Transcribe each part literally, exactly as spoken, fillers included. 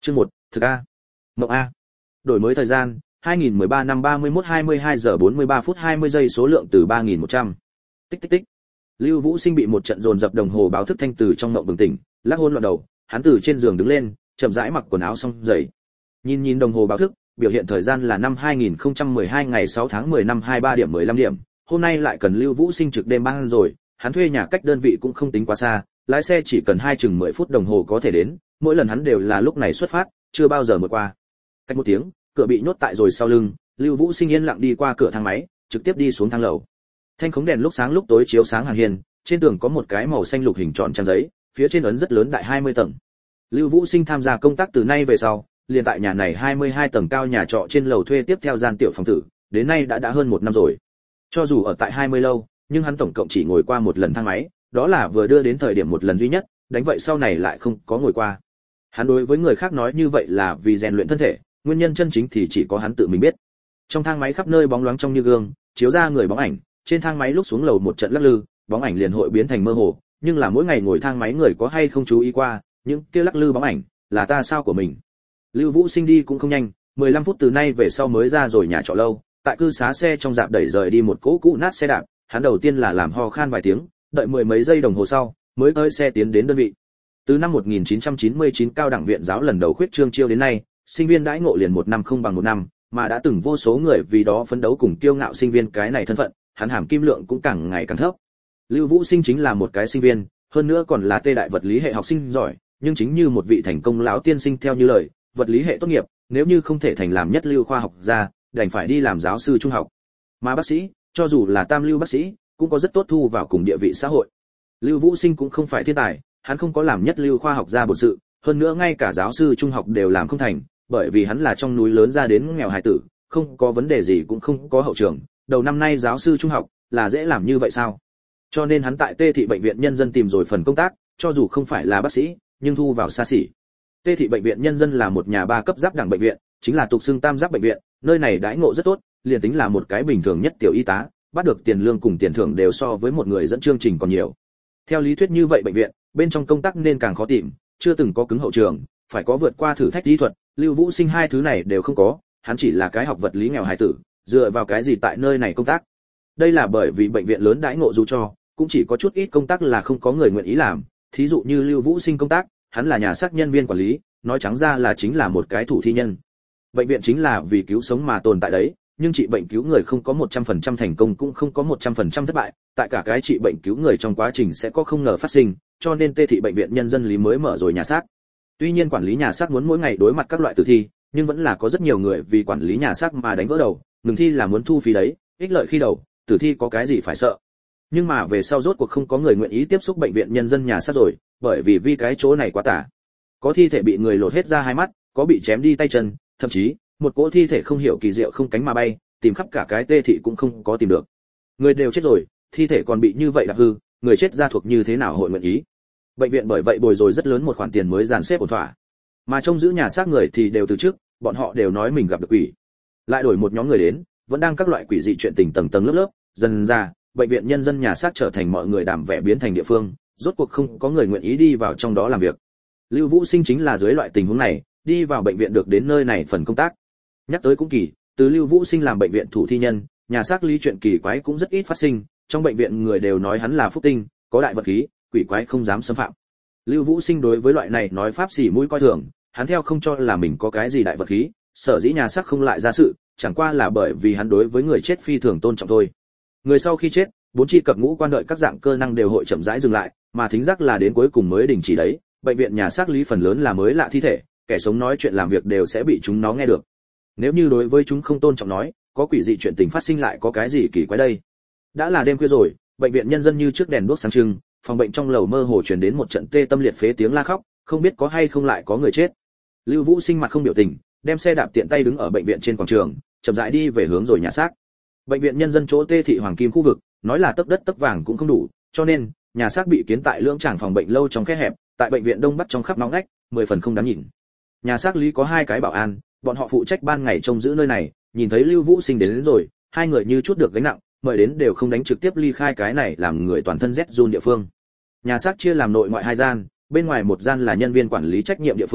Chương một, thực a. Mộng a. Đổi mới thời gian, hai nghìn mười ba năm ba mươi mốt hai mươi hai giờ bốn mươi ba phút hai mươi giây, số lượng từ ba nghìn một trăm. Tích tích tích. Lưu Vũ Sinh bị một trận dồn dập đồng hồ báo thức thanh từ trong mộng bừng tỉnh, lắc hôn loạn đầu, hắn từ trên giường đứng lên, chậm rãi mặc quần áo xong dậy. Nhìn nhìn đồng hồ báo thức, biểu hiện thời gian là năm hai nghìn không trăm mười hai ngày sáu tháng mười năm hai mươi ba điểm mười lăm điểm, hôm nay lại cần Lưu Vũ Sinh trực đêm ban rồi, hắn thuê nhà cách đơn vị cũng không tính quá xa, lái xe chỉ cần hai chừng mười phút đồng hồ có thể đến, mỗi lần hắn đều là lúc này xuất phát, chưa bao giờ một qua. Cách một tiếng, cửa bị nhốt tại rồi sau lưng, Lưu Vũ Sinh yên lặng đi qua cửa thang máy, trực tiếp đi xuống thang lầu. Thanh khống đèn lúc sáng lúc tối chiếu sáng hàng hiên, trên tường có một cái màu xanh lục hình tròn trang giấy, phía trên ấn rất lớn đại hai mươi tầng. Lưu Vũ Sinh tham gia công tác từ nay về sau, liền tại nhà này hai mươi hai tầng cao nhà trọ trên lầu thuê tiếp theo gian tiểu phòng tử, đến nay đã đã hơn một năm rồi. Cho dù ở tại hai mươi lâu, nhưng hắn tổng cộng chỉ ngồi qua một lần thang máy, đó là vừa đưa đến thời điểm một lần duy nhất, đánh vậy sau này lại không có ngồi qua. Hắn đối với người khác nói như vậy là vì rèn luyện thân thể, nguyên nhân chân chính thì chỉ có hắn tự mình biết. Trong thang máy khắp nơi bóng loáng trong như gương, chiếu ra người bóng ảnh, trên thang máy lúc xuống lầu một trận lắc lư, bóng ảnh liền hội biến thành mơ hồ, nhưng là mỗi ngày ngồi thang máy người có hay không chú ý qua, những kia lắc lư bóng ảnh là ta sao của mình. Lưu Vũ Sinh đi cũng không nhanh, mười lăm phút từ nay về sau mới ra rồi nhà trọ lâu, tại cư xá xe trong dạp đẩy rời đi một cỗ cũ nát xe đạp, hắn đầu tiên là làm ho khan vài tiếng, đợi mười mấy giây đồng hồ sau, mới tới xe tiến đến đơn vị. Từ năm một nghìn chín trăm chín mươi chín cao đẳng viện giáo lần đầu khuyết trương chiêu đến nay, sinh viên đãi ngộ liền một năm không bằng một năm, mà đã từng vô số người vì đó phấn đấu cùng kiêu ngạo sinh viên cái này thân phận, hắn hàm kim lượng cũng càng ngày càng thấp. Lưu Vũ Sinh chính là một cái sinh viên, hơn nữa còn là tê đại vật lý hệ học sinh giỏi, nhưng chính như một vị thành công lão tiên sinh theo như lời, vật lý hệ tốt nghiệp, nếu như không thể thành làm nhất lưu khoa học gia, đành phải đi làm giáo sư trung học. Mà bác sĩ, cho dù là tam lưu bác sĩ, cũng có rất tốt thu vào cùng địa vị xã hội. Lưu Vũ Sinh cũng không phải thiên tài, hắn không có làm nhất lưu khoa học gia bổn sự, hơn nữa ngay cả giáo sư trung học đều làm không thành, bởi vì hắn là trong núi lớn ra đến nghèo hài tử, không có vấn đề gì cũng không có hậu trường, đầu năm nay giáo sư trung học là dễ làm như vậy sao? Cho nên hắn tại Tê thị bệnh viện nhân dân tìm rồi phần công tác, cho dù không phải là bác sĩ, nhưng thu vào xa xỉ. Tê thị bệnh viện nhân dân là một nhà ba cấp giáp đẳng bệnh viện, chính là tục xưng tam giáp bệnh viện, nơi này đãi ngộ rất tốt, liền tính là một cái bình thường nhất tiểu y tá, bắt được tiền lương cùng tiền thưởng đều so với một người dẫn chương trình còn nhiều. Theo lý thuyết như vậy bệnh viện, bên trong công tác nên càng khó tìm, chưa từng có cứng hậu trường, phải có vượt qua thử thách kỹ thuật, Lưu Vũ Sinh hai thứ này đều không có, hắn chỉ là cái học vật lý nghèo hài tử, dựa vào cái gì tại nơi này công tác? Đây là bởi vì bệnh viện lớn đãi ngộ dù cho, cũng chỉ có chút ít công tác là không có người nguyện ý làm, thí dụ như Lưu Vũ Sinh công tác, hắn là nhà xác nhân viên quản lý, nói trắng ra là chính là một cái thủ thi nhân. Bệnh viện chính là vì cứu sống mà tồn tại đấy, nhưng trị bệnh cứu người không có một trăm phần trăm thành công cũng không có một trăm phần trăm thất bại, tại cả cái trị bệnh cứu người trong quá trình sẽ có không ngờ phát sinh, cho nên Tê thị bệnh viện nhân dân lý mới mở rồi nhà xác. Tuy nhiên quản lý nhà xác muốn mỗi ngày đối mặt các loại tử thi, nhưng vẫn là có rất nhiều người vì quản lý nhà xác mà đánh vỡ đầu, ngừng thi là muốn thu phí đấy, ích lợi khi đầu, tử thi có cái gì phải sợ. Nhưng mà về sau rốt cuộc không có người nguyện ý tiếp xúc bệnh viện nhân dân nhà xác rồi, bởi vì vì cái chỗ này quá tả. Có thi thể bị người lột hết ra hai mắt, có bị chém đi tay chân, thậm chí một cỗ thi thể không hiểu kỳ diệu không cánh mà bay, tìm khắp cả cái Tê thị cũng không có tìm được. Người đều chết rồi, thi thể còn bị như vậy đạp hư, người chết gia thuộc như thế nào hội nguyện ý. Bệnh viện bởi vậy bồi rồi rất lớn một khoản tiền mới dàn xếp ổn thỏa. Mà trông giữ nhà xác người thì đều từ trước, bọn họ đều nói mình gặp được quỷ. Lại đổi một nhóm người đến, vẫn đang các loại quỷ dị chuyện tình tầng tầng lớp lớp, dần ra, bệnh viện nhân dân nhà xác trở thành mọi người đàm vẻ biến thành địa phương, rốt cuộc không có người nguyện ý đi vào trong đó làm việc. Lưu Vũ Sinh chính là dưới loại tình huống này, đi vào bệnh viện được đến nơi này phần công tác. Nhắc tới cũng kỳ, từ Lưu Vũ Sinh làm bệnh viện thủ thi nhân, nhà xác lý chuyện kỳ quái cũng rất ít phát sinh, trong bệnh viện người đều nói hắn là phúc tinh, có đại vật khí, quỷ quái không dám xâm phạm. Lưu Vũ Sinh đối với loại này nói pháp xỉ mũi coi thường, hắn theo không cho là mình có cái gì đại vật khí, sở dĩ nhà xác không lại ra sự, chẳng qua là bởi vì hắn đối với người chết phi thường tôn trọng thôi. Người sau khi chết, bốn chi cập ngũ quan đợi các dạng cơ năng đều hội chậm rãi dừng lại, mà thính giác là đến cuối cùng mới đình chỉ đấy. Bệnh viện nhà xác lý phần lớn là mới lạ thi thể, kẻ sống nói chuyện làm việc đều sẽ bị chúng nó nghe được. Nếu như đối với chúng không tôn trọng nói, có quỷ dị chuyện tình phát sinh lại có cái gì kỳ quái đây? Đã là đêm khuya rồi, bệnh viện nhân dân như trước đèn đuốc sáng trưng, phòng bệnh trong lầu mơ hồ truyền đến một trận tê tâm liệt phế tiếng la khóc, không biết có hay không lại có người chết. Lưu Vũ Sinh mặt không biểu tình, đem xe đạp tiện tay đứng ở bệnh viện trên quảng trường, chậm rãi đi về hướng rồi nhà xác. Bệnh viện nhân dân chỗ Tê thị Hoàng Kim khu vực, nói là tấc đất tấc vàng cũng không đủ, cho nên nhà xác bị kiến tại lưỡng tràng phòng bệnh lâu trong khe hẹp, tại bệnh viện Đông Bắc trong khắp nóng ngách, mười phần không đáng nhìn. Nhà xác lý có hai cái bảo an, bọn họ phụ trách ban ngày trông giữ nơi này, nhìn thấy Lưu Vũ Sinh đến, đến rồi, hai người như chút được gánh nặng, mời đến đều không đánh trực tiếp ly khai cái này làm người toàn thân rét run địa phương. Nhà xác chia làm nội ngoại hai gian, bên ngoài một gian là nhân viên quản lý trách nhiệm địa phương,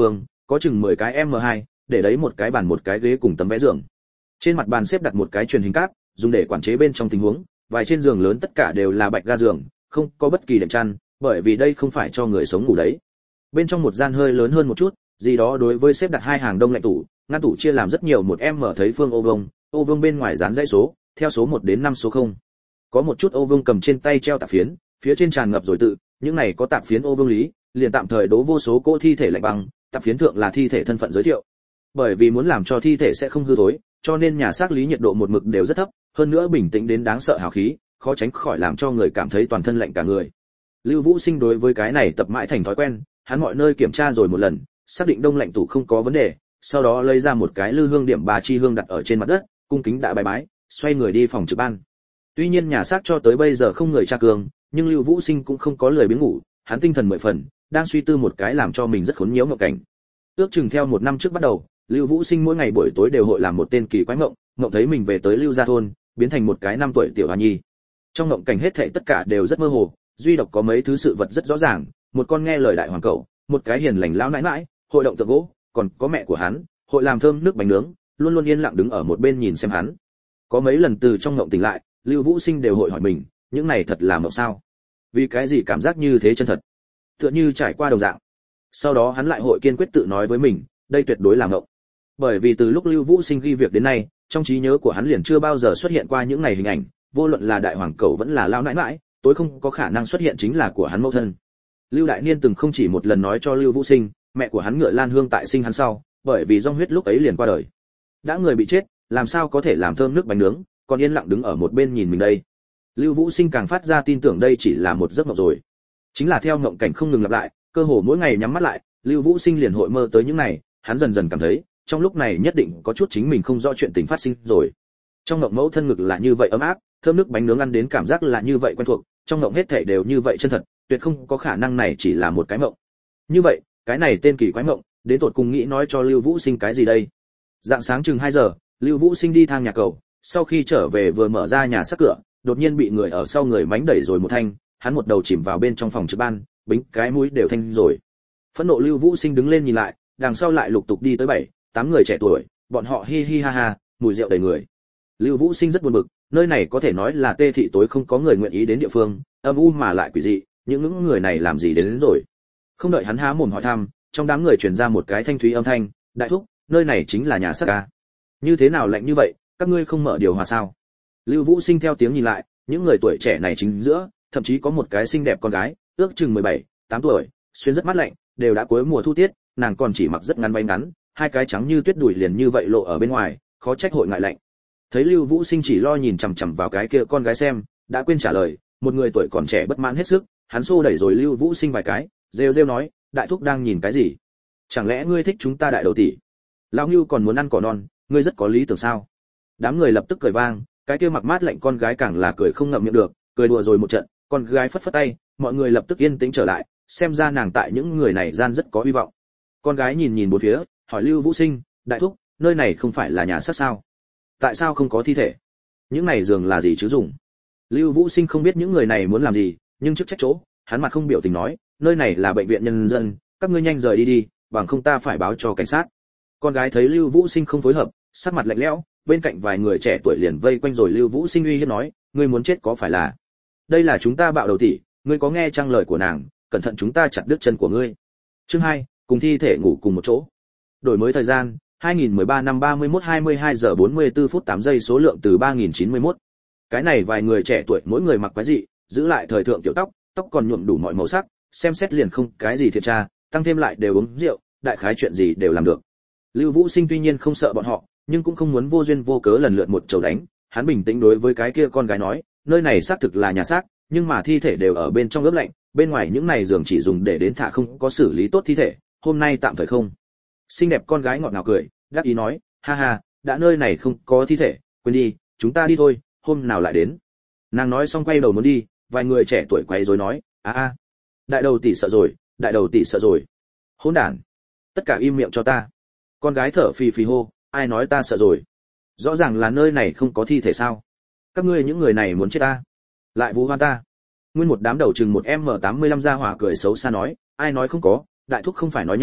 có chừng mười cái em hai, để đấy một cái bàn một cái ghế cùng tấm vẽ giường. Trên mặt bàn xếp đặt một cái truyền hình cáp, dùng để quản chế bên trong tình huống, vài trên giường lớn tất cả đều là bạch ga giường, không có bất kỳ đệm chăn, bởi vì đây không phải cho người sống ngủ đấy. Bên trong một gian hơi lớn hơn một chút, gì đó đối với xếp đặt hai hàng đông lạnh tủ, ngăn tủ chia làm rất nhiều một em mở thấy phương ô vuông, ô vuông bên ngoài dán dãy số, theo số một đến năm số không. Có một chút ô vuông cầm trên tay treo tạp phiến, phía trên tràn ngập rồi tự, những này có tạp phiến ô vuông lý, liền tạm thời đố vô số cỗ thi thể lạnh băng, tạp phiến thượng là thi thể thân phận giới thiệu. Bởi vì muốn làm cho thi thể sẽ không hư thối, cho nên nhà xác lý nhiệt độ một mực đều rất thấp, hơn nữa bình tĩnh đến đáng sợ hào khí, khó tránh khỏi làm cho người cảm thấy toàn thân lạnh cả người. Lưu Vũ Sinh đối với cái này tập mãi thành thói quen, hắn mọi nơi kiểm tra rồi một lần, xác định đông lạnh tủ không có vấn đề, sau đó lấy ra một cái lư hương điểm bà chi hương đặt ở trên mặt đất, cung kính đã bài bái, xoay người đi phòng trực ban. Tuy nhiên nhà xác cho tới bây giờ không người tra cường, nhưng Lưu Vũ Sinh cũng không có lười biếng ngủ, hắn tinh thần mười phần, đang suy tư một cái làm cho mình rất khốn nhiễu ngộ cảnh. Ước chừng theo một năm trước bắt đầu, Lưu Vũ Sinh mỗi ngày buổi tối đều hội làm một tên kỳ quái mộng, mộng thấy mình về tới Lưu gia thôn, biến thành một cái năm tuổi tiểu hoa nhi. Trong mộng cảnh hết thảy tất cả đều rất mơ hồ, duy độc có mấy thứ sự vật rất rõ ràng, một con nghe lời đại hoàng cẩu, một cái hiền lành lão nãi nãi, hội động tượng gỗ, còn có mẹ của hắn, hội làm thơm nước bánh nướng, luôn luôn yên lặng đứng ở một bên nhìn xem hắn. Có mấy lần từ trong mộng tỉnh lại, Lưu Vũ Sinh đều hội hỏi mình, những này thật là mộng sao? Vì cái gì cảm giác như thế chân thật? Tựa như trải qua đồng dạng. Sau đó hắn lại hội kiên quyết tự nói với mình, đây tuyệt đối là mộng. Bởi vì từ lúc Lưu Vũ Sinh ghi việc đến nay, trong trí nhớ của hắn liền chưa bao giờ xuất hiện qua những này hình ảnh, vô luận là đại hoàng cẩu vẫn là lão nãi nãi, tối không có khả năng xuất hiện chính là của hắn mẫu thân. Lưu Đại Niên từng không chỉ một lần nói cho Lưu Vũ Sinh, mẹ của hắn Ngựa Lan Hương tại sinh hắn sau, bởi vì dòng huyết lúc ấy liền qua đời. Đã người bị chết, làm sao có thể làm thơm nước bánh nướng, còn yên lặng đứng ở một bên nhìn mình đây. Lưu Vũ Sinh càng phát ra tin tưởng đây chỉ là một giấc mộng rồi. Chính là theo mộng cảnh không ngừng lặp lại, cơ hồ mỗi ngày nhắm mắt lại, Lưu Vũ Sinh liền hội mơ tới những này, hắn dần dần cảm thấy, trong lúc này nhất định có chút chính mình không rõ chuyện tình phát sinh rồi. Trong mộng mẫu thân ngực là như vậy ấm áp, thơm nước bánh nướng ăn đến cảm giác là như vậy quen thuộc, trong mộng hết thảy đều như vậy chân thật, tuyệt không có khả năng này chỉ là một cái mộng. Như vậy, cái này tên kỳ quái mộng, đến tột cùng nghĩ nói cho Lưu Vũ Sinh cái gì đây? Dạng sáng chừng hai giờ, Lưu Vũ Sinh đi thang nhà cầu, sau khi trở về vừa mở ra nhà xác cửa, đột nhiên bị người ở sau người mánh đẩy rồi một thanh, hắn một đầu chìm vào bên trong phòng trực ban, bính cái mũi đều thanh rồi. Phẫn nộ Lưu Vũ Sinh đứng lên nhìn lại, đằng sau lại lục tục đi tới bảy, tám người trẻ tuổi, bọn họ hi hi ha ha, mùi rượu đầy người. Lưu Vũ Sinh rất buồn bực, nơi này có thể nói là tê thị tối không có người nguyện ý đến địa phương, âm u mà lại quỷ dị, những những người này làm gì đến, đến rồi. Không đợi hắn há mồm hỏi thăm, trong đám người truyền ra một cái thanh thúy âm thanh, đại thúc, nơi này chính là nhà xác à? Như thế nào lạnh như vậy, các ngươi không mở điều hòa sao? Lưu Vũ Sinh theo tiếng nhìn lại, những người tuổi trẻ này chính giữa, thậm chí có một cái xinh đẹp con gái, ước chừng mười bảy, tám tuổi, xuyên rất mát lạnh, đều đã cuối mùa thu tiết, nàng còn chỉ mặc rất ngắn váy ngắn, hai cái trắng như tuyết đùi liền như vậy lộ ở bên ngoài, khó trách hội ngại lạnh. Thấy Lưu Vũ Sinh chỉ lo nhìn chằm chằm vào cái kia con gái xem, đã quên trả lời, một người tuổi còn trẻ bất mãn hết sức, hắn xô đẩy rồi Lưu Vũ Sinh vài cái, rêu rêu nói, đại thúc đang nhìn cái gì? Chẳng lẽ ngươi thích chúng ta đại đầu tỷ? Lão Nưu còn muốn ăn cỏ non, ngươi rất có lý tưởng sao? Đám người lập tức cười vang, cái kia mặc mát lạnh con gái càng là cười không ngậm miệng được, cười đùa rồi một trận, con gái phất phất tay, mọi người lập tức yên tĩnh trở lại, xem ra nàng tại những người này gian rất có hy vọng. Con gái nhìn nhìn bốn phía, hỏi Lưu Vũ Sinh, đại thúc, nơi này không phải là nhà xác sao? Tại sao không có thi thể? Những này giường là gì chứ dùng? Lưu Vũ Sinh không biết những người này muốn làm gì, nhưng trước trách chỗ, hắn mặt không biểu tình nói, nơi này là bệnh viện nhân dân, các ngươi nhanh rời đi đi, bằng không ta phải báo cho cảnh sát. Con gái thấy Lưu Vũ Sinh không phối hợp, sắc mặt lạnh lẽo, bên cạnh vài người trẻ tuổi liền vây quanh rồi Lưu Vũ Sinh uy hiếp nói, ngươi muốn chết có phải là? Đây là chúng ta bạo đầu tỷ, ngươi có nghe chăng lời của nàng, cẩn thận chúng ta chặt đứt chân của ngươi. Chương hai, cùng thi thể ngủ cùng một chỗ. Đổi mới thời gian, hai nghìn mười ba năm ba mươi mốt hai mươi hai giờ bốn mươi tư phút tám giây, số lượng từ ba nghìn chín mươi mốt. Cái này vài người trẻ tuổi mỗi người mặc quái dị, giữ lại thời thượng tiểu tóc, tóc còn nhuộm đủ mọi màu sắc, xem xét liền không cái gì thiệt tra, tăng thêm lại đều uống rượu, đại khái chuyện gì đều làm được. Lưu Vũ Sinh tuy nhiên không sợ bọn họ, nhưng cũng không muốn vô duyên vô cớ lần lượt một chầu đánh, hắn bình tĩnh đối với cái kia con gái nói, nơi này xác thực là nhà xác, nhưng mà thi thể đều ở bên trong ướp lạnh, bên ngoài những này giường chỉ dùng để đến thả không có xử lý tốt thi thể, hôm nay tạm thời không. Xinh đẹp con gái ngọt ngào cười, đáp ý nói, ha ha, đã nơi này không có thi thể, quên đi, chúng ta đi thôi, hôm nào lại đến. Nàng nói xong quay đầu muốn đi, vài người trẻ tuổi quay rối nói, a a, đại đầu tỷ sợ rồi, đại đầu tỷ sợ rồi. Hỗn đản, tất cả im miệng cho ta. Con gái thở phì phì hô, ai nói ta sợ rồi? Rõ ràng là nơi này không có thi thể sao? Các ngươi những người này muốn chết ta, lại vu oan ta. Nguyên một đám đầu chừng một em tám mươi lăm ra hỏa cười xấu xa nói, ai nói không có, đại thúc không phải nói nha,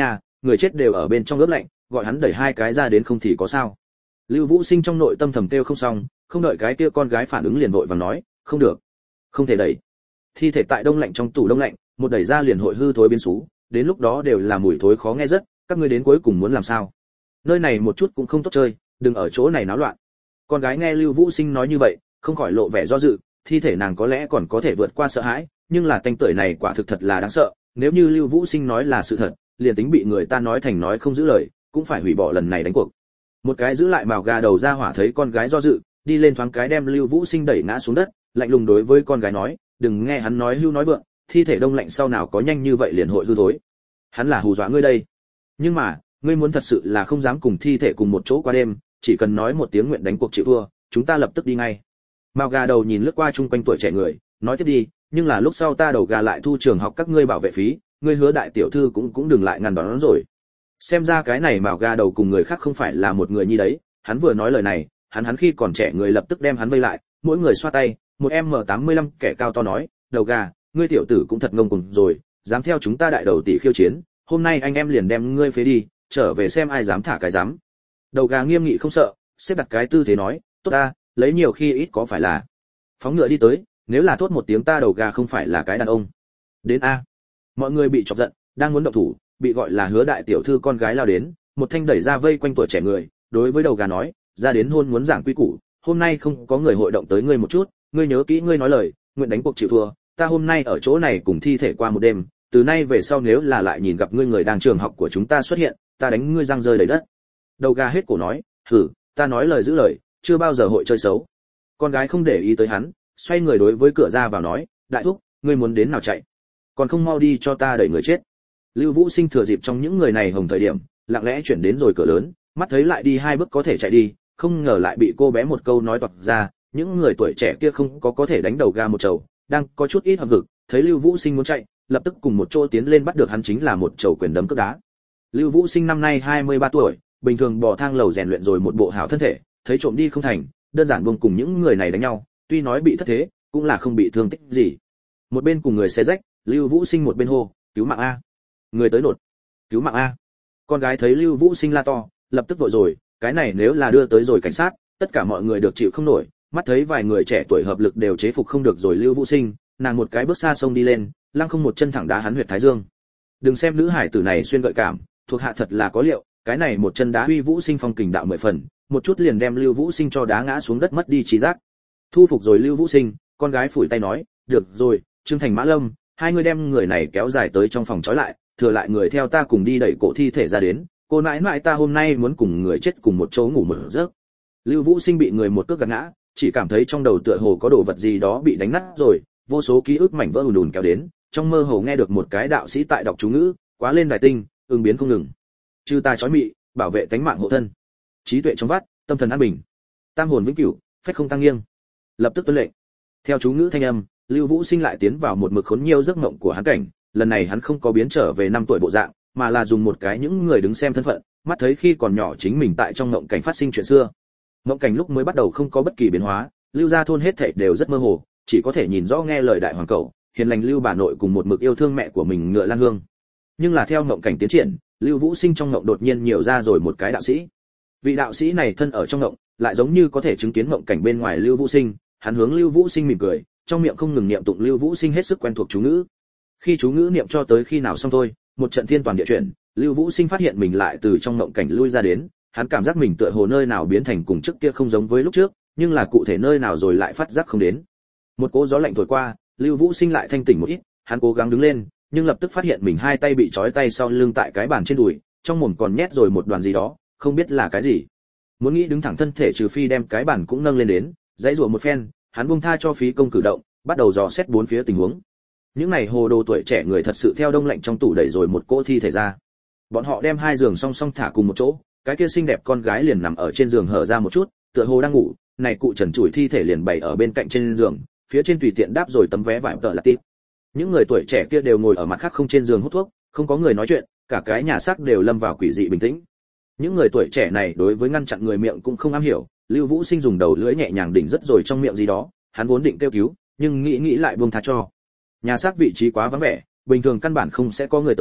người chết đều ở bên trong ướp lạnh, gọi hắn đẩy hai cái ra đến không thì có sao. Lưu Vũ Sinh trong nội tâm thầm kêu không xong, không đợi cái kia con gái phản ứng liền vội vàng nói, không được, không thể đẩy. Thi thể tại đông lạnh trong tủ đông lạnh, một đẩy ra liền hội hư thối biến xú, đến lúc đó đều là mùi thối khó nghe rất, các ngươi đến cuối cùng muốn làm sao? Nơi này một chút cũng không tốt chơi, đừng ở chỗ này náo loạn. Con gái nghe Lưu Vũ Sinh nói như vậy, không khỏi lộ vẻ do dự, thi thể nàng có lẽ còn có thể vượt qua sợ hãi, nhưng là tanh tưởi này quả thực thật là đáng sợ, nếu như Lưu Vũ Sinh nói là sự thật, liền tính bị người ta nói thành nói không giữ lời, cũng phải hủy bỏ lần này đánh cuộc. Một cái giữ lại mào gà đầu ra hỏa thấy con gái do dự, đi lên thoáng cái đem Lưu Vũ Sinh đẩy ngã xuống đất, lạnh lùng đối với con gái nói, đừng nghe hắn nói hưu nói vượng, thi thể đông lạnh sau nào có nhanh như vậy liền hội hư thối. Hắn là hù dọa ngươi đây. Nhưng mà, ngươi muốn thật sự là không dám cùng thi thể cùng một chỗ qua đêm, chỉ cần nói một tiếng nguyện đánh cuộc chịu thua, chúng ta lập tức đi ngay. Mao gà đầu nhìn lướt qua chung quanh tuổi trẻ người, nói tiếp đi, nhưng là lúc sau ta đầu gà lại thu trường học các ngươi bảo vệ phí, ngươi hứa đại tiểu thư cũng cũng đừng lại ngăn đón rồi. Xem ra cái này Mao gà đầu cùng người khác không phải là một người như đấy, hắn vừa nói lời này, hắn hắn khi còn trẻ người lập tức đem hắn vây lại, mỗi người xoa tay, một em tám mươi lăm kẻ cao to nói, đầu gà, ngươi tiểu tử cũng thật ngông cuồng rồi, dám theo chúng ta đại đầu tỷ khiêu chiến, hôm nay anh em liền đem ngươi phế đi, trở về xem ai dám thả cái dám. Đầu gà nghiêm nghị không sợ, xếp đặt cái tư thế nói, tốt ta, lấy nhiều khi ít có phải là. Phóng ngựa đi tới, nếu là thốt một tiếng ta đầu gà không phải là cái đàn ông. Đến a. Mọi người bị chọc giận, đang muốn động thủ, bị gọi là hứa đại tiểu thư con gái lao đến, một thanh đẩy ra vây quanh tuổi trẻ người, đối với đầu gà nói, ra đến hôn muốn giảng quy củ, hôm nay không có người hội động tới ngươi một chút, ngươi nhớ kỹ ngươi nói lời, nguyện đánh cuộc chịu thua, ta hôm nay ở chỗ này cùng thi thể qua một đêm, từ nay về sau nếu là lại nhìn gặp ngươi người đang trường học của chúng ta xuất hiện, ta đánh ngươi răng rơi đầy đất. Đầu gà hết cổ nói, hử, ta nói lời giữ lời, chưa bao giờ hội chơi xấu. Con gái không để ý tới hắn, xoay người đối với cửa ra vào nói, đại thúc, ngươi muốn đến nào chạy, còn không mau đi cho ta đẩy người chết. Lưu Vũ Sinh thừa dịp trong những người này hồng thời điểm, lặng lẽ chuyển đến rồi cửa lớn, mắt thấy lại đi hai bước có thể chạy đi, không ngờ lại bị cô bé một câu nói toạc ra, những người tuổi trẻ kia không có có thể đánh đầu gà một chầu, đang có chút ít hậm hực, thấy Lưu Vũ Sinh muốn chạy, lập tức cùng một chỗ tiến lên bắt được hắn chính là một chầu quyền đấm cước đá. Lưu Vũ Sinh năm nay hai mươi ba tuổi, bình thường bò thang lầu rèn luyện rồi một bộ hảo thân thể, thấy trộm đi không thành, đơn giản buông cùng những người này đánh nhau, tuy nói bị thất thế, cũng là không bị thương tích gì. Một bên cùng người xé rách, Lưu Vũ Sinh một bên hô, cứu mạng a, người tới nột, cứu mạng a. Con gái thấy Lưu Vũ Sinh la to, lập tức vội rồi, cái này nếu là đưa tới rồi cảnh sát, tất cả mọi người được chịu không nổi, mắt thấy vài người trẻ tuổi hợp lực đều chế phục không được rồi Lưu Vũ Sinh, nàng một cái bước xa sông đi lên, lăng không một chân thẳng đá hắn huyệt thái dương. Đừng xem nữ hải tử này xuyên gợi cảm, thuộc hạ thật là có liệu, cái này một chân đá Huy Vũ Sinh phong kình đạo mười phần, một chút liền đem Lưu Vũ Sinh cho đá ngã xuống đất mất đi trí giác. Thu phục rồi Lưu Vũ Sinh, con gái phủi tay nói, được rồi, Trương Thành Mã Lâm, hai người đem người này kéo dài tới trong phòng trói lại, thừa lại người theo ta cùng đi đẩy cổ thi thể ra đến, cô nãi nãi ta hôm nay muốn cùng người chết cùng một chỗ ngủ một giấc. Lưu Vũ Sinh bị người một cước gạt ngã, chỉ cảm thấy trong đầu tựa hồ có đồ vật gì đó bị đánh nát rồi, vô số ký ức mảnh vỡ ùn ùn kéo đến, trong mơ hồ nghe được một cái đạo sĩ tại đọc chú ngữ, quá lên đài tinh, ứng biến không ngừng. Chư ta chói mị, bảo vệ tánh mạng hộ thân. Trí tuệ trong vắt, tâm thần an bình. Tam hồn vĩnh cửu, phách không tăng nghiêng. Lập tức tuân lệnh. Theo chú ngữ thanh âm, Lưu Vũ Sinh lại tiến vào một mực khốn nhiều giấc mộng của hắn cảnh, lần này hắn không có biến trở về năm tuổi bộ dạng, mà là dùng một cái những người đứng xem thân phận, mắt thấy khi còn nhỏ chính mình tại trong mộng cảnh phát sinh chuyện xưa. Mộng cảnh lúc mới bắt đầu không có bất kỳ biến hóa, Lưu gia thôn hết thảy đều rất mơ hồ, chỉ có thể nhìn rõ nghe lời đại hoàng cẩu, hiền lành Lưu bà nội cùng một mực yêu thương mẹ của mình Ngựa Lan Hương. Nhưng là theo mộng cảnh tiến triển, Lưu Vũ Sinh trong mộng đột nhiên nhiều ra rồi một cái đạo sĩ. Vị đạo sĩ này thân ở trong mộng, lại giống như có thể chứng kiến mộng cảnh bên ngoài Lưu Vũ Sinh, hắn hướng Lưu Vũ Sinh mỉm cười, trong miệng không ngừng niệm tụng Lưu Vũ Sinh hết sức quen thuộc chú ngữ. Khi chú ngữ niệm cho tới khi nào xong thôi, một trận thiên toàn địa chuyển, Lưu Vũ Sinh phát hiện mình lại từ trong mộng cảnh lui ra đến, hắn cảm giác mình tựa hồ nơi nào biến thành cùng trước kia không giống với lúc trước, nhưng là cụ thể nơi nào rồi lại phát giác không đến. Một cỗ gió lạnh thổi qua, Lưu Vũ Sinh lại thanh tỉnh một ít, hắn cố gắng đứng lên, nhưng lập tức phát hiện mình hai tay bị trói tay sau lưng tại cái bàn trên đùi, trong mồm còn nhét rồi một đoàn gì đó, không biết là cái gì. Muốn nghĩ đứng thẳng thân thể trừ phi đem cái bàn cũng nâng lên đến, dãy rủa một phen, hắn buông tha cho phí công cử động, bắt đầu dò xét bốn phía tình huống. Những này hồ đồ tuổi trẻ người thật sự theo đông lạnh trong tủ đẩy rồi một cỗ thi thể ra. Bọn họ đem hai giường song song thả cùng một chỗ, cái kia xinh đẹp con gái liền nằm ở trên giường hở ra một chút, tựa hồ đang ngủ, này cụ trần trụi thi thể liền bày ở bên cạnh trên giường, phía trên tùy tiện đáp rồi tấm vé vải tờ là tip. Những người tuổi trẻ kia đều ngồi ở mặt khác không trên giường hút thuốc, không có người nói chuyện, cả cái nhà xác đều lâm vào quỷ dị bình tĩnh. Những người tuổi trẻ này đối với ngăn chặn người miệng cũng không am hiểu, Lưu Vũ Sinh dùng đầu lưỡi nhẹ nhàng đỉnh rất rồi trong miệng gì đó, hắn vốn định kêu cứu, nhưng nghĩ nghĩ lại buông tha cho. Nhà xác vị trí quá vắng vẻ, bình thường căn bản không sẽ có người tới,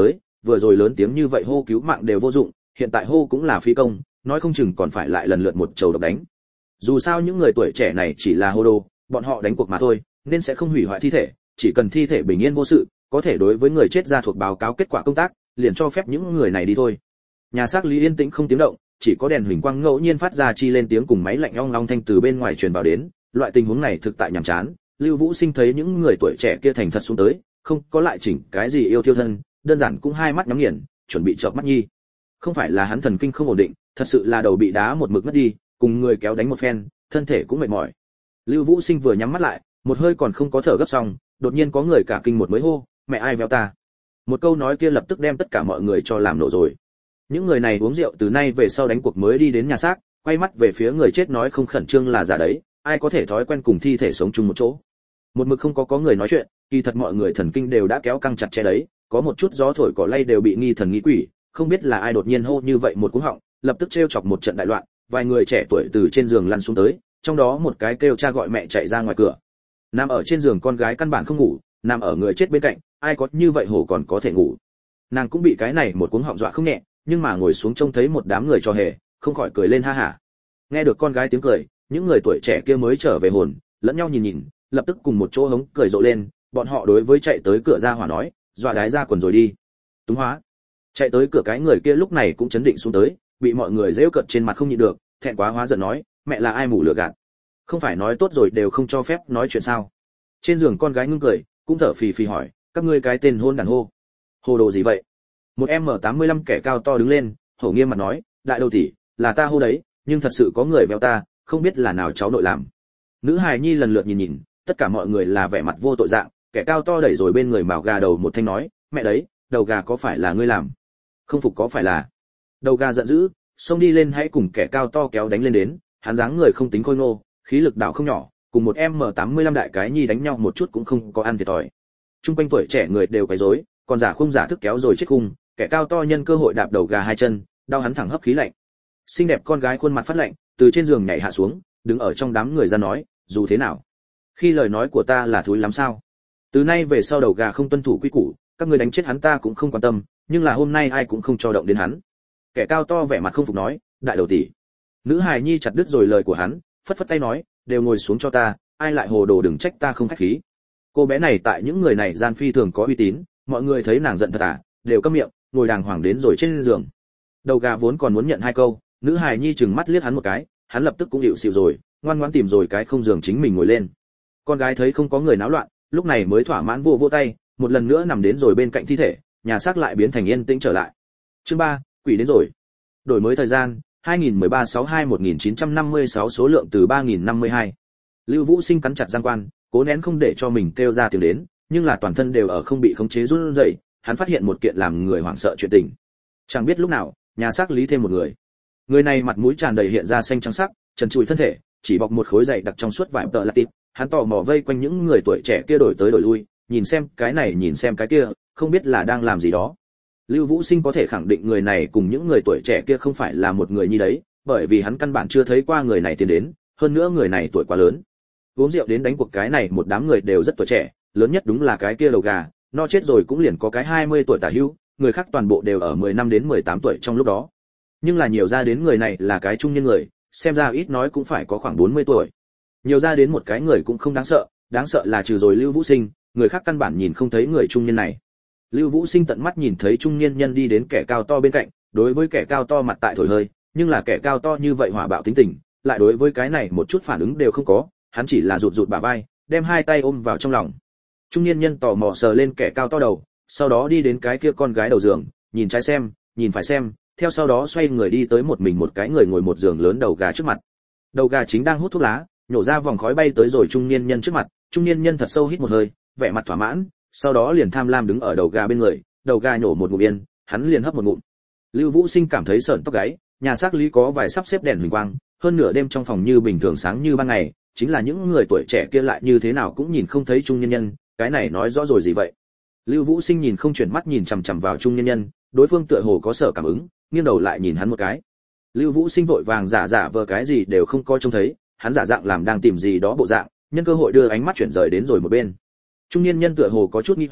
vừa rồi lớn tiếng như vậy hô cứu mạng đều vô dụng, hiện tại hô cũng là phí công, nói không chừng còn phải lại lần lượt một trầu độc đánh. Dù sao những người tuổi trẻ này chỉ là hô đồ, bọn họ đánh cuộc mà thôi, nên sẽ không hủy hoại thi thể, chỉ cần thi thể bình yên vô sự, có thể đối với người chết ra thuộc báo cáo kết quả công tác, liền cho phép những người này đi thôi. Nhà xác Lý yên tĩnh không tiếng động, chỉ có đèn huỳnh quang ngẫu nhiên phát ra chi lên tiếng cùng máy lạnh ong long thanh từ bên ngoài truyền vào đến, loại tình huống này thực tại nhàm chán. Lưu Vũ Sinh thấy những người tuổi trẻ kia thành thật xuống tới, không có lại chỉnh cái gì yêu thiêu thân, đơn giản cũng hai mắt nhắm nghiền, chuẩn bị chợp mắt nhi. Không phải là hắn thần kinh không ổn định, thật sự là đầu bị đá một mực ngất đi, cùng người kéo đánh một phen, thân thể cũng mệt mỏi. Lưu Vũ Sinh vừa nhắm mắt lại, một hơi còn không có thở gấp xong, đột nhiên có người cả kinh một mới hô, mẹ ai véo ta. Một câu nói kia lập tức đem tất cả mọi người cho làm nổ rồi. Những người này uống rượu từ nay về sau đánh cuộc mới đi đến nhà xác, quay mắt về phía người chết nói không khẩn trương là giả đấy, ai có thể thói quen cùng thi thể sống chung một chỗ. Một mực không có có người nói chuyện, kỳ thật mọi người thần kinh đều đã kéo căng chặt chẽ đấy, có một chút gió thổi cỏ lay đều bị nghi thần nghi quỷ, không biết là ai đột nhiên hô như vậy một cú họng, lập tức trêu chọc một trận đại loạn, vài người trẻ tuổi từ trên giường lăn xuống tới, trong đó một cái kêu cha gọi mẹ chạy ra ngoài cửa. Nằm ở trên giường con gái căn bản không ngủ, nằm ở người chết bên cạnh, ai có như vậy hổ còn có thể ngủ. Nàng cũng bị cái này một cú họng dọa không nhẹ, nhưng mà ngồi xuống trông thấy một đám người cho hề, không khỏi cười lên ha hả. Nghe được con gái tiếng cười, những người tuổi trẻ kia mới trở về hồn, lẫn nhau nhìn nhìn, lập tức cùng một chỗ hống cười rộ lên, bọn họ đối với chạy tới cửa ra hỏa nói, dọa đái ra quần rồi đi. Túng hóa. Chạy tới cửa cái người kia lúc này cũng chấn định xuống tới, bị mọi người giễu cợt trên mặt không nhịn được, thẹn quá hóa giận nói, mẹ là ai mù lừa gạt. Không phải nói tốt rồi đều không cho phép nói chuyện sao? Trên giường con gái ngưng cười, cũng thở phì phì hỏi, các ngươi cái tên hôn đàn hô. Hồ đồ gì vậy? Một em tám mươi lăm kẻ cao to đứng lên, hổ nghiêm mặt nói, đại đầu tỷ, là ta hô đấy, nhưng thật sự có người véo ta, không biết là nào cháu nội làm. Nữ hài nhi lần lượt nhìn nhìn, tất cả mọi người là vẻ mặt vô tội dạng, kẻ cao to đẩy rồi bên người mào gà đầu một thanh nói, mẹ đấy, đầu gà có phải là ngươi làm? Không phục có phải là? Đầu gà giận dữ, xông đi lên hãy cùng kẻ cao to kéo đánh lên đến, hắn dáng người không tính khôi ngô, khí lực đảo không nhỏ, cùng một em tám mươi lăm đại cái nhi đánh nhau một chút cũng không có ăn thiệt thòi. Trung quanh tuổi trẻ người đều quấy rối, còn giả không giả thức kéo rồi chết khung, kẻ cao to nhân cơ hội đạp đầu gà hai chân, đau hắn thẳng hấp khí lạnh. Xinh đẹp con gái khuôn mặt phát lạnh, từ trên giường nhảy hạ xuống, đứng ở trong đám người ra nói, dù thế nào, khi lời nói của ta là thúi lắm sao? Từ nay về sau đầu gà không tuân thủ quy củ, các ngươi đánh chết hắn ta cũng không quan tâm, nhưng là hôm nay ai cũng không cho động đến hắn. Kẻ cao to vẻ mặt không phục nói, đại đầu tỷ. Nữ hài nhi chặt đứt rồi lời của hắn, phất phất tay nói, đều ngồi xuống cho ta, ai lại hồ đồ đừng trách ta không khách khí. Cô bé này tại những người này gian phi thường có uy tín, mọi người thấy nàng giận thật à, đều câm miệng, ngồi đàng hoàng đến rồi trên giường. Đầu gà vốn còn muốn nhận hai câu, nữ hài nhi chừng mắt liếc hắn một cái, hắn lập tức cũng chịu xịu rồi, ngoan ngoãn tìm rồi cái không giường chính mình ngồi lên. Con gái thấy không có người náo loạn, lúc này mới thỏa mãn vô vô tay, một lần nữa nằm đến rồi bên cạnh thi thể, nhà xác lại biến thành yên tĩnh trở lại. Chương ba, quỷ đến rồi. Đổi mới thời gian, hai nghìn mười ba sáu hai một nghìn chín trăm năm mươi sáu số lượng từ ba nghìn năm mươi hai. Lưu Vũ Sinh cắn chặt răng quan, cố nén không để cho mình kêu ra tiếng đến, nhưng là toàn thân đều ở không bị khống chế run rẩy, hắn phát hiện một kiện làm người hoảng sợ chuyện tình. Chẳng biết lúc nào, nhà xác lý thêm một người. Người này mặt mũi tràn đầy hiện ra xanh trắng sắc, trần trụi thân thể, chỉ bọc một khối dày đặc trong suốt vải tợ là tịp, hắn tò mò vây quanh những người tuổi trẻ kia đổi tới đổi lui, nhìn xem cái này nhìn xem cái kia, không biết là đang làm gì đó. Lưu Vũ Sinh có thể khẳng định người này cùng những người tuổi trẻ kia không phải là một người như đấy, bởi vì hắn căn bản chưa thấy qua người này tiến đến, hơn nữa người này tuổi quá lớn. Uống rượu đến đánh cuộc cái này một đám người đều rất tuổi trẻ, lớn nhất đúng là cái kia lầu gà, no chết rồi cũng liền có cái hai mươi tuổi tả hữu, người khác toàn bộ đều ở mười năm đến mười tám tuổi trong lúc đó. Nhưng là nhiều ra đến người này là cái trung niên người, xem ra ít nói cũng phải có khoảng bốn mươi tuổi. Nhiều ra đến một cái người cũng không đáng sợ, đáng sợ là trừ rồi Lưu Vũ Sinh, người khác căn bản nhìn không thấy người trung niên này. Lưu Vũ Sinh tận mắt nhìn thấy trung niên nhân đi đến kẻ cao to bên cạnh, đối với kẻ cao to mặt tại thổi hơi, nhưng là kẻ cao to như vậy hỏa bạo tính tình, lại đối với cái này một chút phản ứng đều không có, hắn chỉ là rụt rụt bả vai, đem hai tay ôm vào trong lòng. Trung niên nhân tò mò sờ lên kẻ cao to đầu, sau đó đi đến cái kia con gái đầu giường, nhìn trái xem, nhìn phải xem, theo sau đó xoay người đi tới một mình một cái người ngồi một giường lớn đầu gà trước mặt. Đầu gà chính đang hút thuốc lá, nhổ ra vòng khói bay tới rồi trung niên nhân trước mặt, trung niên nhân thật sâu hít một hơi, vẻ mặt thỏa mãn, sau đó liền tham lam đứng ở đầu gà bên người, đầu gà nhổ một ngụm yên, hắn liền hấp một ngụm. Lưu Vũ Sinh cảm thấy sởn tóc gáy, nhà xác lý có vài sắp xếp đèn huỳnh quang, hơn nửa đêm trong phòng như bình thường sáng như ban ngày, chính là những người tuổi trẻ kia lại như thế nào cũng nhìn không thấy trung niên nhân, cái này nói rõ rồi gì vậy? Lưu Vũ Sinh nhìn không chuyển mắt nhìn chằm chằm vào trung niên nhân, đối phương tựa hồ có sở cảm ứng, nghiêng đầu lại nhìn hắn một cái. Lưu Vũ Sinh vội vàng giả giả vờ cái gì đều không có trông thấy, hắn giả dạng làm đang tìm gì đó bộ dạng, nhân cơ hội đưa ánh mắt chuyển rời đến rồi một bên. Trung niên nhân tựa hồ có chút nghi hoặc,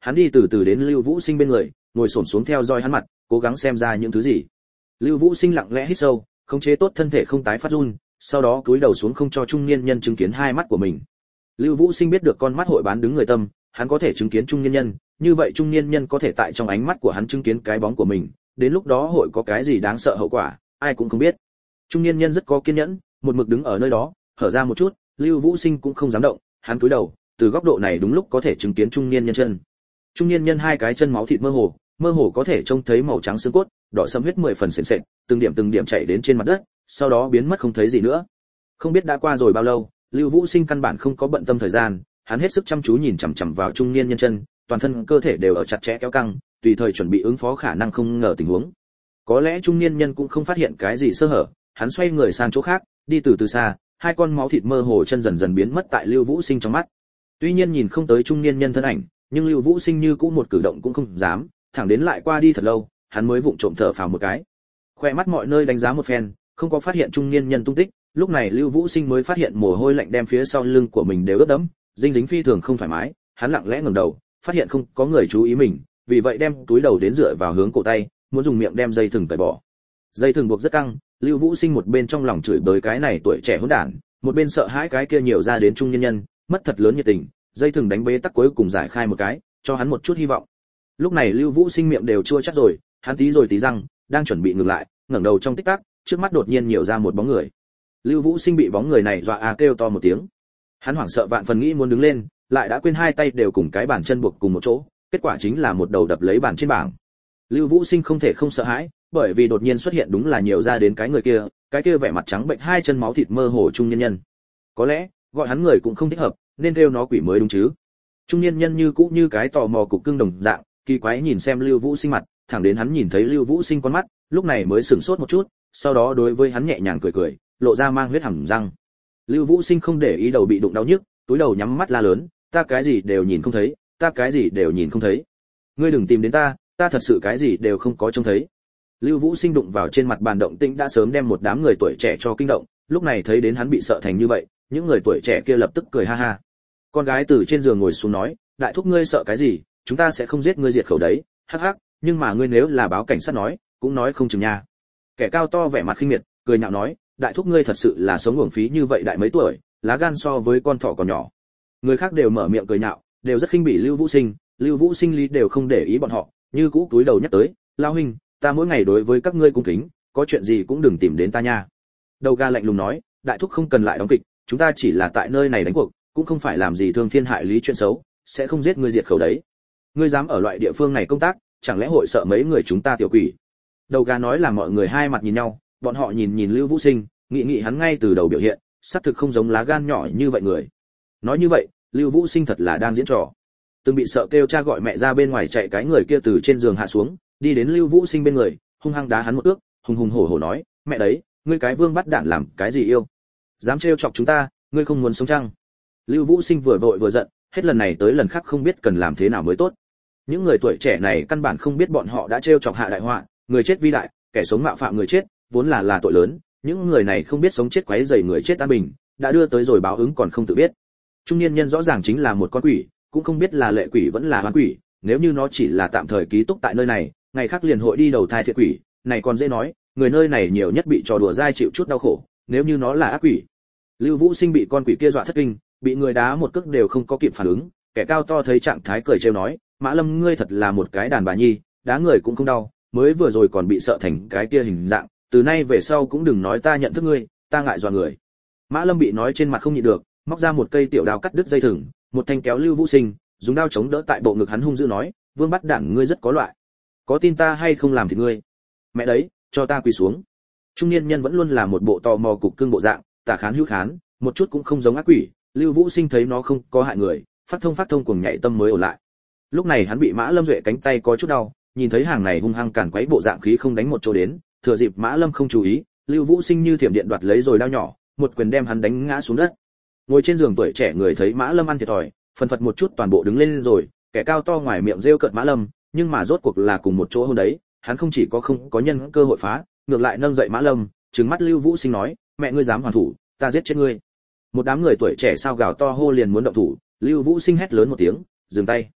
Hắn đi từ từ đến Lưu Vũ Sinh bên người, ngồi xổm xuống theo dõi hắn mặt, cố gắng xem ra những thứ gì. Lưu Vũ Sinh lặng lẽ hít sâu, khống chế tốt thân thể không tái phát run, sau đó cúi đầu xuống không cho trung niên nhân chứng kiến hai mắt của mình. Lưu Vũ Sinh biết được con mắt hội bán đứng người tâm, hắn có thể chứng kiến trung niên nhân, như vậy trung niên nhân có thể tại trong ánh mắt của hắn chứng kiến cái bóng của mình, đến lúc đó hội có cái gì đáng sợ hậu quả, ai cũng không biết. Trung niên nhân rất có kiên nhẫn, một mực đứng ở nơi đó, hở ra một chút, Lưu Vũ Sinh cũng không dám động, hắn cúi đầu, từ góc độ này đúng lúc có thể chứng kiến trung niên nhân chân. Trung niên nhân hai cái chân máu thịt mơ hồ, mơ hồ có thể trông thấy màu trắng xương cốt, đỏ sẫm huyết mười phần sền sệt, từng điểm từng điểm chảy đến trên mặt đất, sau đó biến mất không thấy gì nữa. Không biết đã qua rồi bao lâu, Lưu Vũ Sinh căn bản không có bận tâm thời gian, hắn hết sức chăm chú nhìn chằm chằm vào trung niên nhân chân, toàn thân cơ thể đều ở chặt chẽ kéo căng, tùy thời chuẩn bị ứng phó khả năng không ngờ tình huống. Có lẽ trung niên nhân cũng không phát hiện cái gì sơ hở, hắn xoay người sang chỗ khác, đi từ từ xa, hai con máu thịt mơ hồ chân dần dần biến mất tại Lưu Vũ Sinh trong mắt. Tuy nhiên nhìn không tới trung niên nhân thân ảnh, nhưng Lưu Vũ Sinh như cũ một cử động cũng không dám, thẳng đến lại qua đi thật lâu, hắn mới vụng trộm thở phào một cái. Khoe mắt mọi nơi đánh giá một phen, không có phát hiện trung niên nhân tung tích, lúc này Lưu Vũ Sinh mới phát hiện mồ hôi lạnh đem phía sau lưng của mình đều ướt đẫm, dinh dính phi thường không thoải mái, hắn lặng lẽ ngẩng đầu, phát hiện không có người chú ý mình, vì vậy đem túi đầu đến dựa vào hướng cổ tay, muốn dùng miệng đem dây thừng tẩy bỏ. Dây thừng buộc rất căng, Lưu Vũ Sinh một bên trong lòng chửi bới cái này tuổi trẻ hỗn đản, một bên sợ hãi cái kia nhiều ra đến trung nhân nhân, mất thật lớn nhiệt tình, dây thừng đánh bế tắc cuối cùng giải khai một cái, cho hắn một chút hy vọng. Lúc này Lưu Vũ Sinh miệng đều chua chắc rồi, hắn tí rồi tí răng, đang chuẩn bị ngừng lại, ngẩng đầu trong tích tắc, trước mắt đột nhiên nhiều ra một bóng người. Lưu Vũ Sinh bị bóng người này dọa à kêu to một tiếng. Hắn hoảng sợ vạn phần nghĩ muốn đứng lên, lại đã quên hai tay đều cùng cái bàn chân buộc cùng một chỗ, kết quả chính là một đầu đập lấy bàn trên bảng. Lưu Vũ Sinh không thể không sợ hãi, bởi vì đột nhiên xuất hiện đúng là nhiều ra đến cái người kia, cái kia vẻ mặt trắng bệnh hai chân máu thịt mơ hồ trung nhân nhân. Có lẽ, gọi hắn người cũng không thích hợp, nên kêu nó quỷ mới đúng chứ. Trung nhân nhân như cũ như cái tò mò cục cưng đồng dạng, kỳ quái nhìn xem Lưu Vũ Sinh mặt, thẳng đến hắn nhìn thấy Lưu Vũ Sinh con mắt, lúc này mới sửng sốt một chút, sau đó đối với hắn nhẹ nhàng cười cười, lộ ra mang huyết hàm răng. Lưu Vũ Sinh không để ý đầu bị đụng đau nhức, túi đầu nhắm mắt la lớn, ta cái gì đều nhìn không thấy, ta cái gì đều nhìn không thấy. Ngươi đừng tìm đến ta, ta thật sự cái gì đều không có trông thấy. Lưu Vũ Sinh đụng vào trên mặt bàn động tĩnh đã sớm đem một đám người tuổi trẻ cho kinh động, lúc này thấy đến hắn bị sợ thành như vậy, những người tuổi trẻ kia lập tức cười ha ha. Con gái từ trên giường ngồi xuống nói, đại thúc ngươi sợ cái gì, chúng ta sẽ không giết ngươi diệt khẩu đấy, hắc hắc, nhưng mà ngươi nếu là báo cảnh sát nói, cũng nói không chừng nha. Kẻ cao to vẻ mặt khinh miệt, cười nhạo nói, đại thúc ngươi thật sự là sống uổng phí như vậy đại mấy tuổi, lá gan so với con thỏ còn nhỏ. Người khác đều mở miệng cười nhạo, đều rất khinh bỉ Lưu Vũ Sinh, Lưu Vũ Sinh lý đều không để ý bọn họ, như cũ túi đầu nhắc tới, lao huynh, ta mỗi ngày đối với các ngươi cung kính, có chuyện gì cũng đừng tìm đến ta nha. Đầu ga lạnh lùng nói, đại thúc không cần lại đóng kịch, chúng ta chỉ là tại nơi này đánh cuộc, cũng không phải làm gì thương thiên hại lý chuyện xấu, sẽ không giết ngươi diệt khẩu đấy. Ngươi dám ở loại địa phương này công tác, chẳng lẽ hội sợ mấy người chúng ta tiểu quỷ? Đầu gà nói là mọi người hai mặt nhìn nhau, bọn họ nhìn nhìn Lưu Vũ Sinh, nghĩ nghĩ hắn ngay từ đầu biểu hiện, xác thực không giống lá gan nhỏ như vậy người. Nói như vậy, Lưu Vũ Sinh thật là đang diễn trò. Từng bị sợ kêu cha gọi mẹ ra bên ngoài chạy cái người kia từ trên giường hạ xuống, đi đến Lưu Vũ Sinh bên người, hung hăng đá hắn một ước, hùng hùng hổ hổ nói, mẹ đấy, ngươi cái vương bắt đạn làm cái gì yêu? Dám trêu chọc chúng ta, ngươi không muốn sống chăng? Lưu Vũ Sinh vừa vội vừa giận, hết lần này tới lần khác không biết cần làm thế nào mới tốt. Những người tuổi trẻ này căn bản không biết bọn họ đã trêu chọc hạ đại họa, người chết vi đại, kẻ sống mạo phạm người chết, vốn là là tội lớn, những người này không biết sống chết quấy rầy người chết an bình, đã đưa tới rồi báo ứng còn không tự biết. Trung niên nhân rõ ràng chính là một con quỷ, cũng không biết là lệ quỷ vẫn là oan quỷ, nếu như nó chỉ là tạm thời ký túc tại nơi này, ngày khác liền hội đi đầu thai thiệt quỷ, này còn dễ nói, người nơi này nhiều nhất bị trò đùa dai chịu chút đau khổ, nếu như nó là ác quỷ. Lưu Vũ Sinh bị con quỷ kia dọa thất kinh, bị người đá một cước đều không có kịp phản ứng, kẻ cao to thấy trạng thái cười trêu nói, Mã Lâm ngươi thật là một cái đàn bà nhi, đá người cũng không đau, mới vừa rồi còn bị sợ thành cái kia hình dạng, từ nay về sau cũng đừng nói ta nhận thức ngươi, ta ngại dọa người. Mã Lâm bị nói trên mặt không nhịn được, móc ra một cây tiểu đao cắt đứt dây thừng, một thanh kéo Lưu Vũ Sinh, dùng đao chống đỡ tại bộ ngực hắn hung dữ nói, Vương bắt đản ngươi rất có loại, có tin ta hay không làm thì ngươi. Mẹ đấy, cho ta quỳ xuống. Trung niên nhân vẫn luôn là một bộ tò mò cục cưng bộ dạng, tả khán hữu khán, một chút cũng không giống ác quỷ. Lưu Vũ Sinh thấy nó không có hại người, phát thông phát thông cuồng nhảy tâm mới ổn lại. Lúc này hắn bị Mã Lâm duệ cánh tay có chút đau, nhìn thấy hàng này hung hăng càn quấy bộ dạng khí không đánh một chỗ đến, thừa dịp Mã Lâm không chú ý, Lưu Vũ Sinh như thiểm điện đoạt lấy rồi đao nhỏ, một quyền đem hắn đánh ngã xuống đất. Ngồi trên giường tuổi trẻ người thấy Mã Lâm ăn thiệt thòi, phần phật một chút toàn bộ đứng lên rồi, kẻ cao to ngoài miệng rêu cợt Mã Lâm, nhưng mà rốt cuộc là cùng một chỗ hôn đấy, hắn không chỉ có không có nhân cơ hội phá, ngược lại nâng dậy Mã Lâm, trừng mắt Lưu Vũ Sinh nói, mẹ ngươi dám hoàn thủ, ta giết chết ngươi. Một đám người tuổi trẻ sao gào to hô liền muốn động thủ, Lưu Vũ Sinh hét lớn một tiếng, dừng tay.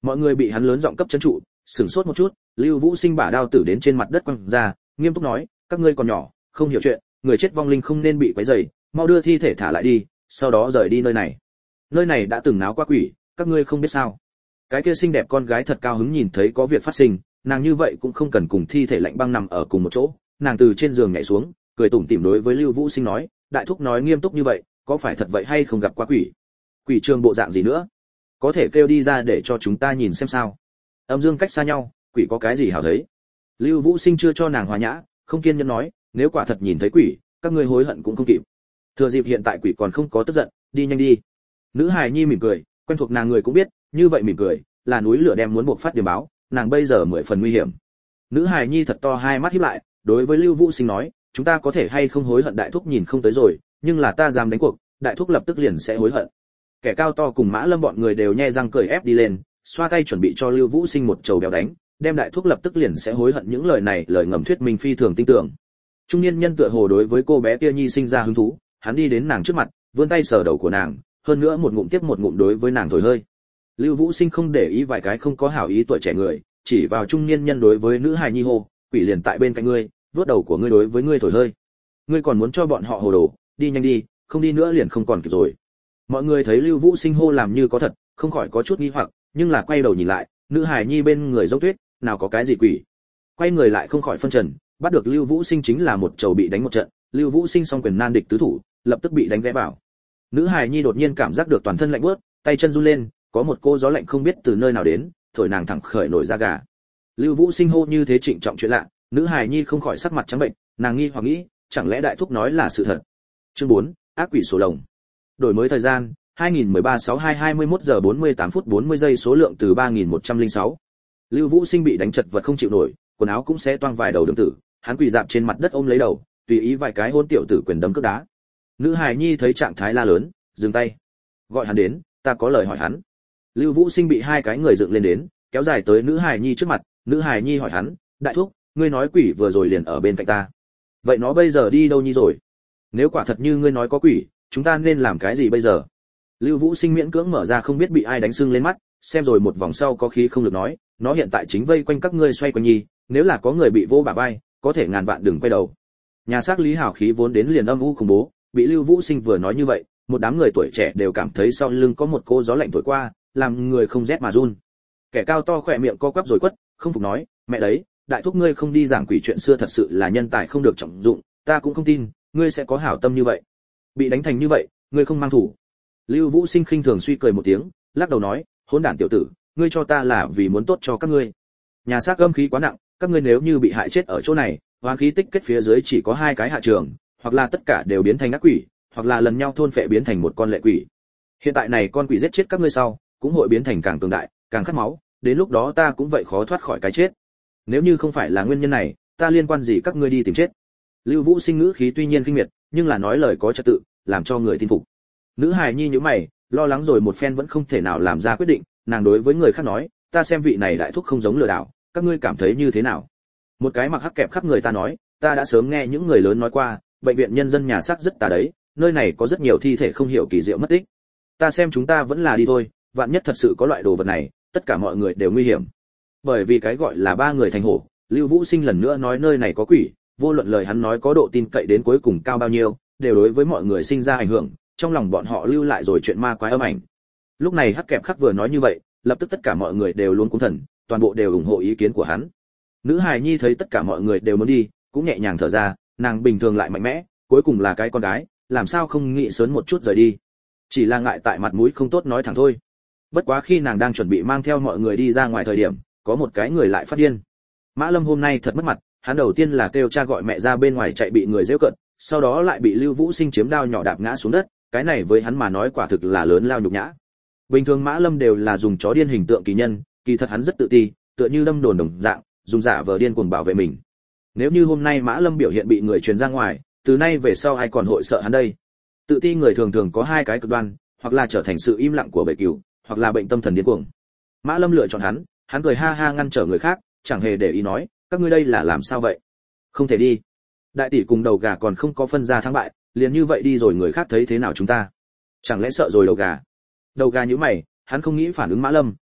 Mọi người bị hắn lớn giọng cấp trấn trụ, sửng sốt một chút. Lưu Vũ Sinh bả đao tử đến trên mặt đất quăng ra, nghiêm túc nói, các ngươi còn nhỏ, không hiểu chuyện, người chết vong linh không nên bị quấy rầy, mau đưa thi thể thả lại đi, sau đó rời đi nơi này. Nơi này đã từng náo qua quỷ, các ngươi không biết sao? Cái kia xinh đẹp con gái thật cao hứng nhìn thấy có việc phát sinh, nàng như vậy cũng không cần cùng thi thể lạnh băng nằm ở cùng một chỗ, nàng từ trên giường nhảy xuống, cười tủm tỉm đối với Lưu Vũ Sinh nói, đại thúc nói nghiêm túc như vậy, có phải thật vậy hay không gặp qua quỷ? Quỷ trường bộ dạng gì nữa? Có thể kêu đi ra để cho chúng ta nhìn xem sao? Âm dương cách xa nhau, quỷ có cái gì hảo thấy? Lưu Vũ Sinh chưa cho nàng hòa nhã, không kiên nhẫn nói, nếu quả thật nhìn thấy quỷ, các ngươi hối hận cũng không kịp. Thừa dịp hiện tại quỷ còn không có tức giận, đi nhanh đi. Nữ hài nhi mỉm cười, quen thuộc nàng người cũng biết, như vậy mỉm cười, là núi lửa đem muốn buộc phát điểm báo, nàng bây giờ mười phần nguy hiểm. Nữ hài nhi thật to hai mắt híp lại, đối với Lưu Vũ Sinh nói, chúng ta có thể hay không hối hận đại thúc nhìn không tới rồi, nhưng là ta dám đánh cuộc, đại thúc lập tức liền sẽ hối hận. Kẻ cao to cùng Mã Lâm bọn người đều nhe răng cười ép đi lên, xoa tay chuẩn bị cho Lưu Vũ Sinh một trầu béo đánh, đem đại thúc lập tức liền sẽ hối hận những lời này, lời ngầm thuyết minh phi thường tin tưởng. Trung niên nhân tựa hồ đối với cô bé kia nhi sinh ra hứng thú, hắn đi đến nàng trước mặt, vươn tay sờ đầu của nàng, hơn nữa một ngụm tiếp một ngụm đối với nàng thổi hơi. Lưu Vũ Sinh không để ý vài cái không có hảo ý tuổi trẻ người, chỉ vào trung niên nhân đối với nữ hài nhi hô, quỷ liền tại bên cạnh ngươi, vớt đầu của ngươi đối với ngươi thổi hơi. Ngươi còn muốn cho bọn họ hồ đồ, đi nhanh đi, không đi nữa liền không còn kịp rồi. Mọi người thấy Lưu Vũ Sinh hô làm như có thật, không khỏi có chút nghi hoặc, nhưng là quay đầu nhìn lại, nữ hài nhi bên người giống tuyết, nào có cái gì quỷ. Quay người lại không khỏi phân trần, bắt được Lưu Vũ Sinh chính là một trầu bị đánh một trận, Lưu Vũ Sinh song quyền nan địch tứ thủ, lập tức bị đánh ghé vào. Nữ hài nhi đột nhiên cảm giác được toàn thân lạnh buốt, tay chân run lên, có một cô gió lạnh không biết từ nơi nào đến, thổi nàng thẳng khởi nổi da gà. Lưu Vũ Sinh hô như thế trịnh trọng chuyện lạ, nữ hài nhi không khỏi sắc mặt trắng bệnh, nàng nghi hoặc nghĩ, chẳng lẽ đại thúc nói là sự thật. Chương bốn, ác quỷ sổ lồng. Đổi mới thời gian, hai nghìn mười ba sáu hai hai mươi mốt giờ bốn mươi tám phút bốn mươi giây, số lượng từ ba nghìn một trăm lẻ sáu. Lưu Vũ Sinh bị đánh chật vật không chịu nổi, quần áo cũng sẽ toang vài đầu đường tử, hắn quỳ dạp trên mặt đất ôm lấy đầu, tùy ý vài cái hôn tiểu tử quyền đấm cước đá. Nữ hài nhi thấy trạng thái la lớn, dừng tay. Gọi hắn đến, ta có lời hỏi hắn. Lưu Vũ Sinh bị hai cái người dựng lên đến, kéo dài tới nữ hài nhi trước mặt, nữ hài nhi hỏi hắn, đại thúc, ngươi nói quỷ vừa rồi liền ở bên cạnh ta. Vậy nó bây giờ đi đâu nhi rồi? Nếu quả thật như ngươi nói có quỷ, chúng ta nên làm cái gì bây giờ? Lưu Vũ Sinh miễn cưỡng mở ra không biết bị ai đánh sưng lên mắt, xem rồi một vòng sau có khí không được nói, nó hiện tại chính vây quanh các ngươi xoay quanh nhi, nếu là có người bị vô bả vai, có thể ngàn vạn đừng quay đầu. Nhà xác Lý Hảo khí vốn đến liền âm u khủng bố, bị Lưu Vũ Sinh vừa nói như vậy, một đám người tuổi trẻ đều cảm thấy sau lưng có một cô gió lạnh thổi qua, làm người không rét mà run. Kẻ cao to khỏe miệng co quắp rồi quất, không phục nói, mẹ đấy, đại thúc ngươi không đi giảng quỷ chuyện xưa thật sự là nhân tài không được trọng dụng, ta cũng không tin, ngươi sẽ có hảo tâm như vậy. Bị đánh thành như vậy, ngươi không mang thủ. Lưu Vũ Sinh khinh thường suy cười một tiếng, lắc đầu nói, hỗn đản tiểu tử, ngươi cho ta là vì muốn tốt cho các ngươi. Nhà xác âm khí quá nặng, các ngươi nếu như bị hại chết ở chỗ này, oán khí tích kết phía dưới chỉ có hai cái hạ trường, hoặc là tất cả đều biến thành ác quỷ, hoặc là lần nhau thôn phệ biến thành một con lệ quỷ. Hiện tại này con quỷ giết chết các ngươi sau, cũng hội biến thành càng cường đại, càng khát máu, đến lúc đó ta cũng vậy khó thoát khỏi cái chết. Nếu như không phải là nguyên nhân này, ta liên quan gì các ngươi đi tìm chết? Lưu Vũ Sinh ngữ khí tuy nhiên kinh miệt, nhưng là nói lời có trật tự, làm cho người tin phục. Nữ hài nhi nhíu mày, lo lắng rồi một phen vẫn không thể nào làm ra quyết định, nàng đối với người khác nói, ta xem vị này đại thúc không giống lừa đảo, các ngươi cảm thấy như thế nào? Một cái mặc hắc kẹp khắp người ta nói, ta đã sớm nghe những người lớn nói qua, bệnh viện nhân dân nhà xác rất tà đấy, nơi này có rất nhiều thi thể không hiểu kỳ diệu mất tích. Ta xem chúng ta vẫn là đi thôi, vạn nhất thật sự có loại đồ vật này, tất cả mọi người đều nguy hiểm. Bởi vì cái gọi là ba người thành hổ, Lưu Vũ Sinh lần nữa nói nơi này có quỷ, vô luận lời hắn nói có độ tin cậy đến cuối cùng cao bao nhiêu, đều đối với mọi người sinh ra ảnh hưởng, trong lòng bọn họ lưu lại rồi chuyện ma quái âm ảnh. Lúc này hắc kẹp khắc vừa nói như vậy, lập tức tất cả mọi người đều luôn cuống thần, toàn bộ đều ủng hộ ý kiến của hắn. Nữ hài nhi thấy tất cả mọi người đều muốn đi, cũng nhẹ nhàng thở ra, nàng bình thường lại mạnh mẽ, cuối cùng là cái con gái, làm sao không nghĩ sớm một chút rời đi. Chỉ là ngại tại mặt mũi không tốt nói thẳng thôi. Bất quá khi nàng đang chuẩn bị mang theo mọi người đi ra ngoài thời điểm, có một cái người lại phát điên. Mã Lâm hôm nay thật mất mặt, hắn đầu tiên là kêu cha gọi mẹ ra bên ngoài chạy bị người giễu cợt, sau đó lại bị Lưu Vũ Sinh chiếm đao nhỏ đạp ngã xuống đất, cái này với hắn mà nói quả thực là lớn lao nhục nhã. Bình thường Mã Lâm đều là dùng chó điên hình tượng kỳ nhân, kỳ thật hắn rất tự ti, tựa như đâm đồn đồng dạng, dùng giả vờ điên cuồng bảo vệ mình. Nếu như hôm nay Mã Lâm biểu hiện bị người truyền ra ngoài, từ nay về sau ai còn hội sợ hắn đây? Tự ti người thường thường có hai cái cực đoan, hoặc là trở thành sự im lặng của bầy cừu, hoặc là bệnh tâm thần điên cuồng. Mã Lâm lựa chọn hắn, hắn cười ha ha ngăn trở người khác, chẳng hề để ý nói, các ngươi đây là làm sao vậy? Không thể đi. Đại tỷ cùng đầu gà còn không có phân ra thắng bại, liền như vậy đi rồi người khác thấy thế nào chúng ta? Chẳng lẽ sợ rồi đầu gà? Đầu gà nhíu mày, hắn không nghĩ phản ứng Mã Lâm,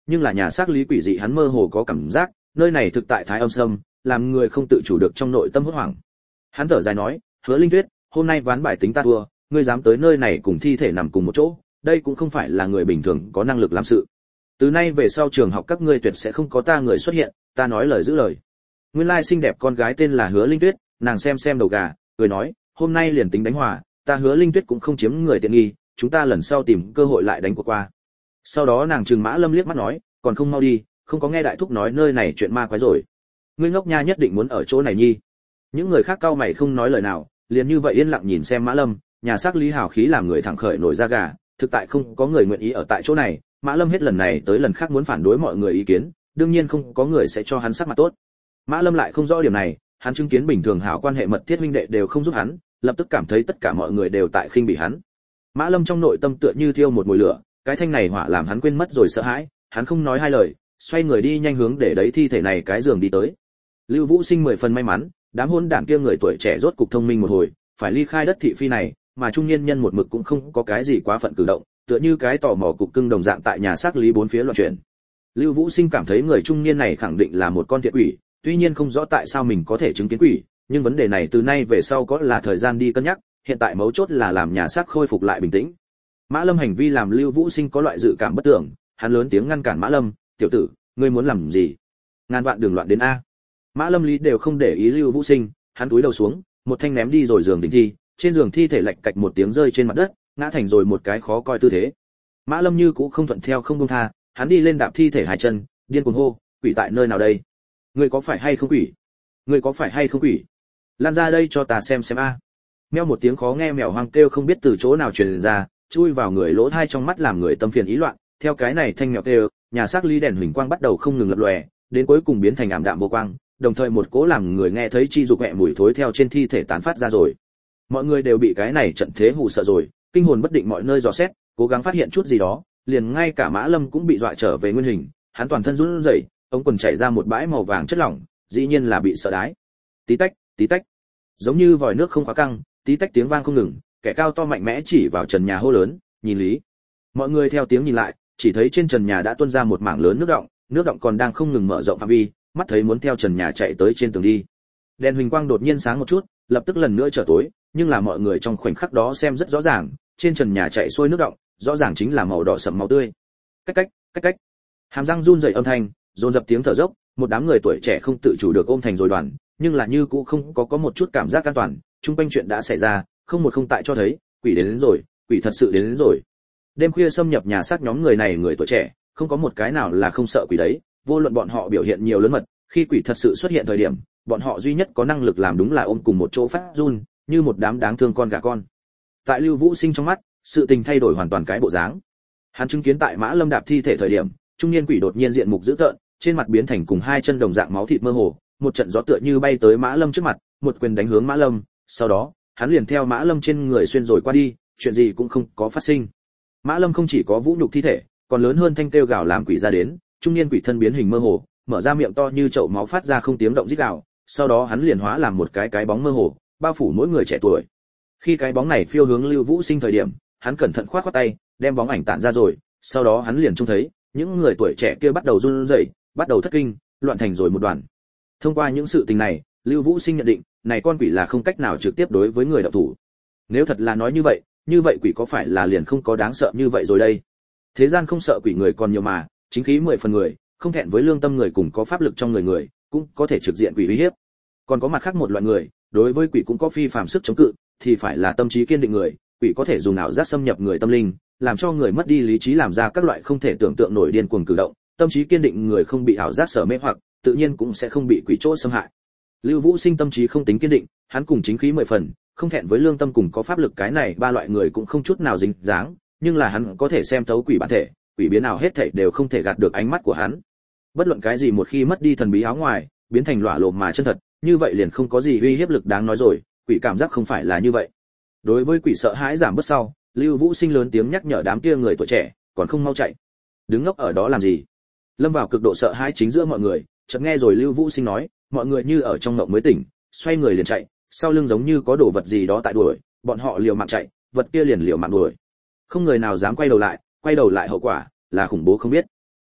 nhưng là nhà xác lý quỷ dị hắn mơ hồ có cảm giác, nơi này thực tại thái âm sâm, làm người không tự chủ được trong nội tâm hốt hoảng. Hắn thở dài nói, Hứa Linh Tuyết, hôm nay ván bài tính ta thua, ngươi dám tới nơi này cùng thi thể nằm cùng một chỗ, đây cũng không phải là người bình thường có năng lực làm sự. Từ nay về sau trường học các ngươi tuyệt sẽ không có ta người xuất hiện, ta nói lời giữ lời. Nguyên lai xinh đẹp con gái tên là Hứa Linh Tuyết, nàng xem xem đầu gà, cười nói, hôm nay liền tính đánh hòa, ta Hứa Linh Tuyết cũng không chiếm người tiện nghi, chúng ta lần sau tìm cơ hội lại đánh cuộc qua. Sau đó nàng trừng Mã Lâm liếc mắt nói, còn không mau đi, không có nghe đại thúc nói nơi này chuyện ma quái rồi. Ngươi ngốc nha nhất định muốn ở chỗ này nhi. Những người khác cau mày không nói lời nào, liền như vậy yên lặng nhìn xem Mã Lâm, nhà xác Lý hào khí làm người thẳng khởi nổi da gà, thực tại không có người nguyện ý ở tại chỗ này, Mã Lâm hết lần này tới lần khác muốn phản đối mọi người ý kiến, đương nhiên không có người sẽ cho hắn sắc mặt tốt. Mã Lâm lại không rõ điểm này, hắn chứng kiến bình thường hảo quan hệ mật thiết huynh đệ đều không giúp hắn, lập tức cảm thấy tất cả mọi người đều tại khinh bỉ hắn. Mã Lâm trong nội tâm tựa như thiêu một mùi lửa, cái thanh này hỏa làm hắn quên mất rồi sợ hãi, hắn không nói hai lời, xoay người đi nhanh hướng để đấy thi thể này cái giường đi tới. Lưu Vũ Sinh mười phần may mắn, đám hôn đảng kia người tuổi trẻ rốt cục thông minh một hồi, phải ly khai đất thị phi này, mà trung niên nhân một mực cũng không có cái gì quá phận cử động, tựa như cái tò mò cục cưng đồng dạng tại nhà xác Lý bốn phía loạn chuyển. Lưu Vũ Sinh cảm thấy người trung niên này khẳng định là một con thiện quỷ, tuy nhiên không rõ tại sao mình có thể chứng kiến quỷ, nhưng vấn đề này từ nay về sau có là thời gian đi cân nhắc, hiện tại mấu chốt là làm nhà xác khôi phục lại bình tĩnh. Mã Lâm hành vi làm Lưu Vũ Sinh có loại dự cảm bất tưởng, hắn lớn tiếng ngăn cản Mã Lâm, "Tiểu tử, ngươi muốn làm gì? Ngàn vạn đường loạn đến a." Mã Lâm Lý đều không để ý Lưu Vũ Sinh, hắn cúi đầu xuống, một thanh ném đi rồi giường đỉnh thi, trên giường thi thể lạch cạch một tiếng rơi trên mặt đất, ngã thành rồi một cái khó coi tư thế. Mã Lâm như cũ không thuận theo không buông tha, hắn đi lên đạp thi thể hai chân, điên cuồng hô, "Quỷ tại nơi nào đây? Ngươi có phải hay không quỷ? Ngươi có phải hay không quỷ? Lan ra đây cho ta xem xem a." Meo một tiếng khó nghe mèo hoang kêu không biết từ chỗ nào truyền ra, chui vào người lỗ tai trong mắt làm người tâm phiền ý loạn, theo cái này thanh mèo kêu, nhà xác Lý đèn huỳnh quang bắt đầu không ngừng lập lòe, đến cuối cùng biến thành ảm đạm vô quang, đồng thời một cỗ làm người nghe thấy chi dục mẹ mùi thối theo trên thi thể tán phát ra rồi. Mọi người đều bị cái này trận thế hù sợ rồi, kinh hồn bất định mọi nơi dò xét, cố gắng phát hiện chút gì đó, liền ngay cả Mã Lâm cũng bị dọa trở về nguyên hình, hắn toàn thân run rẩy, ống quần chảy ra một bãi màu vàng chất lỏng, dĩ nhiên là bị sợ đái. Tí tách, tí tách, giống như vòi nước không khóa căng, tí tách tiếng vang không ngừng, kẻ cao to mạnh mẽ chỉ vào trần nhà hô lớn, "Nhìn Lý!" Mọi người theo tiếng nhìn lại, chỉ thấy trên trần nhà đã tuôn ra một mảng lớn nước đọng, nước đọng còn đang không ngừng mở rộng phạm vi, mắt thấy muốn theo trần nhà chạy tới trên tường đi. Đèn huỳnh quang đột nhiên sáng một chút, lập tức lần nữa trở tối, nhưng là mọi người trong khoảnh khắc đó xem rất rõ ràng, trên trần nhà chạy xuôi nước đọng, rõ ràng chính là màu đỏ sẫm máu tươi. Cách cách, cách cách. Hàm răng run rẩy âm thanh, dồn dập tiếng thở dốc, một đám người tuổi trẻ không tự chủ được ôm thành rồi đoàn, nhưng là như cũ không có có một chút cảm giác an toàn, chung quanh chuyện đã xảy ra, không một không tại cho thấy, quỷ đến, đến rồi, quỷ thật sự đến, đến rồi. Đêm khuya xâm nhập nhà xác nhóm người này người tuổi trẻ, không có một cái nào là không sợ quỷ đấy, vô luận bọn họ biểu hiện nhiều lớn mật, khi quỷ thật sự xuất hiện thời điểm, bọn họ duy nhất có năng lực làm đúng là ôm cùng một chỗ phát run, như một đám đáng thương con gà con. Tại Lưu Vũ Sinh trong mắt, sự tình thay đổi hoàn toàn cái bộ dáng. Hắn chứng kiến tại Mã Lâm đạp thi thể thời điểm, trung niên quỷ đột nhiên diện mục dữ tợn, trên mặt biến thành cùng hai chân đồng dạng máu thịt mơ hồ, một trận gió tựa như bay tới Mã Lâm trước mặt, một quyền đánh hướng Mã Lâm, sau đó, hắn liền theo Mã Lâm trên người xuyên rồi qua đi, chuyện gì cũng không có phát sinh. Mã Lâm không chỉ có vũ nhục thi thể, còn lớn hơn thanh kêu gào làm quỷ ra đến, trung niên quỷ thân biến hình mơ hồ, mở ra miệng to như chậu máu phát ra không tiếng động rít gào, sau đó hắn liền hóa làm một cái cái bóng mơ hồ, bao phủ mỗi người trẻ tuổi. Khi cái bóng này phiêu hướng Lưu Vũ Sinh thời điểm, hắn cẩn thận khoát khoát tay, đem bóng ảnh tản ra rồi, sau đó hắn liền trông thấy, những người tuổi trẻ kia bắt đầu run rẩy, bắt đầu thất kinh, loạn thành rồi một đoàn. Thông qua những sự tình này, Lưu Vũ Sinh nhận định, này con quỷ là không cách nào trực tiếp đối với người động thủ. Nếu thật là nói như vậy, như vậy quỷ có phải là liền không có đáng sợ như vậy rồi đây? Thế gian không sợ quỷ người còn nhiều mà, chính khí mười phần người, không thẹn với lương tâm người cùng có pháp lực trong người người, cũng có thể trực diện quỷ uy hiếp. Còn có mặt khác một loại người, đối với quỷ cũng có phi phàm sức chống cự, thì phải là tâm trí kiên định người, quỷ có thể dùng ảo giác xâm nhập người tâm linh, làm cho người mất đi lý trí làm ra các loại không thể tưởng tượng nổi điên cuồng cử động, tâm trí kiên định người không bị ảo giác sở mê hoặc, tự nhiên cũng sẽ không bị quỷ chỗ xâm hại. Lưu Vũ Sinh tâm trí không tính kiên định, hắn cùng chính khí mười phần, không thẹn với lương tâm cùng có pháp lực cái này ba loại người cũng không chút nào dính dáng, nhưng là hắn có thể xem thấu quỷ bản thể, quỷ biến nào hết thảy đều không thể gạt được ánh mắt của hắn. Bất luận cái gì một khi mất đi thần bí áo ngoài, biến thành lỏa lồ mà chân thật, như vậy liền không có gì uy hiếp lực đáng nói rồi, quỷ cảm giác không phải là như vậy. Đối với quỷ sợ hãi giảm bớt sau, Lưu Vũ Sinh lớn tiếng nhắc nhở đám kia người tuổi trẻ, còn không mau chạy. Đứng ngốc ở đó làm gì? Lâm vào cực độ sợ hãi chính giữa mọi người, chợt nghe rồi Lưu Vũ Sinh nói, mọi người như ở trong mộng mới tỉnh, xoay người liền chạy, sau lưng giống như có đồ vật gì đó tại đuổi, bọn họ liều mạng chạy, vật kia liền liều mạng đuổi. Không người nào dám quay đầu lại, quay đầu lại hậu quả là khủng bố không biết.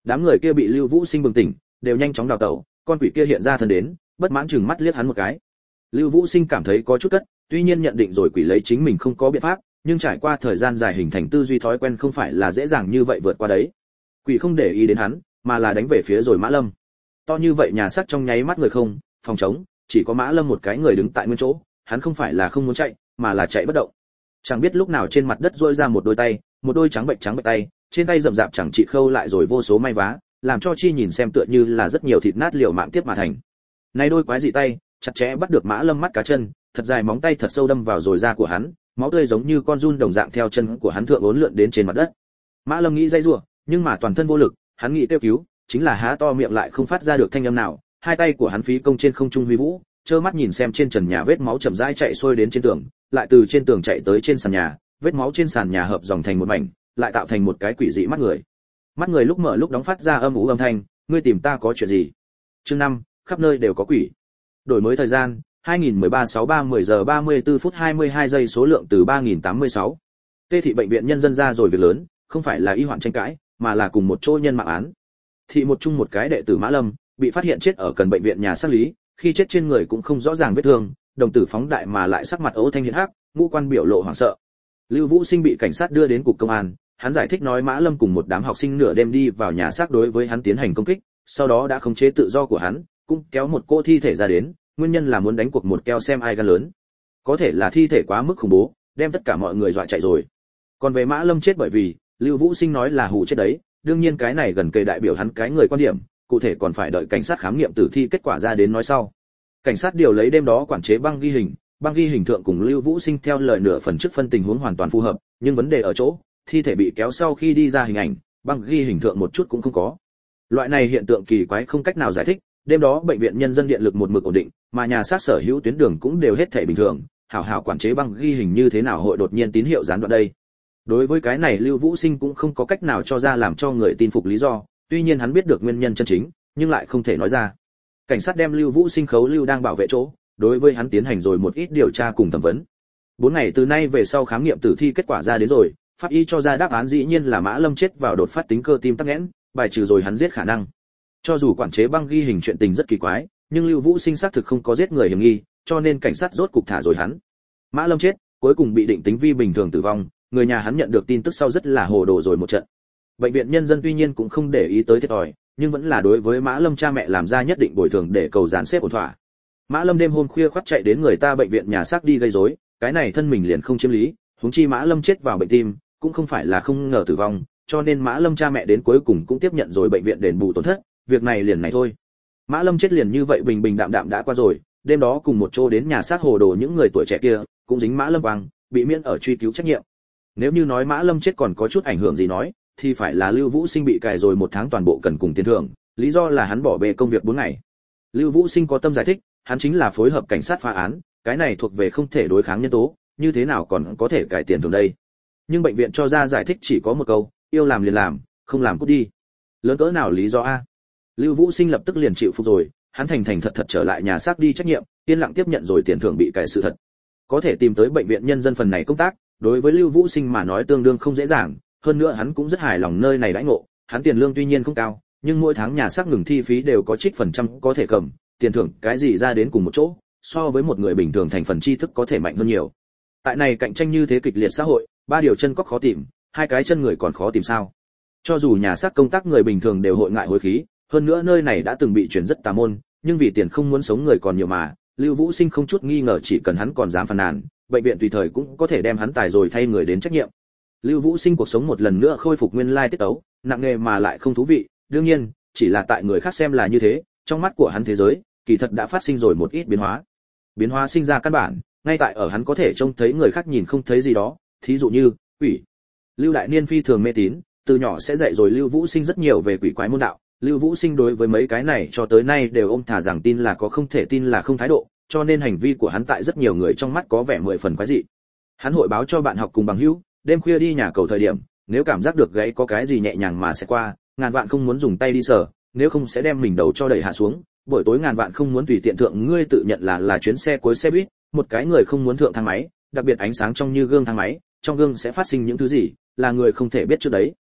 Đám người kia bị Lưu Vũ Sinh bừng tỉnh, đều nhanh chóng đào tẩu, con quỷ kia hiện ra thân đến, bất mãn chừng mắt liếc hắn một cái. Lưu Vũ Sinh cảm thấy có chút cất, tuy nhiên nhận định rồi quỷ lấy chính mình không có biện pháp, nhưng trải qua thời gian dài hình thành tư duy thói quen không phải là dễ dàng như vậy vượt qua đấy. Quỷ không để ý đến hắn, mà là đánh về phía rồi Mã Lâm. To như vậy nhà xác trong nháy mắt người không, phòng trống, chỉ có Mã Lâm một cái người đứng tại nguyên chỗ, hắn không phải là không muốn chạy, mà là chạy bất động. Chẳng biết lúc nào trên mặt đất rỗi ra một đôi tay, một đôi trắng bệnh trắng bệnh tay, trên tay rậm rạp chẳng trị khâu lại rồi vô số may vá, làm cho chi nhìn xem tựa như là rất nhiều thịt nát liều mạng tiếp mà thành. Này đôi quái dị tay, chặt chẽ bắt được Mã Lâm mắt cá chân, thật dài móng tay thật sâu đâm vào rồi da của hắn, máu tươi giống như con giun đồng dạng theo chân của hắn thượng uốn lượn đến trên mặt đất. Mã Lâm nghĩ dây rủa, nhưng mà toàn thân vô lực, hắn nghĩ kêu cứu, chính là há to miệng lại không phát ra được thanh âm nào, hai tay của hắn phí công trên không trung huy vũ, trơ mắt nhìn xem trên trần nhà vết máu chậm rãi chạy xuôi đến trên tường, lại từ trên tường chạy tới trên sàn nhà, vết máu trên sàn nhà hợp dòng thành một mảnh, lại tạo thành một cái quỷ dị mắt người. Mắt người lúc mở lúc đóng phát ra âm ú âm thanh, ngươi tìm ta có chuyện gì? Chương năm, khắp nơi đều có quỷ. Đổi mới thời gian, hai nghìn mười ba sáu ba mười giờ ba mươi tư phút hai mươi hai giây, số lượng từ ba nghìn tám mươi sáu. Tê thị bệnh viện nhân dân ra rồi việc lớn, không phải là y hoạn tranh cãi, mà là cùng một chỗ nhân mạng án. Thị một chung một cái đệ tử Mã Lâm, bị phát hiện chết ở cần bệnh viện nhà xác lý, khi chết trên người cũng không rõ ràng vết thương, đồng tử phóng đại mà lại sắc mặt ố thanh hiện hắc, ngũ quan biểu lộ hoảng sợ. Lưu Vũ Sinh bị cảnh sát đưa đến cục công an, hắn giải thích nói Mã Lâm cùng một đám học sinh nửa đêm đi vào nhà xác đối với hắn tiến hành công kích, sau đó đã khống chế tự do của hắn, cũng kéo một cô thi thể ra đến, nguyên nhân là muốn đánh cuộc một keo xem ai gan lớn. Có thể là thi thể quá mức khủng bố, đem tất cả mọi người dọa chạy rồi. Còn về Mã Lâm chết bởi vì, Lưu Vũ Sinh nói là hù chết đấy, đương nhiên cái này gần kề đại biểu hắn cái người quan điểm, cụ thể còn phải đợi cảnh sát khám nghiệm tử thi kết quả ra đến nói sau. Cảnh sát điều lấy đêm đó quản chế băng ghi hình, băng ghi hình thượng cùng Lưu Vũ Sinh theo lời nửa phần trước phân tình huống hoàn toàn phù hợp, nhưng vấn đề ở chỗ, thi thể bị kéo sau khi đi ra hình ảnh, băng ghi hình thượng một chút cũng không có. Loại này hiện tượng kỳ quái không cách nào giải thích, đêm đó bệnh viện nhân dân điện lực một mực ổn định, mà nhà xác sở hữu tuyến đường cũng đều hết thảy bình thường, hảo hảo quản chế băng ghi hình như thế nào hội đột nhiên tín hiệu gián đoạn đây. Đối với cái này Lưu Vũ Sinh cũng không có cách nào cho ra làm cho người tin phục lý do, tuy nhiên hắn biết được nguyên nhân chân chính, nhưng lại không thể nói ra. Cảnh sát đem Lưu Vũ Sinh khấu lưu đang bảo vệ chỗ, đối với hắn tiến hành rồi một ít điều tra cùng thẩm vấn. Bốn ngày từ nay về sau khám nghiệm tử thi kết quả ra đến rồi, pháp y cho ra đáp án dĩ nhiên là Mã Lâm chết vào đột phát tính cơ tim tắc nghẽn, bài trừ rồi hắn giết khả năng. Cho dù quản chế băng ghi hình chuyện tình rất kỳ quái, nhưng Lưu Vũ Sinh xác thực không có giết người hiểm nghi, cho nên cảnh sát rốt cục thả rồi hắn. Mã Lâm chết, cuối cùng bị định tính vi bình thường tử vong, người nhà hắn nhận được tin tức sau rất là hồ đồ rồi một trận. Bệnh viện nhân dân tuy nhiên cũng không để ý tới thiệt thòi, nhưng vẫn là đối với Mã Lâm cha mẹ làm ra nhất định bồi thường để cầu dàn xếp ổn thỏa. Mã Lâm đêm hôm khuya khoắt chạy đến người ta bệnh viện nhà xác đi gây rối, cái này thân mình liền không chiếm lý, huống chi Mã Lâm chết vào bệnh tim, cũng không phải là không ngờ tử vong, cho nên Mã Lâm cha mẹ đến cuối cùng cũng tiếp nhận rồi bệnh viện đền bù tổn thất, việc này liền này thôi. Mã Lâm chết liền như vậy bình bình đạm đạm đã qua rồi, đêm đó cùng một chỗ đến nhà xác hồ đồ những người tuổi trẻ kia, cũng dính Mã Lâm quang, bị miễn ở truy cứu trách nhiệm. Nếu như nói Mã Lâm chết còn có chút ảnh hưởng gì nói, thì phải là Lưu Vũ Sinh bị cài rồi một tháng toàn bộ cần cùng tiền thưởng, lý do là hắn bỏ bê công việc bốn ngày. Lưu Vũ Sinh có tâm giải thích, hắn chính là phối hợp cảnh sát phá án, cái này thuộc về không thể đối kháng nhân tố, như thế nào còn có thể cải tiền thưởng đây. Nhưng bệnh viện cho ra giải thích chỉ có một câu, yêu làm liền làm, không làm cút đi. Lớn cỡ nào lý do a? Lưu Vũ Sinh lập tức liền chịu phục rồi, hắn thành thành thật thật trở lại nhà xác đi trách nhiệm, yên lặng tiếp nhận rồi tiền thưởng bị cải sự thật. Có thể tìm tới bệnh viện nhân dân phần này công tác, đối với Lưu Vũ Sinh mà nói tương đương không dễ dàng, hơn nữa hắn cũng rất hài lòng nơi này đãi ngộ, hắn tiền lương tuy nhiên không cao, nhưng mỗi tháng nhà xác ngừng thi phí đều có trích phần trăm có thể cầm, tiền thưởng cái gì ra đến cùng một chỗ, so với một người bình thường thành phần tri thức có thể mạnh hơn nhiều. Tại này cạnh tranh như thế kịch liệt xã hội, ba điều chân có khó tìm, hai cái chân người còn khó tìm sao? Cho dù nhà xác công tác người bình thường đều hội ngại hối khí, hơn nữa nơi này đã từng bị chuyển rất tà môn, nhưng vì tiền không muốn sống người còn nhiều mà, Lưu Vũ Sinh không chút nghi ngờ chỉ cần hắn còn dám phàn nàn, bệnh viện tùy thời cũng có thể đem hắn tài rồi thay người đến trách nhiệm. Lưu Vũ Sinh cuộc sống một lần nữa khôi phục nguyên lai tiết tấu, nặng nề mà lại không thú vị, đương nhiên, chỉ là tại người khác xem là như thế, trong mắt của hắn thế giới, kỳ thật đã phát sinh rồi một ít biến hóa. Biến hóa sinh ra căn bản, ngay tại ở hắn có thể trông thấy người khác nhìn không thấy gì đó, thí dụ như quỷ. Lưu Đại Niên phi thường mê tín, từ nhỏ sẽ dạy rồi Lưu Vũ Sinh rất nhiều về quỷ quái môn đạo. Lưu Vũ Sinh đối với mấy cái này cho tới nay đều ôm thả rằng tin là có không thể tin là không thái độ, cho nên hành vi của hắn tại rất nhiều người trong mắt có vẻ mười phần quái dị. Hắn hội báo cho bạn học cùng bằng hữu, đêm khuya đi nhà cầu thời điểm, nếu cảm giác được gãy có cái gì nhẹ nhàng mà sẽ qua, ngàn vạn không muốn dùng tay đi sờ, nếu không sẽ đem mình đầu cho đẩy hạ xuống. Buổi tối ngàn vạn không muốn tùy tiện thượng ngươi tự nhận là là chuyến xe cuối xe buýt, một cái người không muốn thượng thang máy, đặc biệt ánh sáng trong như gương thang máy, trong gương sẽ phát sinh những thứ gì, là người không thể biết trước đấy.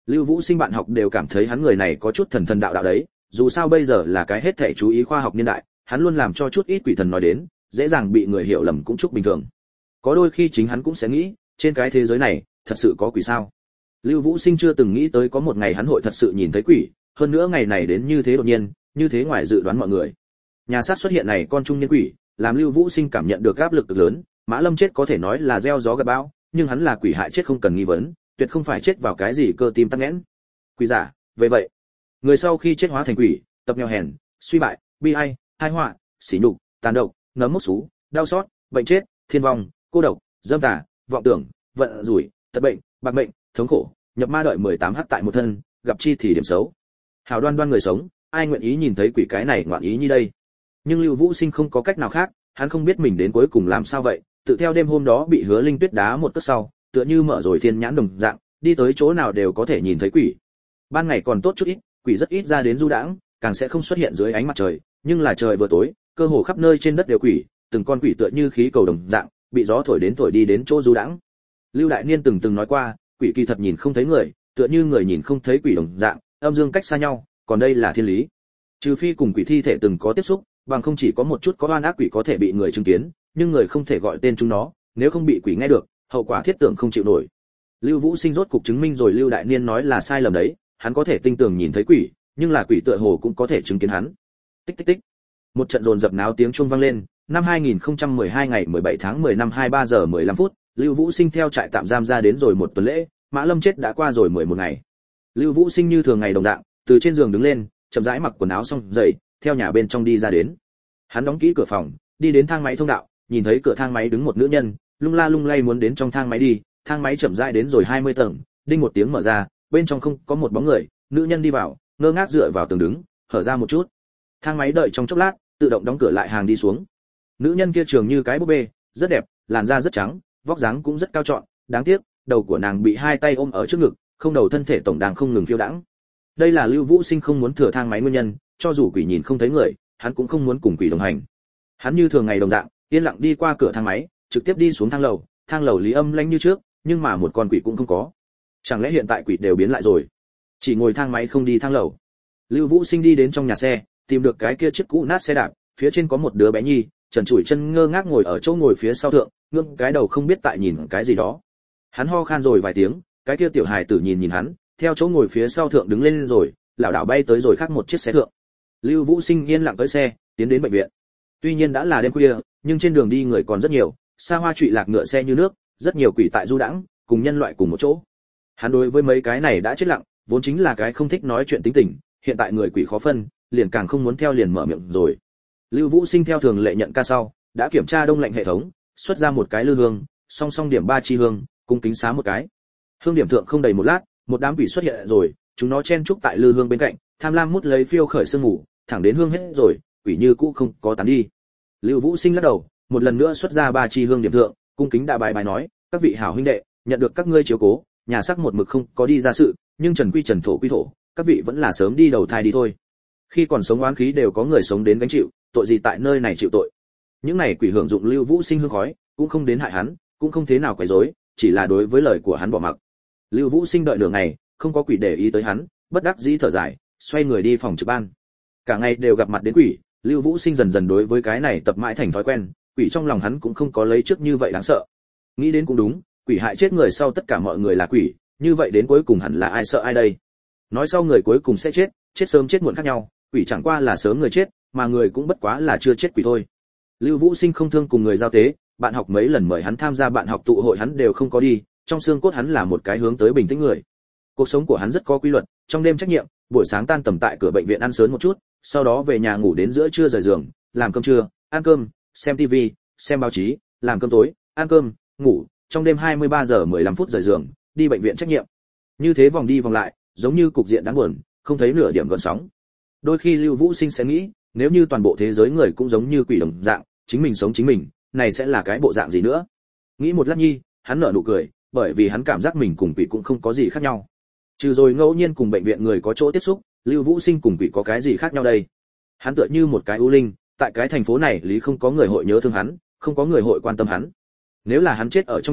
Lưu Vũ Sinh bạn học đều cảm thấy hắn người này có chút thần thần đạo đạo đấy, dù sao bây giờ là cái hết thảy chú ý khoa học niên đại, hắn luôn làm cho chút ít quỷ thần nói đến, dễ dàng bị người hiểu lầm cũng chúc bình thường. Có đôi khi chính hắn cũng sẽ nghĩ, trên cái thế giới này, thật sự có quỷ sao? Lưu Vũ Sinh chưa từng nghĩ tới có một ngày hắn hội thật sự nhìn thấy quỷ, hơn nữa ngày này đến như thế đột nhiên, như thế ngoài dự đoán mọi người. Nhà sát xuất hiện này con trung niên quỷ, làm Lưu Vũ Sinh cảm nhận được áp lực cực lớn, Mã Lâm chết có thể nói là gieo gió gặt bão, nhưng hắn là quỷ hại chết không cần nghi vấn, tuyệt không phải chết vào cái gì cơ tim tắc nghẽn. Quỷ giả, về vậy, người sau khi chết hóa thành quỷ, tập nghèo hèn, suy bại, bi ai, tai họa, sỉ nhục, tàn độc, nấm mốc xú, đau xót, bệnh chết, thiên vong, cô độc, dâm tà, vọng tưởng, vận rủi, tật bệnh, bạc bệnh, thống khổ, nhập ma đợi mười tám h tại một thân, gặp chi thì điểm xấu. Hào đoan đoan người sống, ai nguyện ý nhìn thấy quỷ cái này ngoạn ý như đây. Nhưng Lưu Vũ Sinh không có cách nào khác, hắn không biết mình đến cuối cùng làm sao vậy, tự theo đêm hôm đó bị Hứa Linh Tuyết đá một cước sau, tựa như mở rồi thiên nhãn đồng dạng, đi tới chỗ nào đều có thể nhìn thấy quỷ. Ban ngày còn tốt chút ít, quỷ rất ít ra đến du đãng, càng sẽ không xuất hiện dưới ánh mặt trời, nhưng là trời vừa tối, cơ hồ khắp nơi trên đất đều quỷ, từng con quỷ tựa như khí cầu đồng dạng, bị gió thổi đến thổi đi đến chỗ du đãng. Lưu Đại Niên từng từng nói qua, quỷ kỳ thật nhìn không thấy người, tựa như người nhìn không thấy quỷ đồng dạng, âm dương cách xa nhau, còn đây là thiên lý. Trừ phi cùng quỷ thi thể từng có tiếp xúc, bằng không chỉ có một chút có oan ác quỷ có thể bị người chứng kiến, nhưng người không thể gọi tên chúng nó, nếu không bị quỷ nghe được, hậu quả thiết tưởng không chịu nổi. Lưu Vũ Sinh rốt cục chứng minh rồi Lưu Đại Niên nói là sai lầm đấy, hắn có thể tinh tường nhìn thấy quỷ, nhưng là quỷ tựa hồ cũng có thể chứng kiến hắn. Tích tích tích. Một trận dồn dập náo tiếng chuông vang lên, năm hai nghìn không trăm mười hai ngày mười bảy tháng mười năm hai mươi ba giờ mười lăm phút, Lưu Vũ Sinh theo trại tạm giam ra đến rồi một tuần lễ, Mã Lâm chết đã qua rồi mười một ngày. Lưu Vũ Sinh như thường ngày đồng dạng, từ trên giường đứng lên, chậm rãi mặc quần áo xong dậy, theo nhà bên trong đi ra đến. Hắn đóng kỹ cửa phòng, đi đến thang máy thông đạo, nhìn thấy cửa thang máy đứng một nữ nhân, lung la lung lay muốn đến trong thang máy đi, thang máy chậm rãi đến rồi hai mươi tầng, đinh một tiếng mở ra, bên trong không có một bóng người, nữ nhân đi vào, ngơ ngác dựa vào tường đứng, hở ra một chút. Thang máy đợi trong chốc lát, tự động đóng cửa lại hàng đi xuống. Nữ nhân kia trường như cái búp bê, rất đẹp, làn da rất trắng, vóc dáng cũng rất cao trọn, đáng tiếc, đầu của nàng bị hai tay ôm ở trước ngực, không đầu thân thể tổng đang không ngừng phiêu đãng. Đây là Lưu Vũ Sinh không muốn thừa thang máy nguyên nhân, cho dù quỷ nhìn không thấy người, hắn cũng không muốn cùng quỷ đồng hành. Hắn như thường ngày đồng dạng, yên lặng đi qua cửa thang máy, trực tiếp đi xuống thang lầu, thang lầu lý âm lãnh như trước, nhưng mà một con quỷ cũng không có. Chẳng lẽ hiện tại quỷ đều biến lại rồi? Chỉ ngồi thang máy không đi thang lầu. Lưu Vũ Sinh đi đến trong nhà xe, tìm được cái kia chiếc cũ nát xe đạp, phía trên có một đứa bé nhi, trần trụi chân ngơ ngác ngồi ở chỗ ngồi phía sau thượng, ngưỡng cái đầu không biết tại nhìn cái gì đó. Hắn ho khan rồi vài tiếng, cái kia tiểu hài tử nhìn nhìn hắn, theo chỗ ngồi phía sau thượng đứng lên rồi, lảo đảo bay tới rồi khác một chiếc xe thượng. Lưu Vũ Sinh yên lặng tới xe, tiến đến bệnh viện. Tuy nhiên đã là đêm khuya, nhưng trên đường đi người còn rất nhiều, xa hoa trụy lạc ngựa xe như nước, rất nhiều quỷ tại du đãng, cùng nhân loại cùng một chỗ. Hắn đối với mấy cái này đã chết lặng, vốn chính là cái không thích nói chuyện tính tình, hiện tại người quỷ khó phân, liền càng không muốn theo liền mở miệng rồi. Lưu Vũ Sinh theo thường lệ nhận ca sau, đã kiểm tra đông lạnh hệ thống, xuất ra một cái lư hương, song song điểm ba chi hương, cung kính xá một cái. Hương điểm thượng không đầy một lát, một đám quỷ xuất hiện rồi, chúng nó chen chúc tại lư hương bên cạnh, tham lam mút lấy phiêu khởi sương ngủ, thẳng đến hương hết rồi, quỷ như cũ không có tán đi. Lưu Vũ Sinh lắc đầu, một lần nữa xuất ra ba chi hương điểm thượng, cung kính đại bài bài nói, các vị hảo huynh đệ, nhận được các ngươi chiếu cố, nhà sắc một mực không có đi ra sự, nhưng trần quy trần thổ quy thổ, các vị vẫn là sớm đi đầu thai đi thôi. Khi còn sống oán khí đều có người sống đến gánh chịu, tội gì tại nơi này chịu tội. Những này quỷ hưởng dụng Lưu Vũ Sinh hương khói, cũng không đến hại hắn, cũng không thế nào quấy rối, chỉ là đối với lời của hắn bỏ mặc. Lưu Vũ Sinh đợi nửa ngày, không có quỷ để ý tới hắn, bất đắc dĩ thở dài, xoay người đi phòng trực ban. Cả ngày đều gặp mặt đến quỷ, Lưu Vũ Sinh dần dần đối với cái này tập mãi thành thói quen, quỷ trong lòng hắn cũng không có lấy trước như vậy đáng sợ. Nghĩ đến cũng đúng, quỷ hại chết người sau tất cả mọi người là quỷ, như vậy đến cuối cùng hẳn là ai sợ ai đây? Nói sau người cuối cùng sẽ chết, chết sớm chết muộn khác nhau, quỷ chẳng qua là sớm người chết, mà người cũng bất quá là chưa chết quỷ thôi. Lưu Vũ Sinh không thương cùng người giao tế, bạn học mấy lần mời hắn tham gia bạn học tụ hội hắn đều không có đi, trong xương cốt hắn là một cái hướng tới bình tĩnh người. Cuộc sống của hắn rất có quy luật, trong đêm trách nhiệm, buổi sáng tan tầm tại cửa bệnh viện ăn sớm một chút, sau đó về nhà ngủ đến giữa trưa rời giường, làm cơm trưa, ăn cơm, xem tivi, xem báo chí, làm cơm tối, ăn cơm, ngủ, trong đêm hai mươi ba giờ mười lăm phút rời giường, đi bệnh viện trách nhiệm. Như thế vòng đi vòng lại, giống như cục diện đáng buồn, không thấy nửa điểm gợn sóng. Đôi khi Lưu Vũ Sinh sẽ nghĩ, nếu như toàn bộ thế giới người cũng giống như quỷ đồng dạng, chính mình sống chính mình, này sẽ là cái bộ dạng gì nữa? Nghĩ một lát nhi, hắn nở nụ cười, bởi vì hắn cảm giác mình cùng quỷ cũng không có gì khác nhau. Trừ rồi ngẫu nhiên cùng bệnh viện người có chỗ tiếp xúc, Lưu Vũ Sinh cùng quỷ có cái gì khác nhau đây? Hắn tựa như một cái u linh, tại cái thành phố này lý không có người hội nhớ thương hắn, không có người hội quan tâm hắn. Nếu là hắn chết ở trong nhà,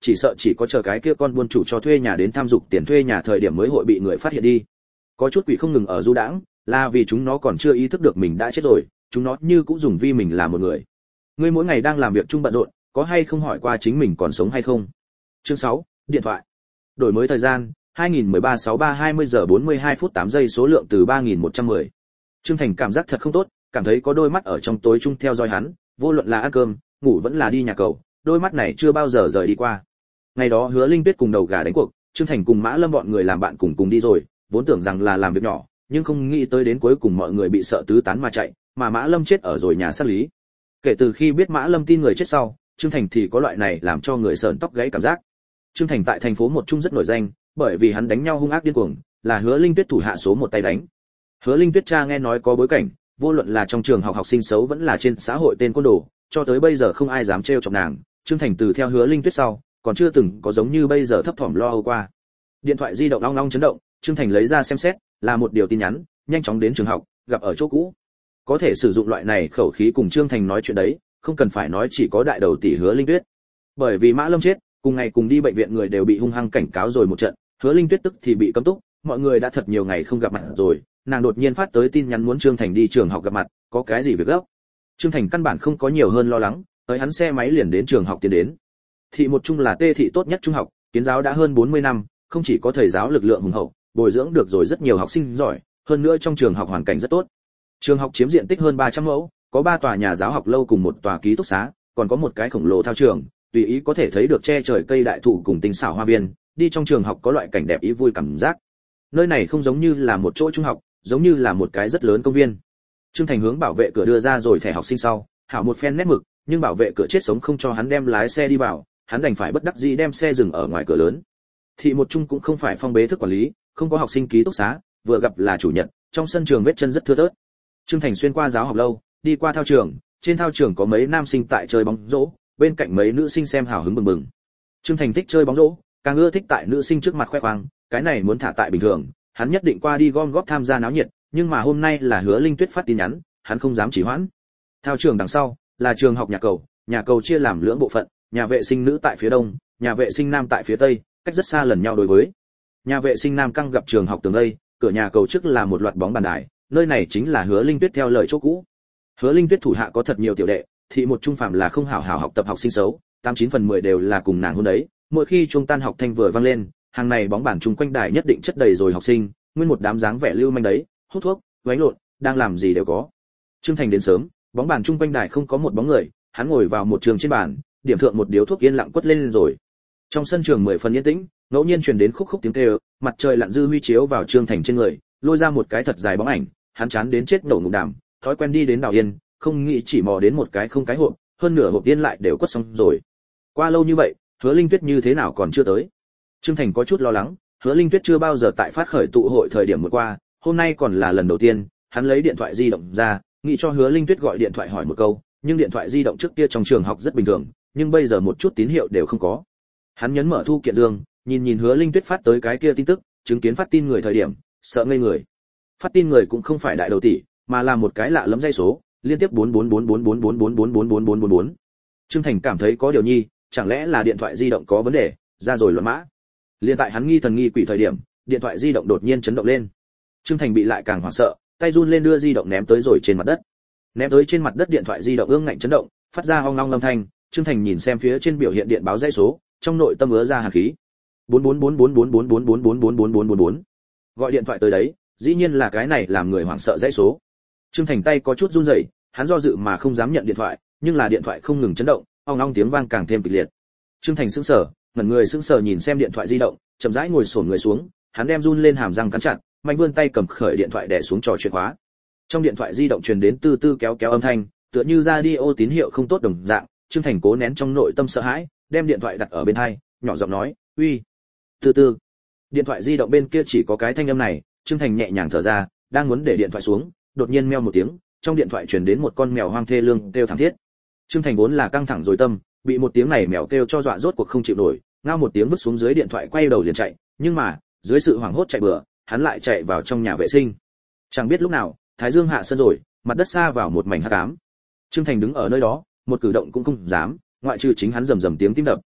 chỉ sợ chỉ có chờ cái kia con buôn chủ cho thuê nhà đến tham dục tiền thuê nhà thời điểm mới hội bị người phát hiện đi. Có chút quỷ không ngừng ở du đãng, là vì chúng nó còn chưa ý thức được mình đã chết rồi, chúng nó như cũng dùng vi mình là một người. Ngươi mỗi ngày đang làm việc chung bận rộn, có hay không hỏi qua chính mình còn sống hay không? Chương sáu, điện thoại. Đổi mới thời gian, hai nghìn mười ba sáu ba hai mươi giờ bốn mươi hai phút tám giây, số lượng từ ba nghìn một trăm mười. Trương Thành cảm giác thật không tốt, cảm thấy có đôi mắt ở trong tối chung theo dõi hắn, vô luận là ăn cơm, ngủ vẫn là đi nhà cầu, đôi mắt này chưa bao giờ rời đi qua. Ngày đó Hứa Linh Tuyết cùng đầu gà đánh cuộc, Trương Thành cùng Mã Lâm bọn người làm bạn cùng cùng đi rồi, vốn tưởng rằng là làm việc nhỏ, nhưng không nghĩ tới đến cuối cùng mọi người bị sợ tứ tán mà chạy, mà Mã Lâm chết ở rồi nhà xác lý. Kể từ khi biết Mã Lâm tin người chết sau, Trương Thành thì có loại này làm cho người sởn tóc gáy cảm giác. Trương Thành tại thành phố một trung rất nổi danh, bởi vì hắn đánh nhau hung ác điên cuồng, là Hứa Linh Tuyết thủ hạ số một tay đánh. Hứa Linh Tuyết cha nghe nói có bối cảnh, vô luận là trong trường học học sinh xấu vẫn là trên xã hội tên côn đồ, cho tới bây giờ không ai dám trêu chọc nàng. Trương Thành từ theo Hứa Linh Tuyết sau, còn chưa từng có giống như bây giờ thấp thỏm lo âu qua. Điện thoại di động long long chấn động, Trương Thành lấy ra xem xét, là một điều tin nhắn, nhanh chóng đến trường học, gặp ở chỗ cũ. Có thể sử dụng loại này khẩu khí cùng Trương Thành nói chuyện đấy, không cần phải nói chỉ có đại đầu tỷ Hứa Linh Tuyết. Bởi vì Mã Lâm chết, cùng ngày cùng đi bệnh viện người đều bị hung hăng cảnh cáo rồi một trận, Hứa Linh Tuyết tức thì bị cấm túc, mọi người đã thật nhiều ngày không gặp mặt rồi, nàng đột nhiên phát tới tin nhắn muốn Trương Thành đi trường học gặp mặt, có cái gì việc gấp. Trương Thành căn bản không có nhiều hơn lo lắng, tới hắn xe máy liền đến trường học tiến đến. Thị một trung là tê thị tốt nhất trung học, kiến giáo đã hơn bốn mươi năm, không chỉ có thầy giáo lực lượng hùng hậu, bồi dưỡng được rồi rất nhiều học sinh giỏi, hơn nữa trong trường học hoàn cảnh rất tốt. Trường học chiếm diện tích hơn ba trăm mẫu, có ba tòa nhà giáo học lâu cùng một tòa ký túc xá, còn có một cái khổng lồ thao trường, tùy ý có thể thấy được che trời cây đại thụ cùng tinh xảo hoa viên, đi trong trường học có loại cảnh đẹp ý vui cảm giác. Nơi này không giống như là một chỗ trung học, giống như là một cái rất lớn công viên. Trương Thành hướng bảo vệ cửa đưa ra rồi thẻ học sinh sau, hảo một phen nét mực, nhưng bảo vệ cửa chết sống không cho hắn đem lái xe đi vào, hắn đành phải bất đắc dĩ đem xe dừng ở ngoài cửa lớn. Thị một trung cũng không phải phong bế thức quản lý, không có học sinh ký túc xá, vừa gặp là chủ nhật, trong sân trường vết chân rất thưa thớt. Trương Thành xuyên qua giáo học lâu, đi qua thao trường, trên thao trường có mấy nam sinh tại chơi bóng rổ, bên cạnh mấy nữ sinh xem hào hứng bừng bừng. Trương Thành thích chơi bóng rổ, càng ưa thích tại nữ sinh trước mặt khoe khoang, cái này muốn thả tại bình thường, hắn nhất định qua đi gom góp tham gia náo nhiệt, nhưng mà hôm nay là Hứa Linh Tuyết phát tin nhắn, hắn không dám chỉ hoãn. Thao trường đằng sau là trường học nhà cầu, nhà cầu chia làm lưỡng bộ phận, nhà vệ sinh nữ tại phía đông, nhà vệ sinh nam tại phía tây, cách rất xa lần nhau đối với. Nhà vệ sinh nam căng gặp trường học tường đây, cửa nhà cầu trước là một loạt bóng bàn đài, nơi này chính là Hứa Linh Tuyết theo lời chỗ cũ. Hứa Linh Tuyết thủ hạ có thật nhiều tiểu đệ, thị một trung phạm là không hảo hảo học tập học sinh xấu, tám chín phần mười đều là cùng nàng hôn đấy. Mỗi khi chuông tan học thanh vừa vang lên, hàng này bóng bàn chung quanh đài nhất định chất đầy rồi học sinh, nguyên một đám dáng vẻ lưu manh đấy, hút thuốc, vánh lộn, đang làm gì đều có. Trương Thành đến sớm, bóng bàn chung quanh đài không có một bóng người, hắn ngồi vào một trường trên bàn, điểm thượng một điếu thuốc yên lặng quất lên rồi. Trong sân trường mười phần yên tĩnh, ngẫu nhiên truyền đến khúc khúc tiếng kêu, mặt trời lặn dư huy chiếu vào Trương Thành trên người, lôi ra một cái thật dài bóng ảnh, hắn chán đến chết nổ ngụm đàm, thói quen đi đến đào yên, không nghĩ chỉ mò đến một cái không cái hộp, hơn nửa hộp yên lại đều quất xong rồi. Qua lâu như vậy, Hứa Linh Tuyết như thế nào còn chưa tới? Trương Thành có chút lo lắng, Hứa Linh Tuyết chưa bao giờ tại phát khởi tụ hội thời điểm một qua, hôm nay còn là lần đầu tiên, hắn lấy điện thoại di động ra, nghĩ cho Hứa Linh Tuyết gọi điện thoại hỏi một câu, nhưng điện thoại di động trước kia trong trường học rất bình thường, nhưng bây giờ một chút tín hiệu đều không có. Hắn nhấn mở thu kiện dương, nhìn nhìn Hứa Linh Tuyết phát tới cái kia tin tức, chứng kiến phát tin người thời điểm, sợ ngây người. Phát tin người cũng không phải đại đầu tỷ, mà là một cái lạ lẫm dây số, liên tiếp bốn bốn bốn bốn bốn bốn bốn bốn bốn bốn bốn bốn bốn. Trương Thành cảm thấy có điều nhi, chẳng lẽ là điện thoại di động có vấn đề, ra rồi loạn mã. Liên tại hắn nghi thần nghi quỷ thời điểm, điện thoại di động đột nhiên chấn động lên. Trương Thành bị lại càng hoảng sợ, tay run lên đưa di động ném tới rồi trên mặt đất. Ném tới trên mặt đất điện thoại di động ương ngạnh chấn động, phát ra ong ong âm thanh. Trương Thành nhìn xem phía trên biểu hiện điện báo dãy số, trong nội tâm ứa ra hàn khí. bốn bốn bốn bốn bốn bốn bốn bốn bốn bốn bốn bốn bốn bốn. Gọi điện thoại tới đấy, dĩ nhiên là cái này làm người hoảng sợ dãy số. Trương Thành tay có chút run rẩy, hắn do dự mà không dám nhận điện thoại, nhưng là điện thoại không ngừng chấn động, ong ong tiếng vang càng thêm kịch liệt. Trương Thành sững sờ, ngẩn người sững sờ nhìn xem điện thoại di động, chậm rãi ngồi xổm người xuống, hắn đem run lên hàm răng cắn chặt, mạnh vươn tay cầm khởi điện thoại đè xuống trò chuyện khóa. Trong điện thoại di động truyền đến từ từ kéo kéo âm thanh, tựa như radio tín hiệu không tốt đồng dạng. Trương Thành cố nén trong nội tâm sợ hãi, đem điện thoại đặt ở bên tai, nhỏ giọng nói, "Uy." Từ từ. Điện thoại di động bên kia chỉ có cái thanh âm này, Trương Thành nhẹ nhàng thở ra, đang muốn để điện thoại xuống, đột nhiên meo một tiếng, trong điện thoại truyền đến một con mèo hoang thê lương kêu thảm thiết. Trương Thành vốn là căng thẳng rồi tâm, bị một tiếng này mèo kêu cho dọa rốt cuộc không chịu nổi, ngao một tiếng vứt xuống dưới điện thoại quay đầu liền chạy, nhưng mà, dưới sự hoảng hốt chạy bừa, hắn lại chạy vào trong nhà vệ sinh. Chẳng biết lúc nào, thái dương hạ sơn rồi, mặt đất xa vào một mảnh hắc ám. Trương Thành đứng ở nơi đó, một cử động cũng không dám, ngoại trừ chính hắn rầm rầm tiếng tim đập,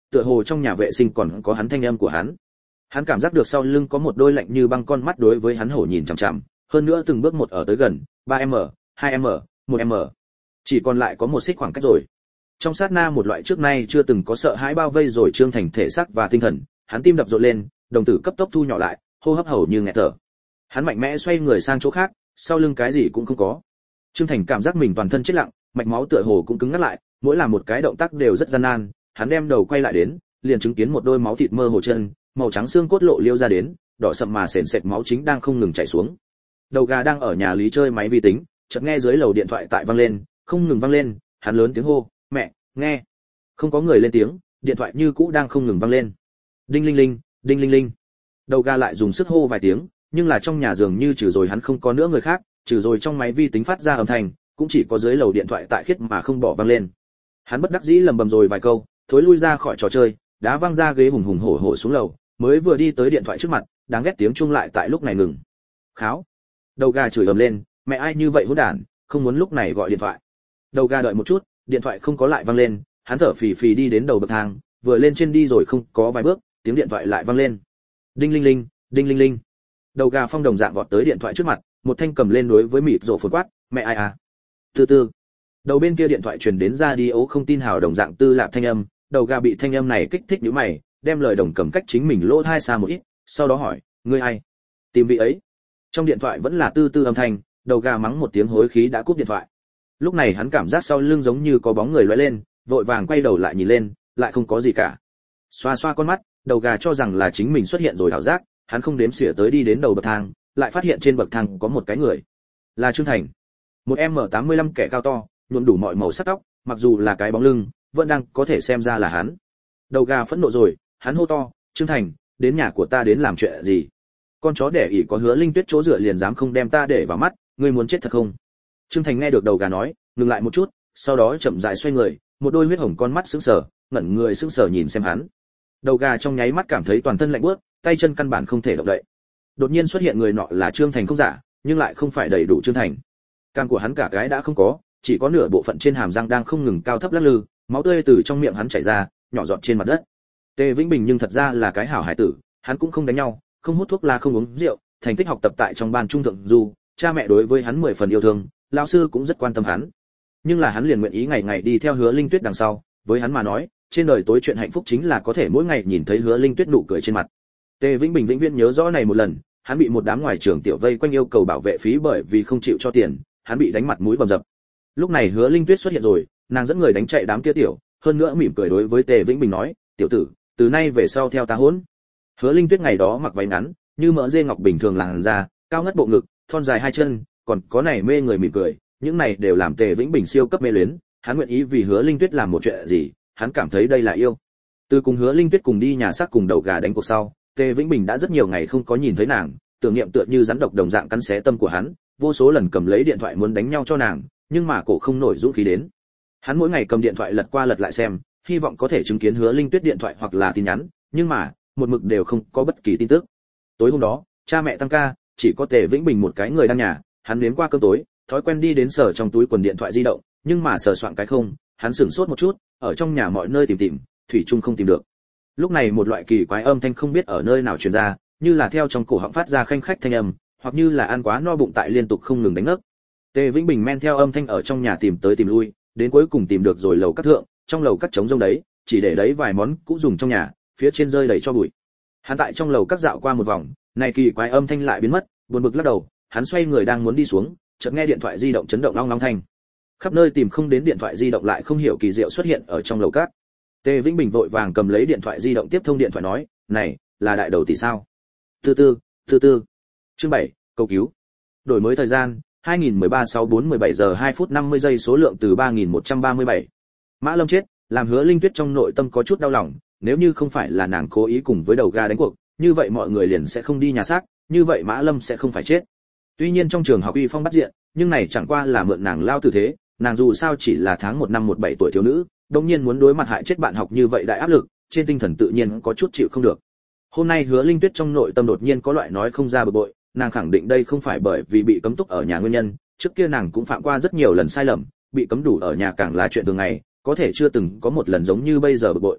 tựa hồ trong nhà vệ sinh còn có hắn thanh âm của hắn. Hắn cảm giác được sau lưng có một đôi lạnh như băng con mắt đối với hắn hổ nhìn chằm chằm, hơn nữa từng bước một ở tới gần, ba mét, hai mét, một mét. Chỉ còn lại có một xích khoảng cách rồi. Trong sát na một loại trước nay chưa từng có sợ hãi bao vây rồi Trương Thành thể xác và tinh thần, hắn tim đập rộn lên, đồng tử cấp tốc thu nhỏ lại, hô hấp hầu như nghẹt thở. Hắn mạnh mẽ xoay người sang chỗ khác, sau lưng cái gì cũng không có. Trương Thành cảm giác mình toàn thân chết lặng, mạch máu tựa hồ cũng cứng ngắt lại, mỗi làm một cái động tác đều rất gian nan. Hắn đem đầu quay lại đến, liền chứng kiến một đôi máu thịt mơ hồ chân, màu trắng xương cốt lộ liêu ra đến, đỏ sậm mà sền sệt máu chính đang không ngừng chảy xuống. Đầu gà đang ở nhà Lý chơi máy vi tính, chợt nghe dưới lầu điện thoại tại vang lên, không ngừng vang lên, hắn lớn tiếng hô, "Mẹ, nghe." Không có người lên tiếng, điện thoại như cũ đang không ngừng vang lên. Đinh linh linh, đinh linh linh. Đầu gà lại dùng sức hô vài tiếng, nhưng là trong nhà dường như trừ rồi hắn không có nữa người khác, trừ rồi trong máy vi tính phát ra âm thanh, cũng chỉ có dưới lầu điện thoại tại khiết mà không bỏ vang lên. Hắn bất đắc dĩ lầm bầm rồi vài câu, thối lui ra khỏi trò chơi, đá văng ra ghế hùng hùng hổ hổ xuống lầu, mới vừa đi tới điện thoại trước mặt, đáng ghét tiếng chuông lại tại lúc này ngừng. Kháo. Đầu gà chửi ầm lên, mẹ ai như vậy hỗn đản, không muốn lúc này gọi điện thoại. Đầu gà đợi một chút, điện thoại không có lại vang lên, hắn thở phì phì đi đến đầu bậc thang, vừa lên trên đi rồi không có vài bước, tiếng điện thoại lại vang lên. Đinh linh linh, đinh linh linh. Đầu gà phong đồng dạng vọt tới điện thoại trước mặt, một thanh cầm lên đối với mịt rộ phồn quát, mẹ ai à. Từ từ. Đầu bên kia điện thoại truyền đến ra đi ố không tin hào đồng dạng tư lạp thanh âm, đầu gà bị thanh âm này kích thích nhíu mày, đem lời đồng cầm cách chính mình lỗ tai xa một ít, sau đó hỏi, ngươi ai? Tìm vị ấy. Trong điện thoại vẫn là tư tư âm thanh, đầu gà mắng một tiếng hối khí đã cúp điện thoại. Lúc này hắn cảm giác sau lưng giống như có bóng người lóe lên, vội vàng quay đầu lại nhìn lên, lại không có gì cả. Xoa xoa con mắt, đầu gà cho rằng là chính mình xuất hiện rồi ảo giác, hắn không đếm xỉa tới đi đến đầu bậc thang, lại phát hiện trên bậc thang có một cái người. Là Trương Thành. Một em tám mươi lăm kẻ cao to, nhuộm đủ mọi màu sắc tóc, mặc dù là cái bóng lưng, vẫn đang có thể xem ra là hắn. Đầu gà phẫn nộ rồi, hắn hô to, "Trương Thành, đến nhà của ta đến làm chuyện gì? Con chó đẻ ỉ có Hứa Linh Tuyết chỗ dựa liền dám không đem ta để vào mắt, ngươi muốn chết thật không?" Trương Thành nghe được đầu gà nói, ngừng lại một chút, sau đó chậm rãi xoay người, một đôi huyết hồng con mắt sững sờ, ngẩn người sững sờ nhìn xem hắn. Đầu gà trong nháy mắt cảm thấy toàn thân lạnh buốt, tay chân căn bản không thể động đậy. Đột nhiên xuất hiện người nọ là Trương Thành không giả, nhưng lại không phải đầy đủ Trương Thành. Cằm của hắn cả cái đã không có, chỉ có nửa bộ phận trên hàm răng đang không ngừng cao thấp lắc lư, máu tươi từ trong miệng hắn chảy ra, nhỏ giọt trên mặt đất. Tề Vĩnh Bình nhưng thật ra là cái hảo hải tử, hắn cũng không đánh nhau, không hút thuốc lá không uống rượu, thành tích học tập tại trong ban trung thượng du, cha mẹ đối với hắn mười phần yêu thương, lão sư cũng rất quan tâm hắn. Nhưng là hắn liền nguyện ý ngày ngày đi theo Hứa Linh Tuyết đằng sau, với hắn mà nói, trên đời tối chuyện hạnh phúc chính là có thể mỗi ngày nhìn thấy Hứa Linh Tuyết nụ cười trên mặt. Tề Vĩnh Bình vĩnh viễn nhớ rõ này một lần, hắn bị một đám ngoài trường tiểu vây quanh yêu cầu bảo vệ phí bởi vì không chịu cho tiền, hắn bị đánh mặt mũi bầm dập. Lúc này Hứa Linh Tuyết xuất hiện rồi, nàng dẫn người đánh chạy đám kia tiểu, hơn nữa mỉm cười đối với Tề Vĩnh Bình nói, "Tiểu tử, từ nay về sau theo ta hỗn." Hứa Linh Tuyết ngày đó mặc váy ngắn, như mỡ dê ngọc bình thường làn da, cao ngất bộ ngực, thon dài hai chân, còn có này mê người mỉm cười, những này đều làm Tề Vĩnh Bình siêu cấp mê luyến, hắn nguyện ý vì Hứa Linh Tuyết làm một chuyện gì, hắn cảm thấy đây là yêu. Từ cùng Hứa Linh Tuyết cùng đi nhà xác cùng đầu gà đánh cuộc sau, Tề Vĩnh Bình đã rất nhiều ngày không có nhìn thấy nàng, tưởng niệm tựa như rắn độc đồng dạng cắn xé tâm của hắn, vô số lần cầm lấy điện thoại muốn đánh nhau cho nàng, nhưng mà cổ không nổi dũng khí đến. Hắn mỗi ngày cầm điện thoại lật qua lật lại xem, hy vọng có thể chứng kiến Hứa Linh Tuyết điện thoại hoặc là tin nhắn, nhưng mà một mực đều không có bất kỳ tin tức. Tối hôm đó, cha mẹ tăng ca, chỉ có Tề Vĩnh Bình một cái người đang nhà, hắn nếm qua cơm tối, thói quen đi đến sở trong túi quần điện thoại di động, nhưng mà sờ soạn cái không, hắn sửng sốt một chút, ở trong nhà mọi nơi tìm tìm, thủy chung không tìm được. Lúc này một loại kỳ quái âm thanh không biết ở nơi nào truyền ra, như là theo trong cổ họng phát ra khanh khách thanh âm, hoặc như là ăn quá no bụng tại liên tục không ngừng đánh ngất. Tề Vĩnh Bình men theo âm thanh ở trong nhà tìm tới tìm lui, đến cuối cùng tìm được rồi lầu các thượng, trong lầu các trống rông đấy, chỉ để đấy vài món cũ dùng trong nhà, phía trên rơi đầy cho bụi. Hắn tại trong lầu các dạo qua một vòng, này kỳ quái âm thanh lại biến mất, buồn bực lắc đầu, hắn xoay người đang muốn đi xuống, chợt nghe điện thoại di động chấn động long long thanh. Khắp nơi tìm không đến điện thoại di động lại không hiểu kỳ diệu xuất hiện ở trong lầu các. Tề Vĩnh Bình vội vàng cầm lấy điện thoại di động tiếp thông điện thoại nói, "Này, là đại đầu tỷ sao?" Tư tư, tư tư. Chương bảy, cầu cứu. Đổi mới thời gian, hai nghìn mười ba sáu bốn mười bảy giờ hai phút năm mươi giây, số lượng từ ba nghìn một trăm ba mươi bảy. Mã Lâm chết, làm Hứa Linh Tuyết trong nội tâm có chút đau lòng, nếu như không phải là nàng cố ý cùng với đầu ga đánh cuộc, như vậy mọi người liền sẽ không đi nhà xác, như vậy Mã Lâm sẽ không phải chết. Tuy nhiên trong trường học uy phong bắt diện, nhưng này chẳng qua là mượn nàng lao tử thế, nàng dù sao chỉ là tháng một năm một bảy tuổi thiếu nữ, đương nhiên muốn đối mặt hại chết bạn học như vậy đại áp lực, trên tinh thần tự nhiên có chút chịu không được. Hôm nay Hứa Linh Tuyết trong nội tâm đột nhiên có loại nói không ra bực bội, nàng khẳng định đây không phải bởi vì bị cấm túc ở nhà nguyên nhân, trước kia nàng cũng phạm qua rất nhiều lần sai lầm, bị cấm đủ ở nhà càng là chuyện thường ngày, có thể chưa từng có một lần giống như bây giờ bực bội.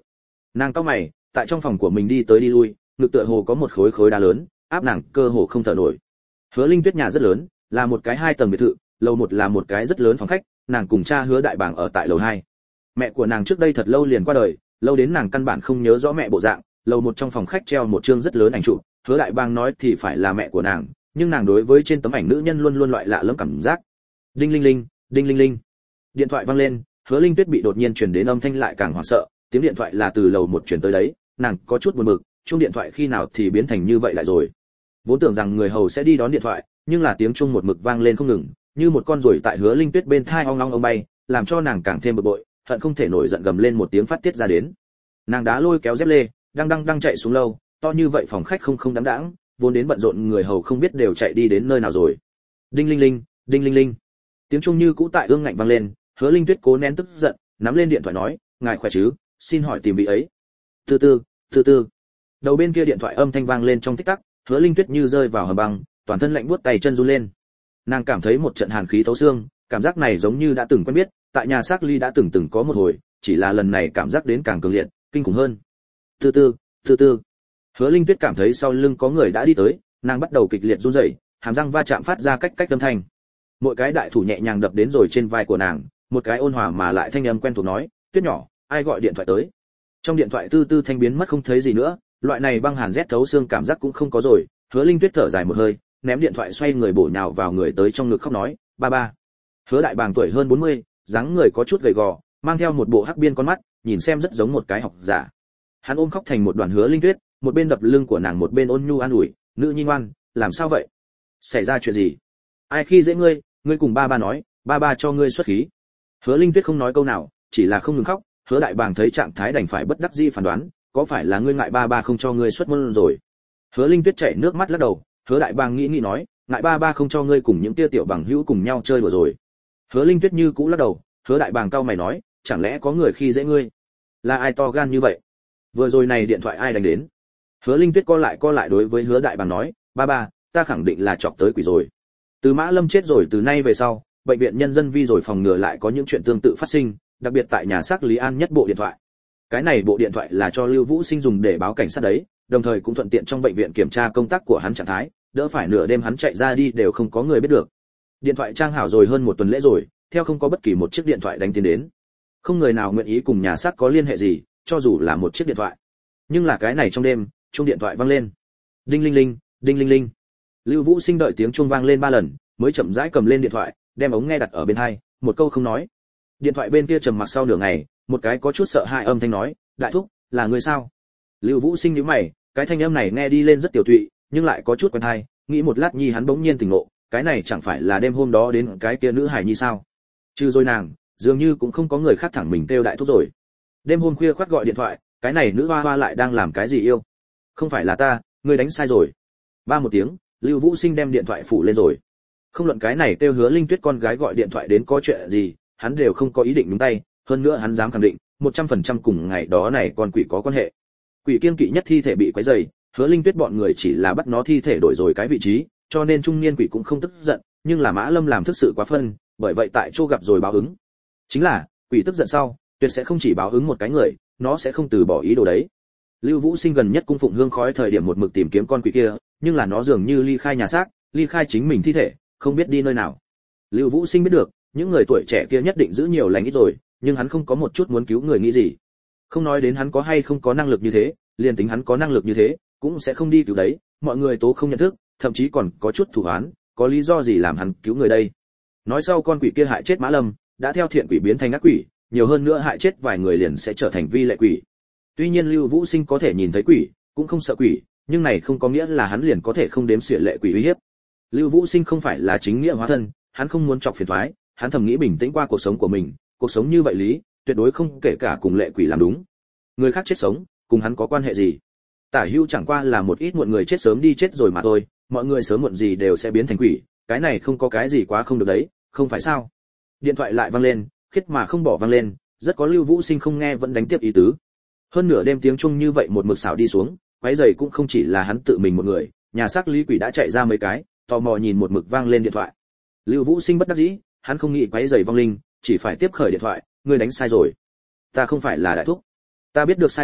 Nàng cau mày, tại trong phòng của mình đi tới đi lui, ngực tựa hồ có một khối khối đá lớn, áp nàng cơ hồ không thở nổi. Hứa Linh Tuyết nhà rất lớn, là một cái hai tầng biệt thự, lầu một là một cái rất lớn phòng khách, nàng cùng cha Hứa Đại Bàng ở tại lầu hai. Mẹ của nàng trước đây thật lâu liền qua đời, lâu đến nàng căn bản không nhớ rõ mẹ bộ dạng. Lầu một trong phòng khách treo một chương rất lớn ảnh chụp, Hứa Đại Bàng nói thì phải là mẹ của nàng, nhưng nàng đối với trên tấm ảnh nữ nhân luôn luôn loại lạ lẫm cảm giác. Đinh linh linh, đinh linh linh. Điện thoại vang lên, Hứa Linh Tuyết bị đột nhiên truyền đến âm thanh lại càng hoảng sợ, tiếng điện thoại là từ lầu một truyền tới đấy, nàng có chút buồn bực, chuông điện thoại khi nào thì biến thành như vậy lại rồi. Vốn tưởng rằng người hầu sẽ đi đón điện thoại, nhưng là tiếng chuông một mực vang lên không ngừng, như một con ruồi tại Hứa Linh Tuyết bên tai ong ong ong bay, làm cho nàng càng thêm bực bội, hận không thể nổi giận gầm lên một tiếng phát tiết ra đến. Nàng đá lôi kéo dép lê, đang đang đang chạy xuống lâu, to như vậy phòng khách không không đáng đáng, vốn đến bận rộn người hầu không biết đều chạy đi đến nơi nào rồi. Đinh linh linh, đinh linh linh. Tiếng chuông như cũ tại ương ngạnh vang lên, Hứa Linh Tuyết cố nén tức giận, nắm lên điện thoại nói, ngài khỏe chứ, xin hỏi tìm vị ấy. Từ từ, từ từ. Đầu bên kia điện thoại âm thanh vang lên trong tích tắc, Hứa Linh Tuyết như rơi vào hầm băng, toàn thân lạnh buốt tay chân run lên. Nàng cảm thấy một trận hàn khí thấu xương, cảm giác này giống như đã từng quen biết, tại nhà xác ly đã từng từng có một hồi, chỉ là lần này cảm giác đến càng cường liệt, kinh khủng hơn. Từ từ, từ từ. Hứa Linh Tuyết cảm thấy sau lưng có người đã đi tới, nàng bắt đầu kịch liệt run rẩy, hàm răng va chạm phát ra cách cách âm thanh. Mỗi cái đại thủ nhẹ nhàng đập đến rồi trên vai của nàng, một cái ôn hòa mà lại thanh âm quen thuộc nói, "Tuyết nhỏ, ai gọi điện thoại tới?" Trong điện thoại tư tư thanh biến mất không thấy gì nữa, loại này băng hàn rét thấu xương cảm giác cũng không có rồi. Hứa Linh Tuyết thở dài một hơi, ném điện thoại xoay người bổ nhào vào người tới trong ngực khóc nói, "Ba ba." Hứa Đại Bàng tuổi hơn bốn mươi, dáng người có chút gầy gò, mang theo một bộ hắc biên con mắt, nhìn xem rất giống một cái học giả. Hắn ôm khóc thành một đoàn Hứa Linh Tuyết, một bên đập lưng của nàng một bên ôn nhu an ủi, "Nữ nhi ngoan, làm sao vậy? Xảy ra chuyện gì? Ai khi dễ ngươi, ngươi cùng ba ba nói, ba ba cho ngươi xuất khí." Hứa Linh Tuyết không nói câu nào, chỉ là không ngừng khóc. Hứa Đại Bàng thấy trạng thái đành phải bất đắc dĩ phán đoán, có phải là ngươi ngại ba ba không cho ngươi xuất môn rồi? Hứa Linh Tuyết chảy nước mắt lắc đầu. Hứa Đại Bàng nghĩ nghĩ nói, ngại ba ba không cho ngươi cùng những tia tiểu bằng hữu cùng nhau chơi đùa rồi. Hứa Linh Tuyết như cũ lắc đầu. Hứa Đại Bàng cau mày nói, chẳng lẽ có người khi dễ ngươi? Là ai to gan như vậy? Vừa rồi này điện thoại ai đánh đến? Hứa Linh Tuyết co lại co lại đối với Hứa Đại Bàng nói, ba ba, ta khẳng định là chọc tới quỷ rồi. Từ Mã Lâm chết rồi từ nay về sau, bệnh viện nhân dân vi rồi phòng ngừa lại có những chuyện tương tự phát sinh, đặc biệt tại nhà xác Lý An nhất bộ điện thoại. Cái này bộ điện thoại là cho Lưu Vũ Sinh dùng để báo cảnh sát đấy, đồng thời cũng thuận tiện trong bệnh viện kiểm tra công tác của hắn trạng thái, đỡ phải nửa đêm hắn chạy ra đi đều không có người biết được. Điện thoại trang hảo rồi hơn một tuần lễ rồi, theo không có bất kỳ một chiếc điện thoại đánh tiến đến. Không người nào nguyện ý cùng nhà xác có liên hệ gì, cho dù là một chiếc điện thoại. Nhưng là cái này trong đêm, chuông điện thoại vang lên. Đinh linh linh, đinh linh linh. Lưu Vũ Sinh đợi tiếng chuông vang lên ba lần, mới chậm rãi cầm lên điện thoại, đem ống nghe đặt ở bên tai, một câu không nói. Điện thoại bên kia trầm mặc sau nửa ngày, một cái có chút sợ hãi âm thanh nói, "Đại thúc, là người sao?" Lưu Vũ Sinh nhíu mày, cái thanh âm này nghe đi lên rất tiểu tụy, nhưng lại có chút quen tai, nghĩ một lát nhi hắn bỗng nhiên tỉnh ngộ, cái này chẳng phải là đêm hôm đó đến cái kia nữ hải nhi sao? Trừ rồi nàng, dường như cũng không có người khác thẳng mình kêu đại thúc rồi. Đêm hôm khuya khoắt gọi điện thoại, cái này nữ hoa hoa lại đang làm cái gì yêu? Không phải là ta, ngươi đánh sai rồi. Ba một tiếng, Lưu Vũ Sinh đem điện thoại phủ lên rồi. Không luận cái này kêu Hứa Linh Tuyết con gái gọi điện thoại đến có chuyện gì, hắn đều không có ý định nhúng tay, hơn nữa hắn dám khẳng định, một trăm phần trăm cùng ngày đó này con quỷ có quan hệ. Quỷ kiêng kỵ nhất thi thể bị quấy rầy, Hứa Linh Tuyết bọn người chỉ là bắt nó thi thể đổi rồi cái vị trí, cho nên trung niên quỷ cũng không tức giận, nhưng là Mã Lâm làm thực sự quá phân, bởi vậy tại chỗ gặp rồi báo ứng. Chính là, quỷ tức giận sau, tuyệt sẽ không chỉ báo ứng một cái người, nó sẽ không từ bỏ ý đồ đấy. Lưu Vũ Sinh gần nhất cung phụng hương khói thời điểm một mực tìm kiếm con quỷ kia, nhưng là nó dường như ly khai nhà xác, ly khai chính mình thi thể, không biết đi nơi nào. Lưu Vũ Sinh biết được, những người tuổi trẻ kia nhất định giữ nhiều lành ít rồi, nhưng hắn không có một chút muốn cứu người nghĩ gì. Không nói đến hắn có hay không có năng lực như thế, liền tính hắn có năng lực như thế, cũng sẽ không đi cứu đấy, mọi người tố không nhận thức, thậm chí còn có chút thù oán, có lý do gì làm hắn cứu người đây? Nói sau con quỷ kia hại chết Mã Lâm, đã theo thiện quỷ biến thành ác quỷ, nhiều hơn nữa hại chết vài người liền sẽ trở thành vi lệ quỷ. Tuy nhiên Lưu Vũ Sinh có thể nhìn thấy quỷ, cũng không sợ quỷ, nhưng này không có nghĩa là hắn liền có thể không đếm xỉa lệ quỷ uy hiếp. Lưu Vũ Sinh không phải là chính nghĩa hóa thân, hắn không muốn chọc phiền toái, hắn thầm nghĩ bình tĩnh qua cuộc sống của mình, cuộc sống như vậy lý, tuyệt đối không kể cả cùng lệ quỷ làm đúng. Người khác chết sống, cùng hắn có quan hệ gì? Tả Hữu chẳng qua là một ít muộn người chết sớm đi chết rồi mà thôi, mọi người sớm muộn gì đều sẽ biến thành quỷ, cái này không có cái gì quá không được đấy, không phải sao? Điện thoại lại vang lên, khiết mà không bỏ vang lên, rất có Lưu Vũ Sinh không nghe vẫn đánh tiếp ý tứ. Hơn nửa đêm tiếng chuông như vậy một mực xảo đi xuống, quấy giày cũng không chỉ là hắn tự mình một người, nhà xác Lý Quỷ đã chạy ra mấy cái, tò mò nhìn một mực vang lên điện thoại. Lưu Vũ Sinh bất đắc dĩ, hắn không nghĩ quấy giày vong linh, chỉ phải tiếp khởi điện thoại, ngươi đánh sai rồi. Ta không phải là đại thúc. Ta biết được sai rồi,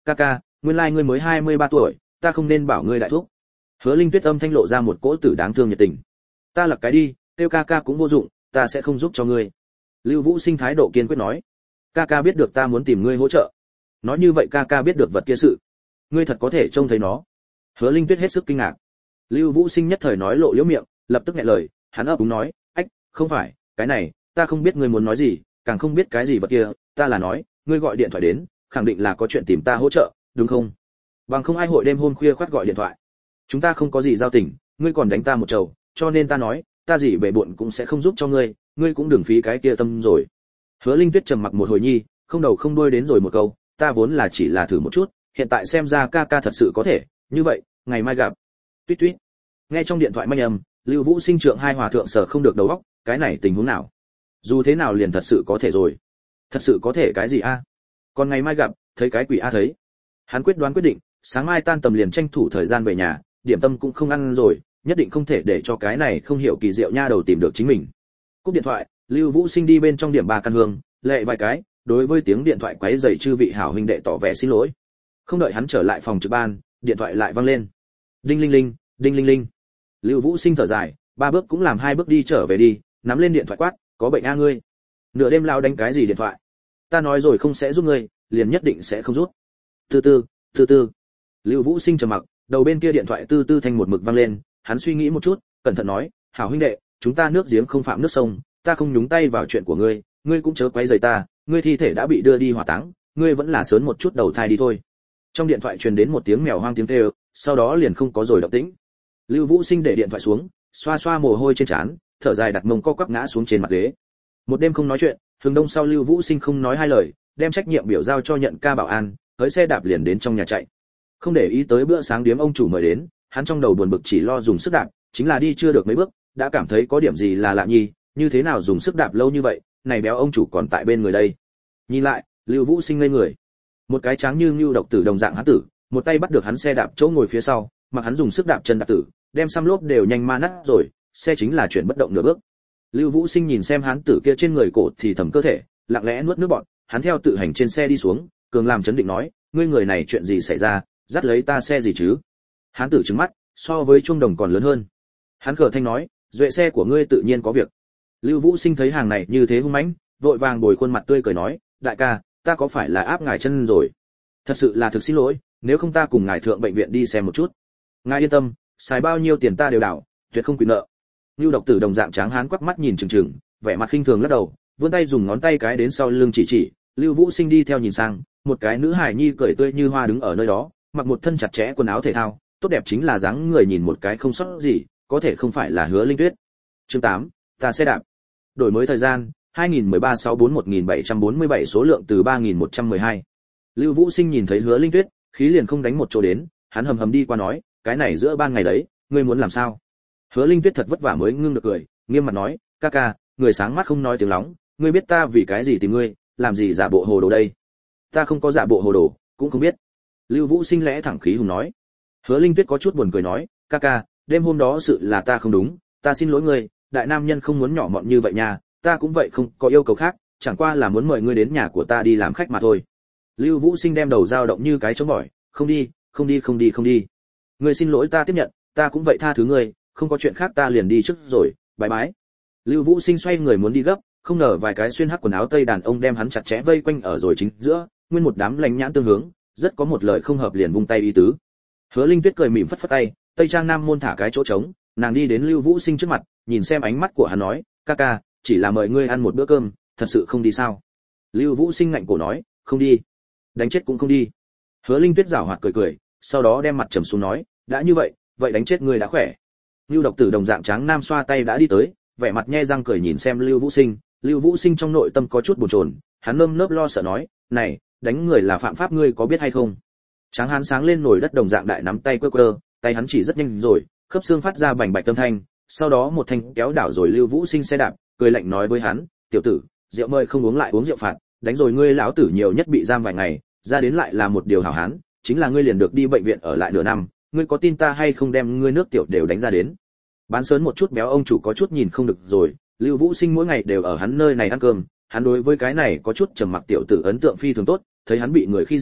ca ca, nguyên lai like ngươi mới hai mươi ba tuổi, ta không nên bảo ngươi đại thúc. Hứa Linh Tuyết âm thanh lộ ra một cỗ tử đáng thương nhiệt tình. Ta là cái đi, tiêu ca ca cũng vô dụng, ta sẽ không giúp cho ngươi. Lưu Vũ Sinh thái độ kiên quyết nói. Ca ca biết được ta muốn tìm ngươi hỗ trợ. Nói như vậy ca ca biết được vật kia sự, ngươi thật có thể trông thấy nó. Hứa Linh Tuyết hết sức kinh ngạc. Lưu Vũ Sinh nhất thời nói lộ liễu miệng, lập tức nghẹn lời, hắn ấp úng nói, ách, không phải, cái này, ta không biết ngươi muốn nói gì, càng không biết cái gì vật kia, ta là nói, ngươi gọi điện thoại đến, khẳng định là có chuyện tìm ta hỗ trợ, đúng không? Bằng không ai hội đêm hôm khuya khoắt gọi điện thoại. Chúng ta không có gì giao tình, ngươi còn đánh ta một trầu, cho nên ta nói, ta gì bể bộn cũng sẽ không giúp cho ngươi, ngươi cũng đừng phí cái kia tâm rồi. Hứa Linh Tuyết trầm mặc một hồi nhi, không đầu không đuôi đến rồi một câu, ta vốn là chỉ là thử một chút, hiện tại xem ra ca ca thật sự có thể, như vậy, ngày mai gặp. Tuyết tuyết. Nghe trong điện thoại manh âm, Lưu Vũ Sinh trượng hai hòa thượng sở không được đầu óc, cái này tình huống nào? Dù thế nào liền thật sự có thể rồi. Thật sự có thể cái gì a? Còn ngày mai gặp, thấy cái quỷ a thấy. Hắn quyết đoán quyết định, sáng mai tan tầm liền tranh thủ thời gian về nhà, điểm tâm cũng không ăn rồi, nhất định không thể để cho cái này không hiểu kỳ diệu nha đầu tìm được chính mình. Cúp điện thoại, Lưu Vũ Sinh đi bên trong điểm ba căn hương, lệ vài cái, đối với tiếng điện thoại quấy rầy chư vị hảo huynh đệ tỏ vẻ xin lỗi. Không đợi hắn trở lại phòng trực ban, điện thoại lại vang lên. Đinh linh linh, đinh linh linh. Lưu Vũ Sinh thở dài, ba bước cũng làm hai bước đi trở về đi, nắm lên điện thoại quát, có bệnh a ngươi. Nửa đêm lao đánh cái gì điện thoại? Ta nói rồi không sẽ giúp ngươi, liền nhất định sẽ không giúp. Từ từ, từ từ. Lưu Vũ Sinh trầm mặc, đầu bên kia điện thoại tư tư thanh một mực vang lên, hắn suy nghĩ một chút, cẩn thận nói, hảo huynh đệ, chúng ta nước giếng không phạm nước sông, ta không nhúng tay vào chuyện của ngươi, ngươi cũng chớ quấy rầy ta, ngươi thi thể đã bị đưa đi hỏa táng, ngươi vẫn là sớm một chút đầu thai đi thôi. Trong điện thoại truyền đến một tiếng mèo hoang tiếng kêu, sau đó liền không có rồi động tĩnh. Lưu Vũ Sinh để điện thoại xuống, xoa xoa mồ hôi trên trán, thở dài đặt mông co quắp ngã xuống trên mặt ghế. Một đêm không nói chuyện, Hừng Đông sau Lưu Vũ Sinh không nói hai lời, đem trách nhiệm biểu giao cho nhận ca bảo an, tới xe đạp liền đến trong nhà chạy. Không để ý tới bữa sáng điếm ông chủ mời đến, hắn trong đầu buồn bực chỉ lo dùng sức đạp, chính là đi chưa được mấy bước, đã cảm thấy có điểm gì là lạ nhì, như thế nào dùng sức đạp lâu như vậy, này béo ông chủ còn tại bên người đây. Nhìn lại, Lưu Vũ Sinh ngây người. Một cái tráng như ngưu độc tử đồng dạng hắn tử, một tay bắt được hắn xe đạp chỗ ngồi phía sau, mặc hắn dùng sức đạp chân đạp tử, đem xăm lốp đều nhanh ma nát rồi, xe chính là chuyển bất động nửa bước. Lưu Vũ Sinh nhìn xem hắn tử kia trên người cổ thì thầm cơ thể, lặng lẽ nuốt nước bọt, hắn theo tự hành trên xe đi xuống, cường làm chấn định nói, ngươi người này chuyện gì xảy ra, dắt lấy ta xe gì chứ? Hắn tử trừng mắt, so với chuông đồng còn lớn hơn. Hắn cờ thanh nói, duệ xe của ngươi tự nhiên có việc. Lưu Vũ Sinh thấy hàng này như thế hung mãnh, vội vàng bồi khuôn mặt tươi cười nói, đại ca, ta có phải là áp ngài chân rồi? Thật sự là thực xin lỗi, nếu không ta cùng ngài thượng bệnh viện đi xem một chút. Ngài yên tâm, xài bao nhiêu tiền ta đều đảo, tuyệt không quỵ nợ. Lưu độc tử đồng dạng tráng hán quắc mắt nhìn chừng chừng, vẻ mặt khinh thường lắc đầu, vươn tay dùng ngón tay cái đến sau lưng chỉ chỉ. Lưu Vũ Sinh đi theo nhìn sang, một cái nữ hài nhi cười tươi như hoa đứng ở nơi đó, mặc một thân chặt chẽ quần áo thể thao, tốt đẹp chính là dáng người nhìn một cái không sót gì, có thể không phải là Hứa Linh Tuyết. Chương tám, ta xe đạp. Đổi mới thời gian, hai nghìn mười ba sáu bốn một nghìn bảy trăm bốn mươi bảy số lượng từ ba nghìn một trăm mười hai. Lưu Vũ Sinh nhìn thấy Hứa Linh Tuyết, khí liền không đánh một chỗ đến, hắn hầm hầm đi qua nói, cái này giữa ban ngày đấy, ngươi muốn làm sao? Hứa Linh Tuyết thật vất vả mới ngưng được cười, nghiêm mặt nói, ca ca, người sáng mắt không nói tiếng lóng, ngươi biết ta vì cái gì tìm ngươi, làm gì giả bộ hồ đồ đây? Ta không có giả bộ hồ đồ, cũng không biết. Lưu Vũ Sinh lẽ thẳng khí hùng nói. Hứa Linh Tuyết có chút buồn cười nói, ca ca, đêm hôm đó sự là ta không đúng, ta xin lỗi ngươi, đại nam nhân không muốn nhỏ mọn như vậy nha, ta cũng vậy không có yêu cầu khác, chẳng qua là muốn mời ngươi đến nhà của ta đi làm khách mà thôi. Lưu Vũ Sinh đem đầu dao động như cái trống bỏi, không đi, không đi không đi không đi. Ngươi xin lỗi ta tiếp nhận, ta cũng vậy tha thứ ngươi, không có chuyện khác ta liền đi trước rồi, bái bái. Lưu Vũ Sinh xoay người muốn đi gấp, không ngờ vài cái xuyên hắc quần áo tây đàn ông đem hắn chặt chẽ vây quanh ở rồi chính giữa, nguyên một đám lạnh nhãn tương hướng, rất có một lời không hợp liền vung tay ý tứ. Hứa Linh Tuyết cười mỉm phất phất tay, tây trang nam môn thả cái chỗ trống, nàng đi đến Lưu Vũ Sinh trước mặt, nhìn xem ánh mắt của hắn nói, ca ca, chỉ là mời ngươi ăn một bữa cơm, thật sự không đi sao? Lưu Vũ Sinh ngạnh cổ nói, không đi, đánh chết cũng không đi. Hứa Linh Tuyết giảo hoạt cười cười, sau đó đem mặt trầm xuống nói, đã như vậy, vậy đánh chết ngươi đã khỏe. Lưu độc tử đồng dạng tráng nam xoa tay đã đi tới, vẻ mặt nhe răng cười nhìn xem Lưu Vũ Sinh, Lưu Vũ Sinh trong nội tâm có chút bồn chồn, hắn nơm nớp lo sợ nói, này, đánh người là phạm pháp ngươi có biết hay không? Tráng hán sáng lên nổi đất đồng dạng đại nắm tay quơ quơ, tay hắn chỉ rất nhanh rồi, khớp xương phát ra bành bạch âm thanh, sau đó một thanh kéo đảo rồi Lưu Vũ Sinh xe đạp, cười lạnh nói với hắn, tiểu tử, rượu mời không uống lại uống rượu phạt, đánh rồi ngươi lão tử nhiều nhất bị giam vài ngày, ra đến lại là một điều hảo hán, chính là ngươi liền được đi bệnh viện ở lại nửa năm, ngươi có tin ta hay không đem ngươi nước tiểu đều đánh ra đến. Bán sớn một chút béo ông chủ có chút nhìn không được rồi, Lưu Vũ Sinh mỗi ngày đều ở hắn nơi này ăn cơm, hắn đối với cái này có chút trầm mặc tiểu tử ấn tượng phi thường tốt, thấy hắn bị người khi dễ,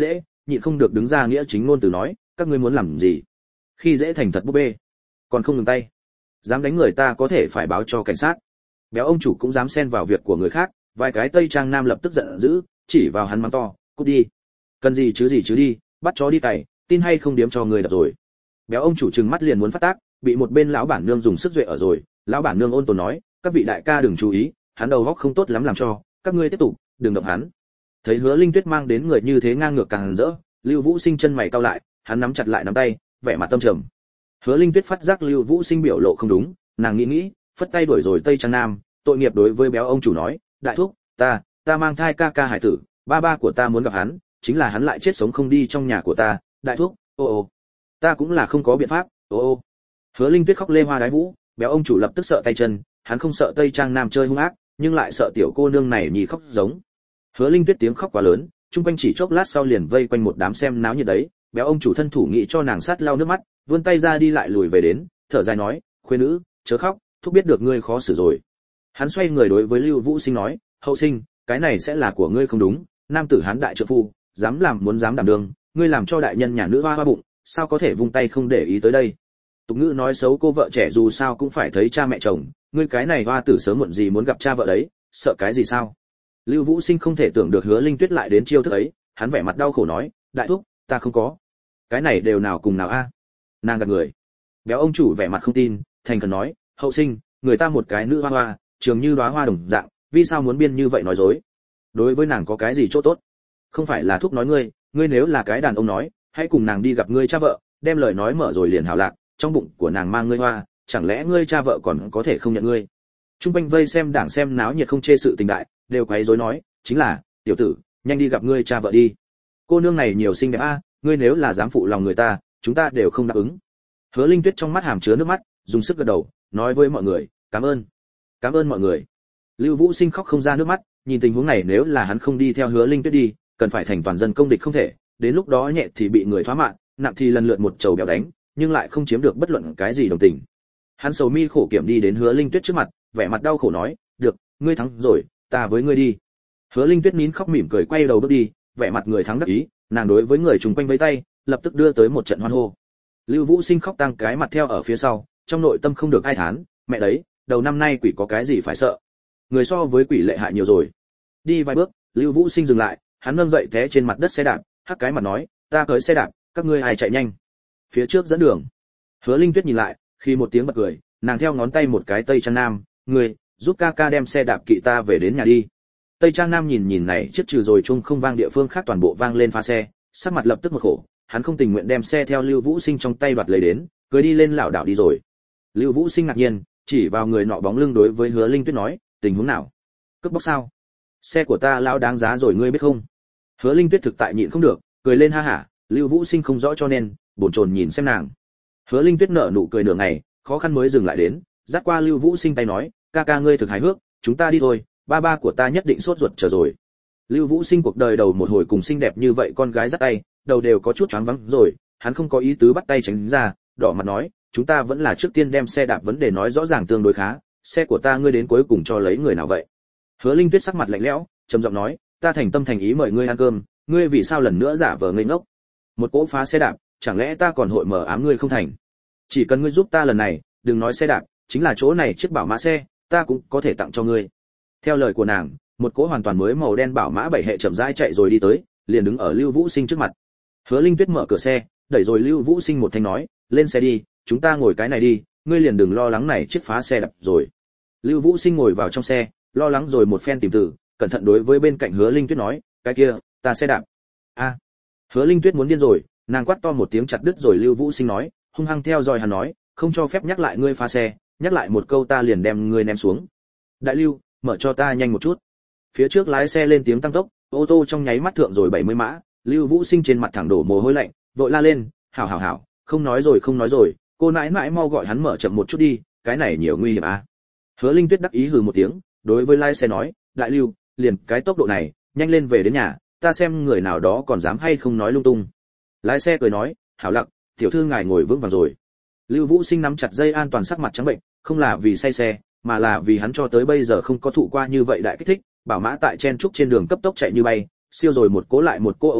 nhịn không được đứng ra nghĩa chính ngôn từ nói, các ngươi muốn làm gì? Khi dễ thành thật búp bê, còn không ngừng tay, dám đánh người ta có thể phải báo cho cảnh sát. Béo ông chủ cũng dám xen vào việc của người khác, vài cái tây trang nam lập tức giận dữ, chỉ vào hắn mắng to, cút đi, cần gì chứ gì chứ đi, bắt chó đi cày, tin hay không điếm cho người đập rồi. Béo ông chủ trừng mắt liền muốn phát tác, bị một bên lão bản nương dùng sức duệ ở rồi. Lão bản nương ôn tồn nói, các vị đại ca đừng chú ý, hắn đầu óc không tốt lắm làm cho, các ngươi tiếp tục, đừng động hắn. Thấy Hứa Linh Tuyết mang đến người như thế ngang ngược càng rỡ, Lưu Vũ Sinh chân mày cau lại, hắn nắm chặt lại nắm tay, vẻ mặt tâm trầm. Hứa Linh Tuyết phát giác Lưu Vũ Sinh biểu lộ không đúng, nàng nghĩ nghĩ, phất tay đuổi rồi Tây Trang Nam, tội nghiệp đối với béo ông chủ nói, đại thúc, ta, ta mang thai ca ca hải tử, ba ba của ta muốn gặp hắn, chính là hắn lại chết sống không đi trong nhà của ta, đại thúc, ô ô, ta cũng là không có biện pháp, ô ô. Hứa Linh Tuyết khóc lê hoa đái vũ, béo ông chủ lập tức sợ tay chân, hắn không sợ Tây Trang Nam chơi hung ác, nhưng lại sợ tiểu cô nương này nhì khóc giống. Hứa Linh Tuyết tiếng khóc quá lớn, chung quanh chỉ chốc lát sau liền vây quanh một đám xem náo nhiệt đấy, béo ông chủ thân thủ nghĩ cho nàng sát lau nước mắt, vươn tay ra đi lại lùi về đến, thở dài nói, khuê nữ, chớ khóc, thúc biết được ngươi khó xử rồi. Hắn xoay người đối với Lưu Vũ Sinh nói, hậu sinh, cái này sẽ là của ngươi không đúng, nam tử hán đại trợ phu, dám làm muốn dám đảm đương, ngươi làm cho đại nhân nhà nữ hoa hoa bụng, sao có thể vung tay không để ý tới đây. Tục ngữ nói xấu cô vợ trẻ dù sao cũng phải thấy cha mẹ chồng, ngươi cái này hoa tử sớm muộn gì muốn gặp cha vợ đấy, sợ cái gì sao? Lưu Vũ Sinh không thể tưởng được Hứa Linh Tuyết lại đến chiêu thức ấy, hắn vẻ mặt đau khổ nói, đại thúc, ta không có. Cái này đều nào cùng nào a? Nàng gạt người. Béo ông chủ vẻ mặt không tin, thành khẩn nói, hậu sinh, người ta một cái nữ hoa hoa, trường như đóa hoa đồng dạng, vì sao muốn biên như vậy nói dối? Đối với nàng có cái gì chỗ tốt? Không phải là thúc nói ngươi, ngươi nếu là cái đàn ông nói, hãy cùng nàng đi gặp ngươi cha vợ, đem lời nói mở rồi liền hảo lạc, trong bụng của nàng mang ngươi hoa, chẳng lẽ ngươi cha vợ còn có thể không nhận ngươi? Trung quanh vây xem đảng xem náo nhiệt không chê sự tình đại, đều quấy rối nói, chính là, tiểu tử, nhanh đi gặp ngươi cha vợ đi. Cô nương này nhiều xinh đẹp a, ngươi nếu là dám phụ lòng người ta, chúng ta đều không đáp ứng. Hứa Linh Tuyết trong mắt hàm chứa nước mắt, dùng sức gật đầu, nói với mọi người, cảm ơn, cảm ơn mọi người. Lưu Vũ Sinh khóc không ra nước mắt, nhìn tình huống này nếu là hắn không đi theo Hứa Linh Tuyết đi, cần phải thành toàn dân công địch không thể, đến lúc đó nhẹ thì bị người thoá mạng, nặng thì lần lượt một trầu béo đánh, nhưng lại không chiếm được bất luận cái gì đồng tình. Hắn sầu mi khổ kiểm đi đến Hứa Linh Tuyết trước mặt, vẻ mặt đau khổ nói, được, ngươi thắng rồi, ta với ngươi đi. Hứa Linh Tuyết nín khóc mỉm cười quay đầu bước đi, vẻ mặt người thắng đắc ý, nàng đối với người chung quanh vẫy tay, lập tức đưa tới một trận hoan hô. Lưu Vũ Sinh khóc tăng cái mặt theo ở phía sau, trong nội tâm không được ai thán, mẹ đấy, đầu năm nay quỷ có cái gì phải sợ? Người so với quỷ lệ hại nhiều rồi. Đi vài bước, Lưu Vũ Sinh dừng lại, hắn nâng dậy té trên mặt đất xe đạp, hắc cái mặt nói, ta cưỡi xe đạp, các ngươi ai chạy nhanh? Phía trước dẫn đường. Hứa Linh Tuyết nhìn lại, khi một tiếng bật cười, nàng theo ngón tay một cái Tây Trang Nam, người, giúp ca ca đem xe đạp kỵ ta về đến nhà đi. Tây Trang Nam nhìn nhìn này chiếc trừ rồi chung không vang địa phương khác toàn bộ vang lên pha xe, sắc mặt lập tức một khổ, hắn không tình nguyện đem xe theo Lưu Vũ Sinh trong tay đoạt lấy đến, cưỡi đi lên lảo đảo đi rồi. Lưu Vũ Sinh ngạc nhiên, chỉ vào người nọ bóng lưng đối với Hứa Linh Tuyết nói, tình huống nào? Cướp bóc sao? Xe của ta lão đáng giá rồi ngươi biết không? Hứa Linh Tuyết thực tại nhịn không được, cười lên ha hả, Lưu Vũ Sinh không rõ cho nên, bồn chồn nhìn xem nàng. Hứa Linh Tuyết nở nụ cười nửa ngày, khó khăn mới dừng lại đến, dắt qua Lưu Vũ Sinh tay nói, ca ca ngươi thực hài hước, chúng ta đi thôi, ba ba của ta nhất định sốt ruột chờ rồi. Lưu Vũ Sinh cuộc đời đầu một hồi cùng xinh đẹp như vậy con gái dắt tay, đầu đều có chút choáng váng rồi, hắn không có ý tứ bắt tay tránh ra, đỏ mặt nói, chúng ta vẫn là trước tiên đem xe đạp vấn đề nói rõ ràng tương đối khá, xe của ta ngươi đến cuối cùng cho lấy người nào vậy? Hứa Linh Tuyết sắc mặt lạnh lẽo, trầm giọng nói, ta thành tâm thành ý mời ngươi ăn cơm, ngươi vì sao lần nữa giả vờ ngây ngốc? Một cỗ phá xe đạp, chẳng lẽ ta còn hội mở ám ngươi không thành? Chỉ cần ngươi giúp ta lần này, đừng nói xe đạp, chính là chỗ này chiếc bảo mã xe, ta cũng có thể tặng cho ngươi. Theo lời của nàng, một cỗ hoàn toàn mới màu đen bảo mã bảy hệ chậm rãi chạy rồi đi tới, liền đứng ở Lưu Vũ Sinh trước mặt. Hứa Linh Tuyết mở cửa xe, đẩy rồi Lưu Vũ Sinh một thanh nói, lên xe đi, chúng ta ngồi cái này đi, ngươi liền đừng lo lắng này chiếc phá xe đạp rồi. Lưu Vũ Sinh ngồi vào trong xe, lo lắng rồi một phen tìm từ, cẩn thận đối với bên cạnh Hứa Linh Tuyết nói, cái kia, ta xe đạp. A. Hứa Linh Tuyết muốn điên rồi, nàng quát to một tiếng chặt đứt rồi Lưu Vũ Sinh nói, hung hăng theo dõi hắn nói, không cho phép nhắc lại ngươi phá xe, nhắc lại một câu ta liền đem ngươi ném xuống. Đại Lưu, mở cho ta nhanh một chút. Phía trước lái xe lên tiếng tăng tốc, ô tô trong nháy mắt thượng rồi bảy mươi mã, Lưu Vũ Sinh trên mặt thẳng đổ mồ hôi lạnh, vội la lên, hảo hảo hảo, không nói rồi không nói rồi, cô nãi nãi mau gọi hắn mở chậm một chút đi, cái này nhiều nguy hiểm à. Hứa Linh Tuyết đắc ý hừ một tiếng, đối với lái xe nói, Đại Lưu, liền cái tốc độ này, nhanh lên về đến nhà, ta xem người nào đó còn dám hay không nói lung tung. Lái xe cười nói, hảo lặng, tiểu thư ngài ngồi vững vàng rồi. Lưu Vũ Sinh nắm chặt dây an toàn sắc mặt trắng bệnh, không là vì say xe, mà là vì hắn cho tới bây giờ không có thụ qua như vậy đại kích thích, bảo mã tại chen trúc trên đường cấp tốc chạy như bay, siêu rồi một cố lại một cô ô tô,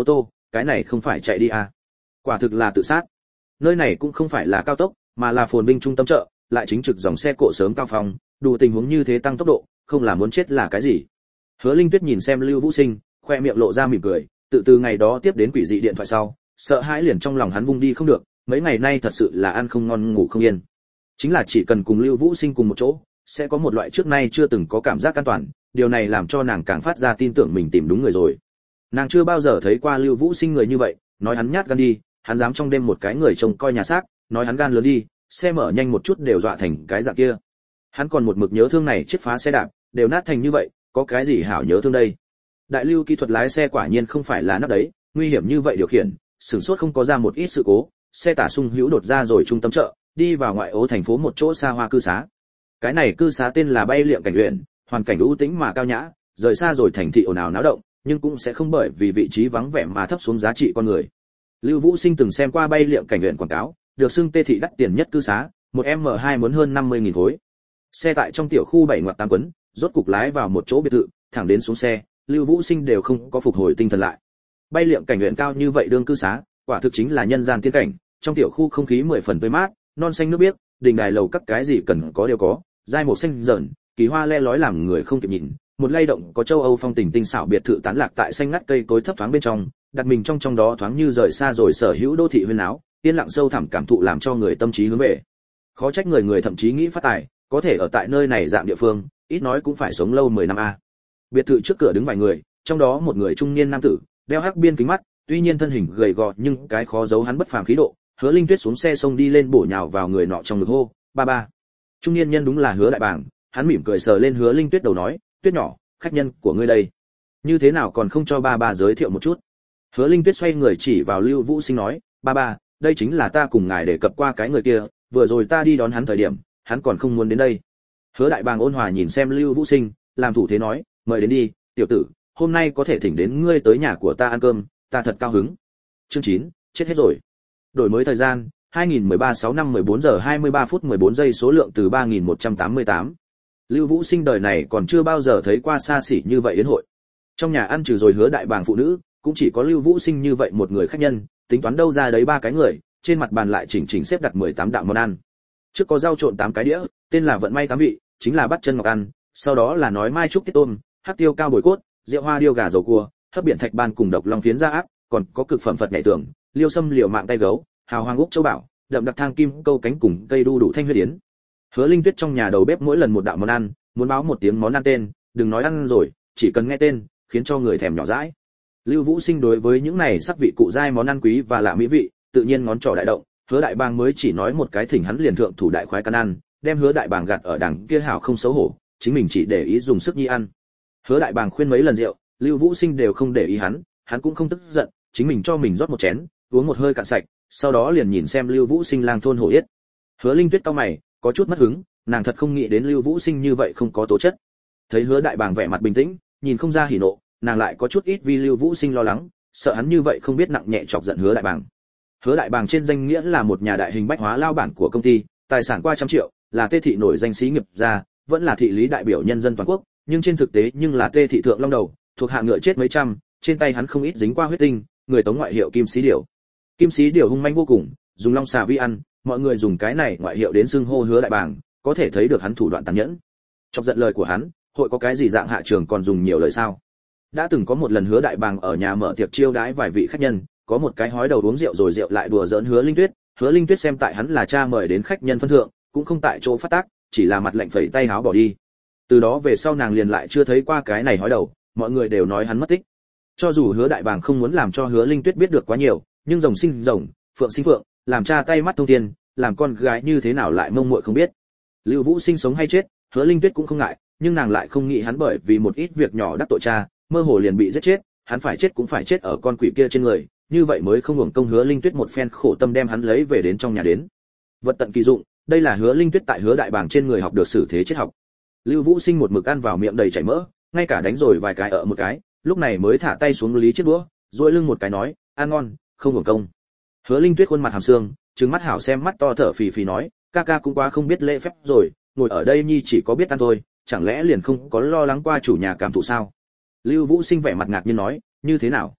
cái này không phải chạy đi à? Quả thực là tự sát. Nơi này cũng không phải là cao tốc, mà là phồn vinh trung tâm chợ, lại chính trực dòng xe cộ sớm cao phong, đủ tình huống như thế tăng tốc độ, không là muốn chết là cái gì? Hứa Linh Tuyết nhìn xem Lưu Vũ Sinh, khoe miệng lộ ra mỉm cười, tự từ ngày đó tiếp đến quỷ dị điện thoại sau, sợ hãi liền trong lòng hắn vung đi không được, mấy ngày nay thật sự là ăn không ngon ngủ không yên. Chính là chỉ cần cùng Lưu Vũ Sinh cùng một chỗ, sẽ có một loại trước nay chưa từng có cảm giác an toàn, điều này làm cho nàng càng phát ra tin tưởng mình tìm đúng người rồi. Nàng chưa bao giờ thấy qua Lưu Vũ Sinh người như vậy, nói hắn nhát gan đi, hắn dám trong đêm một cái người trông coi nhà xác, nói hắn gan lớn đi, xe mở nhanh một chút đều dọa thành cái dạng kia. Hắn còn một mực nhớ thương này chiếc phá xe đạp, đều nát thành như vậy, có cái gì hảo nhớ thương đây. Đại Lưu kỹ thuật lái xe quả nhiên không phải là nắp đấy, nguy hiểm như vậy điều khiển, sửng sốt không có ra một ít sự cố, xe tả sung hữu đột ra rồi trung tâm chợ, đi vào ngoại ô thành phố một chỗ xa hoa cư xá. Cái này cư xá tên là Bay Liệm Cảnh Uyển, hoàn cảnh ưu tĩnh mà cao nhã, rời xa rồi thành thị ồn ào náo động, nhưng cũng sẽ không bởi vì vị trí vắng vẻ mà thấp xuống giá trị con người. Lưu Vũ Sinh từng xem qua Bay Liệm Cảnh Uyển quảng cáo, được xưng tê thị đắt tiền nhất cư xá, một em hai muốn hơn năm mươi nghìn khối. Xe tại trong tiểu khu bảy ngoặt tám quấn, rốt cục lái vào một chỗ biệt thự, thẳng đến xuống xe, Lưu Vũ Sinh đều không có phục hồi tinh thần lại. Bay Liệm Cảnh Uyển cao như vậy đương cư xá, quả thực chính là nhân gian tiên cảnh, trong tiểu khu không khí mười phần tươi mát, non xanh nước biếc, đình đài lầu các cái gì cần có đều có, giai màu xanh rợn, kỳ hoa le lói làm người không kịp nhìn, một lay động có châu Âu phong tình tinh xảo biệt thự tán lạc tại xanh ngắt cây cối thấp thoáng bên trong, đặt mình trong trong đó thoáng như rời xa rồi sở hữu đô thị huyên áo, yên lặng sâu thẳm cảm thụ làm cho người tâm trí hướng về. Khó trách người người thậm chí nghĩ phát tài, có thể ở tại nơi này dạng địa phương, ít nói cũng phải sống lâu mười năm a. Biệt thự trước cửa đứng vài người, trong đó một người trung niên nam tử, đeo hắc biên kính mắt, tuy nhiên thân hình gầy gò nhưng cái khó giấu hắn bất phàm khí độ. Hứa Linh Tuyết xuống xe xông đi lên bổ nhào vào người nọ trong ngực hô, "Ba ba." Trung niên nhân đúng là Hứa Đại Bàng, hắn mỉm cười sờ lên Hứa Linh Tuyết đầu nói, "Tuyết nhỏ, khách nhân của ngươi đây, như thế nào còn không cho ba ba giới thiệu một chút?" Hứa Linh Tuyết xoay người chỉ vào Lưu Vũ Sinh nói, "Ba ba, đây chính là ta cùng ngài đề cập qua cái người kia, vừa rồi ta đi đón hắn thời điểm, hắn còn không muốn đến đây." Hứa Đại Bàng ôn hòa nhìn xem Lưu Vũ Sinh, làm thủ thế nói, "Mời đến đi, tiểu tử, hôm nay có thể thỉnh đến ngươi tới nhà của ta ăn cơm, ta thật cao hứng." Chương chín, chết hết rồi. Đổi mới thời gian, hai nghìn mười ba sáu năm mười bốn giờ hai mươi ba phút mười bốn giây, số lượng từ ba nghìn một trăm tám mươi tám. Lưu Vũ Sinh đời này còn chưa bao giờ thấy qua xa xỉ như vậy yến hội. Trong nhà ăn trừ rồi Hứa Đại Bàng phụ nữ, cũng chỉ có Lưu Vũ Sinh như vậy một người khách nhân, tính toán đâu ra đấy ba cái người, trên mặt bàn lại chỉnh chỉnh xếp đặt mười tám đạo món ăn. Trước có rau trộn tám cái đĩa, tên là vận may tám vị, chính là bắt chân ngọc ăn, sau đó là nói mai trúc tiết tôm, hắc tiêu cao bồi cốt, rượu hoa điêu gà dầu cua, hấp biển thạch ban cùng độc long phiến ra áp, còn có cực phẩm Phật nhảy tưởng, liêu sâm liều mạng tay gấu, hào hoàng úc châu bảo, đậm đặc thang kim câu cánh cùng cây đu đủ thanh huyết yến. Hứa Linh Tuyết trong nhà đầu bếp mỗi lần một đạo món ăn, muốn báo một tiếng món ăn tên, đừng nói ăn rồi, chỉ cần nghe tên, khiến cho người thèm nhỏ dãi. Lưu Vũ Sinh đối với những này sắc vị cụ giai món ăn quý và lạ mỹ vị, tự nhiên ngón trỏ đại động, Hứa Đại Bàng mới chỉ nói một cái thỉnh hắn liền thượng thủ đại khoái căn ăn, đem Hứa Đại Bàng gạt ở đằng kia hảo không xấu hổ, chính mình chỉ để ý dùng sức nhi ăn. Hứa Đại Bàng khuyên mấy lần rượu, Lưu Vũ Sinh đều không để ý hắn, hắn cũng không tức giận, chính mình cho mình rót một chén, uống một hơi cạn sạch, sau đó liền nhìn xem Lưu Vũ Sinh lang thôn hổ yết. Hứa Linh Tuyết cau mày, có chút mất hứng, nàng thật không nghĩ đến Lưu Vũ Sinh như vậy không có tố chất. Thấy Hứa Đại Bàng vẻ mặt bình tĩnh, nhìn không ra hỉ nộ, nàng lại có chút ít vì Lưu Vũ Sinh lo lắng, sợ hắn như vậy không biết nặng nhẹ chọc giận Hứa Đại Bàng. Hứa Đại Bàng trên danh nghĩa là một nhà đại hình bách hóa lao bản của công ty, tài sản qua trăm triệu, là Tê thị nổi danh xí nghiệp gia, vẫn là thị lý đại biểu nhân dân toàn quốc, nhưng trên thực tế nhưng là Tê thị thượng long đầu, thuộc hạng ngựa chết mấy trăm, trên tay hắn không ít dính qua huyết tinh, người Tống ngoại hiệu Kim Xí Điểu. Kim Xí Điểu hung manh vô cùng, dùng long xà vi ăn, mọi người dùng cái này ngoại hiệu đến xưng hô Hứa Đại Bàng, có thể thấy được hắn thủ đoạn tàn nhẫn. Chọc giận lời của hắn, hội có cái gì dạng hạ trường còn dùng nhiều lời sao? Đã từng có một lần Hứa Đại Bàng ở nhà mở tiệc chiêu đãi vài vị khách nhân, có một cái hói đầu uống rượu rồi rượu lại đùa giỡn Hứa Linh Tuyết, Hứa Linh Tuyết xem tại hắn là cha mời đến khách nhân phân thượng, cũng không tại chỗ phát tác, chỉ là mặt lạnh phẩy tay háo bỏ đi. Từ đó về sau nàng liền lại chưa thấy qua cái này hói đầu, mọi người đều nói hắn mất tích. Cho dù Hứa Đại Bàng không muốn làm cho Hứa Linh Tuyết biết được quá nhiều, nhưng rồng sinh rồng, phượng sinh phượng, làm cha tay mắt thông thiên, làm con gái như thế nào lại mông muội không biết. Lưu Vũ Sinh sống hay chết, Hứa Linh Tuyết cũng không ngại, nhưng nàng lại không nghĩ hắn bởi vì một ít việc nhỏ đắc tội cha, mơ hồ liền bị giết chết, hắn phải chết cũng phải chết ở con quỷ kia trên người, như vậy mới không hưởng công Hứa Linh Tuyết một phen khổ tâm đem hắn lấy về đến trong nhà đến. Vật tận kỳ dụng, đây là Hứa Linh Tuyết tại Hứa Đại Bàng trên người học được xử thế chết học. Lưu Vũ Sinh một mực ăn vào miệng đầy chảy mỡ, ngay cả đánh rồi vài cái ở một cái, lúc này mới thả tay xuống lý chiếc đũa, duỗi lưng một cái nói, ăn ngon, không hưởng công. Hứa Linh Tuyết khuôn mặt hàm xương, trừng mắt hảo xem mắt to thở phì phì nói, ca ca cũng quá không biết lễ phép rồi, ngồi ở đây nhi chỉ có biết ăn thôi, chẳng lẽ liền không có lo lắng qua chủ nhà cảm thụ sao? Lưu Vũ Sinh vẻ mặt ngạc nhiên nói, như thế nào?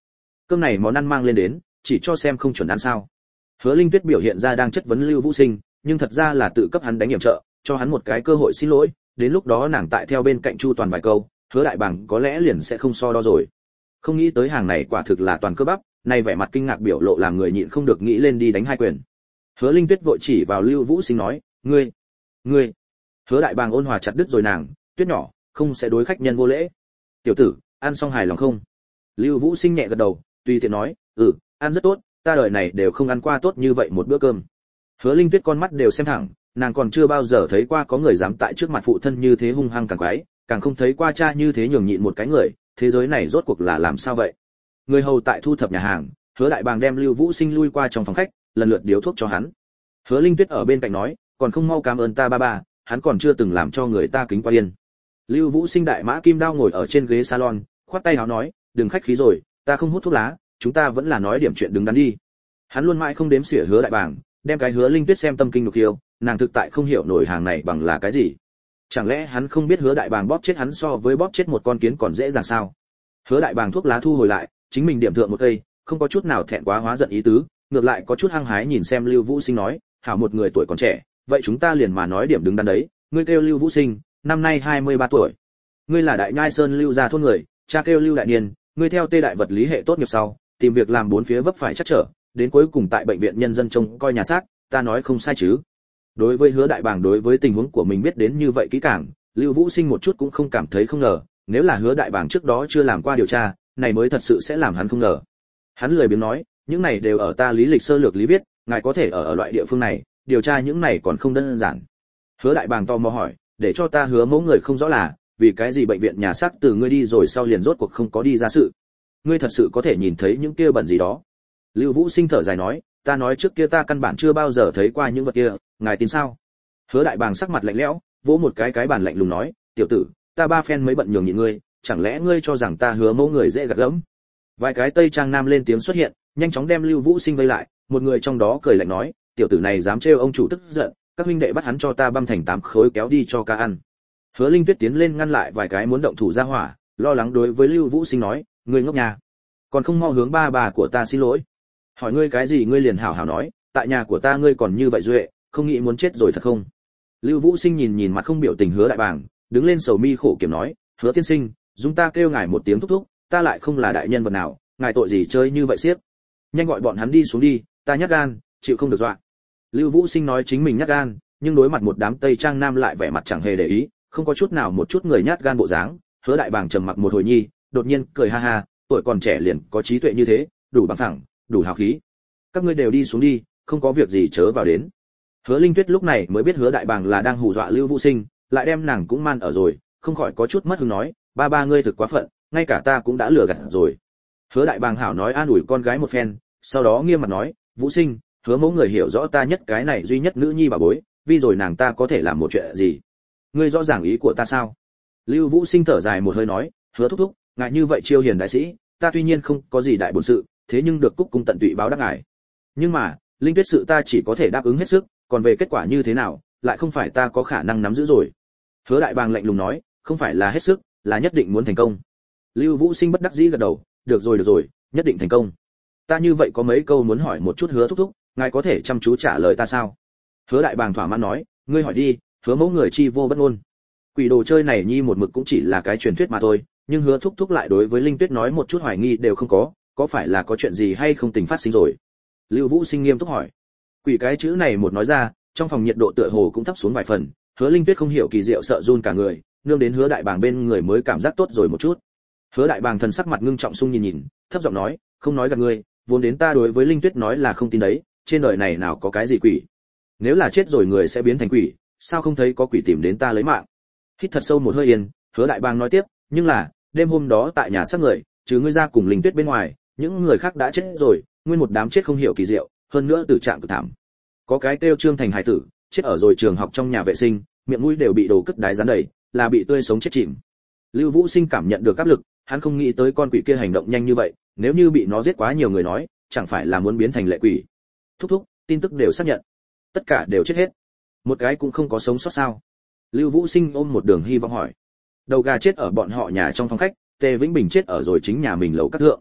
cơm này món ăn mang lên đến, chỉ cho xem không chuẩn ăn sao? Hứa Linh Tuyết biểu hiện ra đang chất vấn Lưu Vũ Sinh, nhưng thật ra là tự cấp hắn đánh nhiệm trợ, cho hắn một cái cơ hội xin lỗi, đến lúc đó nàng tại theo bên cạnh chu toàn vài câu, Hứa đại bàng có lẽ liền sẽ không so đo rồi. Không nghĩ tới hàng này quả thực là toàn cơ bắp, này vẻ mặt kinh ngạc biểu lộ làm người nhịn không được nghĩ lên đi đánh hai quyền. Hứa Linh Tuyết vội chỉ vào Lưu Vũ Sinh nói, ngươi, ngươi. Hứa đại bàng ôn hòa chặt đứt rồi nàng, Tuyết nhỏ, không sẽ đối khách nhân vô lễ. Tiểu tử, ăn xong hài lòng không? Lưu Vũ Sinh nhẹ gật đầu, tùy tiện nói, ừ, ăn rất tốt, ta đời này đều không ăn qua tốt như vậy một bữa cơm. Hứa Linh Tuyết con mắt đều xem thẳng, nàng còn chưa bao giờ thấy qua có người dám tại trước mặt phụ thân như thế hung hăng càng quái, càng không thấy qua cha như thế nhường nhịn một cái người, thế giới này rốt cuộc là làm sao vậy? Người hầu tại thu thập nhà hàng, Hứa đại bàng đem Lưu Vũ Sinh lui qua trong phòng khách, lần lượt điếu thuốc cho hắn. Hứa Linh Tuyết ở bên cạnh nói, còn không mau cảm ơn ta ba ba, hắn còn chưa từng làm cho người ta kính qua yên. Lưu Vũ Sinh đại mã kim đao ngồi ở trên ghế salon, khoát tay áo nói, đừng khách khí rồi, ta không hút thuốc lá, chúng ta vẫn là nói điểm chuyện đứng đắn đi. Hắn luôn mãi không đếm xỉa Hứa đại bàng, đem cái Hứa Linh Tuyết xem tâm kinh ngục yêu, nàng thực tại không hiểu nổi hàng này bằng là cái gì. Chẳng lẽ hắn không biết Hứa đại bàng bóp chết hắn so với bóp chết một con kiến còn dễ dàng sao? Hứa đại bàng thuốc lá thu hồi lại, chính mình điểm thượng một cây, không có chút nào thẹn quá hóa giận ý tứ, ngược lại có chút hăng hái nhìn xem Lưu Vũ Sinh nói, hảo một người tuổi còn trẻ, vậy chúng ta liền mà nói điểm đứng đắn đấy, ngươi kêu Lưu Vũ Sinh, năm nay hai mươi ba tuổi. Ngươi là Đại Nhai Sơn Lưu gia thôn người, cha kêu Lưu Đại Niên, ngươi theo Tê đại vật lý hệ tốt nghiệp sau, tìm việc làm bốn phía vấp phải chắc trở, đến cuối cùng tại bệnh viện nhân dân trông coi nhà xác, ta nói không sai chứ? Đối với Hứa đại bàng đối với tình huống của mình biết đến như vậy kỹ càng, Lưu Vũ Sinh một chút cũng không cảm thấy không ngờ, nếu là Hứa đại bàng trước đó chưa làm qua điều tra, này mới thật sự sẽ làm hắn không ngờ. Hắn lười biếng nói, những này đều ở ta lý lịch sơ lược lý viết, ngài có thể ở ở loại địa phương này, điều tra những này còn không đơn giản. Hứa đại bàng to mò hỏi, để cho ta hứa mẫu người không rõ là, vì cái gì bệnh viện nhà xác từ ngươi đi rồi sau liền rốt cuộc không có đi ra sự. Ngươi thật sự có thể nhìn thấy những kia bẩn gì đó? Lưu Vũ Sinh thở dài nói, ta nói trước kia ta căn bản chưa bao giờ thấy qua những vật kia, ngài tin sao? Hứa đại bàng sắc mặt lạnh lẽo, vỗ một cái cái bàn lạnh lùng nói, tiểu tử, ta ba phen mới bận nhường nhịn ngươi, chẳng lẽ ngươi cho rằng ta hứa mẫu người dễ gạt gẫm? Vài cái tây trang nam lên tiếng xuất hiện, nhanh chóng đem Lưu Vũ Sinh vây lại, một người trong đó cười lạnh nói, tiểu tử này dám trêu ông chủ tức giận, các huynh đệ bắt hắn cho ta băm thành tám khối kéo đi cho ca ăn. Hứa Linh Tuyết tiến lên ngăn lại vài cái muốn động thủ ra hỏa, lo lắng đối với Lưu Vũ Sinh nói, ngươi ngốc nhà, còn không mau hướng ba bà của ta xin lỗi. Hỏi ngươi cái gì ngươi liền hảo hảo nói, tại nhà của ta ngươi còn như vậy duệ, không nghĩ muốn chết rồi thật không? Lưu Vũ Sinh nhìn nhìn mặt không biểu tình Hứa đại bàng, đứng lên sầu mi khổ kiểm nói, Hứa tiên sinh, chúng ta kêu ngài một tiếng thúc thúc, ta lại không là đại nhân vật nào, ngài tội gì chơi như vậy xiếc? Nhanh gọi bọn hắn đi xuống đi, ta nhát gan, chịu không được dọa. Lưu Vũ Sinh nói chính mình nhát gan, nhưng đối mặt một đám tây trang nam lại vẻ mặt chẳng hề để ý, không có chút nào một chút người nhát gan bộ dáng. Hứa đại bàng trầm mặc một hồi nhi, đột nhiên cười ha ha, tuổi còn trẻ liền có trí tuệ như thế, đủ bằng phẳng, đủ hào khí. Các ngươi đều đi xuống đi, không có việc gì chớ vào đến. Hứa Linh Tuyết lúc này mới biết Hứa đại bàng là đang hù dọa Lưu Vũ Sinh, lại đem nàng cũng man ở rồi, không khỏi có chút mất hứng nói, ba ba ngươi thực quá phận, ngay cả ta cũng đã lừa gạt rồi. Hứa đại bàng hảo nói an ủi con gái một phen, sau đó nghiêm mặt nói, Vũ Sinh, Hứa mẫu người hiểu rõ ta nhất cái này duy nhất nữ nhi bà bối, vì rồi nàng ta có thể làm một chuyện gì? Ngươi rõ ràng ý của ta sao? Lưu Vũ Sinh thở dài một hơi nói, Hứa thúc thúc, ngài như vậy chiêu hiền đại sĩ, ta tuy nhiên không có gì đại bổn sự, thế nhưng được cúc cung tận tụy báo đáp ngài. Nhưng mà, Linh Tuyết sự ta chỉ có thể đáp ứng hết sức, còn về kết quả như thế nào, lại không phải ta có khả năng nắm giữ rồi. Hứa đại bàng lạnh lùng nói, không phải là hết sức, là nhất định muốn thành công. Lưu Vũ Sinh bất đắc dĩ gật đầu, được rồi được rồi, nhất định thành công. Ta như vậy có mấy câu muốn hỏi một chút Hứa thúc thúc, ngài có thể chăm chú trả lời ta sao? Hứa đại bàng thỏa mãn nói, ngươi hỏi đi, Hứa mẫu người chi vô bất ngôn. Quỷ đồ chơi này nhi một mực cũng chỉ là cái truyền thuyết mà thôi, nhưng Hứa thúc thúc lại đối với Linh Tuyết nói một chút hoài nghi đều không có, có phải là có chuyện gì hay không tình phát sinh rồi? Lưu Vũ Sinh nghiêm túc hỏi. Quỷ cái chữ này một nói ra, trong phòng nhiệt độ tựa hồ cũng thấp xuống vài phần, Hứa Linh Tuyết không hiểu kỳ diệu sợ run cả người, nương đến Hứa đại bàng bên người mới cảm giác tốt rồi một chút. Hứa đại bàng thần sắc mặt ngưng trọng sung nhìn nhìn, thấp giọng nói, không nói gạt ngươi, vốn đến ta đối với Linh Tuyết nói là không tin đấy, trên đời này nào có cái gì quỷ? Nếu là chết rồi người sẽ biến thành quỷ, sao không thấy có quỷ tìm đến ta lấy mạng? Hít thật sâu một hơi yên, Hứa đại bàng nói tiếp, nhưng là, đêm hôm đó tại nhà xác người, trừ ngươi ra cùng Linh Tuyết bên ngoài, những người khác đã chết rồi, nguyên một đám chết không hiểu kỳ diệu, hơn nữa tử trạng cực thảm. Có cái kêu Trương Thành hải tử, chết ở rồi trường học trong nhà vệ sinh, miệng mũi đều bị đồ cất đái dán đầy, là bị tươi sống chết chìm. Lưu Vũ Sinh cảm nhận được áp lực, hắn không nghĩ tới con quỷ kia hành động nhanh như vậy, nếu như bị nó giết quá nhiều người nói, chẳng phải là muốn biến thành lệ quỷ. Thúc thúc, tin tức đều xác nhận, tất cả đều chết hết, một cái cũng không có sống sót sao? Lưu Vũ Sinh ôm một đường hy vọng hỏi. Đầu gà chết ở bọn họ nhà trong phòng khách, Tề Vĩnh Bình chết ở rồi chính nhà mình lầu các thượng.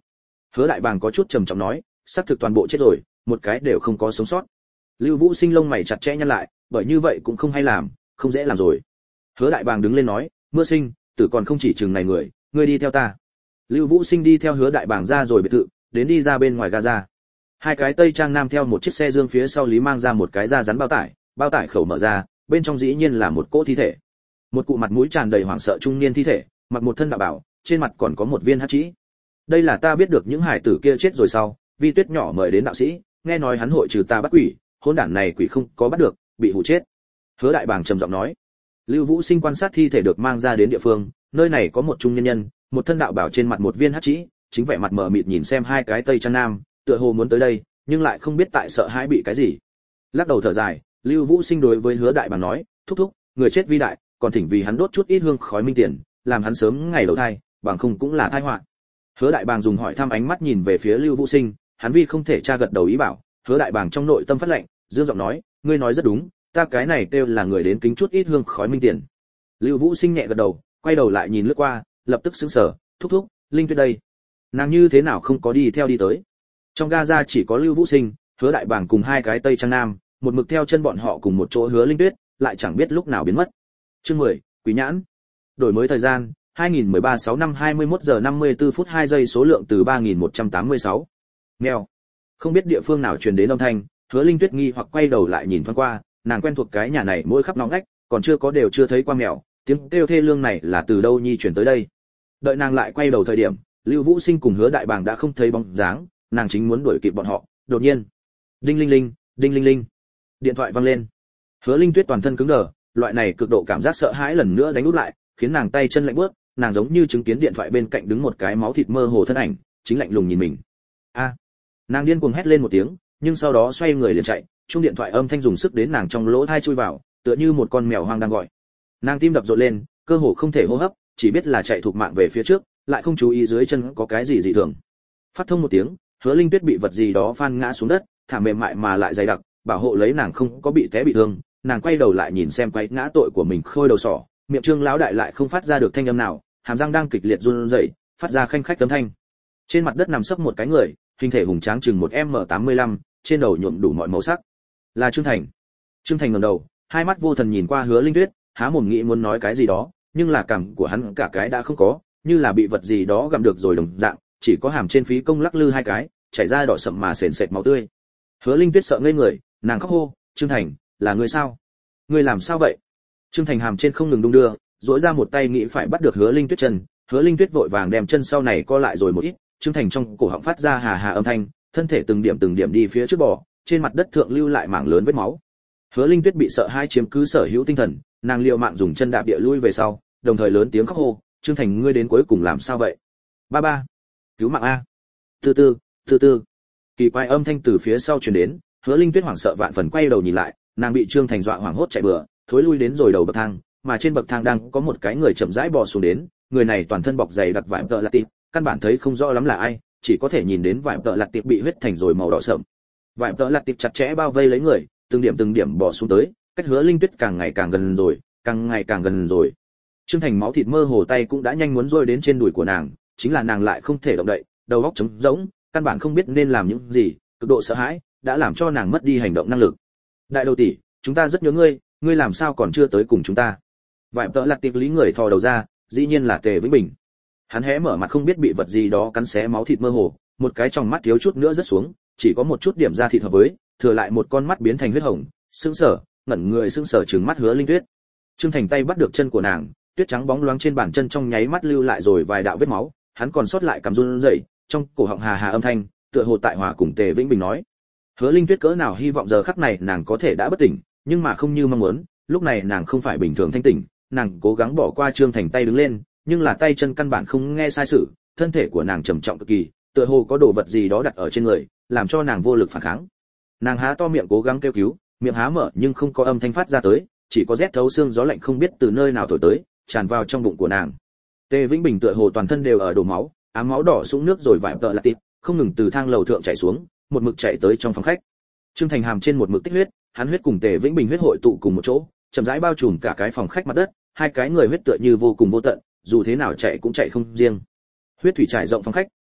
Hứa Đại Bàng có chút trầm trọng nói, xác thực toàn bộ chết rồi, một cái đều không có sống sót. Lưu Vũ Sinh lông mày chặt chẽ nhăn lại, bởi như vậy cũng không hay làm, không dễ làm rồi. Hứa Đại Bàng đứng lên nói, Mưa Sinh, tử còn không chỉ chừng này người, ngươi đi theo ta. Lưu Vũ Sinh đi theo Hứa Đại Bàng ra rồi biệt thự, đến đi ra bên ngoài Gaza. Hai cái tây trang nam theo một chiếc xe dương phía sau lý mang ra một cái da rắn bao tải, bao tải khẩu mở ra, bên trong dĩ nhiên là một cỗ thi thể. Một cụ mặt mũi tràn đầy hoảng sợ trung niên thi thể, mặc một thân đạo bảo, trên mặt còn có một viên hắc chỉ. Đây là ta biết được những hải tử kia chết rồi sau, Vi Tuyết nhỏ mời đến đạo sĩ, nghe nói hắn hội trừ tà bắt quỷ, hỗn đản này quỷ không có bắt được, bị hù chết. Hứa Đại Bàng trầm giọng nói. Lưu Vũ Sinh quan sát thi thể được mang ra đến địa phương, nơi này có một trung nhân nhân, một thân đạo bảo trên mặt một viên hắc chỉ, chính vẻ mặt mờ mịt nhìn xem hai cái tây trang nam, tựa hồ muốn tới đây, nhưng lại không biết tại sợ hãi bị cái gì. Lắc đầu thở dài, Lưu Vũ Sinh đối với Hứa Đại Bàng nói, thúc thúc, người chết vi đại, còn thỉnh vì hắn đốt chút ít hương khói minh tiền, làm hắn sớm ngày đầu thai, bằng không cũng là tai họa. Hứa Đại Bàng dùng hỏi thăm ánh mắt nhìn về phía Lưu Vũ Sinh, hắn vì không thể tra gật đầu ý bảo. Hứa Đại Bàng trong nội tâm phát lệnh, dương giọng nói, ngươi nói rất đúng, ta cái này kêu là người đến kính chút ít hương khói minh tiền. Lưu Vũ Sinh nhẹ gật đầu, quay đầu lại nhìn lướt qua, lập tức sững sờ, thúc thúc, Linh Tuyết đây, nàng như thế nào không có đi theo đi tới? Trong Gaza chỉ có Lưu Vũ Sinh, Hứa Đại Bàng cùng hai cái tây trang nam, một mực theo chân bọn họ cùng một chỗ Hứa Linh Tuyết, lại chẳng biết lúc nào biến mất. Chương mười, Quý Nhãn. Đổi mới thời gian, hai nghìn mười ba sáu năm hai mươi mốt giờ năm mươi tư phút hai giây, số lượng từ ba nghìn một trăm tám mươi sáu. Mèo. Không biết địa phương nào truyền đến âm thanh, Hứa Linh Tuyết nghi hoặc quay đầu lại nhìn thoáng qua, nàng quen thuộc cái nhà này mỗi khắp ngóc ngách, còn chưa có đều chưa thấy qua mèo, tiếng kêu thê lương này là từ đâu nhi truyền tới đây. Đợi nàng lại quay đầu thời điểm, Lưu Vũ Sinh cùng Hứa Đại Bàng đã không thấy bóng dáng, nàng chính muốn đuổi kịp bọn họ, đột nhiên, đinh linh linh, đinh linh linh, điện thoại vang lên. Hứa Linh Tuyết toàn thân cứng đờ, loại này cực độ cảm giác sợ hãi lần nữa đánh úp lại, khiến nàng tay chân lạnh buốt, nàng giống như chứng kiến điện thoại bên cạnh đứng một cái máu thịt mơ hồ thân ảnh, chính lạnh lùng nhìn mình. A! Nàng điên cuồng hét lên một tiếng, nhưng sau đó xoay người liền chạy, chuông điện thoại âm thanh dùng sức đến nàng trong lỗ tai chui vào, tựa như một con mèo hoang đang gọi. Nàng tim đập rộn lên, cơ hồ không thể hô hấp, chỉ biết là chạy thục mạng về phía trước, lại không chú ý dưới chân có cái gì dị thường. Phát thông một tiếng, Hứa Linh Tuyết bị vật gì đó phan ngã xuống đất, thảm mềm mại mà lại dày đặc, bảo hộ lấy nàng không có bị té bị thương. Nàng quay đầu lại nhìn xem quấy ngã tội của mình khôi đầu sỏ, miệng Trương lão đại lại không phát ra được thanh âm nào, hàm răng đang kịch liệt run rẩy, phát ra khanh khách âm thanh. Trên mặt đất nằm sấp một cái người, hình thể hùng tráng chừng một em tám mươi lăm, trên đầu nhuộm đủ mọi màu sắc. Là Trương Thành. Trương Thành ngẩng đầu, hai mắt vô thần nhìn qua Hứa Linh Tuyết, há mồm nghĩ muốn nói cái gì đó, nhưng là cảm của hắn cả cái đã không có, như là bị vật gì đó gặm được rồi đồng dạng, chỉ có hàm trên phí công lắc lư hai cái, chảy ra đỏ sậm mà sền sệt máu tươi. Hứa Linh Tuyết sợ ngây người, nàng khóc hô, "Trương Thành, là ngươi sao? Ngươi làm sao vậy?" Trương Thành hàm trên không ngừng đung đưa, duỗi ra một tay nghĩ phải bắt được Hứa Linh Tuyết chân, Hứa Linh Tuyết vội vàng đem chân sau này co lại rồi một ít, Trương Thành trong cổ họng phát ra hà hà âm thanh, thân thể từng điểm từng điểm đi phía trước bò, trên mặt đất thượng lưu lại mảng lớn vết máu. Hứa Linh Tuyết bị sợ hai chiếm cứ sở hữu tinh thần, nàng liều mạng dùng chân đạp địa lui về sau, đồng thời lớn tiếng khóc hô, "Trương Thành, ngươi đến cuối cùng làm sao vậy? Ba ba, cứu mạng a!" Từ từ, từ từ. Kỳ quái âm thanh từ phía sau truyền đến, Hứa Linh Tuyết hoảng sợ vạn phần quay đầu nhìn lại, nàng bị Trương Thành dọa hoảng hốt chạy bừa, thối lui đến rồi đầu bậc thang, mà trên bậc thang đang có một cái người chậm rãi bò xuống đến, người này toàn thân bọc dày đặc vải tợ lạt tiệp, căn bản thấy không rõ lắm là ai, chỉ có thể nhìn đến vải tợ lạt tiệp bị huyết thành rồi màu đỏ sẫm. Vải tợ lạt tiệp chặt chẽ bao vây lấy người, từng điểm từng điểm bò xuống tới, cách Hứa Linh Tuyết càng ngày càng gần rồi, càng ngày càng gần rồi. Trương Thành máu thịt mơ hồ tay cũng đã nhanh muốn rơi đến trên đùi của nàng, chính là nàng lại không thể động đậy, đầu óc trống rỗng, căn bản không biết nên làm những gì, cực độ sợ hãi đã làm cho nàng mất đi hành động năng lực. Đại đầu tỷ, chúng ta rất nhớ ngươi, ngươi làm sao còn chưa tới cùng chúng ta? Vải tợ lạt tiệp lý người thò đầu ra, dĩ nhiên là Tề Vĩnh Bình. Hắn hé mở mặt không biết bị vật gì đó cắn xé máu thịt mơ hồ, một cái trong mắt thiếu chút nữa rớt xuống, chỉ có một chút điểm da thịt hợp với, thừa lại một con mắt biến thành huyết hồng, sững sờ, ngẩn người sững sờ trừng mắt Hứa Linh Tuyết. Trương Thành tay bắt được chân của nàng, tuyết trắng bóng loáng trên bàn chân trong nháy mắt lưu lại rồi vài đạo vết máu, hắn còn sót lại cằm run rẩy, trong cổ họng hà hà âm thanh, tựa hồ tại hòa cùng Tề Vĩnh Bình nói. Hứa Linh Tuyết cỡ nào hy vọng giờ khắc này nàng có thể đã bất tỉnh, nhưng mà không như mong muốn, lúc này nàng không phải bình thường thanh tỉnh, nàng cố gắng bỏ qua Trương Thành tay đứng lên, nhưng là tay chân căn bản không nghe sai sự, thân thể của nàng trầm trọng cực kỳ, tựa hồ có đồ vật gì đó đặt ở trên người, làm cho nàng vô lực phản kháng. Nàng há to miệng cố gắng kêu cứu, miệng há mở nhưng không có âm thanh phát ra tới, chỉ có rét thấu xương gió lạnh không biết từ nơi nào thổi tới, tràn vào trong bụng của nàng. Tề Vĩnh Bình tựa hồ toàn thân đều ở đổ máu, ám máu đỏ sũng nước rồi vải tợ là tịt, không ngừng từ thang lầu thượng chảy xuống, một mực chạy tới trong phòng khách. Trương Thành hàm trên một mực tích huyết, hắn huyết cùng Tề Vĩnh Bình huyết hội tụ cùng một chỗ, chậm rãi bao trùm cả cái phòng khách mặt đất, hai cái người huyết tựa như vô cùng vô tận, dù thế nào chạy cũng chạy không riêng. Huyết thủy trải rộng phòng khách,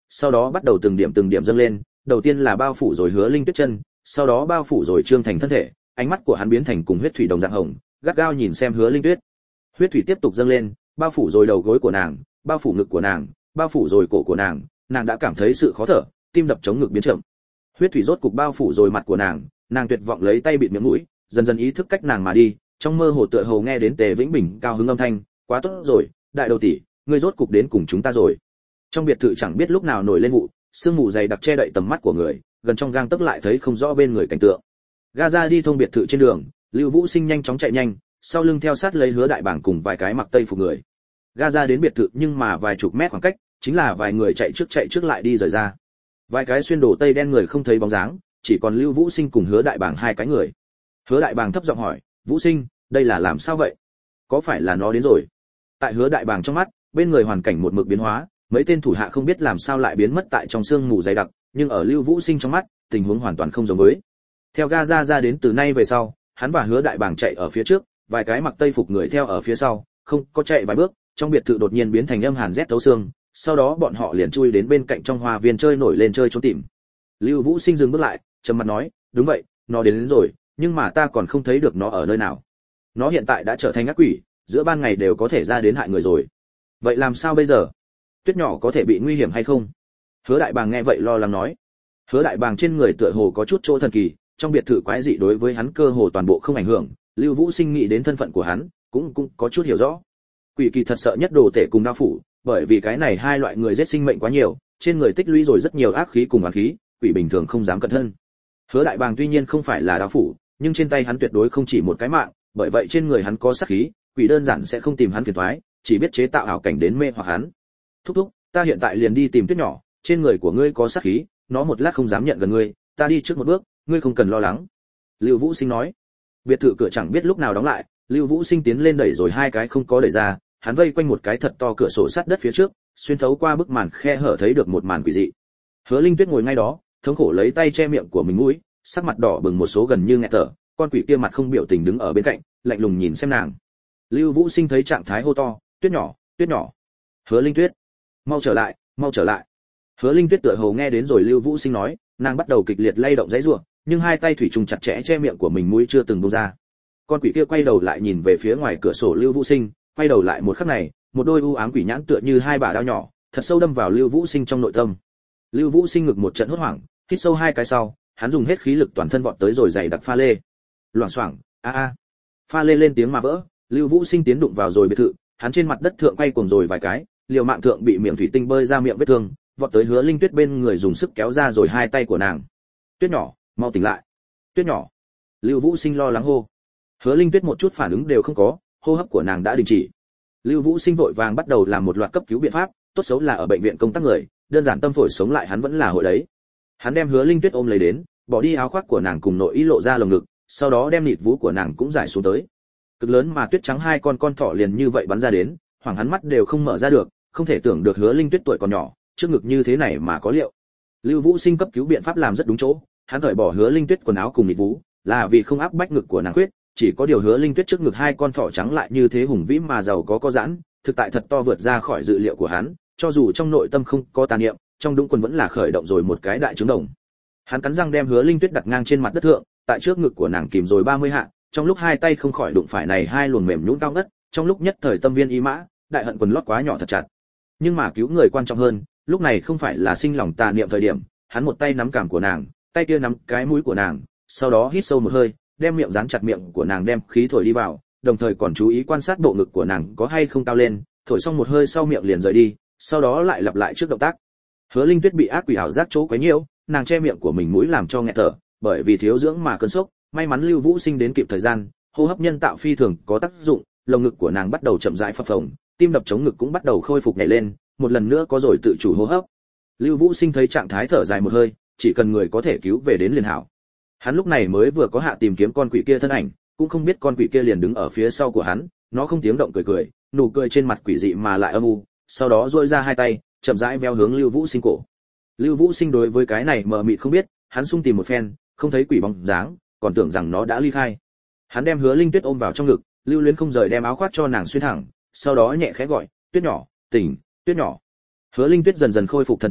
sau đó bắt đầu từng điểm từng điểm dâng lên, đầu tiên là bao phủ rồi Hứa Linh Tuyết chân, sau đó bao phủ rồi Trương Thành thân thể, ánh mắt của hắn biến thành cùng huyết thủy đồng dạng hồng, gắt gao nhìn xem Hứa Linh Tuyết. Huyết thủy tiếp tục dâng lên, bao phủ rồi đầu gối của nàng, bao phủ ngực của nàng, bao phủ rồi cổ của nàng, nàng đã cảm thấy sự khó thở, tim đập chống ngực biến chậm. Huyết thủy rốt cục bao phủ rồi mặt của nàng, nàng tuyệt vọng lấy tay bịt miệng mũi, dần dần ý thức cách nàng mà đi, trong mơ hồ tựa hồ nghe đến Tề Vĩnh Bình cao hứng âm thanh, quá tốt rồi, đại đầu tỷ, ngươi rốt cục đến cùng chúng ta rồi. Trong biệt thự chẳng biết lúc nào nổi lên vụ, sương mù dày đặc che đậy tầm mắt của người, gần trong gang tấc lại thấy không rõ bên người cảnh tượng. Gaza đi thông biệt thự trên đường, Lưu Vũ Sinh nhanh chóng chạy nhanh, sau lưng theo sát lấy Hứa Đại Bàng cùng vài cái mặc tây phục người. Gaza đến biệt thự nhưng mà vài chục mét khoảng cách, chính là vài người chạy trước chạy trước lại đi rời ra. Vài cái xuyên đồ tây đen người không thấy bóng dáng, chỉ còn Lưu Vũ Sinh cùng Hứa Đại Bàng hai cái người. Hứa Đại Bàng thấp giọng hỏi, "Vũ Sinh, đây là làm sao vậy? Có phải là nó đến rồi?" Tại Hứa Đại Bàng trong mắt, bên người hoàn cảnh một mực biến hóa, mấy tên thủ hạ không biết làm sao lại biến mất tại trong sương mù dày đặc, nhưng ở Lưu Vũ Sinh trong mắt, tình huống hoàn toàn không giống với. Theo Gaza ra đến từ nay về sau, hắn và Hứa Đại Bàng chạy ở phía trước, vài cái mặc tây phục người theo ở phía sau, không có chạy vài bước, trong biệt thự đột nhiên biến thành âm hàn rét thấu xương, sau đó bọn họ liền chui đến bên cạnh trong hoa viên chơi nổi lên chơi trốn tìm. Lưu Vũ Sinh dừng bước lại, trầm mặt nói, "Đúng vậy, nó đến, đến rồi, nhưng mà ta còn không thấy được nó ở nơi nào. Nó hiện tại đã trở thành ác quỷ, giữa ban ngày đều có thể ra đến hại người rồi. Vậy làm sao bây giờ? Tuyết nhỏ có thể bị nguy hiểm hay không?" Hứa Đại Bàng nghe vậy lo lắng nói. Hứa Đại Bàng trên người tựa hồ có chút chỗ thần kỳ, trong biệt thự quái dị đối với hắn cơ hồ toàn bộ không ảnh hưởng, Lưu Vũ Sinh nghĩ đến thân phận của hắn, cũng cũng có chút hiểu rõ. Quỷ kỳ thật sợ nhất đồ tể cùng đao phủ, bởi vì cái này hai loại người giết sinh mệnh quá nhiều, trên người tích lũy rồi rất nhiều ác khí cùng oán khí, quỷ bình thường không dám cẩn thân. Hứa Đại Bàng tuy nhiên không phải là đao phủ, nhưng trên tay hắn tuyệt đối không chỉ một cái mạng, bởi vậy trên người hắn có sát khí, quỷ đơn giản sẽ không tìm hắn phiền toái, chỉ biết chế tạo ảo cảnh đến mê hoặc hắn. "Thúc thúc, ta hiện tại liền đi tìm Tuyết nhỏ, trên người của ngươi có sát khí, nó một lát không dám nhận gần ngươi, ta đi trước một bước, ngươi không cần lo lắng." Lưu Vũ Sinh nói. Biệt thự cửa chẳng biết lúc nào đóng lại, Lưu Vũ Sinh tiến lên đẩy rồi hai cái không có đẩy ra, hắn vây quanh một cái thật to cửa sổ sắt đất phía trước, xuyên thấu qua bức màn khe hở thấy được một màn quỷ dị. Hứa Linh Tuyết ngồi ngay đó, thống khổ lấy tay che miệng của mình mũi, sắc mặt đỏ bừng một số gần như nghẹt thở, con quỷ kia mặt không biểu tình đứng ở bên cạnh, lạnh lùng nhìn xem nàng. Lưu Vũ Sinh thấy trạng thái hô to, "Tuyết nhỏ, Tuyết nhỏ, Hứa Linh Tuyết, mau trở lại, mau trở lại." Hứa Linh Tuyết tựa hồ nghe đến rồi Lưu Vũ Sinh nói, nàng bắt đầu kịch liệt lay động giãy giụa, nhưng hai tay thủy trùng chặt chẽ che miệng của mình mũi chưa từng buông ra. Con quỷ kia quay đầu lại nhìn về phía ngoài cửa sổ Lưu Vũ Sinh, quay đầu lại một khắc này, một đôi u ám quỷ nhãn tựa như hai bả đao nhỏ, thật sâu đâm vào Lưu Vũ Sinh trong nội tâm. Lưu Vũ Sinh ngực một trận hốt hoảng, hít sâu hai cái sau, hắn dùng hết khí lực toàn thân vọt tới rồi giày đặc pha lê. Loảng xoảng, a a. Pha lê lên tiếng mà vỡ, Lưu Vũ Sinh tiến đụng vào rồi biệt thự, hắn trên mặt đất thượng quay cuồng rồi vài cái, liều mạng thượng bị miệng thủy tinh bơi ra miệng vết thương, vọt tới Hứa Linh Tuyết bên người dùng sức kéo ra rồi hai tay của nàng. "Tuyết nhỏ, mau tỉnh lại. Tuyết nhỏ." Lưu Vũ Sinh lo lắng hô. Hứa Linh Tuyết một chút phản ứng đều không có, hô hấp của nàng đã đình chỉ. Lưu Vũ Sinh vội vàng bắt đầu làm một loạt cấp cứu biện pháp, tốt xấu là ở bệnh viện công tác người, đơn giản tâm phổi sống lại hắn vẫn là hội đấy. Hắn đem Hứa Linh Tuyết ôm lấy đến, bỏ đi áo khoác của nàng cùng nội y lộ ra lồng ngực, sau đó đem nịt vú của nàng cũng giải xuống tới. Cực lớn mà tuyết trắng hai con con thỏ liền như vậy bắn ra đến, hoảng hắn mắt đều không mở ra được, không thể tưởng được Hứa Linh Tuyết tuổi còn nhỏ, trước ngực như thế này mà có liệu. Lưu Vũ Sinh cấp cứu biện pháp làm rất đúng chỗ, hắn cởi bỏ Hứa Linh Tuyết quần áo cùng nịt vú, là vì không áp bách ngực của nàng khuyết, chỉ có điều Hứa Linh Tuyết trước ngực hai con thỏ trắng lại như thế hùng vĩ mà giàu có có giãn, thực tại thật to vượt ra khỏi dự liệu của hắn, cho dù trong nội tâm không có tà niệm, trong đũng quần vẫn là khởi động rồi một cái đại trứng đồng. Hắn cắn răng đem Hứa Linh Tuyết đặt ngang trên mặt đất thượng, tại trước ngực của nàng kìm rồi ba mươi hạ, trong lúc hai tay không khỏi đụng phải này hai luồng mềm nhũn cao ngất, trong lúc nhất thời tâm viên ý mã, đại hận quần lót quá nhỏ thật chặt. Nhưng mà cứu người quan trọng hơn, lúc này không phải là sinh lòng tà niệm thời điểm, hắn một tay nắm cằm của nàng, tay kia nắm cái mũi của nàng, sau đó hít sâu một hơi, đem miệng dán chặt miệng của nàng đem khí thổi đi vào, đồng thời còn chú ý quan sát bộ ngực của nàng có hay không cao lên, thổi xong một hơi sau miệng liền rời đi, sau đó lại lặp lại trước động tác. Hứa Linh Tuyết bị ác quỷ ảo giác chỗ quấy nhiễu, nàng che miệng của mình mũi làm cho nghẹt thở, bởi vì thiếu dưỡng mà cơn sốc, may mắn Lưu Vũ Sinh đến kịp thời gian, hô hấp nhân tạo phi thường có tác dụng, lồng ngực của nàng bắt đầu chậm rãi phập phồng, tim đập chống ngực cũng bắt đầu khôi phục nhảy lên, một lần nữa có rồi tự chủ hô hấp. Lưu Vũ Sinh thấy trạng thái thở dài một hơi, chỉ cần người có thể cứu về đến liền hảo. Hắn lúc này mới vừa có hạ tìm kiếm con quỷ kia thân ảnh, cũng không biết con quỷ kia liền đứng ở phía sau của hắn, nó không tiếng động cười cười, nụ cười trên mặt quỷ dị mà lại âm u, sau đó duỗi ra hai tay, chậm rãi véo hướng Lưu Vũ Sinh cổ. Lưu Vũ Sinh đối với cái này mờ mịt không biết, hắn xung tìm một phen, không thấy quỷ bóng dáng, còn tưởng rằng nó đã ly khai. Hắn đem Hứa Linh Tuyết ôm vào trong ngực, lưu luyến không rời đem áo khoác cho nàng xuyên thẳng, sau đó nhẹ khẽ gọi, "Tuyết nhỏ, tỉnh, Tuyết nhỏ." Hứa Linh Tuyết dần dần khôi phục thần trí,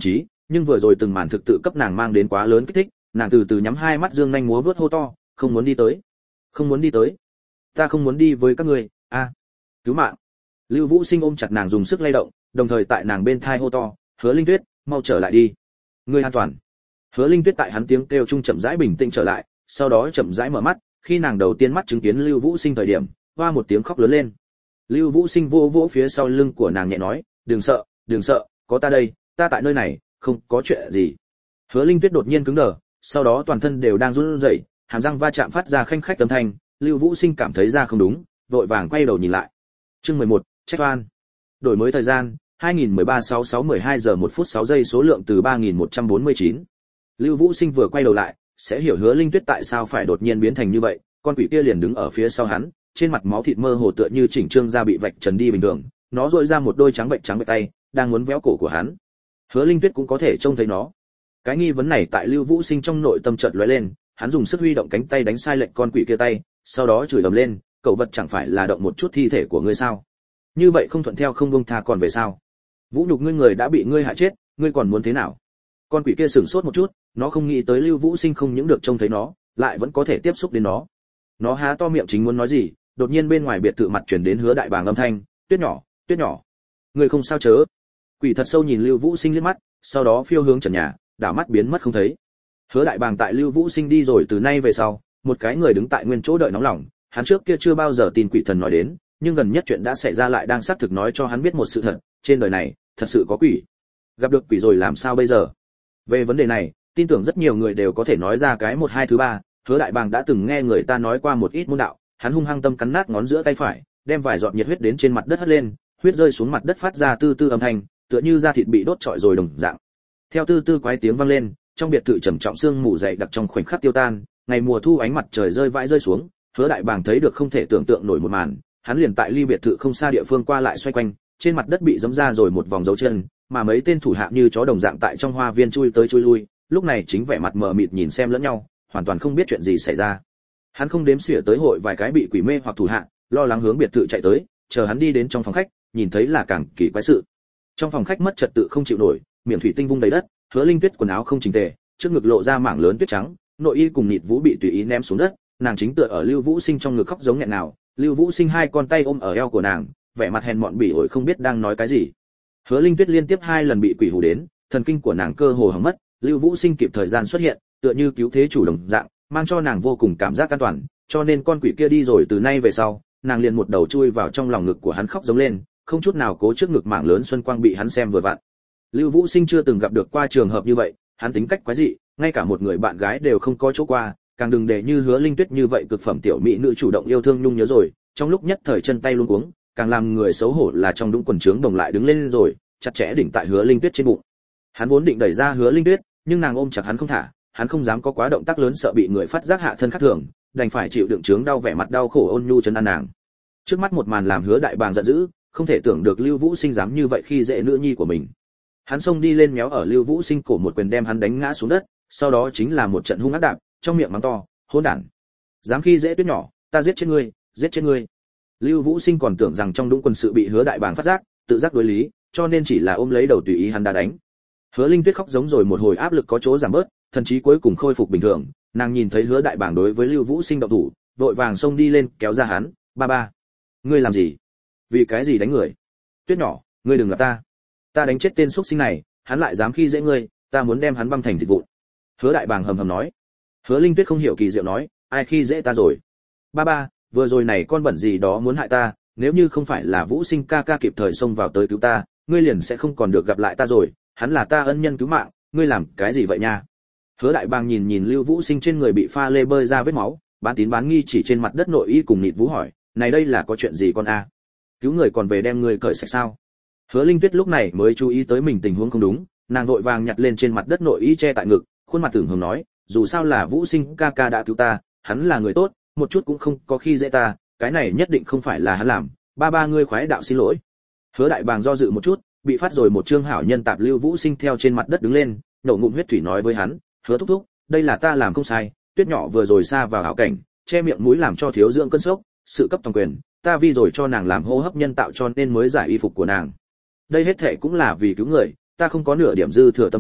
nhưng vừa rồi từng màn thực tự cấp nàng mang đến quá lớn kích thích, nàng từ từ nhắm hai mắt dương nhanh múa vớt hô to, không muốn đi tới, không muốn đi tới, ta không muốn đi với các ngươi, a, cứu mạng. Lưu Vũ Sinh ôm chặt nàng dùng sức lay động, đồng thời tại nàng bên thai hô to, Hứa Linh Tuyết, mau trở lại đi, ngươi an toàn. Hứa Linh Tuyết tại hắn tiếng kêu trung chậm rãi bình tĩnh trở lại, sau đó chậm rãi mở mắt, khi nàng đầu tiên mắt chứng kiến Lưu Vũ Sinh thời điểm, hoa một tiếng khóc lớn lên. Lưu Vũ Sinh vô vỗ phía sau lưng của nàng nhẹ nói, đừng sợ, đừng sợ, có ta đây, ta tại nơi này, không có chuyện gì. Hứa Linh Tuyết đột nhiên cứng đờ, sau đó toàn thân đều đang run rẩy, hàm răng va chạm phát ra khanh khách âm thanh. Lưu Vũ Sinh cảm thấy ra không đúng, vội vàng quay đầu nhìn lại. Chương mười một, trách oan. Đổi mới thời gian, hai nghìn mười ba sáu sáu mười hai giờ một phút sáu giây, số lượng từ ba nghìn một trăm bốn mươi chín. Lưu Vũ Sinh vừa quay đầu lại, sẽ hiểu Hứa Linh Tuyết tại sao phải đột nhiên biến thành như vậy, con quỷ kia liền đứng ở phía sau hắn, trên mặt máu thịt mơ hồ tựa như chỉnh trương da bị vạch trần đi bình thường, nó rỗi ra một đôi trắng bệnh trắng bệnh tay, đang muốn véo cổ của hắn. Hứa Linh Tuyết cũng có thể trông thấy nó. Cái nghi vấn này tại Lưu Vũ Sinh trong nội tâm chợt lóe lên, hắn dùng sức huy động cánh tay đánh sai lệch con quỷ kia tay, sau đó chửi ầm lên, cậu vật chẳng phải là động một chút thi thể của ngươi sao? Như vậy không thuận theo không buông tha còn về sao? Vũ nhục ngươi người đã bị ngươi hại chết, ngươi còn muốn thế nào? Con quỷ kia sửng sốt một chút, nó không nghĩ tới Lưu Vũ Sinh không những được trông thấy nó, lại vẫn có thể tiếp xúc đến nó. Nó há to miệng chính muốn nói gì, đột nhiên bên ngoài biệt thự mặt truyền đến Hứa Đại Bàng âm thanh, "Tuyết nhỏ, Tuyết nhỏ, ngươi không sao chớ?" Quỷ thật sâu nhìn Lưu Vũ Sinh liếc mắt, sau đó phiêu hướng trần nhà, đảo mắt biến mất không thấy. Hứa Đại Bàng tại Lưu Vũ Sinh đi rồi từ nay về sau, một cái người đứng tại nguyên chỗ đợi nóng lòng, hắn trước kia chưa bao giờ tin quỷ thần nói đến, nhưng gần nhất chuyện đã xảy ra lại đang xác thực nói cho hắn biết một sự thật, trên đời này thật sự có quỷ. Gặp được quỷ rồi làm sao bây giờ? Về vấn đề này, tin tưởng rất nhiều người đều có thể nói ra cái một hai thứ ba. Hứa Đại Bàng đã từng nghe người ta nói qua một ít môn đạo, hắn hung hăng tâm cắn nát ngón giữa tay phải, đem vài giọt nhiệt huyết đến trên mặt đất hất lên, huyết rơi xuống mặt đất phát ra tư tư âm thanh, tựa như da thịt bị đốt trọi rồi đồng dạng. Theo tư tư quái tiếng vang lên, trong biệt thự trầm trọng sương mù dày đặc trong khoảnh khắc tiêu tan, ngày mùa thu ánh mặt trời rơi vãi rơi xuống, Hứa Đại Bàng thấy được không thể tưởng tượng nổi một màn, hắn liền tại ly biệt thự không xa địa phương qua lại xoay quanh, trên mặt đất bị giẫm ra rồi một vòng dấu chân, mà mấy tên thủ hạ như chó đồng dạng tại trong hoa viên chui tới chui lui, lúc này chính vẻ mặt mờ mịt nhìn xem lẫn nhau, hoàn toàn không biết chuyện gì xảy ra. Hắn không đếm xỉa tới hội vài cái bị quỷ mê hoặc thủ hạ, lo lắng hướng biệt thự chạy tới, chờ hắn đi đến trong phòng khách, nhìn thấy là càng kỳ quái sự. Trong phòng khách mất trật tự không chịu nổi, miệng thủy tinh vung đầy đất, Hứa Linh Tuyết quần áo không chỉnh tề, trước ngực lộ ra mảng lớn tuyết trắng, nội y cùng nịt vũ bị tùy ý ném xuống đất, nàng chính tựa ở Lưu Vũ Sinh trong ngực khóc giống nghẹn nào, Lưu Vũ Sinh hai con tay ôm ở eo của nàng, vẻ mặt hèn mọn bỉ ổi không biết đang nói cái gì. Hứa Linh Tuyết liên tiếp hai lần bị quỷ hù đến, thần kinh của nàng cơ hồ hỏng mất, Lưu Vũ Sinh kịp thời gian xuất hiện, tựa như cứu thế chủ đồng dạng, mang cho nàng vô cùng cảm giác an toàn, cho nên con quỷ kia đi rồi từ nay về sau, nàng liền một đầu chui vào trong lòng ngực của hắn khóc giống lên, không chút nào cố trước ngực mảng lớn xuân quang bị hắn xem vừa vặn. Lưu Vũ Sinh chưa từng gặp được qua trường hợp như vậy, hắn tính cách quái dị, ngay cả một người bạn gái đều không có chỗ qua, càng đừng để như Hứa Linh Tuyết như vậy cực phẩm tiểu mỹ nữ chủ động yêu thương nhung nhớ rồi, trong lúc nhất thời chân tay luống cuống, càng làm người xấu hổ là trong đũng quần trướng đồng lại đứng lên rồi, chặt chẽ đỉnh tại Hứa Linh Tuyết trên bụng. Hắn vốn định đẩy ra Hứa Linh Tuyết, nhưng nàng ôm chặt hắn không thả, hắn không dám có quá động tác lớn sợ bị người phát giác hạ thân khác thường, đành phải chịu đựng trướng đau vẻ mặt đau khổ ôn nhu trấn an nàng. Trước mắt một màn làm Hứa Đại Bàng giận dữ, không thể tưởng được Lưu Vũ Sinh dám như vậy khi dễ nữ nhi của mình. Hắn xông đi lên méo ở Lưu Vũ Sinh cổ một quyền đem hắn đánh ngã xuống đất, sau đó chính là một trận hung ác đạp, trong miệng mắng to, hỗn đản, dám khi dễ Tuyết nhỏ, ta giết chết ngươi, giết chết ngươi. Lưu Vũ Sinh còn tưởng rằng trong đũng quân sự bị Hứa Đại Bàng phát giác, tự giác đối lý, cho nên chỉ là ôm lấy đầu tùy ý hắn đá đánh. Hứa Linh Tuyết khóc giống rồi một hồi áp lực có chỗ giảm bớt, thần trí cuối cùng khôi phục bình thường, nàng nhìn thấy Hứa Đại Bàng đối với Lưu Vũ Sinh động thủ, vội vàng xông đi lên kéo ra hắn, ba ba, ngươi làm gì? Vì cái gì đánh người? Tuyết nhỏ, ngươi đừng gặp ta, ta đánh chết tên xuất sinh này, hắn lại dám khi dễ ngươi, ta muốn đem hắn băm thành thịt vụn. Hứa Đại Bàng hầm hầm nói. Hứa Linh Tuyết không hiểu kỳ diệu nói, ai khi dễ ta rồi? Ba ba, vừa rồi này con bẩn gì đó muốn hại ta, nếu như không phải là Vũ Sinh ca ca kịp thời xông vào tới cứu ta, ngươi liền sẽ không còn được gặp lại ta rồi, hắn là ta ân nhân cứu mạng, ngươi làm cái gì vậy nha? Hứa Đại Bàng nhìn nhìn Lưu Vũ Sinh trên người bị pha lê bơi ra vết máu, bán tín bán nghi chỉ trên mặt đất nội y cùng nịt vũ hỏi, này đây là có chuyện gì con a? Cứu người còn về đem người cởi sạch sao? Hứa Linh Tuyết lúc này mới chú ý tới mình tình huống không đúng, nàng vội vàng nhặt lên trên mặt đất nội y che tại ngực, khuôn mặt tưởng hồng nói, dù sao là Vũ Sinh ca ca đã cứu ta, hắn là người tốt, một chút cũng không có khi dễ ta, cái này nhất định không phải là hắn làm, ba ba ngươi khoái đạo xin lỗi. Hứa Đại Bàng do dự một chút, bị phát rồi một trương hảo nhân tạp Lưu Vũ Sinh theo trên mặt đất đứng lên, nổ ngụm huyết thủy nói với hắn, Hứa thúc thúc, đây là ta làm không sai, Tuyết nhỏ vừa rồi xa vào hảo cảnh, che miệng mũi làm cho thiếu dưỡng cơn sốc, sự cấp toàn quyền, ta vi rồi cho nàng làm hô hấp nhân tạo cho nên mới giải y phục của nàng. Đây hết thệ cũng là vì cứu người, ta không có nửa điểm dư thừa tâm tư,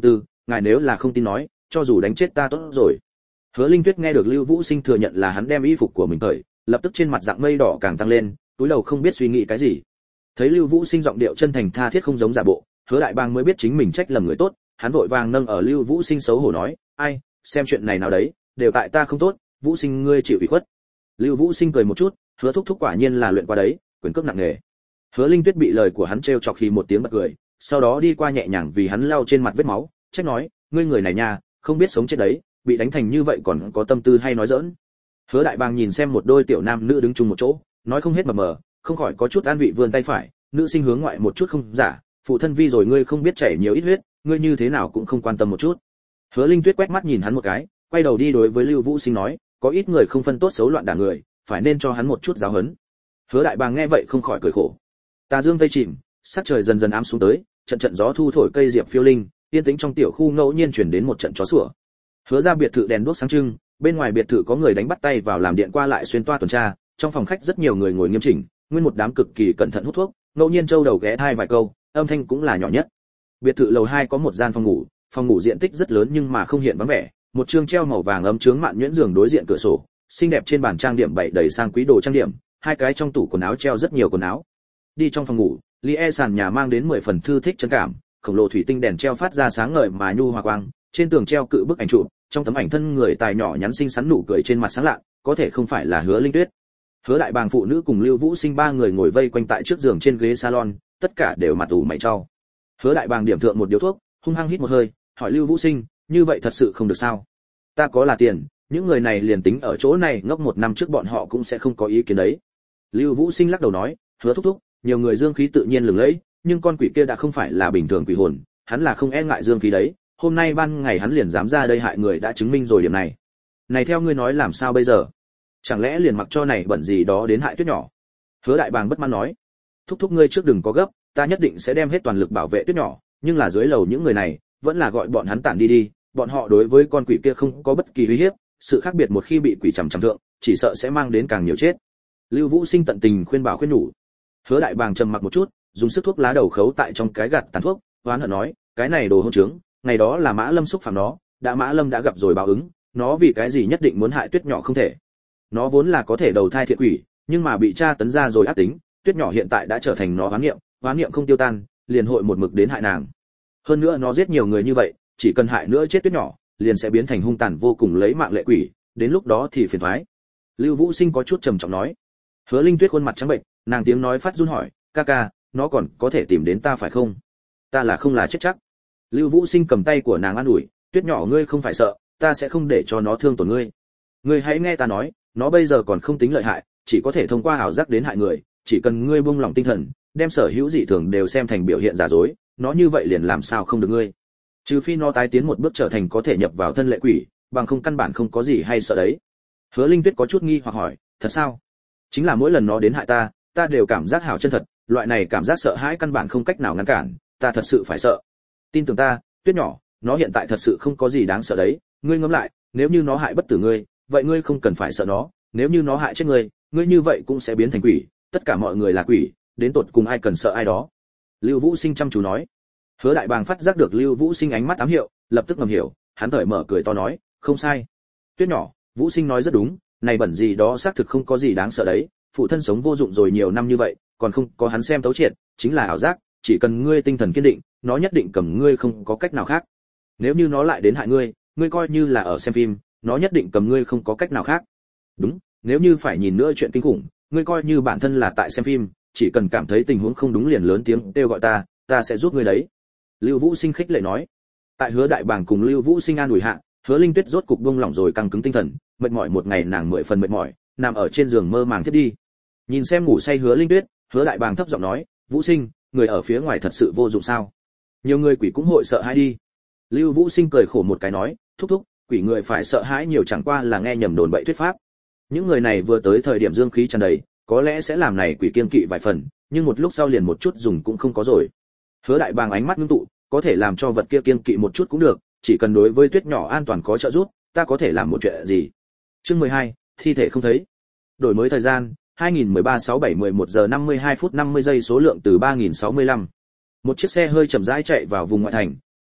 ngài nếu là không tin nói, cho dù đánh chết ta tốt rồi. Hứa Linh Tuyết nghe được Lưu Vũ Sinh thừa nhận là hắn đem y phục của mình cởi, lập tức trên mặt dạng mây đỏ càng tăng lên, túi đầu không biết suy nghĩ cái gì. Thấy Lưu Vũ Sinh giọng điệu chân thành tha thiết không giống giả bộ, Hứa Đại Bàng mới biết chính mình trách lầm người tốt, hắn vội vàng nâng ở Lưu Vũ Sinh xấu hổ nói, ai, xem chuyện này nào đấy, đều tại ta không tốt, Vũ Sinh ngươi chịu ủy khuất. Lưu Vũ Sinh cười một chút, Hứa thúc thúc quả nhiên là luyện qua đấy, quyền cước nặng nề. Hứa Linh Tuyết bị lời của hắn trêu chọc khi một tiếng bật cười, sau đó đi qua nhẹ nhàng vì hắn lau trên mặt vết máu, trách nói, ngươi người này nha, không biết sống chết đấy, bị đánh thành như vậy còn có tâm tư hay nói giỡn. Hứa Đại Bàng nhìn xem một đôi tiểu nam nữ đứng chung một chỗ, nói không hết mờ mờ, không khỏi có chút an vị vươn tay phải, nữ sinh hướng ngoại một chút không giả, phụ thân vi rồi ngươi không biết chảy nhiều ít huyết, ngươi như thế nào cũng không quan tâm một chút. Hứa Linh Tuyết quét mắt nhìn hắn một cái, quay đầu đi đối với Lưu Vũ Sinh nói, có ít người không phân tốt xấu loạn đả người, phải nên cho hắn một chút giáo huấn. Hứa Đại Bàng nghe vậy không khỏi cười khổ. Tà dương tây chìm, sắc trời dần dần ám xuống tới, trận trận gió thu thổi cây diệp phiêu linh, yên tĩnh trong tiểu khu ngẫu nhiên truyền đến một trận chó sủa. Hứa ra biệt thự đèn đuốc sáng trưng, bên ngoài biệt thự có người đánh bắt tay vào làm điện qua lại xuyên toa tuần tra, trong phòng khách rất nhiều người ngồi nghiêm chỉnh, nguyên một đám cực kỳ cẩn thận hút thuốc, ngẫu nhiên trâu đầu ghé thai vài câu, âm thanh cũng là nhỏ nhất. Biệt thự lầu hai có một gian phòng ngủ, phòng ngủ diện tích rất lớn nhưng mà không hiện vắng vẻ, một chương treo màu vàng ấm chướng mạn nhuyễn giường đối diện cửa sổ, xinh đẹp trên bàn trang điểm bày đầy sang quý đồ trang điểm, hai cái trong tủ quần áo treo rất nhiều quần áo. Đi trong phòng ngủ, lie sàn nhà mang đến mười phần thư thích chân cảm, khổng lồ thủy tinh đèn treo phát ra sáng ngời mà nhu hòa quang, trên tường treo cự bức ảnh chụp, trong tấm ảnh thân người tài nhỏ nhắn xinh xắn nụ cười trên mặt sáng lạ, có thể không phải là Hứa Linh Tuyết. Hứa Đại Bàng phụ nữ cùng Lưu Vũ Sinh ba người ngồi vây quanh tại trước giường trên ghế salon, tất cả đều mặt ủ mày chau. Hứa Đại Bàng điểm thượng một điếu thuốc, hung hăng hít một hơi, hỏi Lưu Vũ Sinh, như vậy thật sự không được sao? Ta có là tiền, những người này liền tính ở chỗ này ngốc một năm trước bọn họ cũng sẽ không có ý kiến đấy. Lưu Vũ Sinh lắc đầu nói, Hứa thúc thúc, nhiều người dương khí tự nhiên lừng lẫy, nhưng con quỷ kia đã không phải là bình thường quỷ hồn, hắn là không e ngại dương khí đấy, hôm nay ban ngày hắn liền dám ra đây hại người đã chứng minh rồi điểm này. Này theo ngươi nói làm sao bây giờ? Chẳng lẽ liền mặc cho này bẩn gì đó đến hại Tuyết nhỏ? Hứa Đại Bàng bất mãn nói, thúc thúc ngươi trước đừng có gấp, ta nhất định sẽ đem hết toàn lực bảo vệ Tuyết nhỏ, nhưng là dưới lầu những người này, vẫn là gọi bọn hắn tản đi đi, bọn họ đối với con quỷ kia không có bất kỳ uy hiếp, sự khác biệt một khi bị quỷ chằm chằm thượng, chỉ sợ sẽ mang đến càng nhiều chết. Lưu Vũ Sinh tận tình khuyên bảo khuyên nhủ. Hứa Đại Bàng trầm mặc một chút, dùng sức thuốc lá đầu khấu tại trong cái gạt tàn thuốc, oán hận nói, cái này đồ hỗn trướng, ngày đó là Mã Lâm xúc phạm nó, đã Mã Lâm đã gặp rồi báo ứng, nó vì cái gì nhất định muốn hại Tuyết nhỏ không thể? Nó vốn là có thể đầu thai thiện quỷ, nhưng mà bị tra tấn ra rồi ác tính, Tuyết nhỏ hiện tại đã trở thành nó oán niệm, oán niệm không tiêu tan, liền hội một mực đến hại nàng. Hơn nữa nó giết nhiều người như vậy, chỉ cần hại nữa chết Tuyết nhỏ, liền sẽ biến thành hung tàn vô cùng lấy mạng lệ quỷ, đến lúc đó thì phiền toái. Lưu Vũ Sinh có chút trầm trọng nói. Hứa Linh Tuyết khuôn mặt trắng bệnh, nàng tiếng nói phát run hỏi, ca ca, nó còn có thể tìm đến ta phải không? Ta là không là chết chắc. Lưu Vũ Sinh cầm tay của nàng an ủi, Tuyết nhỏ ngươi không phải sợ, ta sẽ không để cho nó thương tổn ngươi. Ngươi hãy nghe ta nói, nó bây giờ còn không tính lợi hại, chỉ có thể thông qua ảo giác đến hại người, chỉ cần ngươi buông lòng tinh thần, đem sở hữu dị thường đều xem thành biểu hiện giả dối, nó như vậy liền làm sao không được ngươi. Trừ phi nó tái tiến một bước trở thành có thể nhập vào thân lệ quỷ, bằng không căn bản không có gì hay sợ đấy. Hứa Linh Tuyết có chút nghi hoặc hỏi, thật sao? Chính là mỗi lần nó đến hại ta, ta đều cảm giác hảo chân thật, loại này cảm giác sợ hãi căn bản không cách nào ngăn cản, ta thật sự phải sợ. Tin tưởng ta, Tuyết nhỏ, nó hiện tại thật sự không có gì đáng sợ đấy, ngươi ngẫm lại, nếu như nó hại bất tử ngươi, vậy ngươi không cần phải sợ nó, nếu như nó hại chết ngươi, ngươi như vậy cũng sẽ biến thành quỷ, tất cả mọi người là quỷ, đến tột cùng ai cần sợ ai đó. Lưu Vũ Sinh chăm chú nói. Hứa Đại Bàng phát giác được Lưu Vũ Sinh ánh mắt ám hiệu, lập tức ngầm hiểu, hắn cởi mở cười to nói, không sai. Tuyết nhỏ, Vũ Sinh nói rất đúng, này bẩn gì đó xác thực không có gì đáng sợ đấy, phụ thân sống vô dụng rồi nhiều năm như vậy, còn không có hắn xem thấu triệt, chính là ảo giác, chỉ cần ngươi tinh thần kiên định, nó nhất định cầm ngươi không có cách nào khác. Nếu như nó lại đến hại ngươi, ngươi coi như là ở xem phim, nó nhất định cầm ngươi không có cách nào khác. Đúng, nếu như phải nhìn nữa chuyện kinh khủng, ngươi coi như bản thân là tại xem phim, chỉ cần cảm thấy tình huống không đúng liền lớn tiếng kêu gọi ta, ta sẽ giúp ngươi đấy. Lưu Vũ Sinh khích lệ nói. Tại Hứa Đại Bàng cùng Lưu Vũ Sinh an ủi hạ, Hứa Linh Tuyết rốt cục buông lỏng rồi căng cứng tinh thần, mệt mỏi một ngày nàng mười phần mệt mỏi, nằm ở trên giường mơ màng thiết đi. Nhìn xem ngủ say Hứa Linh Tuyết, Hứa Đại Bàng thấp giọng nói, Vũ Sinh, người ở phía ngoài thật sự vô dụng sao? Nhiều người quỷ cũng hội sợ hãi đi. Lưu Vũ Sinh cười khổ một cái nói, thúc thúc, quỷ người phải sợ hãi nhiều chẳng qua là nghe nhầm đồn bậy thuyết pháp. Những người này vừa tới thời điểm dương khí tràn đầy, có lẽ sẽ làm này quỷ kiêng kỵ vài phần, nhưng một lúc sau liền một chút dùng cũng không có rồi. Hứa Đại Bàng ánh mắt ngưng tụ, có thể làm cho vật kia kiêng kỵ một chút cũng được, chỉ cần đối với Tuyết nhỏ an toàn có trợ giúp, ta có thể làm một chuyện gì. Chương mười hai, thi thể không thấy. Đổi mới thời gian, hai nghìn mười ba sáu bảy mười một giờ năm mươi hai phút năm mươi giây, số lượng từ ba nghìn sáu mươi lăm. Một chiếc xe hơi chậm rãi chạy vào vùng ngoại thành,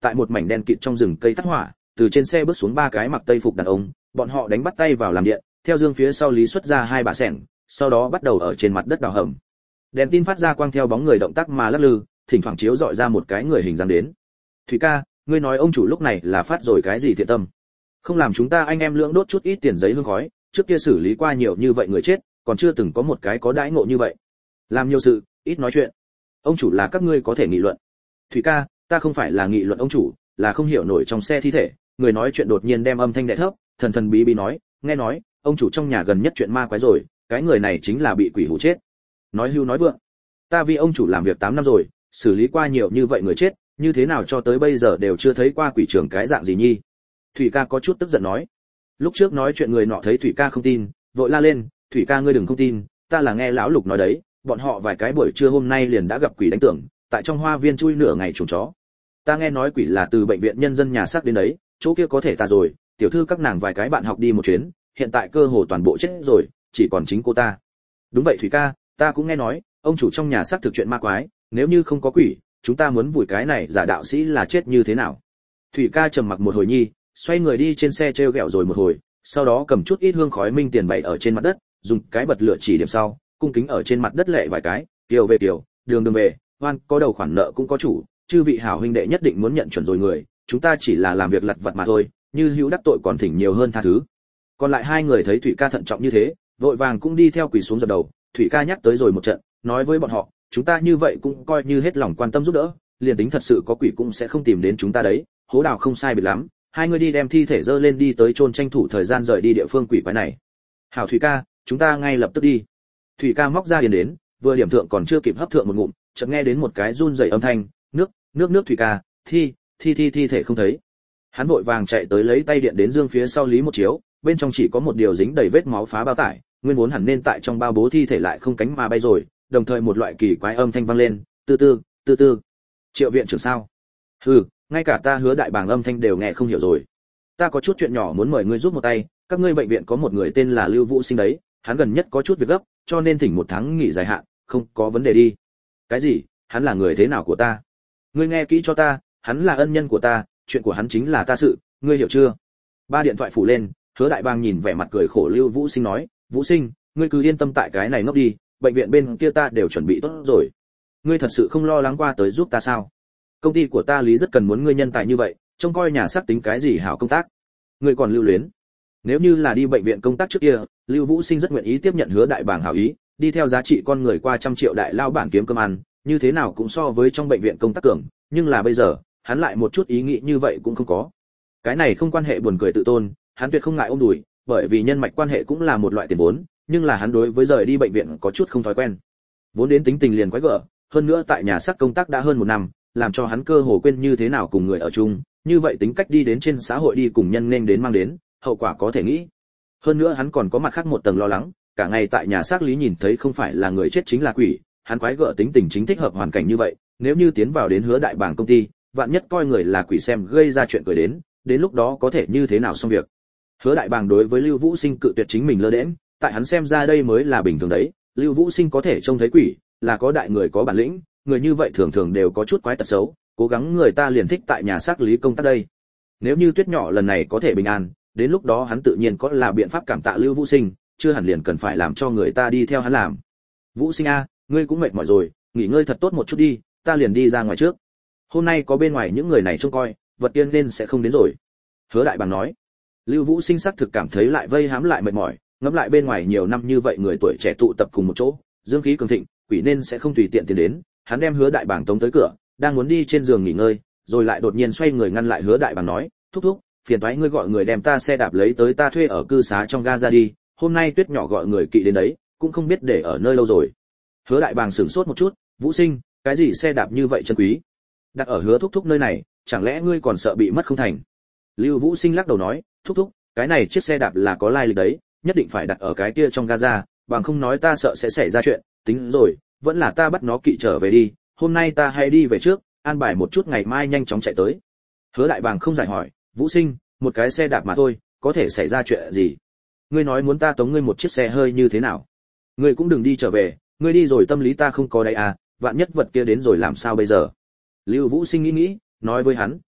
tại một mảnh đen kịt trong rừng cây tắt hỏa, từ trên xe bước xuống ba cái mặc tây phục đàn ông, bọn họ đánh bắt tay vào làm điện, theo dương phía sau lý xuất ra hai bả xẻng, sau đó bắt đầu ở trên mặt đất đào hầm. Đèn tin phát ra quang theo bóng người động tác mà lắc lư, thỉnh thoảng chiếu dọi ra một cái người hình dáng đến. Thủy ca, ngươi nói ông chủ lúc này là phát rồi cái gì thiện tâm? Không làm chúng ta anh em lưỡng đốt chút ít tiền giấy hương khói, trước kia xử lý qua nhiều như vậy người chết, còn chưa từng có một cái có đãi ngộ như vậy. Làm nhiều sự, ít nói chuyện. Ông chủ là các ngươi có thể nghị luận. Thủy ca, ta không phải là nghị luận ông chủ, là không hiểu nổi trong xe thi thể, người nói chuyện đột nhiên đem âm thanh đè thấp, thần thần bí bí nói, nghe nói, ông chủ trong nhà gần nhất chuyện ma quái rồi, cái người này chính là bị quỷ hù chết. Nói hưu nói vượng. Ta vì ông chủ làm việc tám năm rồi, xử lý qua nhiều như vậy người chết, như thế nào cho tới bây giờ đều chưa thấy qua quỷ trưởng cái dạng gì nhi. Thủy ca có chút tức giận nói. Lúc trước nói chuyện người nọ thấy Thủy ca không tin, vội la lên, Thủy ca ngươi đừng không tin, ta là nghe lão Lục nói đấy, bọn họ vài cái buổi trưa hôm nay liền đã gặp quỷ đánh tưởng, tại trong hoa viên chui nửa ngày chuồng chó. Ta nghe nói quỷ là từ bệnh viện nhân dân nhà xác đến đấy, chỗ kia có thể ta rồi, tiểu thư các nàng vài cái bạn học đi một chuyến, hiện tại cơ hồ toàn bộ chết rồi, chỉ còn chính cô ta. Đúng vậy Thủy ca, ta cũng nghe nói, ông chủ trong nhà xác thực chuyện ma quái, nếu như không có quỷ, chúng ta muốn vùi cái này giả đạo sĩ là chết như thế nào? Thủy ca trầm mặc một hồi nhi, xoay người đi trên xe treo gẹo rồi một hồi, sau đó cầm chút ít hương khói minh tiền bày ở trên mặt đất, dùng cái bật lửa chỉ điểm sau, cung kính ở trên mặt đất lệ vài cái, kiều về kiều, đường đường về, hoan có đầu khoản nợ cũng có chủ, chư vị hảo huynh đệ nhất định muốn nhận chuẩn rồi người, chúng ta chỉ là làm việc lặt vặt mà thôi, như hữu đắc tội còn thỉnh nhiều hơn tha thứ. Còn lại hai người thấy Thủy ca thận trọng như thế, vội vàng cũng đi theo quỳ xuống dập đầu. Thủy ca nhắc tới rồi một trận, nói với bọn họ, chúng ta như vậy cũng coi như hết lòng quan tâm giúp đỡ, liền tính thật sự có quỷ cũng sẽ không tìm đến chúng ta đấy, hố đào không sai biệt lắm, hai người đi đem thi thể dơ lên đi tới chôn tranh thủ thời gian rời đi địa phương quỷ quái này. Hảo Thủy ca, chúng ta ngay lập tức đi. Thủy ca móc ra điền đến, vừa điểm thượng còn chưa kịp hấp thượng một ngụm, chợt nghe đến một cái run rẩy âm thanh, nước, nước nước Thủy ca, thi, thi thi thi thể không thấy. Hắn vội vàng chạy tới lấy tay điện đến dương phía sau lý một chiếu, bên trong chỉ có một điều dính đầy vết máu phá bao tải, nguyên vốn hẳn nên tại trong bao bố thi thể lại không cánh mà bay rồi, đồng thời một loại kỳ quái âm thanh vang lên, tư tư, tư tư. Triệu viện trưởng sao? Hừ, ngay cả ta Hứa đại bàng âm thanh đều nghe không hiểu rồi. Ta có chút chuyện nhỏ muốn mời ngươi giúp một tay, các ngươi bệnh viện có một người tên là Lưu Vũ Sinh đấy, hắn gần nhất có chút việc gấp, cho nên thỉnh một tháng nghỉ dài hạn, không có vấn đề đi. Cái gì? Hắn là người thế nào của ta? Ngươi nghe kỹ cho ta, hắn là ân nhân của ta, chuyện của hắn chính là ta sự, ngươi hiểu chưa? Ba điện thoại phủ lên, Hứa đại bàng nhìn vẻ mặt cười khổ Lưu Vũ Sinh nói, Vũ Sinh, ngươi cứ yên tâm tại cái này ngốc đi, bệnh viện bên kia ta đều chuẩn bị tốt rồi. Ngươi thật sự không lo lắng qua tới giúp ta sao? Công ty của ta lý rất cần muốn ngươi nhân tài như vậy, trông coi nhà xác tính cái gì hảo công tác. Ngươi còn lưu luyến. Nếu như là đi bệnh viện công tác trước kia, Lưu Vũ Sinh rất nguyện ý tiếp nhận Hứa đại bàng hảo ý, đi theo giá trị con người qua trăm triệu đại lao bản kiếm cơm ăn, như thế nào cũng so với trong bệnh viện công tác cường, nhưng là bây giờ, hắn lại một chút ý nghĩ như vậy cũng không có. Cái này không quan hệ buồn cười tự tôn, hắn tuyệt không ngại ôm đùi, bởi vì nhân mạch quan hệ cũng là một loại tiền vốn, nhưng là hắn đối với rời đi bệnh viện có chút không thói quen. Vốn đến tính tình liền quái gở, hơn nữa tại nhà xác công tác đã hơn một năm, làm cho hắn cơ hồ quên như thế nào cùng người ở chung, như vậy tính cách đi đến trên xã hội đi cùng nhân nên đến mang đến, hậu quả có thể nghĩ. Hơn nữa hắn còn có mặt khác một tầng lo lắng, cả ngày tại nhà xác lý nhìn thấy không phải là người chết chính là quỷ, hắn quái gở tính tình chính thích hợp hoàn cảnh như vậy, nếu như tiến vào đến Hứa đại bàng công ty, vạn nhất coi người là quỷ xem gây ra chuyện cười đến, đến lúc đó có thể như thế nào xong việc. Hứa đại bàng đối với Lưu Vũ Sinh cự tuyệt chính mình lơ đễnh, tại hắn xem ra đây mới là bình thường đấy, Lưu Vũ Sinh có thể trông thấy quỷ, là có đại người có bản lĩnh, người như vậy thường thường đều có chút quái tật xấu, cố gắng người ta liền thích tại nhà xác lý công tác đây. Nếu như Tuyết nhỏ lần này có thể bình an, đến lúc đó hắn tự nhiên có là biện pháp cảm tạ Lưu Vũ Sinh, chưa hẳn liền cần phải làm cho người ta đi theo hắn làm. Vũ Sinh a, ngươi cũng mệt mỏi rồi, nghỉ ngơi thật tốt một chút đi, ta liền đi ra ngoài trước. Hôm nay có bên ngoài những người này trông coi, vật tiên nên sẽ không đến rồi. Hứa đại bàng nói. Lưu Vũ Sinh sắc thực cảm thấy lại vây hãm lại mệt mỏi, ngẫm lại bên ngoài nhiều năm như vậy người tuổi trẻ tụ tập cùng một chỗ, dương khí cường thịnh, quỷ nên sẽ không tùy tiện tiến đến, hắn đem Hứa đại bàng tống tới cửa, đang muốn đi trên giường nghỉ ngơi, rồi lại đột nhiên xoay người ngăn lại Hứa đại bàng nói, thúc thúc, phiền toái ngươi gọi người đem ta xe đạp lấy tới ta thuê ở cư xá trong ga ra đi, hôm nay Tuyết nhỏ gọi người kỵ đến đấy, cũng không biết để ở nơi lâu rồi. Hứa đại bàng sửng sốt một chút, Vũ Sinh, cái gì xe đạp như vậy chân quý, đặt ở Hứa thúc thúc nơi này, chẳng lẽ ngươi còn sợ bị mất không thành? Lưu Vũ Sinh lắc đầu nói, thúc thúc, cái này chiếc xe đạp là có lai lịch đấy, nhất định phải đặt ở cái kia trong gaza, bằng không nói ta sợ sẽ xảy ra chuyện, tính rồi, vẫn là ta bắt nó kỵ trở về đi, hôm nay ta hay đi về trước, an bài một chút ngày mai nhanh chóng chạy tới. Hứa đại bàng không giải hỏi, Vũ Sinh, một cái xe đạp mà thôi, có thể xảy ra chuyện gì? Ngươi nói muốn ta tống ngươi một chiếc xe hơi như thế nào? Ngươi cũng đừng đi trở về, ngươi đi rồi tâm lý ta không có đấy à, vạn nhất vật kia đến rồi làm sao bây giờ? Lưu Vũ Sinh nghĩ nghĩ, nói với hắn,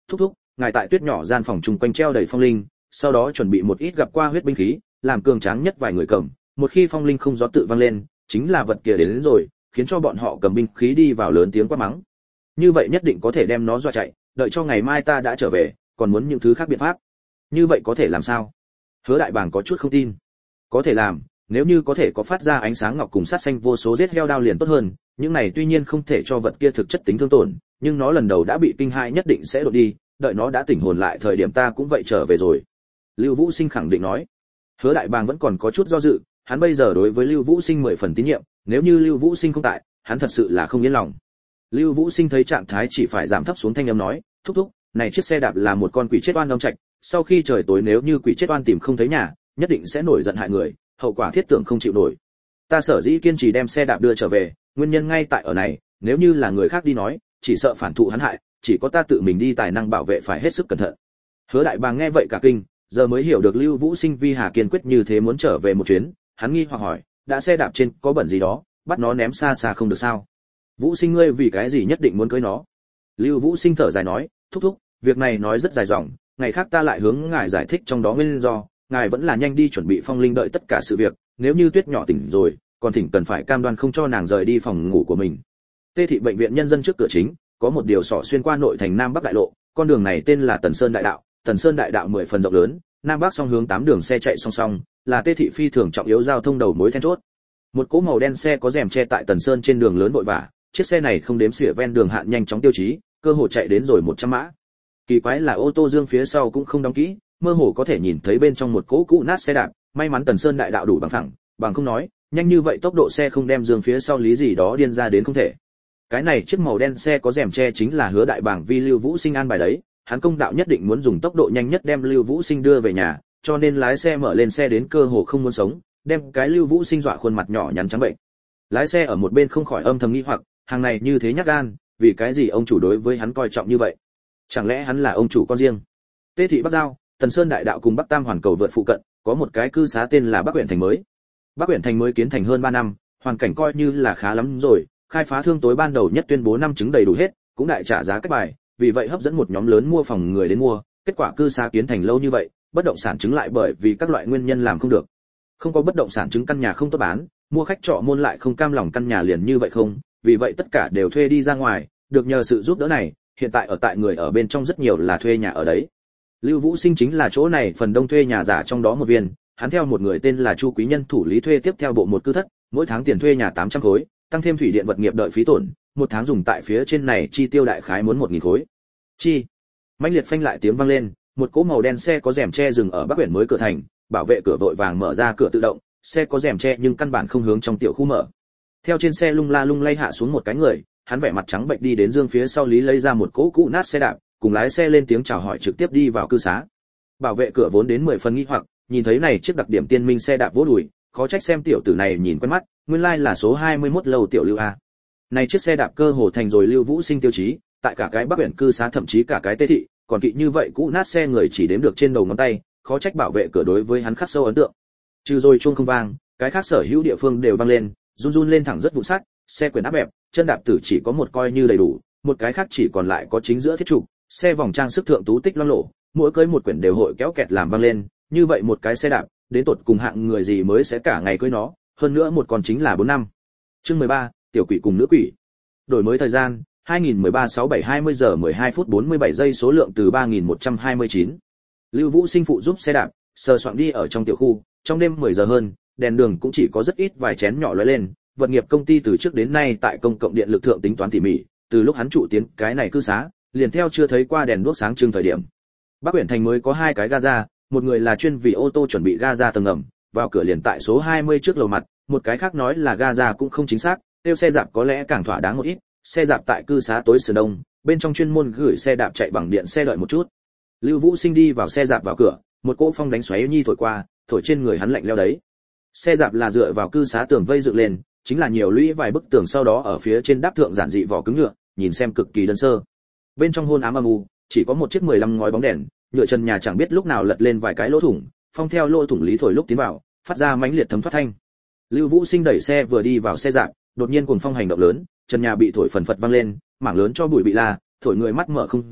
thúc thúc, ngài tại tuyết nhỏ gian phòng chung quanh treo đầy phong linh, sau đó chuẩn bị một ít gặp qua huyết binh khí, làm cường tráng nhất vài người cầm, một khi phong linh không gió tự vang lên, chính là vật kia đến, đến rồi, khiến cho bọn họ cầm binh khí đi vào lớn tiếng quát mắng. Như vậy nhất định có thể đem nó dọa chạy, đợi cho ngày mai ta đã trở về, còn muốn những thứ khác biện pháp. Như vậy có thể làm sao? Hứa Đại Bàng có chút không tin. Có thể làm, nếu như có thể có phát ra ánh sáng ngọc cùng sát xanh vô số giết heo đao liền tốt hơn, những này tuy nhiên không thể cho vật kia thực chất tính thương tổn, nhưng nó lần đầu đã bị kinh hãi nhất định sẽ đột đi, đợi nó đã tỉnh hồn lại thời điểm ta cũng vậy trở về rồi. Lưu Vũ Sinh khẳng định nói. Hứa Đại Bàng vẫn còn có chút do dự, hắn bây giờ đối với Lưu Vũ Sinh mười phần tín nhiệm, nếu như Lưu Vũ Sinh không tại, hắn thật sự là không yên lòng. Lưu Vũ Sinh thấy trạng thái chỉ phải giảm thấp xuống thanh âm nói, thúc thúc, này chiếc xe đạp là một con quỷ chết oan đông trạch, sau khi trời tối nếu như quỷ chết oan tìm không thấy nhà, nhất định sẽ nổi giận hại người, hậu quả thiết tưởng không chịu nổi. Ta sở dĩ kiên trì đem xe đạp đưa trở về, nguyên nhân ngay tại ở này, nếu như là người khác đi nói, chỉ sợ phản thụ hắn hại, chỉ có ta tự mình đi tài năng bảo vệ phải hết sức cẩn thận. Hứa Đại Bàng nghe vậy cả kinh, giờ mới hiểu được Lưu Vũ Sinh vi hà kiên quyết như thế muốn trở về một chuyến, hắn nghi hoặc hỏi, đã xe đạp trên có bẩn gì đó, bắt nó ném xa xa không được sao? Vũ Sinh ngươi vì cái gì nhất định muốn cưới nó? Lưu Vũ Sinh thở dài nói, thúc thúc, việc này nói rất dài dòng, ngày khác ta lại hướng ngài giải thích trong đó nguyên do, ngài vẫn là nhanh đi chuẩn bị phong linh đợi tất cả sự việc, nếu như Tuyết nhỏ tỉnh rồi, còn thỉnh cần phải cam đoan không cho nàng rời đi phòng ngủ của mình. Tê thị bệnh viện nhân dân trước cửa chính, có một điều sỏ xuyên qua nội thành Nam Bắc đại lộ, con đường này tên là Tần Sơn đại đạo, Tần Sơn đại đạo mười phần rộng lớn, Nam Bắc song hướng tám đường xe chạy song song, là Tê thị phi thường trọng yếu giao thông đầu mối then chốt. Một cỗ màu đen xe có rèm che tại Tần Sơn trên đường lớn vội vã, chiếc xe này không đếm xỉa ven đường hạn nhanh chóng tiêu chí, cơ hồ chạy đến rồi một trăm mã. Kỳ quái là ô tô dương phía sau cũng không đóng kỹ, mơ hồ có thể nhìn thấy bên trong một cỗ cũ nát xe đạp, may mắn Tần Sơn đại đạo đủ bằng phẳng, bằng không nói, nhanh như vậy tốc độ xe không đem dương phía sau lý gì đó điên ra đến không thể. Cái này chiếc màu đen xe có rèm che chính là Hứa Đại Bàng vi Lưu Vũ Sinh an bài đấy, hắn công đạo nhất định muốn dùng tốc độ nhanh nhất đem Lưu Vũ Sinh đưa về nhà, cho nên lái xe mở lên xe đến cơ hồ không muốn sống, đem cái Lưu Vũ Sinh dọa khuôn mặt nhỏ nhắn trắng bệnh. Lái xe ở một bên không khỏi âm thầm nghi hoặc, hàng này như thế nhát gan, vì cái gì ông chủ đối với hắn coi trọng như vậy? Chẳng lẽ hắn là ông chủ con riêng? Tê thị Bắc Giao, Tần Sơn đại đạo cùng Bắc Tam hoàn cầu vượt phụ cận, có một cái cư xá tên là Bắc huyện thành mới. Bắc huyện thành mới kiến thành hơn ba năm, hoàn cảnh coi như là khá lắm rồi, khai phá thương tối ban đầu nhất tuyên bố năm chứng đầy đủ hết, cũng đại trả giá cách bài, vì vậy hấp dẫn một nhóm lớn mua phòng người đến mua, kết quả cư xá kiến thành lâu như vậy, bất động sản chứng lại bởi vì các loại nguyên nhân làm không được. Không có bất động sản chứng căn nhà không tốt bán, mua khách trọ môn lại không cam lòng căn nhà liền như vậy không, vì vậy tất cả đều thuê đi ra ngoài, được nhờ sự giúp đỡ này, hiện tại ở tại người ở bên trong rất nhiều là thuê nhà ở đấy. Lưu Vũ Sinh chính là chỗ này phần đông thuê nhà giả trong đó một viên, hắn theo một người tên là Chu Quý Nhân thủ lý thuê tiếp theo bộ một cư thất, mỗi tháng tiền thuê nhà tám trăm khối, tăng thêm thủy điện vật nghiệp đợi phí tổn, một tháng dùng tại phía trên này chi tiêu đại khái muốn một nghìn khối. Chi. Mãnh liệt phanh lại tiếng vang lên, một cỗ màu đen xe có rèm che dừng ở Bắc huyện mới cửa thành, bảo vệ cửa vội vàng mở ra cửa tự động, xe có rèm che nhưng căn bản không hướng trong tiểu khu mở. Theo trên xe lung la lung lay hạ xuống một cái người, hắn vẻ mặt trắng bệch đi đến dương phía sau lý lấy ra một cỗ cũ nát xe đạp, cùng lái xe lên tiếng chào hỏi trực tiếp đi vào cư xá. Bảo vệ cửa vốn đến mười phần nghi hoặc, nhìn thấy này chiếc đặc điểm tiên minh xe đạp vỗ đùi, khó trách xem tiểu tử này nhìn quen mắt, nguyên lai là số hai mươi mốt lầu tiểu Lưu a. Này chiếc xe đạp cơ hồ thành rồi Lưu Vũ Sinh tiêu chí, tại cả cái Bắc huyện cư xá thậm chí cả cái Tê thị, còn kỵ như vậy cũ nát xe người chỉ đếm được trên đầu ngón tay, khó trách bảo vệ cửa đối với hắn khắc sâu ấn tượng. Trừ rồi chuông không vang, cái khác sở hữu địa phương đều vang lên, run run lên thẳng rất vụn sắt, xe quyển áp bẹp, chân đạp tử chỉ có một coi như đầy đủ, một cái khác chỉ còn lại có chính giữa thiết trụ, xe vòng trang sức thượng tú tích loang lổ, mỗi cưới một quyển đều hội kéo kẹt làm vang lên, như vậy một cái xe đạp, đến tột cùng hạng người gì mới sẽ cả ngày cưới nó, hơn nữa một con chính là bốn năm. Chương mười ba, tiểu quỷ cùng nữ quỷ. Đổi mới thời gian, hai nghìn mười ba sáu bảy hai mươi giờ mười hai phút bốn mươi bảy giây, số lượng từ ba nghìn một trăm hai mươi chín. Lưu Vũ Sinh phụ giúp xe đạp, sờ soạng đi ở trong tiểu khu, trong đêm mười giờ hơn, đèn đường cũng chỉ có rất ít vài chén nhỏ lóe lên, vật nghiệp công ty từ trước đến nay tại công cộng điện lực thượng tính toán tỉ mỉ, từ lúc hắn trụ tiến cái này cư xá, liền theo chưa thấy qua đèn đuốc sáng trưng thời điểm. Bắc huyện thành mới có hai cái gaza, một người là chuyên vì ô tô chuẩn bị gaza tầng ngầm, vào cửa liền tại số hai mươi trước lầu mặt, một cái khác nói là gaza cũng không chính xác, tiêu xe dạp có lẽ càng thỏa đáng một ít, xe dạp tại cư xá tối sườn đông, bên trong chuyên môn gửi xe đạp chạy bằng điện xe đợi một chút. Lưu Vũ Sinh đi vào xe dạp vào cửa, một cỗ phong đánh xoáy nhi thổi qua, thổi trên người hắn lạnh lẽo đấy. Xe dạp là dựa vào cư xá tường vây dựng lên, chính là nhiều lũy vài bức tường sau đó ở phía trên đáp thượng giản dị vỏ cứng nhựa, nhìn xem cực kỳ đơn sơ. Bên trong hôn ám âm u, chỉ có một chiếc mười lăm ngói bóng đèn, nhựa trần nhà chẳng biết lúc nào lật lên vài cái lỗ thủng, phong theo lỗ thủng lý thổi lúc tiến vào, phát ra mãnh liệt thấm thoát thanh. Lưu Vũ Sinh đẩy xe vừa đi vào xe dạp, đột nhiên cuồng phong hành động lớn, trần nhà bị thổi phần phật vang lên, mảng lớn cho bụi bị la, thổi người mắt mở không ra,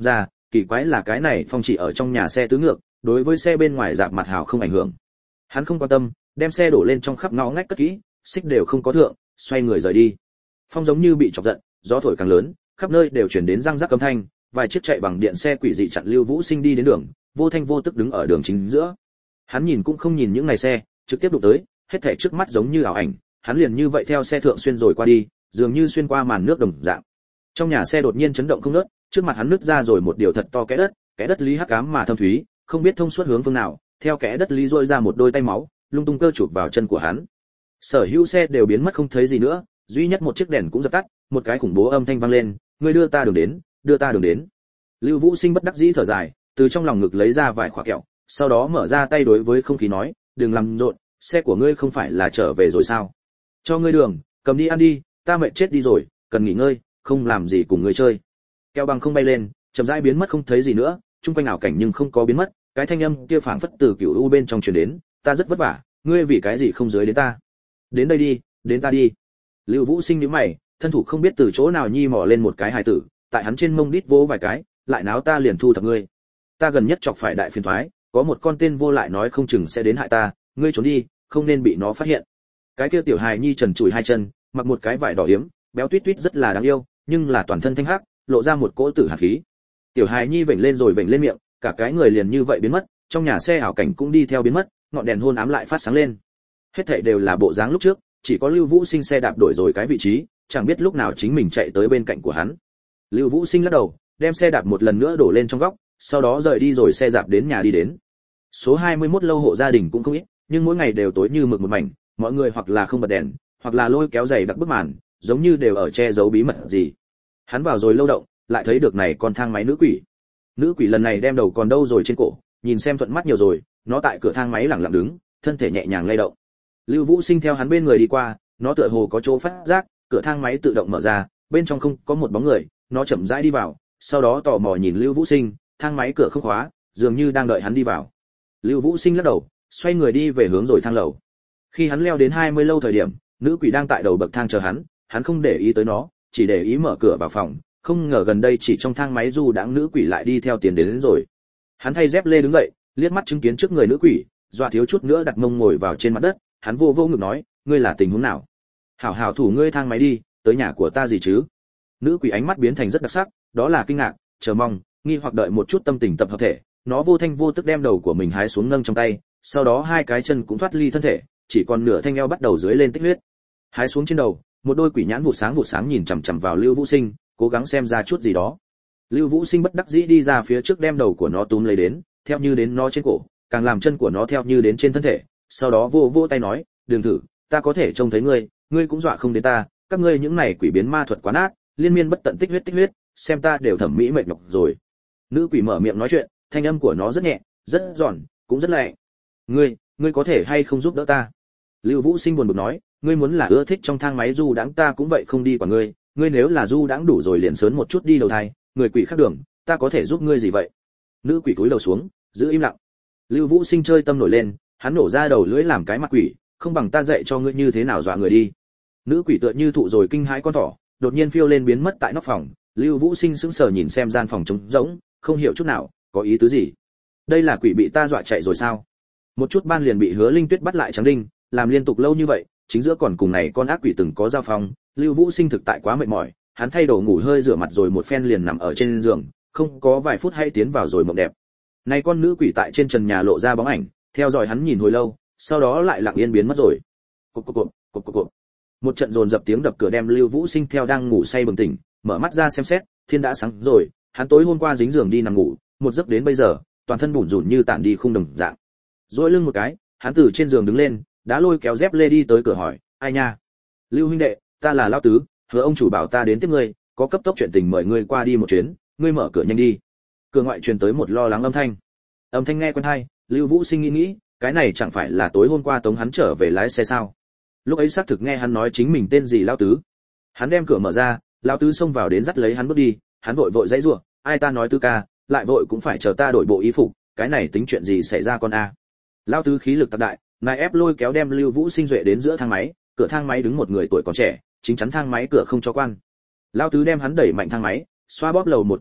kỳ quái là cái này phong chỉ ở trong nhà xe tứ ngược, đối với xe bên ngoài dạp mặt hào không ảnh hưởng. Hắn không quan tâm, đem xe đổ lên trong khắp ngõ ngách cất kỹ, xích đều không có thượng, xoay người rời đi. Phong giống như bị chọc giận, gió thổi càng lớn, khắp nơi đều truyền đến răng rắc âm thanh, vài chiếc chạy bằng điện xe quỷ dị chặn Lưu Vũ Sinh đi đến đường, vô thanh vô tức đứng ở đường chính giữa. Hắn nhìn cũng không nhìn những ngày xe, trực tiếp đụng tới, hết thảy trước mắt giống như ảo ảnh, hắn liền như vậy theo xe thượng xuyên rồi qua đi, dường như xuyên qua màn nước đồng dạng. Trong nhà xe đột nhiên chấn động không ngớt, trước mặt hắn nứt ra rồi một điều thật to kẽ đất, kẽ đất lý hắc ám mà thâm thúy, không biết thông suốt hướng phương nào, theo kẽ đất lý rôi ra một đôi tay máu, lung tung cơ chụp vào chân của hắn. Sở hữu xe đều biến mất không thấy gì nữa, duy nhất một chiếc đèn cũng dập tắt, một cái khủng bố âm thanh vang lên, "Ngươi đưa ta đường đến, đưa ta đường đến." Lưu Vũ Sinh bất đắc dĩ thở dài, từ trong lòng ngực lấy ra vài quả kẹo, sau đó mở ra tay đối với không khí nói, "Đừng làm rộn, xe của ngươi không phải là trở về rồi sao? Cho ngươi đường, cầm đi ăn đi, ta mệt chết đi rồi, cần nghỉ ngơi, không làm gì cùng ngươi chơi." Kẹo bằng không bay lên, chậm rãi biến mất không thấy gì nữa, chung quanh ảo cảnh nhưng không có biến mất, cái thanh âm kia phảng phất từ cửu u bên trong truyền đến, "Ta rất vất vả, ngươi vì cái gì không dưới đến ta? Đến đây đi, đến ta đi." Lưu Vũ Sinh nhíu mày, thân thủ không biết từ chỗ nào nhi mò lên một cái hài tử, tại hắn trên mông đít vỗ vài cái, lại náo ta liền thu thập ngươi. Ta gần nhất chọc phải đại phiền toái, có một con tên vô lại nói không chừng sẽ đến hại ta, ngươi trốn đi, không nên bị nó phát hiện. Cái kia tiểu hài nhi trần trụi hai chân, mặc một cái vải đỏ yếm, béo tuýt tuýt rất là đáng yêu, nhưng là toàn thân thanh hắc, lộ ra một cỗ tử hạt khí. Tiểu hài nhi vểnh lên rồi vểnh lên miệng, cả cái người liền như vậy biến mất, trong nhà xe ảo cảnh cũng đi theo biến mất, ngọn đèn hôn ám lại phát sáng lên. Hết thảy đều là bộ dáng lúc trước, chỉ có Lưu Vũ Sinh xe đạp đổi rồi cái vị trí, chẳng biết lúc nào chính mình chạy tới bên cạnh của hắn. Lưu Vũ Sinh lắc đầu, đem xe đạp một lần nữa đổ lên trong góc, sau đó rời đi rồi xe đạp đến nhà đi đến. Số hai mươi mốt lâu hộ gia đình cũng không ít, nhưng mỗi ngày đều tối như mực một mảnh, mọi người hoặc là không bật đèn, hoặc là lôi kéo giày đặc bức màn, giống như đều ở che giấu bí mật gì. Hắn vào rồi lâu động, lại thấy được này con thang máy nữ quỷ. Nữ quỷ lần này đem đầu còn đâu rồi trên cổ, nhìn xem thuận mắt nhiều rồi, nó tại cửa thang máy lẳng lặng đứng, thân thể nhẹ nhàng lay động. Lưu Vũ Sinh theo hắn bên người đi qua, nó tựa hồ có chỗ phát giác, cửa thang máy tự động mở ra, bên trong không có một bóng người, nó chậm rãi đi vào, sau đó tò mò nhìn Lưu Vũ Sinh, thang máy cửa không khóa, dường như đang đợi hắn đi vào. Lưu Vũ Sinh lắc đầu, xoay người đi về hướng rồi thang lầu. Khi hắn leo đến hai mươi lâu thời điểm, nữ quỷ đang tại đầu bậc thang chờ hắn, hắn không để ý tới nó, chỉ để ý mở cửa vào phòng, không ngờ gần đây chỉ trong thang máy du đãng nữ quỷ lại đi theo tiền đến, đến rồi. Hắn thay dép lê đứng dậy, liếc mắt chứng kiến trước người nữ quỷ, dọa thiếu chút nữa đặt mông ngồi vào trên mặt đất, hắn vô vô ngực nói, ngươi là tình huống nào? Hảo hảo thủ ngươi thang máy đi, tới nhà của ta gì chứ? Nữ quỷ ánh mắt biến thành rất đặc sắc, đó là kinh ngạc, chờ mong, nghi hoặc đợi một chút tâm tình tập hợp thể, nó vô thanh vô tức đem đầu của mình hái xuống nâng trong tay, sau đó hai cái chân cũng thoát ly thân thể, chỉ còn nửa thanh eo bắt đầu dưới lên tích huyết. Hái xuống trên đầu, một đôi quỷ nhãn vụ sáng vụ sáng nhìn chằm chằm vào Lưu Vũ Sinh, cố gắng xem ra chút gì đó. Lưu Vũ Sinh bất đắc dĩ đi ra phía trước đem đầu của nó túm lấy đến, theo như đến nó trên cổ, càng làm chân của nó theo như đến trên thân thể, sau đó vô vô tay nói, "Đừng thử, ta có thể trông thấy ngươi, ngươi cũng dọa không đến ta, các ngươi những này quỷ biến ma thuật quá nát, liên miên bất tận tích huyết tích huyết, xem ta đều thẩm mỹ mệt nhọc rồi." Nữ quỷ mở miệng nói chuyện, thanh âm của nó rất nhẹ, rất giòn, cũng rất lẹ. "Ngươi, ngươi có thể hay không giúp đỡ ta?" Lưu Vũ Sinh buồn bực nói, "Ngươi muốn là ưa thích trong thang máy du đãng ta cũng vậy không đi quả ngươi, ngươi nếu là du đãng đủ rồi liền sớn một chút đi đầu thai, người quỷ khác đường, ta có thể giúp ngươi gì vậy?" Nữ quỷ cúi đầu xuống, giữ im lặng. Lưu Vũ Sinh chơi tâm nổi lên, hắn nổ ra đầu lưỡi làm cái mặt quỷ, "Không bằng ta dạy cho ngươi như thế nào dọa người đi." Nữ quỷ tựa như thụ rồi kinh hãi con thỏ, đột nhiên phiêu lên biến mất tại nóc phòng. Lưu Vũ Sinh sững sờ nhìn xem gian phòng trống rỗng, không hiểu chút nào, có ý tứ gì? Đây là quỷ bị ta dọa chạy rồi sao? Một chút ban liền bị Hứa Linh Tuyết bắt lại trắng đinh, làm liên tục lâu như vậy, chính giữa còn cùng này con ác quỷ từng có giao phong. Lưu Vũ Sinh thực tại quá mệt mỏi, hắn thay đồ ngủ hơi rửa mặt rồi một phen liền nằm ở trên giường, không có vài phút hay tiến vào rồi mộng đẹp. Này con nữ quỷ tại trên trần nhà lộ ra bóng ảnh, theo dõi hắn nhìn hồi lâu, sau đó lại lặng yên biến mất rồi. Cộp cộp cộp, cộp cộp cộp. Một trận dồn dập tiếng đập cửa đem Lưu Vũ Sinh theo đang ngủ say bừng tỉnh, mở mắt ra xem xét, thiên đã sáng rồi, hắn tối hôm qua dính giường đi nằm ngủ, một giấc đến bây giờ, toàn thân bủn rủn như tản đi khung đồng dạng. Duỗi lưng một cái, hắn từ trên giường đứng lên, đã lôi kéo dép lê đi tới cửa hỏi, "Ai nha?" "Lưu huynh đệ, ta là lão tứ, Hứa ông chủ bảo ta đến tiếp ngươi, có cấp tốc chuyện tình mời ngươi qua đi một chuyến, ngươi mở cửa nhanh đi." Cửa ngoại truyền tới một lo lắng âm thanh. Âm thanh nghe quen tai, Lưu Vũ Sinh nghĩ nghĩ, cái này chẳng phải là tối hôm qua tống hắn trở về lái xe sao? Lúc ấy xác thực nghe hắn nói chính mình tên gì lão tứ. Hắn đem cửa mở ra, lão tứ xông vào đến dắt lấy hắn bước đi, hắn vội vội dãy rủa, "Ai ta nói tứ ca, lại vội cũng phải chờ ta đổi bộ y phục, cái này tính chuyện gì xảy ra con a?" Lão tứ khí lực tập đại, nài ép lôi kéo đem Lưu Vũ Sinh duệ đến giữa thang máy, cửa thang máy đứng một người tuổi còn trẻ, chính chắn thang máy cửa không cho quan. Lão tứ đem hắn đẩy mạnh thang máy, xoa bóp lầu một cái nút,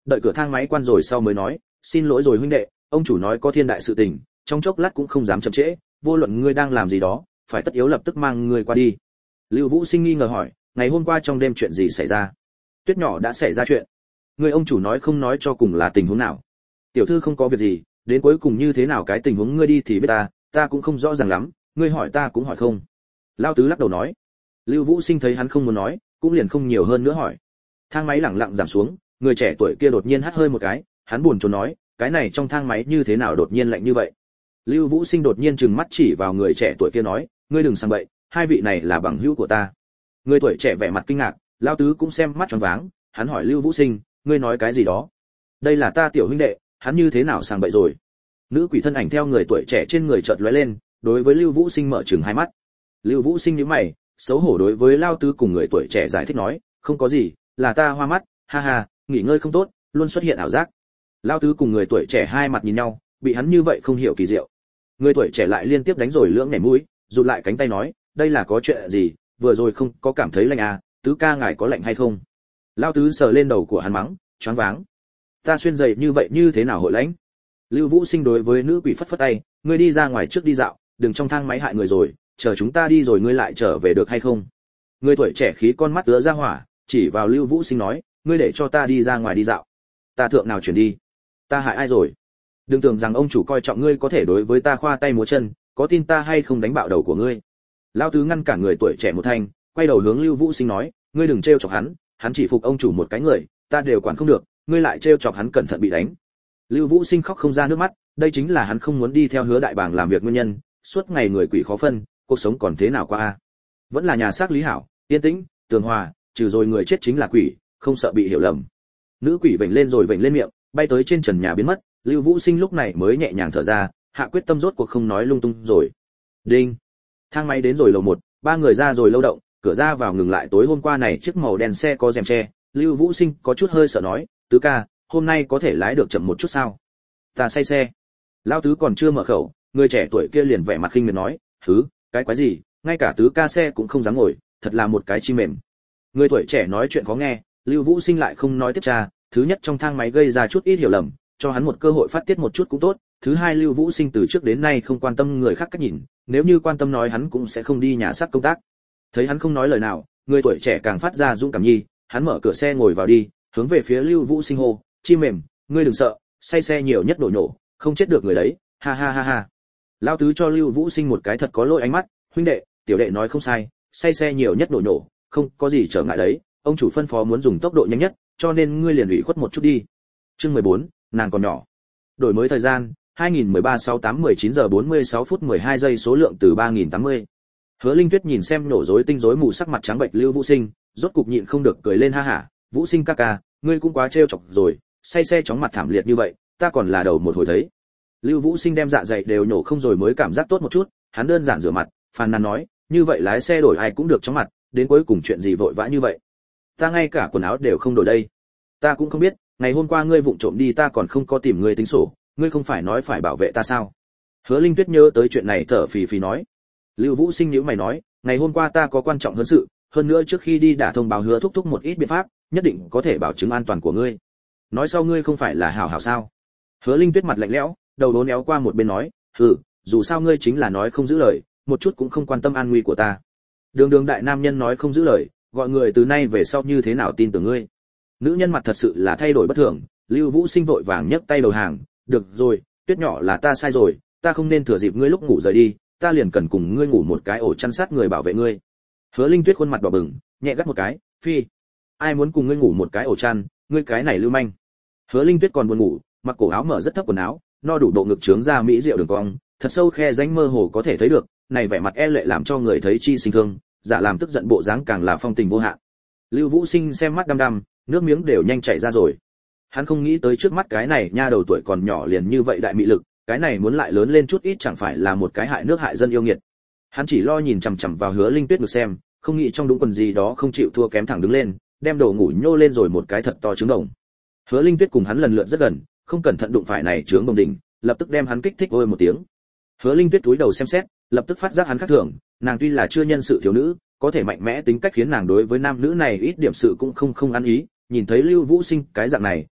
đợi cửa thang máy quan rồi sau mới nói, xin lỗi rồi huynh đệ, ông chủ nói có thiên đại sự tình, trong chốc lát cũng không dám chậm trễ, vô luận ngươi đang làm gì đó, phải tất yếu lập tức mang ngươi qua đi. Lưu Vũ Sinh nghi ngờ hỏi, ngày hôm qua trong đêm chuyện gì xảy ra? Tuyết nhỏ đã xảy ra chuyện. Người ông chủ nói không nói cho cùng là tình huống nào? Tiểu thư không có việc gì, đến cuối cùng như thế nào cái tình huống ngươi đi thì biết ta, ta cũng không rõ ràng lắm, ngươi hỏi ta cũng hỏi không. Lao tứ lắc đầu nói. Lưu Vũ Sinh thấy hắn không muốn nói, cũng liền không nhiều hơn nữa hỏi. Thang máy lẳng lặng giảm xuống, người trẻ tuổi kia đột nhiên hắt hơi một cái, hắn buồn chồn nói, cái này trong thang máy như thế nào đột nhiên lạnh như vậy? Lưu Vũ Sinh đột nhiên trừng mắt chỉ vào người trẻ tuổi kia nói, ngươi đừng sang bậy, hai vị này là bằng hữu của ta. Người tuổi trẻ vẻ mặt kinh ngạc, Lao tứ cũng xem mắt tròn váng, hắn hỏi Lưu Vũ Sinh, ngươi nói cái gì đó? Đây là ta tiểu huynh đệ, hắn như thế nào sang bậy rồi? Nữ quỷ thân ảnh theo người tuổi trẻ trên người chợt lóe lên, đối với Lưu Vũ Sinh mở trừng hai mắt. Lưu Vũ Sinh nhíu mày, xấu hổ đối với Lao tứ cùng người tuổi trẻ giải thích nói, không có gì, là ta hoa mắt, ha ha, nghỉ ngơi không tốt, luôn xuất hiện ảo giác. Lao tứ cùng người tuổi trẻ hai mặt nhìn nhau, bị hắn như vậy không hiểu kỳ diệu. Người tuổi trẻ lại liên tiếp đánh rồi lưỡng nhảy mũi, rụt lại cánh tay nói, đây là có chuyện gì, vừa rồi không có cảm thấy lạnh à, tứ ca ngài có lạnh hay không? Lao tứ sờ lên đầu của hắn mắng, choáng váng. Ta xuyên giày như vậy như thế nào hội lãnh? Lưu Vũ Sinh đối với nữ quỷ phất phất tay, ngươi đi ra ngoài trước đi dạo, đừng trong thang máy hại người rồi, chờ chúng ta đi rồi ngươi lại trở về được hay không? Người tuổi trẻ khí con mắt ứa ra hỏa, chỉ vào Lưu Vũ Sinh nói, ngươi để cho ta đi ra ngoài đi dạo. Ta thượng nào chuyển đi? Ta hại ai rồi? Đừng tưởng rằng ông chủ coi trọng ngươi có thể đối với ta khoa tay múa chân, có tin ta hay không đánh bạo đầu của ngươi. Lão tứ ngăn cả người tuổi trẻ một thanh, quay đầu hướng Lưu Vũ Sinh nói, ngươi đừng trêu chọc hắn, hắn chỉ phục ông chủ một cái người, ta đều quản không được, ngươi lại trêu chọc hắn cẩn thận bị đánh. Lưu Vũ Sinh khóc không ra nước mắt, đây chính là hắn không muốn đi theo Hứa đại bàng làm việc nguyên nhân, suốt ngày người quỷ khó phân, cuộc sống còn thế nào qua a? Vẫn là nhà xác Lý Hảo, yên tĩnh, tường hòa, trừ rồi người chết chính là quỷ, không sợ bị hiểu lầm. Nữ quỷ vểnh lên rồi vểnh lên miệng, bay tới trên trần nhà biến mất, Lưu Vũ Sinh lúc này mới nhẹ nhàng thở ra, hạ quyết tâm rốt cuộc không nói lung tung rồi. Đinh. Thang máy đến rồi lầu một, ba người ra rồi lâu động, cửa ra vào ngừng lại tối hôm qua này chiếc màu đen xe có rèm che, Lưu Vũ Sinh có chút hơi sợ nói, tứ ca, hôm nay có thể lái được chậm một chút sao? Ta say xe. Lão tứ còn chưa mở khẩu, người trẻ tuổi kia liền vẻ mặt khinh miệt nói, hứ, cái quái gì, ngay cả tứ ca xe cũng không dám ngồi, thật là một cái chi mềm. Người tuổi trẻ nói chuyện khó nghe, Lưu Vũ Sinh lại không nói tiếp tra, thứ nhất trong thang máy gây ra chút ít hiểu lầm, cho hắn một cơ hội phát tiết một chút cũng tốt, thứ hai Lưu Vũ Sinh từ trước đến nay không quan tâm người khác cách nhìn, nếu như quan tâm nói hắn cũng sẽ không đi nhà xác công tác. Thấy hắn không nói lời nào, người tuổi trẻ càng phát ra dũng cảm nhi, hắn mở cửa xe ngồi vào đi, hướng về phía Lưu Vũ Sinh hô, chim mềm, ngươi đừng sợ, say xe nhiều nhất nổ nổ, không chết được người đấy, ha ha ha ha. Lão tứ cho Lưu Vũ Sinh một cái thật có lỗi ánh mắt, huynh đệ, tiểu đệ nói không sai, say xe nhiều nhất nổ nổ, không có gì trở ngại đấy, ông chủ phân phó muốn dùng tốc độ nhanh nhất, cho nên ngươi liền ủy khuất một chút đi. Chương mười bốn, nàng còn nhỏ. Đổi mới thời gian, hai nghìn mười ba sáu tám mười chín giờ bốn mươi sáu phút mười hai giây số lượng từ ba nghìn tám mươi. Hứa Linh Tuyết nhìn xem nổ rối tinh rối mù sắc mặt trắng bệch Lưu Vũ Sinh, rốt cục nhịn không được cười lên ha hả, Vũ Sinh ca ca, ngươi cũng quá trêu chọc rồi, say xe chóng mặt thảm liệt như vậy, ta còn là đầu một hồi thấy. Lưu Vũ Sinh đem dạ dày đều nổ không rồi mới cảm giác tốt một chút, hắn đơn giản rửa mặt, phàn nàn nói, như vậy lái xe đổi ai cũng được chóng mặt, đến cuối cùng chuyện gì vội vã như vậy? Ta ngay cả quần áo đều không đổi đây. Ta cũng không biết, ngày hôm qua ngươi vụng trộm đi ta còn không có tìm ngươi tính sổ, ngươi không phải nói phải bảo vệ ta sao? Hứa Linh Tuyết nhớ tới chuyện này thở phì phì nói. Lưu Vũ Sinh nhíu mày nói, ngày hôm qua ta có quan trọng hơn sự, hơn nữa trước khi đi đã thông báo Hứa thúc thúc một ít biện pháp, nhất định có thể bảo chứng an toàn của ngươi. Nói sau ngươi không phải là hảo hảo sao? Hứa Linh Tuyết mặt lạnh lẽo, đầu đốn éo qua một bên nói, hừ, dù sao ngươi chính là nói không giữ lời, một chút cũng không quan tâm an nguy của ta. Đường đường đại nam nhân nói không giữ lời, gọi người từ nay về sau như thế nào tin tưởng ngươi? Nữ nhân mặt thật sự là thay đổi bất thường, Lưu Vũ Sinh vội vàng nhấc tay đầu hàng, được rồi, Tuyết nhỏ là ta sai rồi, ta không nên thừa dịp ngươi lúc ngủ rời đi, ta liền cần cùng ngươi ngủ một cái ổ chăn sát người bảo vệ ngươi. Hứa Linh Tuyết khuôn mặt đỏ bừng, nhẹ gắt một cái, phi, ai muốn cùng ngươi ngủ một cái ổ chăn, ngươi cái này lưu manh. Hứa Linh Tuyết còn buồn ngủ, mặc cổ áo mở rất thấp quần áo, no đủ độ ngực trướng ra mỹ diệu đường cong, thật sâu khe rãnh mơ hồ có thể thấy được, này vẻ mặt e lệ làm cho người thấy chi sinh thương, giả làm tức giận bộ dáng càng là phong tình vô hạn. Lưu Vũ Sinh xem mắt đăm đăm, nước miếng đều nhanh chảy ra rồi. Hắn không nghĩ tới trước mắt cái này nha đầu tuổi còn nhỏ liền như vậy đại mị lực, cái này muốn lại lớn lên chút ít chẳng phải là một cái hại nước hại dân yêu nghiệt. Hắn chỉ lo nhìn chằm chằm vào Hứa Linh Tuyết ngực xem, không nghĩ trong đúng quần gì đó không chịu thua kém thẳng đứng lên, đem đầu ngủ nhô lên rồi một cái thật to trứng đồng. Hứa Linh Tuyết cùng hắn lần lượt rất gần, không cẩn thận đụng phải này trứng đồng đỉnh, lập tức đem hắn kích thích ôi một tiếng. Hứa Linh Tuyết cúi đầu xem xét, lập tức phát giác hắn khác thường, nàng tuy là chưa nhân sự thiếu nữ, có thể mạnh mẽ tính cách khiến nàng đối với nam nữ này ít điểm sự cũng không không ăn ý, nhìn thấy Lưu Vũ Sinh cái dạng này,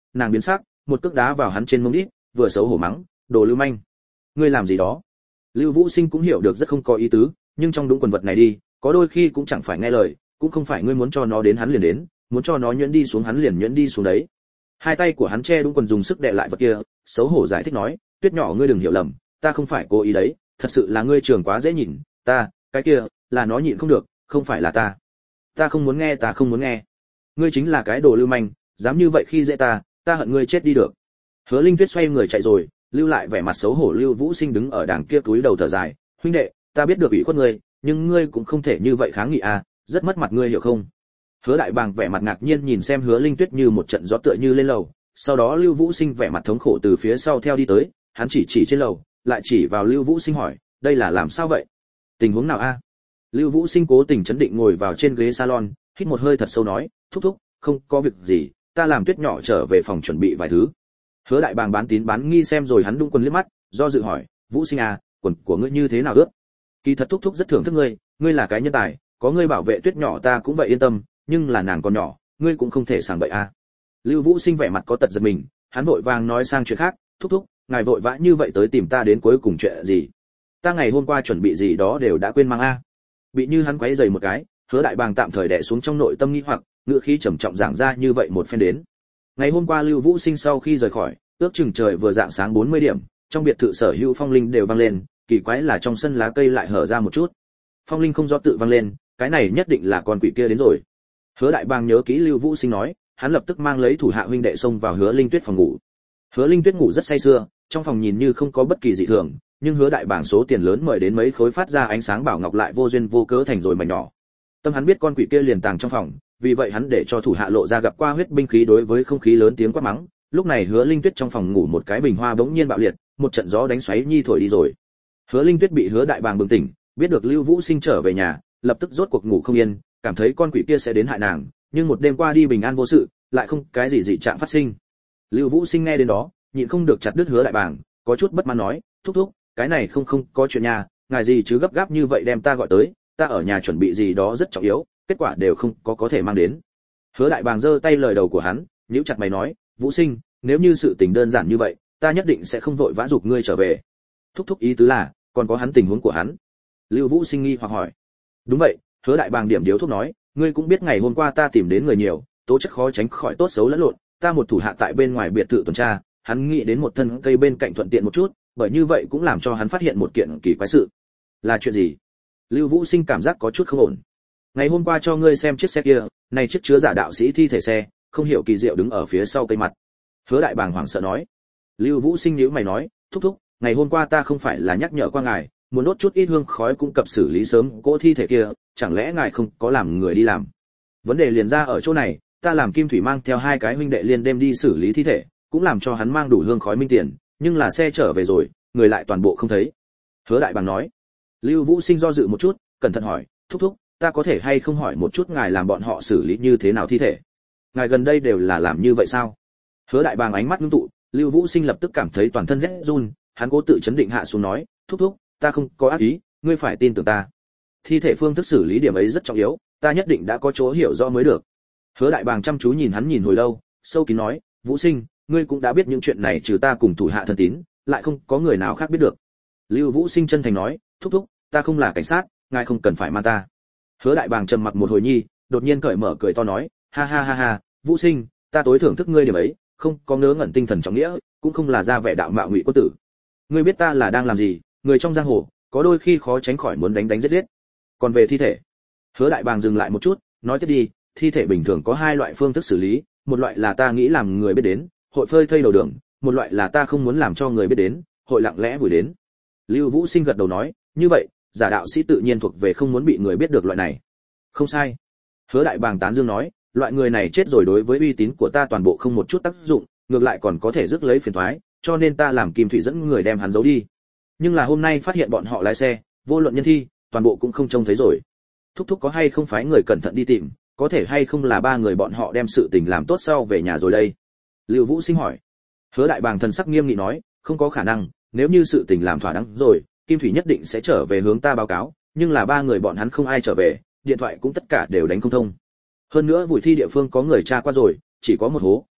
nàng biến sắc, một cước đá vào hắn trên mông đít, vừa xấu hổ mắng, đồ lưu manh, ngươi làm gì đó? Lưu Vũ Sinh cũng hiểu được rất không có ý tứ, nhưng trong đúng quần vật này đi, có đôi khi cũng chẳng phải nghe lời, cũng không phải ngươi muốn cho nó đến hắn liền đến, muốn cho nó nhuyễn đi xuống hắn liền nhuyễn đi xuống đấy. Hai tay của hắn che đúng quần dùng sức đè lại vật kia, xấu hổ giải thích nói, Tuyết nhỏ ngươi đừng hiểu lầm, ta không phải cố ý đấy, thật sự là ngươi trường quá dễ nhìn, ta, cái kia, là nó nhịn không được, không phải là ta. Ta không muốn nghe, ta không muốn nghe. Ngươi chính là cái đồ lưu manh, dám như vậy khi dễ ta, ta hận ngươi chết đi được. Hứa Linh Tuyết xoay người chạy rồi, lưu lại vẻ mặt xấu hổ Lưu Vũ Sinh đứng ở đằng kia túi đầu thở dài, huynh đệ, ta biết được ủy khuất ngươi, nhưng ngươi cũng không thể như vậy kháng nghị à, rất mất mặt ngươi hiểu không? Hứa Đại Bàng vẻ mặt ngạc nhiên nhìn xem Hứa Linh Tuyết như một trận gió tựa như lên lầu, sau đó Lưu Vũ Sinh vẻ mặt thống khổ từ phía sau theo đi tới, hắn chỉ chỉ trên lầu, lại chỉ vào Lưu Vũ Sinh hỏi, đây là làm sao vậy? Tình huống nào a? Lưu Vũ Sinh cố tình chấn định ngồi vào trên ghế salon, hít một hơi thật sâu nói, thúc thúc, không có việc gì, ta làm Tuyết nhỏ trở về phòng chuẩn bị vài thứ. Hứa Đại Bàng bán tín bán nghi xem rồi hắn đung quần liếc mắt, do dự hỏi, Vũ Sinh à, quần của ngươi như thế nào ướt? Kỳ thật thúc thúc rất thưởng thức ngươi, ngươi là cái nhân tài, có ngươi bảo vệ Tuyết nhỏ ta cũng vậy yên tâm, nhưng là nàng còn nhỏ, ngươi cũng không thể sảng bậy à. Lưu Vũ Sinh vẻ mặt có tật giật mình, hắn vội vàng nói sang chuyện khác, thúc thúc, ngài vội vã như vậy tới tìm ta đến cuối cùng chuyện gì? Ta ngày hôm qua chuẩn bị gì đó đều đã quên mang a. À. Bị như hắn quấy rầy một cái, Hứa Đại Bàng tạm thời đè xuống trong nội tâm nghi hoặc, ngữ khí trầm trọng giảng ra như vậy một phen đến. Ngày hôm qua Lưu Vũ Sinh sau khi rời khỏi, ước chừng trời vừa dạng sáng bốn mươi điểm, trong biệt thự sở hữu phong linh đều vang lên, kỳ quái là trong sân lá cây lại hở ra một chút. Phong linh không do tự vang lên, cái này nhất định là con quỷ kia đến rồi. Hứa Đại Bàng nhớ kỹ Lưu Vũ Sinh nói, hắn lập tức mang lấy thủ hạ huynh đệ xông vào Hứa Linh Tuyết phòng ngủ. Hứa Linh Tuyết ngủ rất say sưa, trong phòng nhìn như không có bất kỳ dị thường, nhưng Hứa Đại Bàng số tiền lớn mời đến mấy khối phát ra ánh sáng bảo ngọc lại vô duyên vô cớ thành rồi mảnh nhỏ. Tâm hắn biết con quỷ kia liền tàng trong phòng, vì vậy hắn để cho thủ hạ lộ ra gặp qua huyết binh khí đối với không khí lớn tiếng quát mắng. Lúc này Hứa Linh Tuyết trong phòng ngủ một cái bình hoa bỗng nhiên bạo liệt, một trận gió đánh xoáy nhi thổi đi rồi. Hứa Linh Tuyết bị Hứa Đại Bàng bừng tỉnh, biết được Lưu Vũ Sinh trở về nhà, lập tức rốt cuộc ngủ không yên, cảm thấy con quỷ kia sẽ đến hại nàng, nhưng một đêm qua đi bình an vô sự, lại không cái gì dị trạng phát sinh. Lưu Vũ Sinh nghe đến đó, nhịn không được chặt đứt Hứa Đại Bàng, có chút bất mãn nói, thúc thúc, cái này không không có chuyện nhà, ngài gì chứ gấp gáp như vậy đem ta gọi tới, ta ở nhà chuẩn bị gì đó rất trọng yếu, kết quả đều không có có thể mang đến. Hứa Đại Bàng giơ tay lời đầu của hắn, nhíu chặt mày nói, Vũ Sinh, nếu như sự tình đơn giản như vậy, ta nhất định sẽ không vội vã giục ngươi trở về. Thúc thúc ý tứ là, còn có hắn tình huống của hắn. Lưu Vũ Sinh nghi hoặc hỏi. Đúng vậy, Hứa Đại Bàng điểm điếu thuốc nói, ngươi cũng biết ngày hôm qua ta tìm đến người nhiều, tố chất khó tránh khỏi tốt xấu lẫn lộn, ta một thủ hạ tại bên ngoài biệt thự tuần tra, hắn nghĩ đến một thân cây bên cạnh thuận tiện một chút, bởi như vậy cũng làm cho hắn phát hiện một kiện kỳ quái sự. Là chuyện gì? Lưu Vũ Sinh cảm giác có chút không ổn. Ngày hôm qua cho ngươi xem chiếc xe kia, này chiếc chứa giả đạo sĩ thi thể xe, không hiểu kỳ diệu đứng ở phía sau cây mặt. Hứa Đại Bàng hoảng sợ nói. Lưu Vũ Sinh nhíu mày nói, thúc thúc, ngày hôm qua ta không phải là nhắc nhở qua ngài, muốn đốt chút ít hương khói cũng cập xử lý sớm cỗ thi thể kia, chẳng lẽ ngài không có làm người đi làm? Vấn đề liền ra ở chỗ này, ta làm Kim Thủy mang theo hai cái huynh đệ liên đêm đi xử lý thi thể, cũng làm cho hắn mang đủ hương khói minh tiền, nhưng là xe trở về rồi, người lại toàn bộ không thấy. Hứa Đại Bàng nói. Lưu Vũ Sinh do dự một chút, cẩn thận hỏi, thúc thúc, ta có thể hay không hỏi một chút ngài làm bọn họ xử lý như thế nào thi thể? Ngài gần đây đều là làm như vậy sao? Hứa Đại Bàng ánh mắt ngưng tụ, Lưu Vũ Sinh lập tức cảm thấy toàn thân rét run, hắn cố tự chấn định hạ xuống nói, thúc thúc, ta không có ác ý, ngươi phải tin tưởng ta. Thi thể phương thức xử lý điểm ấy rất trọng yếu, ta nhất định đã có chỗ hiểu rõ mới được. Hứa Đại Bàng chăm chú nhìn hắn nhìn hồi lâu, sâu kín nói, Vũ Sinh, ngươi cũng đã biết những chuyện này trừ ta cùng thủ hạ thân tín, lại không có người nào khác biết được. Lưu Vũ Sinh chân thành nói, thúc thúc, ta không là cảnh sát, ngài không cần phải mang ta. Hứa Đại Bàng trầm mặc một hồi nhi, đột nhiên cởi mở cười to nói, ha ha ha ha, Vũ Sinh, ta tối thưởng thức ngươi điểm ấy, không có ngớ ngẩn tinh thần trọng nghĩa, cũng không là ra vẻ đạo mạo ngụy quân tử. Ngươi biết ta là đang làm gì, người trong giang hồ, có đôi khi khó tránh khỏi muốn đánh đánh giết giết. Còn về thi thể, Hứa Đại Bàng dừng lại một chút, nói tiếp đi, thi thể bình thường có hai loại phương thức xử lý, một loại là ta nghĩ làm người biết đến, hội phơi thây đầu đường, một loại là ta không muốn làm cho người biết đến, hội lặng lẽ vùi đến. Lưu Vũ Sinh gật đầu nói, như vậy, giả đạo sĩ tự nhiên thuộc về không muốn bị người biết được loại này. Không sai. Hứa Đại Bàng tán dương nói, loại người này chết rồi đối với uy tín của ta toàn bộ không một chút tác dụng, ngược lại còn có thể rước lấy phiền toái, cho nên ta làm Kim Thủy dẫn người đem hắn giấu đi. Nhưng là hôm nay phát hiện bọn họ lái xe, vô luận nhân thi, toàn bộ cũng không trông thấy rồi. Thúc thúc có hay không phái người cẩn thận đi tìm, có thể hay không là ba người bọn họ đem sự tình làm tốt sau về nhà rồi đây? Lưu Vũ Sinh hỏi. Hứa Đại Bàng thần sắc nghiêm nghị nói, không có khả năng, nếu như sự tình làm thỏa đáng rồi, Kim Thủy nhất định sẽ trở về hướng ta báo cáo, nhưng là ba người bọn hắn không ai trở về, điện thoại cũng tất cả đều đánh không thông. Hơn nữa vùi thi địa phương có người tra qua rồi, chỉ có một hố,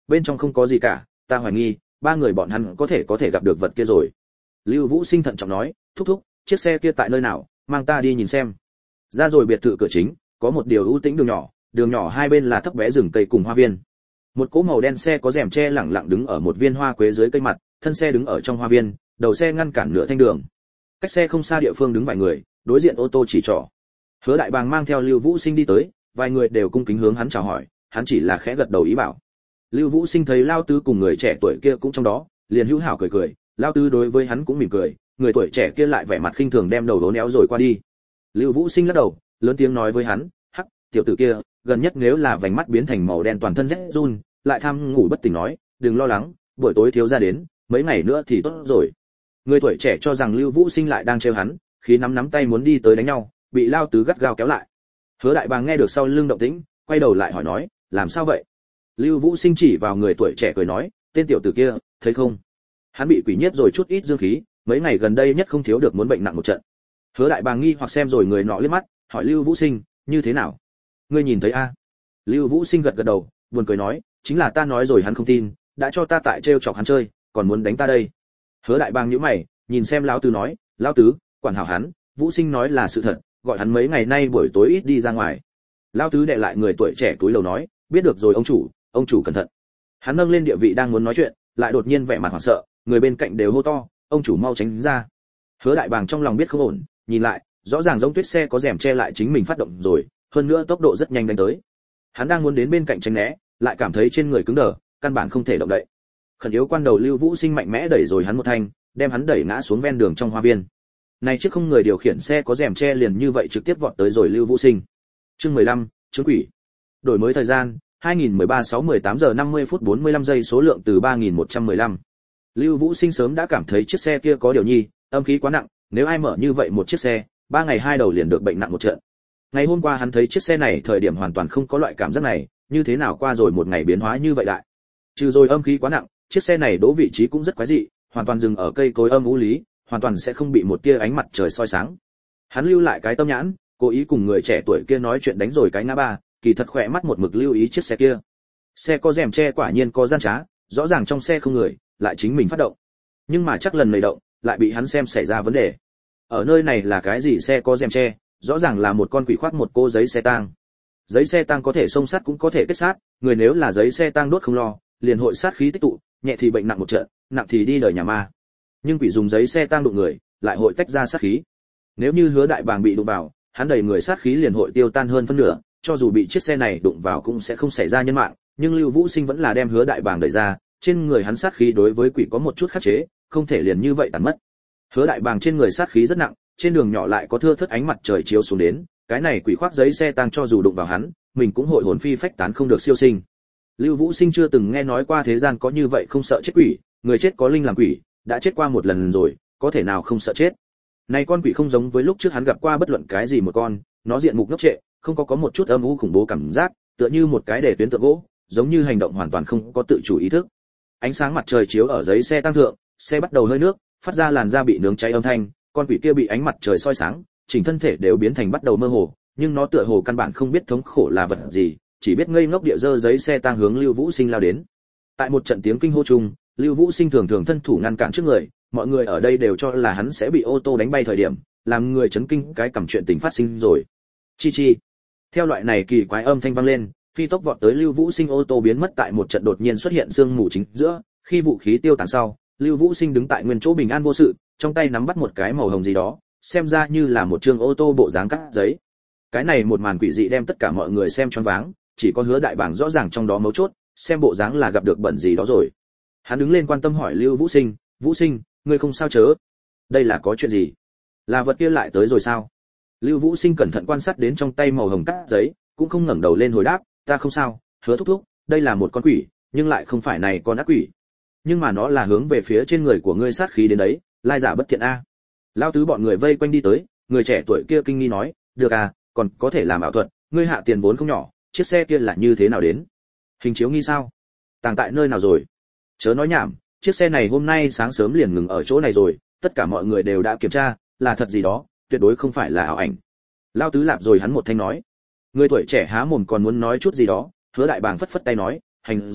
bên trong không có gì cả, ta hoài nghi ba người bọn hắn có thể có thể gặp được vật kia rồi. Lưu Vũ Sinh thận trọng nói, thúc thúc, chiếc xe kia tại nơi nào, mang ta đi nhìn xem. Ra rồi biệt thự cửa chính, có một điều ưu tĩnh đường nhỏ, đường nhỏ hai bên là thấp bé rừng cây cùng hoa viên. Một cỗ màu đen xe có rèm che lẳng lặng đứng ở một viên hoa quế dưới cây mặt, thân xe đứng ở trong hoa viên, đầu xe ngăn cản nửa thanh đường. Cách xe không xa địa phương đứng vài người, đối diện ô tô chỉ trỏ. Hứa Đại Bàng mang theo Lưu Vũ Sinh đi tới, vài người đều cung kính hướng hắn chào hỏi, hắn chỉ là khẽ gật đầu ý bảo. Lưu Vũ Sinh thấy Lao Tứ cùng người trẻ tuổi kia cũng trong đó, liền hữu hảo cười cười, Lao Tứ đối với hắn cũng mỉm cười, người tuổi trẻ kia lại vẻ mặt khinh thường đem đầu đố néo rồi qua đi. Lưu Vũ Sinh lắc đầu, lớn tiếng nói với hắn, hắc, tiểu tử kia, gần nhất nếu là vành mắt biến thành màu đen toàn thân rét run, lại tham ngủ bất tỉnh nói, đừng lo lắng, buổi tối thiếu gia đến, mấy ngày nữa thì tốt rồi. Người tuổi trẻ cho rằng Lưu Vũ Sinh lại đang trêu hắn, khi nắm nắm tay muốn đi tới đánh nhau, bị Lao Tứ gắt gao kéo lại. Hứa Đại Bàng nghe được sau lưng động tĩnh, quay đầu lại hỏi nói, làm sao vậy? Lưu Vũ Sinh chỉ vào người tuổi trẻ cười nói, tên tiểu tử kia, thấy không? Hắn bị quỷ nhiếp rồi chút ít dương khí, mấy ngày gần đây nhất không thiếu được muốn bệnh nặng một trận. Hứa Đại Bàng nghi hoặc xem rồi người nọ liếc mắt, hỏi Lưu Vũ Sinh, như thế nào? Ngươi nhìn thấy a? Lưu Vũ Sinh gật gật đầu, buồn cười nói, chính là ta nói rồi hắn không tin, đã cho ta tại trêu chọc hắn chơi, còn muốn đánh ta đây. Hứa Đại Bàng nhíu mày, nhìn xem lão tứ nói, lão tứ, quản hảo hắn, Vũ Sinh nói là sự thật, gọi hắn mấy ngày nay buổi tối ít đi ra ngoài. Lão tứ đệ lại người tuổi trẻ túi lầu nói, biết được rồi ông chủ, ông chủ cẩn thận. Hắn nâng lên địa vị đang muốn nói chuyện, lại đột nhiên vẻ mặt hoảng sợ, người bên cạnh đều hô to, ông chủ mau tránh ra. Hứa Đại Bàng trong lòng biết không ổn, nhìn lại, rõ ràng giống tuyết xe có rèm che lại chính mình phát động rồi, hơn nữa tốc độ rất nhanh đánh tới. Hắn đang muốn đến bên cạnh tránh né, lại cảm thấy trên người cứng đờ, căn bản không thể động đậy. Khẩn yếu quan đầu Lưu Vũ Sinh mạnh mẽ đẩy rồi hắn một thanh, đem hắn đẩy ngã xuống ven đường trong hoa viên. Này chiếc không người điều khiển xe có rèm che liền như vậy trực tiếp vọt tới rồi Lưu Vũ Sinh. Chương mười lăm, chứng quỷ. Đổi mới thời gian, hai nghìn mười ba sáu mười tám giờ năm mươi phút bốn mươi lăm giây, số lượng từ ba nghìn một trăm mười lăm. Lưu Vũ Sinh sớm đã cảm thấy chiếc xe kia có điều nhi, âm khí quá nặng, nếu ai mở như vậy một chiếc xe, ba ngày hai đầu liền được bệnh nặng một trận. Ngày hôm qua hắn thấy chiếc xe này thời điểm hoàn toàn không có loại cảm giác này, như thế nào qua rồi một ngày biến hóa như vậy đại. Trừ rồi âm khí quá nặng, chiếc xe này đỗ vị trí cũng rất quái dị, hoàn toàn dừng ở cây cối âm u lý, hoàn toàn sẽ không bị một tia ánh mặt trời soi sáng. Hắn lưu lại cái tâm nhãn, cố ý cùng người trẻ tuổi kia nói chuyện đánh rồi cái ngã ba, kỳ thật khỏe mắt một mực lưu ý chiếc xe kia. Xe có rèm che quả nhiên có gian trá, rõ ràng trong xe không người, lại chính mình phát động. Nhưng mà chắc lần này động, lại bị hắn xem xảy ra vấn đề. Ở nơi này là cái gì xe có rèm che, rõ ràng là một con quỷ khoác một cô giấy xe tang. Giấy xe tang có thể xông sát cũng có thể kết sát, người nếu là giấy xe tang đốt không lo, liền hội sát khí tích tụ, nhẹ thì bệnh nặng một trận, nặng thì đi đời nhà ma. Nhưng quỷ dùng giấy xe tang đụng người, lại hội tách ra sát khí. Nếu như Hứa Đại Bàng bị đụng vào, hắn đầy người sát khí liền hội tiêu tan hơn phân nửa, cho dù bị chiếc xe này đụng vào cũng sẽ không xảy ra nhân mạng, nhưng Lưu Vũ Sinh vẫn là đem Hứa Đại Bàng đẩy ra, trên người hắn sát khí đối với quỷ có một chút khắc chế, không thể liền như vậy tàn mất. Hứa Đại Bàng trên người sát khí rất nặng, trên đường nhỏ lại có thưa thớt ánh mặt trời chiếu xuống đến, cái này quỷ khoác giấy xe tang cho dù đụng vào hắn, mình cũng hội hồn phi phách tán không được siêu sinh. Lưu Vũ Sinh chưa từng nghe nói qua thế gian có như vậy không sợ chết quỷ, người chết có linh làm quỷ, đã chết qua một lần rồi, có thể nào không sợ chết. Này con quỷ không giống với lúc trước hắn gặp qua bất luận cái gì một con, nó diện mục ngốc trệ, không có có một chút âm u khủng bố cảm giác, tựa như một cái để tuyến tượng gỗ, giống như hành động hoàn toàn không có tự chủ ý thức. Ánh sáng mặt trời chiếu ở giấy xe tăng thượng, xe bắt đầu hơi nước, phát ra làn da bị nướng cháy âm thanh, con quỷ kia bị ánh mặt trời soi sáng, chỉnh thân thể đều biến thành bắt đầu mơ hồ, nhưng nó tựa hồ căn bản không biết thống khổ là vật gì, chỉ biết ngây ngốc địa dơ giấy xe tăng hướng Lưu Vũ Sinh lao đến. Tại một trận tiếng kinh hô chung, Lưu Vũ Sinh thường thường thân thủ ngăn cản trước người, mọi người ở đây đều cho là hắn sẽ bị ô tô đánh bay thời điểm, làm người chấn kinh cái cầm chuyện tình phát sinh rồi. Chi chi. Theo loại này kỳ quái âm thanh vang lên, phi tốc vọt tới Lưu Vũ Sinh ô tô biến mất tại một trận đột nhiên xuất hiện sương mù chính giữa, khi vũ khí tiêu tán sau, Lưu Vũ Sinh đứng tại nguyên chỗ bình an vô sự, trong tay nắm bắt một cái màu hồng gì đó, xem ra như là một chương ô tô bộ dáng cắt giấy. Cái này một màn quỷ dị đem tất cả mọi người xem choáng váng, chỉ có Hứa Đại Bàng rõ ràng trong đó mấu chốt, xem bộ dáng là gặp được bẩn gì đó rồi. Hắn đứng lên quan tâm hỏi Lưu Vũ Sinh, "Vũ Sinh, ngươi không sao chớ? Đây là có chuyện gì? Là vật kia lại tới rồi sao?" Lưu Vũ Sinh cẩn thận quan sát đến trong tay màu hồng cắt giấy, cũng không ngẩng đầu lên hồi đáp, "Ta không sao, Hứa thúc thúc, đây là một con quỷ, nhưng lại không phải này con ác quỷ. Nhưng mà nó là hướng về phía trên người của ngươi sát khí đến đấy, lai giả bất thiện a." Lao tứ bọn người vây quanh đi tới, người trẻ tuổi kia kinh nghi nói, "Được à, còn có thể làm ảo thuật, ngươi hạ tiền vốn không nhỏ, chiếc xe kia là như thế nào đến? Hình chiếu nghi sao? Tàng tại nơi nào rồi?" "Chớ nói nhảm, chiếc xe này hôm nay sáng sớm liền ngừng ở chỗ này rồi, tất cả mọi người đều đã kiểm tra, là thật gì đó, tuyệt đối không phải là ảo ảnh." Lao tứ lạp rồi hắn một thanh nói. Người tuổi trẻ há mồm còn muốn nói chút gì đó, Hứa Đại Bàng phất phất tay nói, "Hành rồi,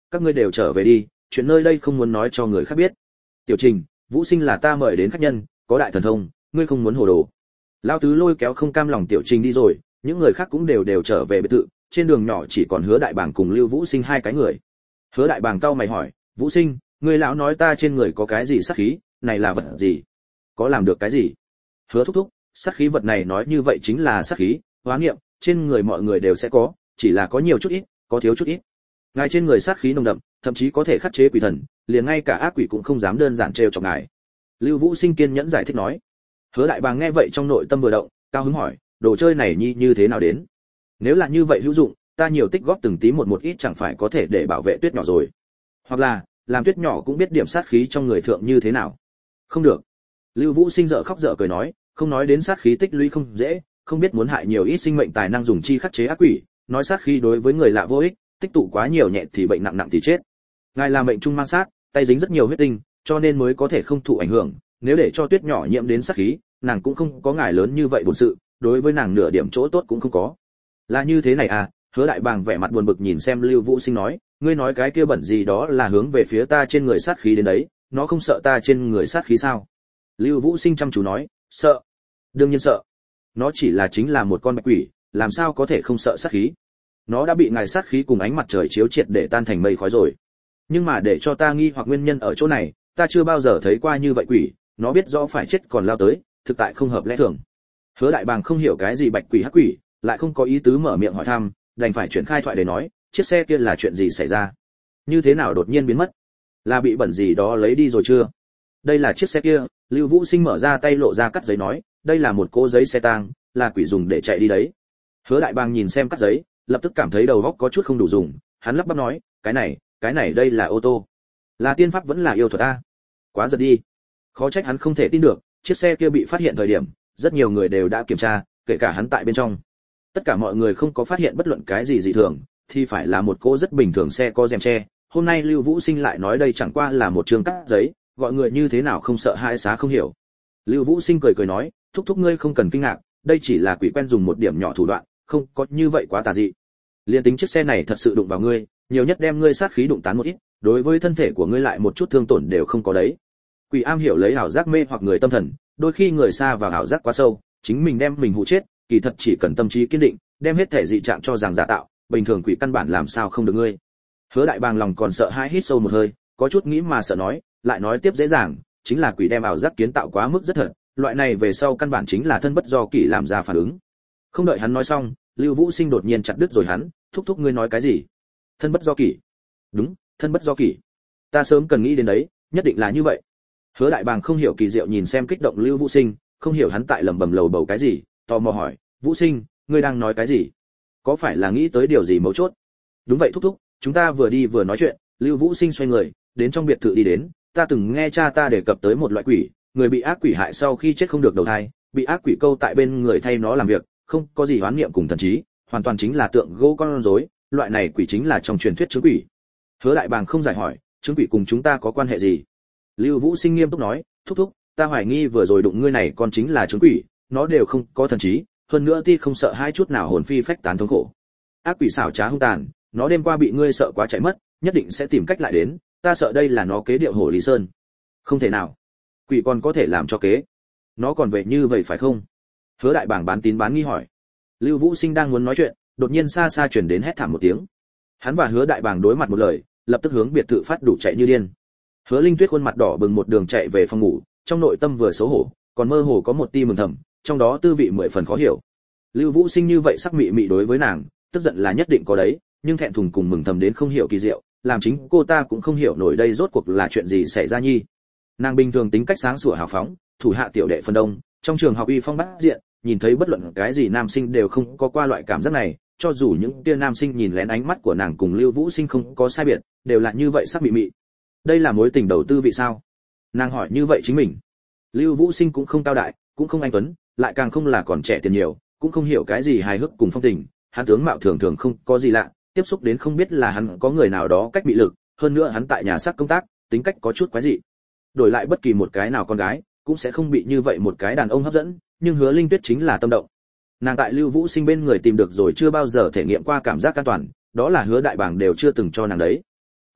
các ngươi đều trở về đi, chuyện nơi đây không muốn nói cho người khác biết. Tiểu Trình, Vũ Sinh là ta mời đến khách nhân, có đại thần thông, ngươi không muốn hồ đồ. Lão tứ lôi kéo không cam lòng Tiểu Trình đi rồi, những người khác cũng đều đều trở về biệt thự, trên đường nhỏ chỉ còn Hứa Đại Bàng cùng Lưu Vũ Sinh hai cái người. Hứa Đại Bàng cau mày hỏi, Vũ Sinh, ngươi lão nói ta trên người có cái gì sát khí, này là vật gì? Có làm được cái gì? Hứa thúc thúc, sát khí vật này nói như vậy chính là sát khí, hóa niệm, trên người mọi người đều sẽ có, chỉ là có nhiều chút ít, có thiếu chút ít. Ngài trên người sát khí nồng đậm, thậm chí có thể khắc chế quỷ thần, liền ngay cả ác quỷ cũng không dám đơn giản trêu chọc ngài. Lưu Vũ Sinh kiên nhẫn giải thích nói. Hứa Đại Bàng nghe vậy trong nội tâm vừa động, cao hứng hỏi, đồ chơi này nhi như thế nào đến? Nếu là như vậy hữu dụng, ta nhiều tích góp từng tí một một ít chẳng phải có thể để bảo vệ Tuyết nhỏ rồi. Hoặc là, làm Tuyết nhỏ cũng biết điểm sát khí trong người thượng như thế nào. Không được. Lưu Vũ Sinh dở khóc dở cười nói, không nói đến sát khí tích lũy không dễ, không biết muốn hại nhiều ít sinh mệnh tài năng dùng chi khắc chế ác quỷ, nói sát khí đối với người lạ vô ích, tích tụ quá nhiều nhẹ thì bệnh nặng nặng thì chết. Ngài là mệnh trung mang sát, tay dính rất nhiều huyết tinh, cho nên mới có thể không thụ ảnh hưởng, nếu để cho Tuyết nhỏ nhiễm đến sát khí, nàng cũng không có ngài lớn như vậy bổn sự, đối với nàng nửa điểm chỗ tốt cũng không có. Là như thế này à? Hứa Đại Bàng vẻ mặt buồn bực nhìn xem Lưu Vũ Sinh nói, ngươi nói cái kia bẩn gì đó là hướng về phía ta trên người sát khí đến đấy, nó không sợ ta trên người sát khí sao? Lưu Vũ Sinh chăm chú nói, sợ. Đương nhiên sợ. Nó chỉ là chính là một con bạch quỷ, làm sao có thể không sợ sát khí? Nó đã bị ngài sát khí cùng ánh mặt trời chiếu triệt để tan thành mây khói rồi. Nhưng mà để cho ta nghi hoặc nguyên nhân ở chỗ này, ta chưa bao giờ thấy qua như vậy quỷ, nó biết rõ phải chết còn lao tới, thực tại không hợp lẽ thường. Hứa Đại Bàng không hiểu cái gì bạch quỷ hắc quỷ, lại không có ý tứ mở miệng hỏi thăm, đành phải chuyển khai thoại để nói, chiếc xe kia là chuyện gì xảy ra? Như thế nào đột nhiên biến mất? Là bị bẩn gì đó lấy đi rồi chưa? Đây là chiếc xe kia, Lưu Vũ Sinh mở ra tay lộ ra cắt giấy nói, đây là một cỗ giấy xe tang, là quỷ dùng để chạy đi đấy. Hứa Đại Bàng nhìn xem cắt giấy, lập tức cảm thấy đầu óc có chút không đủ dùng, hắn lắp bắp nói, cái này, cái này đây là ô tô, là tiên pháp vẫn là yêu thuật a? Quá giật đi. Khó trách hắn không thể tin được, chiếc xe kia bị phát hiện thời điểm, rất nhiều người đều đã kiểm tra, kể cả hắn tại bên trong. Tất cả mọi người không có phát hiện bất luận cái gì dị thường, thì phải là một cô rất bình thường xe có rèm che. Hôm nay Lưu Vũ Sinh lại nói đây chẳng qua là một trường cắt giấy, gọi người như thế nào không sợ hãi xá không hiểu. Lưu Vũ Sinh cười cười nói, thúc thúc ngươi không cần kinh ngạc, đây chỉ là quỷ quen dùng một điểm nhỏ thủ đoạn, không có như vậy quá tà dị. Liên tính chiếc xe này thật sự đụng vào ngươi, nhiều nhất đem ngươi sát khí đụng tán một ít, đối với thân thể của ngươi lại một chút thương tổn đều không có đấy. Quỷ am hiểu lấy ảo giác mê hoặc người tâm thần, đôi khi người xa vào ảo giác quá sâu, chính mình đem mình hù chết, kỳ thật chỉ cần tâm trí kiên định, đem hết thể dị trạng cho rằng giả tạo, bình thường quỷ căn bản làm sao không được ngươi. Hứa Đại Bàng lòng còn sợ hãi hít sâu một hơi, có chút nghĩ mà sợ nói, lại nói tiếp dễ dàng, chính là quỷ đem ảo giác kiến tạo quá mức rất thật, loại này về sau căn bản chính là thân bất do kỷ làm ra phản ứng. Không đợi hắn nói xong, Lưu Vũ Sinh đột nhiên chặt đứt rồi hắn, thúc thúc ngươi nói cái gì? Thân bất do kỷ? Đúng, thân bất do kỷ. Ta sớm cần nghĩ đến đấy, nhất định là như vậy. Hứa Đại Bàng không hiểu kỳ diệu nhìn xem kích động Lưu Vũ Sinh, không hiểu hắn tại lẩm bẩm lầu bầu cái gì, tò mò hỏi, Vũ Sinh, ngươi đang nói cái gì? Có phải là nghĩ tới điều gì mấu chốt? Đúng vậy thúc thúc, chúng ta vừa đi vừa nói chuyện. Lưu Vũ Sinh xoay người, đến trong biệt thự đi đến, ta từng nghe cha ta đề cập tới một loại quỷ, người bị ác quỷ hại sau khi chết không được đầu thai, bị ác quỷ câu tại bên người thay nó làm việc, không có gì hoán niệm cùng thần trí, hoàn toàn chính là tượng gỗ con rối, loại này quỷ chính là trong truyền thuyết chứng quỷ. Hứa Đại Bàng không giải hỏi, chứng quỷ cùng chúng ta có quan hệ gì? Lưu Vũ Sinh nghiêm túc nói, thúc thúc, ta hoài nghi vừa rồi đụng ngươi này con chính là chứng quỷ, nó đều không có thần trí, hơn nữa ti không sợ hai chút nào hồn phi phách tán thống khổ. Ác quỷ xảo trá hung tàn, nó đêm qua bị ngươi sợ quá chạy mất, nhất định sẽ tìm cách lại đến, ta sợ đây là nó kế điệu hổ Lý Sơn. Không thể nào, quỷ còn có thể làm cho kế, nó còn vậy như vậy phải không? Hứa Đại Bàng bán tín bán nghi hỏi. Lưu Vũ Sinh đang muốn nói chuyện, đột nhiên xa xa truyền đến hét thảm một tiếng. Hắn và Hứa Đại Bàng đối mặt một lời, lập tức hướng biệt thự phát đủ chạy như điên. Hứa Linh Tuyết khuôn mặt đỏ bừng một đường chạy về phòng ngủ, trong nội tâm vừa xấu hổ, còn mơ hồ có một tia mừng thầm, trong đó tư vị mười phần khó hiểu. Lưu Vũ Sinh như vậy sắc mị mị đối với nàng, tức giận là nhất định có đấy, nhưng thẹn thùng cùng mừng thầm đến không hiểu kỳ diệu, làm chính cô ta cũng không hiểu nổi đây rốt cuộc là chuyện gì xảy ra nhi. Nàng bình thường tính cách sáng sủa hào phóng, thủ hạ tiểu đệ phân đông, trong trường học uy phong bát diện, nhìn thấy bất luận cái gì nam sinh đều không có qua loại cảm giác này, cho dù những kia nam sinh nhìn lén ánh mắt của nàng cùng Lưu Vũ Sinh không có sai biệt, đều là như vậy sắc mị mị. Đây là mối tình đầu tư vị sao? Nàng hỏi như vậy chính mình. Lưu Vũ Sinh cũng không cao đại, cũng không anh tuấn, lại càng không là còn trẻ tiền nhiều, cũng không hiểu cái gì hài hước cùng phong tình, hắn tướng mạo thường thường không có gì lạ, tiếp xúc đến không biết là hắn có người nào đó cách bị lực, hơn nữa hắn tại nhà xác công tác, tính cách có chút quái dị. Đổi lại bất kỳ một cái nào con gái, cũng sẽ không bị như vậy một cái đàn ông hấp dẫn, nhưng Hứa Linh Tuyết chính là tâm động. Nàng tại Lưu Vũ Sinh bên người tìm được rồi chưa bao giờ thể nghiệm qua cảm giác an toàn, đó là Hứa Đại Bàng đều chưa từng cho nàng đấy.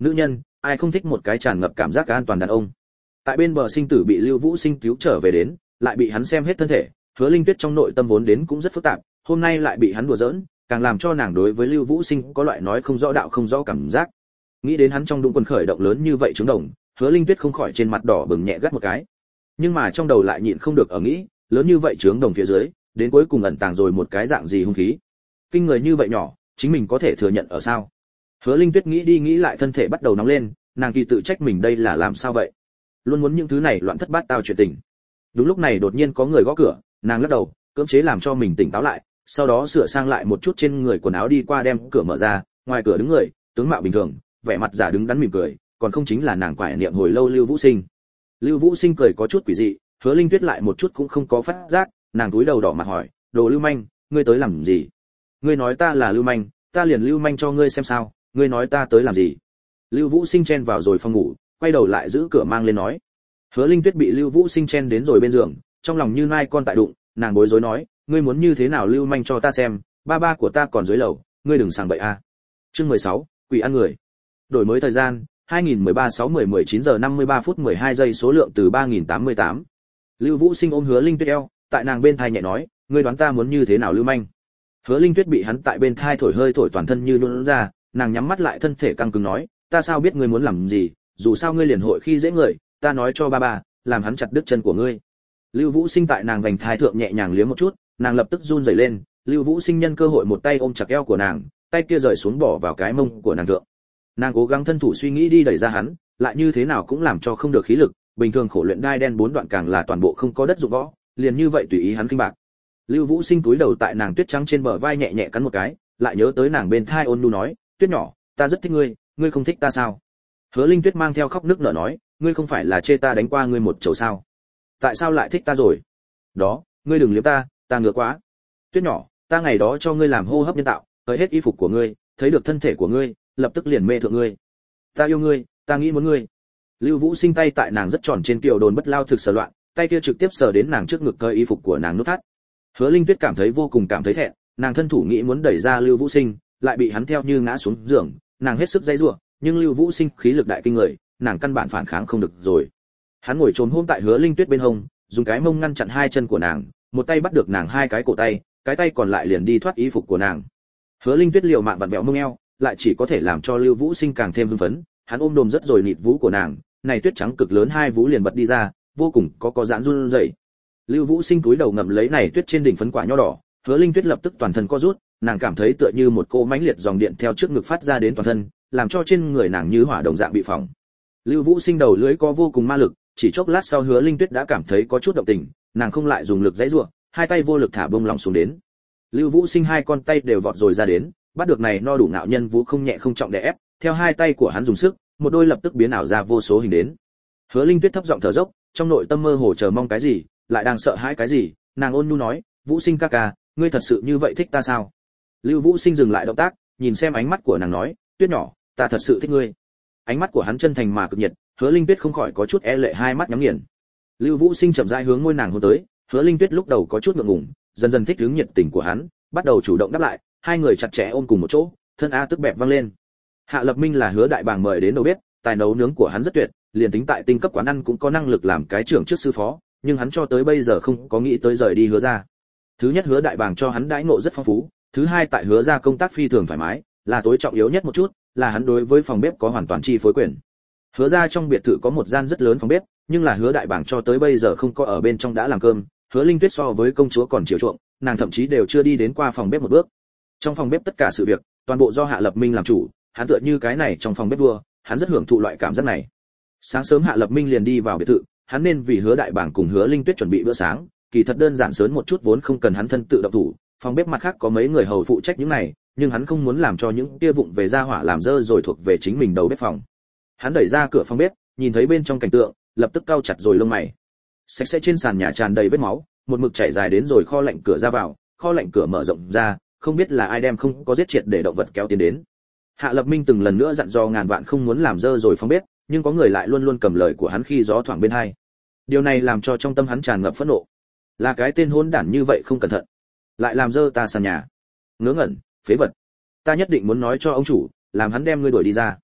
Nữ nhân, ai không thích một cái tràn ngập cảm giác an toàn đàn ông. Tại bên bờ sinh tử bị Lưu Vũ Sinh cứu trở về đến, lại bị hắn xem hết thân thể, Hứa Linh Tuyết trong nội tâm vốn đến cũng rất phức tạp, hôm nay lại bị hắn đùa giỡn, càng làm cho nàng đối với Lưu Vũ Sinh có loại nói không rõ đạo không rõ cảm giác. Nghĩ đến hắn trong đụng quần khởi động lớn như vậy trứng đồng, Hứa Linh Tuyết không khỏi trên mặt đỏ bừng nhẹ gắt một cái. Nhưng mà trong đầu lại nhịn không được ở nghĩ, lớn như vậy trứng đồng phía dưới, đến cuối cùng ẩn tàng rồi một cái dạng gì hung khí. Kinh người như vậy nhỏ, chính mình có thể thừa nhận ở sao? Hứa Linh Tuyết nghĩ đi nghĩ lại thân thể bắt đầu nóng lên, nàng kỳ tự trách mình đây là làm sao vậy? Luôn muốn những thứ này loạn thất bát tao chuyện tình. Đúng lúc này đột nhiên có người gõ cửa, nàng lắc đầu, cưỡng chế làm cho mình tỉnh táo lại, sau đó sửa sang lại một chút trên người quần áo đi qua đem cửa mở ra, ngoài cửa đứng người, tướng mạo bình thường, vẻ mặt giả đứng đắn mỉm cười, còn không chính là nàng quải niệm hồi lâu Lưu Vũ Sinh. Lưu Vũ Sinh cười có chút quỷ dị, Hứa Linh Tuyết lại một chút cũng không có phát giác, nàng cúi đầu đỏ mặt hỏi, "Đồ lưu manh, ngươi tới làm gì?" "Ngươi nói ta là lưu manh, ta liền lưu manh cho ngươi xem sao, ngươi nói ta tới làm gì?" Lưu Vũ Sinh chen vào rồi phòng ngủ, quay đầu lại giữ cửa mang lên nói. Hứa Linh Tuyết bị Lưu Vũ Sinh chen đến rồi bên giường, trong lòng như nai con tại đụng, nàng bối rối nói, "Ngươi muốn như thế nào lưu manh cho ta xem, ba ba của ta còn dưới lầu, ngươi đừng sảng bậy a." Chương mười sáu, quỷ ăn người. Đổi mới thời gian, hai nghìn mười ba sáu mười mười chín giờ năm mươi ba phút mười hai giây, số lượng từ ba nghìn tám mươi tám. Lưu Vũ Sinh ôm Hứa Linh Tuyết eo, tại nàng bên thai nhẹ nói, "Ngươi đoán ta muốn như thế nào lưu manh?" Hứa Linh Tuyết bị hắn tại bên thai thổi hơi thổi toàn thân như nhũn ra, nàng nhắm mắt lại thân thể căng cứng nói, "Ta sao biết ngươi muốn làm gì, dù sao ngươi liền hội khi dễ người, ta nói cho ba ba, làm hắn chặt đứt chân của ngươi." Lưu Vũ Sinh tại nàng vành thai thượng nhẹ nhàng liếm một chút, nàng lập tức run rẩy lên, Lưu Vũ Sinh nhân cơ hội một tay ôm chặt eo của nàng, tay kia rời xuống bỏ vào cái mông của nàng thượng. Nàng cố gắng thân thủ suy nghĩ đi đẩy ra hắn, lại như thế nào cũng làm cho không được khí lực, bình thường khổ luyện đai đen bốn đoạn càng là toàn bộ không có đất dụng võ, liền như vậy tùy ý hắn kinh bạc. Lưu Vũ Sinh cúi đầu tại nàng tuyết trắng trên bờ vai nhẹ nhẹ cắn một cái, lại nhớ tới nàng bên thai ôn nhu nói, "Tuyết nhỏ, ta rất thích ngươi, ngươi không thích ta sao?" Hứa Linh Tuyết mang theo khóc nước nở nói, "Ngươi không phải là chê ta đánh qua ngươi một chầu sao? Tại sao lại thích ta rồi?" "Đó, ngươi đừng liếm ta, ta ngứa quá." "Tuyết nhỏ, ta ngày đó cho ngươi làm hô hấp nhân tạo, cởi hết y phục của ngươi, thấy được thân thể của ngươi, lập tức liền mê thượng ngươi. Ta yêu ngươi, ta nghĩ muốn ngươi." Lưu Vũ Sinh tay tại nàng rất tròn trên kiều đồn bất lao thực sờ loạn, tay kia trực tiếp sờ đến nàng trước ngực cởi y phục của nàng nút thắt. Hứa Linh Tuyết cảm thấy vô cùng cảm thấy thẹn, nàng thân thủ nghĩ muốn đẩy ra Lưu Vũ Sinh, lại bị hắn theo như ngã xuống giường, nàng hết sức dãy rủa, nhưng Lưu Vũ Sinh khí lực đại kinh người, nàng căn bản phản kháng không được rồi. Hắn ngồi trồm hôm tại Hứa Linh Tuyết bên hông, dùng cái mông ngăn chặn hai chân của nàng, một tay bắt được nàng hai cái cổ tay, cái tay còn lại liền đi thoát y phục của nàng. Hứa Linh Tuyết liều mạng vặn vẹo mông eo, lại chỉ có thể làm cho Lưu Vũ Sinh càng thêm hưng phấn, hắn ôm đồm rất rồi nịt vú của nàng, này tuyết trắng cực lớn hai vú liền bật đi ra, vô cùng có có giãn run rẩy. Lưu Vũ Sinh cúi đầu ngậm lấy này tuyết trên đỉnh phấn quả nho đỏ, Hứa Linh Tuyết lập tức toàn thân co rút, nàng cảm thấy tựa như một cô mãnh liệt dòng điện theo trước ngực phát ra đến toàn thân, làm cho trên người nàng như hỏa đồng dạng bị phỏng. Lưu Vũ Sinh đầu lưỡi có vô cùng ma lực, chỉ chốc lát sau Hứa Linh Tuyết đã cảm thấy có chút động tình, nàng không lại dùng lực giãy giụa, hai tay vô lực thả bông lòng xuống đến. Lưu Vũ Sinh hai con tay đều vọt rồi ra đến, bắt được này no đủ nạo nhân vũ không nhẹ không trọng đè ép, theo hai tay của hắn dùng sức, một đôi lập tức biến ảo ra vô số hình đến. Hứa Linh Tuyết thấp giọng thở dốc, trong nội tâm mơ hồ chờ mong cái gì, lại đang sợ hãi cái gì, nàng ôn nhu nói, "Vũ Sinh ca ca, ngươi thật sự như vậy thích ta sao?" Lưu Vũ Sinh dừng lại động tác, nhìn xem ánh mắt của nàng nói, "Tuyết nhỏ, ta thật sự thích ngươi." Ánh mắt của hắn chân thành mà cực nhiệt, Hứa Linh Tuyết không khỏi có chút e lệ, hai mắt nhắm nghiền. Lưu Vũ Sinh chậm rãi hướng môi nàng hôn tới, Hứa Linh Tuyết lúc đầu có chút ngượng ngùng, dần dần thích ứng nhiệt tình của hắn, bắt đầu chủ động đáp lại, hai người chặt chẽ ôm cùng một chỗ, thân a tức bẹp vang lên. Hạ Lập Minh là Hứa Đại Bàng mời đến đầu bếp, tài nấu nướng của hắn rất tuyệt, liền tính tại tinh cấp quán ăn cũng có năng lực làm cái trưởng trước sư phó, nhưng hắn cho tới bây giờ không có nghĩ tới rời đi Hứa gia. Thứ nhất, Hứa Đại Bàng cho hắn đãi ngộ rất phong phú, thứ hai, tại Hứa gia công tác phi thường thoải mái, là tối trọng yếu nhất một chút, là hắn đối với phòng bếp có hoàn toàn chi phối quyền. Hứa gia trong biệt thự có một gian rất lớn phòng bếp, nhưng là Hứa Đại Bàng cho tới bây giờ không có ở bên trong đã làm cơm, Hứa Linh Tuyết so với công chúa còn chiều chuộng, nàng thậm chí đều chưa đi đến qua phòng bếp một bước. Trong phòng bếp tất cả sự việc, toàn bộ do Hạ Lập Minh làm chủ, hắn tựa như cái này trong phòng bếp vua, hắn rất hưởng thụ loại cảm giác này. Sáng sớm Hạ Lập Minh liền đi vào biệt thự, hắn nên vì Hứa Đại Bàng cùng Hứa Linh Tuyết chuẩn bị bữa sáng, kỳ thật đơn giản sớm một chút vốn không cần hắn thân tự động thủ, phòng bếp mặt khác có mấy người hầu phụ trách những này, nhưng hắn không muốn làm cho những kia vụng về ra hỏa làm dơ rồi thuộc về chính mình đầu bếp phòng. Hắn đẩy ra cửa phòng bếp, nhìn thấy bên trong cảnh tượng, lập tức cau chặt rồi lông mày. Sạch sẽ trên sàn nhà tràn đầy vết máu, một mực chảy dài đến rồi kho lạnh cửa ra vào, kho lạnh cửa mở rộng ra, không biết là ai đem không có giết triệt để động vật kéo tiến đến. Hạ Lập Minh từng lần nữa dặn dò ngàn vạn không muốn làm dơ rồi phòng bếp, nhưng có người lại luôn luôn cầm lời của hắn khi gió thoảng bên hai. Điều này làm cho trong tâm hắn tràn ngập phẫn nộ. Là cái tên hỗn đản như vậy không cẩn thận, lại làm dơ ta sàn nhà. Ngớ ngẩn, phế vật. Ta nhất định muốn nói cho ông chủ, làm hắn đem ngươi đuổi đi ra.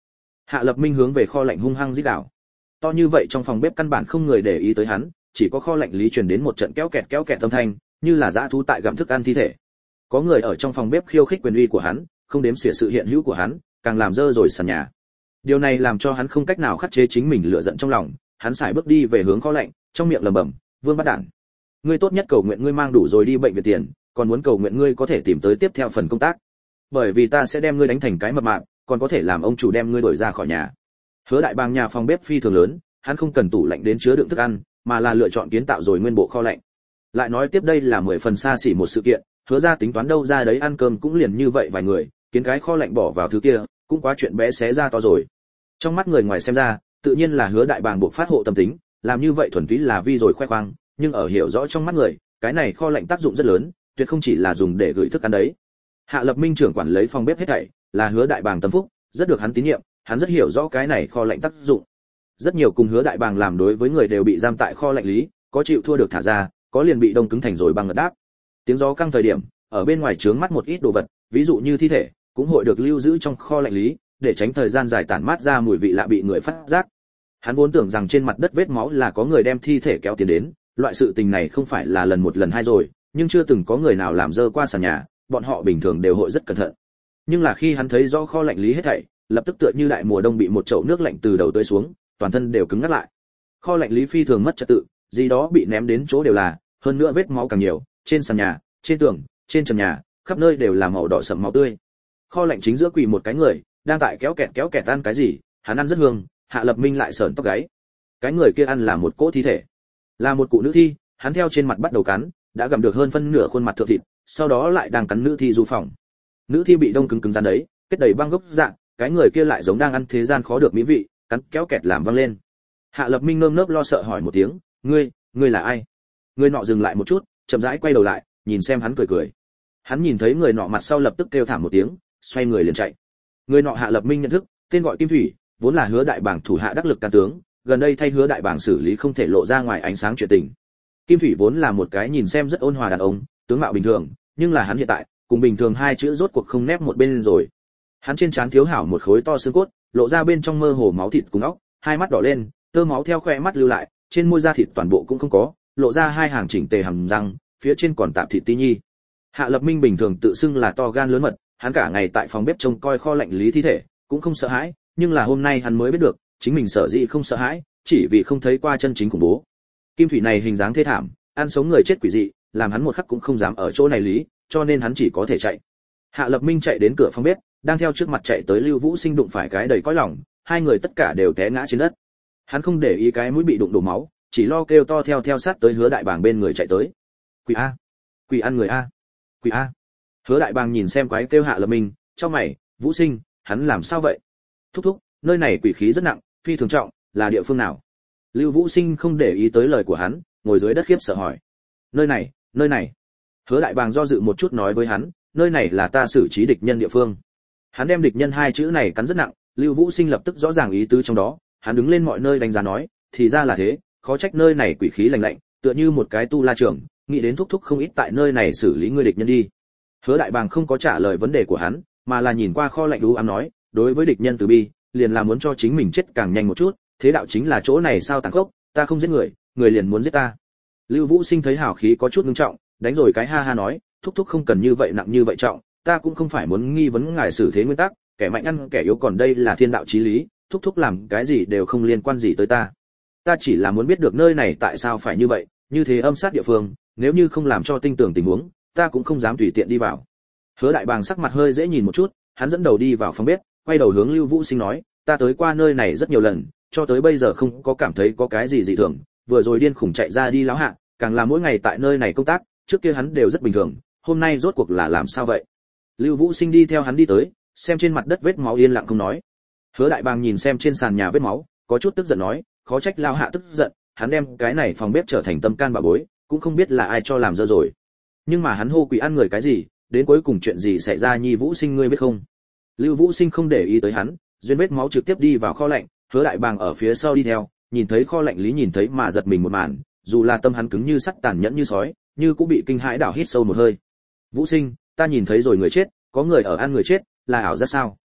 Hạ Lập Minh hướng về kho lạnh hung hăng rít đảo. To như vậy trong phòng bếp căn bản không người để ý tới hắn, chỉ có kho lạnh lý truyền đến một trận kéo kẹt kéo kẹt âm thanh, như là dã thú tại gặm thức ăn thi thể. Có người ở trong phòng bếp khiêu khích quyền uy của hắn, không đếm xỉa sự hiện hữu của hắn, càng làm dơ rồi sàn nhà. Điều này làm cho hắn không cách nào khắc chế chính mình lửa giận trong lòng, hắn sải bước đi về hướng kho lạnh, trong miệng lẩm bẩm, "Vương Bát Đản, ngươi tốt nhất cầu nguyện ngươi mang đủ rồi đi bệnh viện tiền, còn muốn cầu nguyện ngươi có thể tìm tới tiếp theo phần công tác. Bởi vì ta sẽ đem ngươi đánh thành cái mập mạp, còn có thể làm ông chủ đem ngươi đuổi ra khỏi nhà." Hứa Đại Bàng nhà phòng bếp phi thường lớn, hắn không cần tủ lạnh đến chứa đựng thức ăn, mà là lựa chọn kiến tạo rồi nguyên bộ kho lạnh. Lại nói tiếp đây là mười phần xa xỉ một sự kiện, Hứa ra tính toán đâu ra đấy ăn cơm cũng liền như vậy vài người, kiến cái kho lạnh bỏ vào thứ kia, cũng quá chuyện bé xé ra to rồi. Trong mắt người ngoài xem ra, tự nhiên là Hứa Đại Bàng buộc phát hộ tâm tính, làm như vậy thuần túy là vi rồi khoe khoang, nhưng ở hiểu rõ trong mắt người, cái này kho lạnh tác dụng rất lớn, tuyệt không chỉ là dùng để gửi thức ăn đấy. Hạ Lập Minh trưởng quản lấy phòng bếp hết thảy, là Hứa Đại Bàng tâm phúc, rất được hắn tín nhiệm, hắn rất hiểu rõ cái này kho lạnh tác dụng. Rất nhiều cùng Hứa Đại Bàng làm đối với người đều bị giam tại kho lạnh lý, có chịu thua được thả ra, có liền bị đông cứng thành rồi băng ngật đáp. Tiếng gió căng thời điểm, ở bên ngoài chướng mắt một ít đồ vật, ví dụ như thi thể, cũng hội được lưu giữ trong kho lạnh lý, để tránh thời gian dài tản mát ra mùi vị lạ bị người phát giác. Hắn vốn tưởng rằng trên mặt đất vết máu là có người đem thi thể kéo tiến đến, loại sự tình này không phải là lần một lần hai rồi, nhưng chưa từng có người nào làm dơ qua sàn nhà, bọn họ bình thường đều hội rất cẩn thận. Nhưng là khi hắn thấy rõ kho lạnh lý hết thảy, lập tức tựa như đại mùa đông bị một chậu nước lạnh từ đầu tới xuống, toàn thân đều cứng ngắt lại. Kho lạnh lý phi thường mất trật tự, gì đó bị ném đến chỗ đều là, hơn nữa vết máu càng nhiều, trên sàn nhà, trên tường, trên trần nhà, khắp nơi đều là màu đỏ sẫm máu tươi. Kho lạnh chính giữa quỳ một cái người, đang tại kéo kẹt kéo kẹt ăn cái gì, hắn ăn rất hương, Hạ Lập Minh lại sởn tóc gáy. Cái người kia ăn là một cỗ thi thể, là một cụ nữ thi, hắn theo trên mặt bắt đầu cắn, đã gặm được hơn phân nửa khuôn mặt thượng thịt, sau đó lại đang cắn nữ thi du phòng. Nữ thi bị đông cứng cứng rắn đấy, kết đầy băng gốc dạng, cái người kia lại giống đang ăn thế gian khó được mỹ vị, cắn kéo kẹt làm vang lên. Hạ Lập Minh nơm nớp lo sợ hỏi một tiếng, "Ngươi, ngươi là ai?" Người nọ dừng lại một chút, chậm rãi quay đầu lại, nhìn xem hắn cười cười. Hắn nhìn thấy người nọ mặt sau lập tức kêu thảm một tiếng, xoay người liền chạy. Người nọ Hạ Lập Minh nhận thức, tên gọi Kim Thủy, vốn là Hứa Đại Bàng thủ hạ đắc lực can tướng, gần đây thay Hứa Đại Bàng xử lý không thể lộ ra ngoài ánh sáng chuyện tình. Kim Thủy vốn là một cái nhìn xem rất ôn hòa đàn ông, tướng mạo bình thường, nhưng là hắn hiện tại, cùng bình thường hai chữ rốt cuộc không nép một bên rồi. Hắn trên trán thiếu hảo một khối to xương cốt, lộ ra bên trong mơ hồ máu thịt cùng óc, hai mắt đỏ lên, tơ máu theo khóe mắt lưu lại, trên môi da thịt toàn bộ cũng không có, lộ ra hai hàng chỉnh tề hàm răng, phía trên còn tạp thịt ti nhi. Hạ Lập Minh bình thường tự xưng là to gan lớn mật, hắn cả ngày tại phòng bếp trông coi kho lạnh lý thi thể, cũng không sợ hãi, nhưng là hôm nay hắn mới biết được, chính mình sợ gì không sợ hãi, chỉ vì không thấy qua chân chính khủng bố. Kim Thủy này hình dáng thê thảm, ăn sống người chết quỷ dị, làm hắn một khắc cũng không dám ở chỗ này lý, cho nên hắn chỉ có thể chạy. Hạ Lập Minh chạy đến cửa phòng bếp, đang theo trước mặt chạy tới Lưu Vũ Sinh đụng phải cái đầy cõi lòng, hai người tất cả đều té ngã trên đất. Hắn không để ý cái mũi bị đụng đổ máu, chỉ lo kêu to theo theo sát tới Hứa Đại Bàng bên người chạy tới. "Quỷ a, quỷ ăn người a, quỷ a." Hứa Đại Bàng nhìn xem quái kêu Hạ Lập Minh, trong mày, "Vũ Sinh, hắn làm sao vậy?" "Thúc thúc, nơi này quỷ khí rất nặng, phi thường trọng, là địa phương nào?" Lưu Vũ Sinh không để ý tới lời của hắn, ngồi dưới đất khiếp sợ hỏi. "Nơi này, nơi này." Hứa Đại Bàng do dự một chút nói với hắn, "Nơi này là ta xử trí địch nhân địa phương." Hắn đem địch nhân hai chữ này cắn rất nặng, Lưu Vũ Sinh lập tức rõ ràng ý tứ trong đó, hắn đứng lên mọi nơi đánh giá nói, thì ra là thế, khó trách nơi này quỷ khí lạnh lạnh, tựa như một cái tu la trường, nghĩ đến thúc thúc không ít tại nơi này xử lý ngươi địch nhân đi. Hứa Đại Bàng không có trả lời vấn đề của hắn, mà là nhìn qua kho lạnh u ám nói, đối với địch nhân từ bi, liền là muốn cho chính mình chết càng nhanh một chút, thế đạo chính là chỗ này sao tàn khốc, ta không giết người, người liền muốn giết ta. Lưu Vũ Sinh thấy hào khí có chút ngưng trọng, đánh rồi cái ha ha nói, thúc thúc không cần như vậy nặng như vậy trọng, ta cũng không phải muốn nghi vấn ngài xử thế nguyên tắc, kẻ mạnh ăn kẻ yếu còn đây là thiên đạo chí lý, thúc thúc làm cái gì đều không liên quan gì tới ta. Ta chỉ là muốn biết được nơi này tại sao phải như vậy, như thế âm sát địa phương, nếu như không làm cho tinh tường tình huống, ta cũng không dám tùy tiện đi vào. Hứa Đại Bàng sắc mặt hơi dễ nhìn một chút, hắn dẫn đầu đi vào phòng bếp, quay đầu hướng Lưu Vũ Sinh nói, ta tới qua nơi này rất nhiều lần, cho tới bây giờ không có cảm thấy có cái gì dị thường, vừa rồi điên khủng chạy ra đi láo hạ, càng là mỗi ngày tại nơi này công tác, trước kia hắn đều rất bình thường, hôm nay rốt cuộc là làm sao vậy? Lưu Vũ Sinh đi theo hắn đi tới, xem trên mặt đất vết máu yên lặng không nói. Hứa Đại Bàng nhìn xem trên sàn nhà vết máu, có chút tức giận nói, khó trách lao hạ tức giận, hắn đem cái này phòng bếp trở thành tâm can bà bối, cũng không biết là ai cho làm dơ rồi. Nhưng mà hắn hô quỷ ăn người cái gì, đến cuối cùng chuyện gì xảy ra Nhi Vũ Sinh ngươi biết không? Lưu Vũ Sinh không để ý tới hắn, duyên vết máu trực tiếp đi vào kho lạnh, Hứa Đại Bàng ở phía sau đi theo, nhìn thấy kho lạnh lý nhìn thấy mà giật mình một màn, dù là tâm hắn cứng như sắt tàn nhẫn như sói, như cũng bị kinh hãi đảo hít sâu một hơi. Vũ Sinh, ta nhìn thấy rồi người chết, có người ở ăn người chết, là ảo giác sao?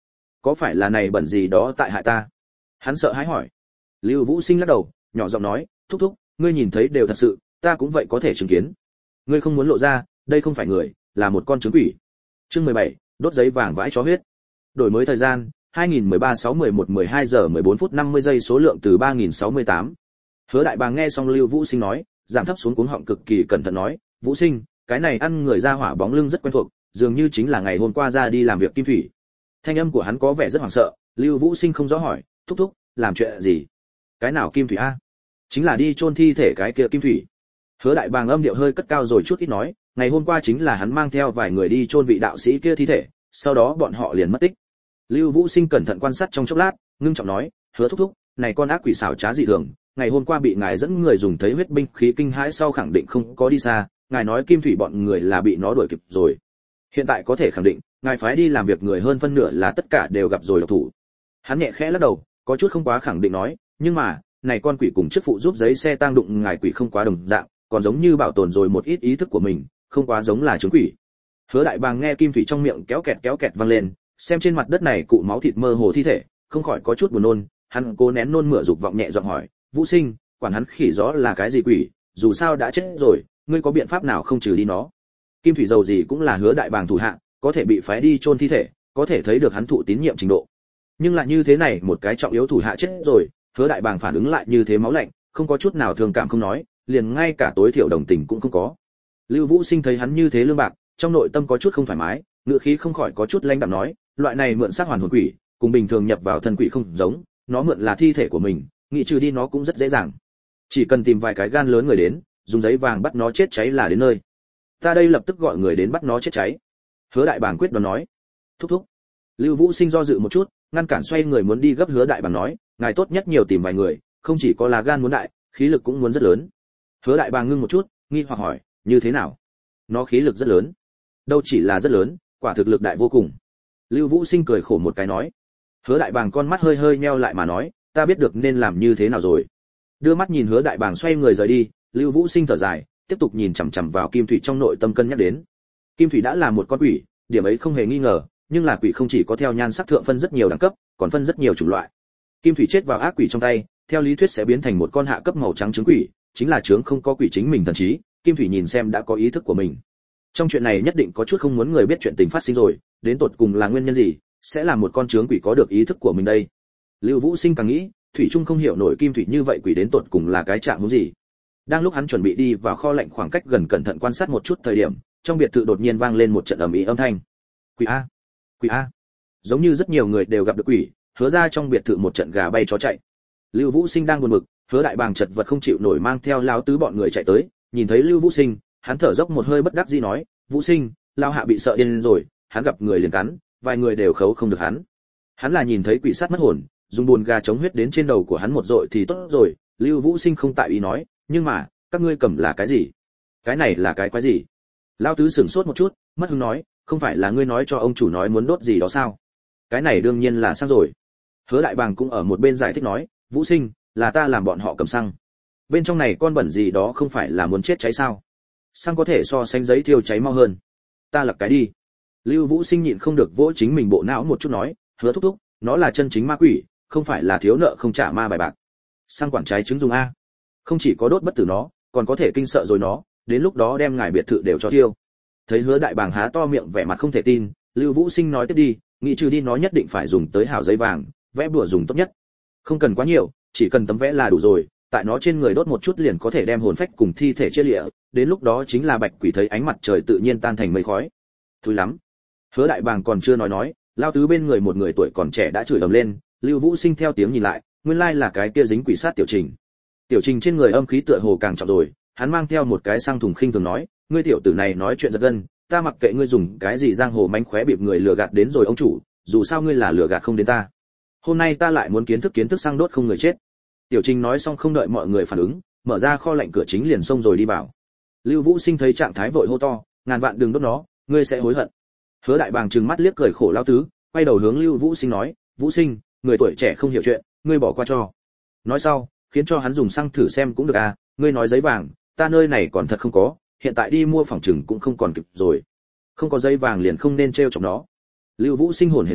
có phải là này bẩn gì đó tại hại ta? Hắn sợ hãi hỏi. Lưu Vũ Sinh lắc đầu, nhỏ giọng nói, thúc thúc, ngươi nhìn thấy đều thật sự, ta cũng vậy có thể chứng kiến. Ngươi không muốn lộ ra, đây không phải người, là một con trứng quỷ. Chương mười bảy, đốt giấy vàng vãi chó huyết. Đổi mới thời gian, hai nghìn mười ba sáu mười một mười hai giờ mười bốn phút năm mươi giây, số lượng từ ba nghìn sáu mươi tám. Hứa Đại Bàng nghe xong Lưu Vũ Sinh nói, giảm thấp xuống cuống họng cực kỳ cẩn thận nói, Vũ Sinh, cái này ăn người ra hỏa bóng lưng rất quen thuộc, dường như chính là ngày hôm qua ra đi làm việc Kim Thủy. Thanh âm của hắn có vẻ rất hoảng sợ. Lưu Vũ Sinh không rõ hỏi, thúc thúc, làm chuyện gì? Cái nào Kim Thủy a? Chính là đi chôn thi thể cái kia Kim Thủy. Hứa Đại Bàng âm điệu hơi cất cao rồi chút ít nói, ngày hôm qua chính là hắn mang theo vài người đi chôn vị đạo sĩ kia thi thể, sau đó bọn họ liền mất tích. Lưu Vũ Sinh cẩn thận quan sát trong chốc lát, ngưng trọng nói, Hứa thúc thúc, này con ác quỷ xảo trá dị thường, ngày hôm qua bị ngài dẫn người dùng thấy huyết binh khí kinh hãi sau khẳng định không có đi xa, ngài nói Kim Thủy bọn người là bị nó đuổi kịp rồi. Hiện tại có thể khẳng định, ngài phái đi làm việc người hơn phân nửa là tất cả đều gặp rồi độc thủ. Hắn nhẹ khẽ lắc đầu, có chút không quá khẳng định nói, nhưng mà, này con quỷ cùng chức phụ giúp giấy xe tang đụng ngài quỷ không quá đồng dạng, còn giống như bảo tồn rồi một ít ý thức của mình, không quá giống là chứng quỷ. Hứa Đại Bàng nghe Kim Thủy trong miệng kéo kẹt kéo kẹt vang lên, xem trên mặt đất này cụ máu thịt mơ hồ thi thể, không khỏi có chút buồn nôn, hắn cố nén nôn mửa dục vọng nhẹ giọng hỏi, Vũ Sinh, quản hắn khỉ rõ là cái gì quỷ, dù sao đã chết rồi, ngươi có biện pháp nào không trừ đi nó? Kim Thủy dầu gì cũng là Hứa Đại Bàng thủ hạ, có thể bị phái đi chôn thi thể, có thể thấy được hắn thụ tín nhiệm trình độ. Nhưng lại như thế này, một cái trọng yếu thủ hạ chết rồi, Hứa Đại Bàng phản ứng lại như thế máu lạnh, không có chút nào thương cảm không nói, liền ngay cả tối thiểu đồng tình cũng không có. Lưu Vũ Sinh thấy hắn như thế lương bạc, trong nội tâm có chút không thoải mái, ngựa khí không khỏi có chút lãnh đạm nói, loại này mượn xác hoàn hồn quỷ, cùng bình thường nhập vào thân quỷ không giống, nó mượn là thi thể của mình, nghĩ trừ đi nó cũng rất dễ dàng. Chỉ cần tìm vài cái gan lớn người đến, dùng giấy vàng bắt nó chết cháy là đến nơi. Ta đây lập tức gọi người đến bắt nó chết cháy. Hứa Đại Bàng quyết đoán nói. Thúc thúc. Lưu Vũ Sinh do dự một chút, ngăn cản xoay người muốn đi gấp Hứa Đại Bàng nói, ngài tốt nhất nhiều tìm vài người, không chỉ có là gan muốn đại, khí lực cũng muốn rất lớn. Hứa Đại Bàng ngưng một chút, nghi hoặc hỏi, như thế nào? Nó khí lực rất lớn. Đâu chỉ là rất lớn, quả thực lực đại vô cùng. Lưu Vũ Sinh cười khổ một cái nói. Hứa Đại Bàng con mắt hơi hơi nheo lại mà nói, ta biết được nên làm như thế nào rồi. Đưa mắt nhìn Hứa Đại Bàng xoay người rời đi, Lưu Vũ Sinh thở dài, tiếp tục nhìn chằm chằm vào Kim Thủy trong nội tâm cân nhắc đến. Kim Thủy đã là một con quỷ, điểm ấy không hề nghi ngờ, nhưng là quỷ không chỉ có theo nhan sắc thượng phân rất nhiều đẳng cấp, còn phân rất nhiều chủng loại. Kim Thủy chết vào ác quỷ trong tay, theo lý thuyết sẽ biến thành một con hạ cấp màu trắng trứng quỷ, chính là trứng không có quỷ chính mình thần trí, Kim Thủy nhìn xem đã có ý thức của mình. Trong chuyện này nhất định có chút không muốn người biết chuyện tình phát sinh rồi, đến tột cùng là nguyên nhân gì, sẽ làm một con trứng quỷ có được ý thức của mình đây. Lưu Vũ Sinh càng nghĩ, thủy trung không hiểu nổi Kim Thủy như vậy quỷ đến tột cùng là cái trạng huống gì. Đang lúc hắn chuẩn bị đi vào kho lạnh khoảng cách gần cẩn thận quan sát một chút thời điểm, trong biệt thự đột nhiên vang lên một trận ầm ĩ âm thanh. Quỷ a, quỷ a. Giống như rất nhiều người đều gặp được quỷ, Hứa ra trong biệt thự một trận gà bay chó chạy. Lưu Vũ Sinh đang buồn bực, Hứa Đại Bàng chật vật không chịu nổi mang theo lão tứ bọn người chạy tới, nhìn thấy Lưu Vũ Sinh, hắn thở dốc một hơi bất đắc dĩ nói, Vũ Sinh, lão hạ bị sợ điên rồi, hắn gặp người liền cắn, vài người đều khấu không được hắn. Hắn là nhìn thấy quỷ sát mất hồn, dùng buồn gà chống huyết đến trên đầu của hắn một dội thì tốt rồi. Lưu Vũ Sinh không tại ý nói, nhưng mà, các ngươi cầm là cái gì? Cái này là cái quái gì? Lão tứ sửng sốt một chút, mất hứng nói, không phải là ngươi nói cho ông chủ nói muốn đốt gì đó sao? Cái này đương nhiên là xăng rồi. Hứa Đại Bàng cũng ở một bên giải thích nói, Vũ Sinh, là ta làm bọn họ cầm xăng. Bên trong này con bẩn gì đó không phải là muốn chết cháy sao? Xăng có thể so sánh giấy thiêu cháy mau hơn. Ta lật cái đi. Lưu Vũ Sinh nhịn không được vỗ chính mình bộ não một chút nói, Hứa thúc thúc, nó là chân chính ma quỷ, không phải là thiếu nợ không trả ma bài bạc. Xăng quản trái trứng dùng a. Không chỉ có đốt bất tử nó, còn có thể kinh sợ rồi nó, đến lúc đó đem ngài biệt thự đều cho thiêu. Thấy Hứa Đại Bàng há to miệng vẻ mặt không thể tin, Lưu Vũ Sinh nói tiếp đi, nghĩ trừ đi nó nhất định phải dùng tới hào giấy vàng, vẽ bùa dùng tốt nhất. Không cần quá nhiều, chỉ cần tấm vẽ là đủ rồi, tại nó trên người đốt một chút liền có thể đem hồn phách cùng thi thể chia lìa, đến lúc đó chính là bạch quỷ thấy ánh mặt trời tự nhiên tan thành mây khói. Thúi lắm. Hứa Đại Bàng còn chưa nói nói, lao tứ bên người một người tuổi còn trẻ đã chửi ầm lên, Lưu Vũ Sinh theo tiếng nhìn lại, nguyên lai là cái kia dính quỷ sát Tiểu Trình. Tiểu Trình trên người âm khí tựa hồ càng trọng rồi, hắn mang theo một cái sang thùng khinh thường nói, ngươi tiểu tử này nói chuyện giật gân, ta mặc kệ ngươi dùng cái gì giang hồ mánh khóe bịp người lừa gạt đến rồi ông chủ, dù sao ngươi là lừa gạt không đến ta. Hôm nay ta lại muốn kiến thức kiến thức xăng đốt không người chết. Tiểu Trình nói xong không đợi mọi người phản ứng, mở ra kho lạnh cửa chính liền xông rồi đi vào. Lưu Vũ Sinh thấy trạng thái vội hô to, ngàn vạn đừng đốt nó, ngươi sẽ hối hận. Hứa Đại Bàng trừng mắt liếc cười khổ lao tứ, quay đầu hướng Lưu Vũ Sinh nói, Vũ Sinh, người tuổi trẻ không hiểu chuyện, ngươi bỏ qua cho. Nói sau, khiến cho hắn dùng xăng thử xem cũng được à, ngươi nói giấy vàng, ta nơi này còn thật không có, hiện tại đi mua phòng trừng cũng không còn kịp rồi. Không có giấy vàng liền không nên treo chọc nó. Lưu Vũ Sinh hồn hề nói,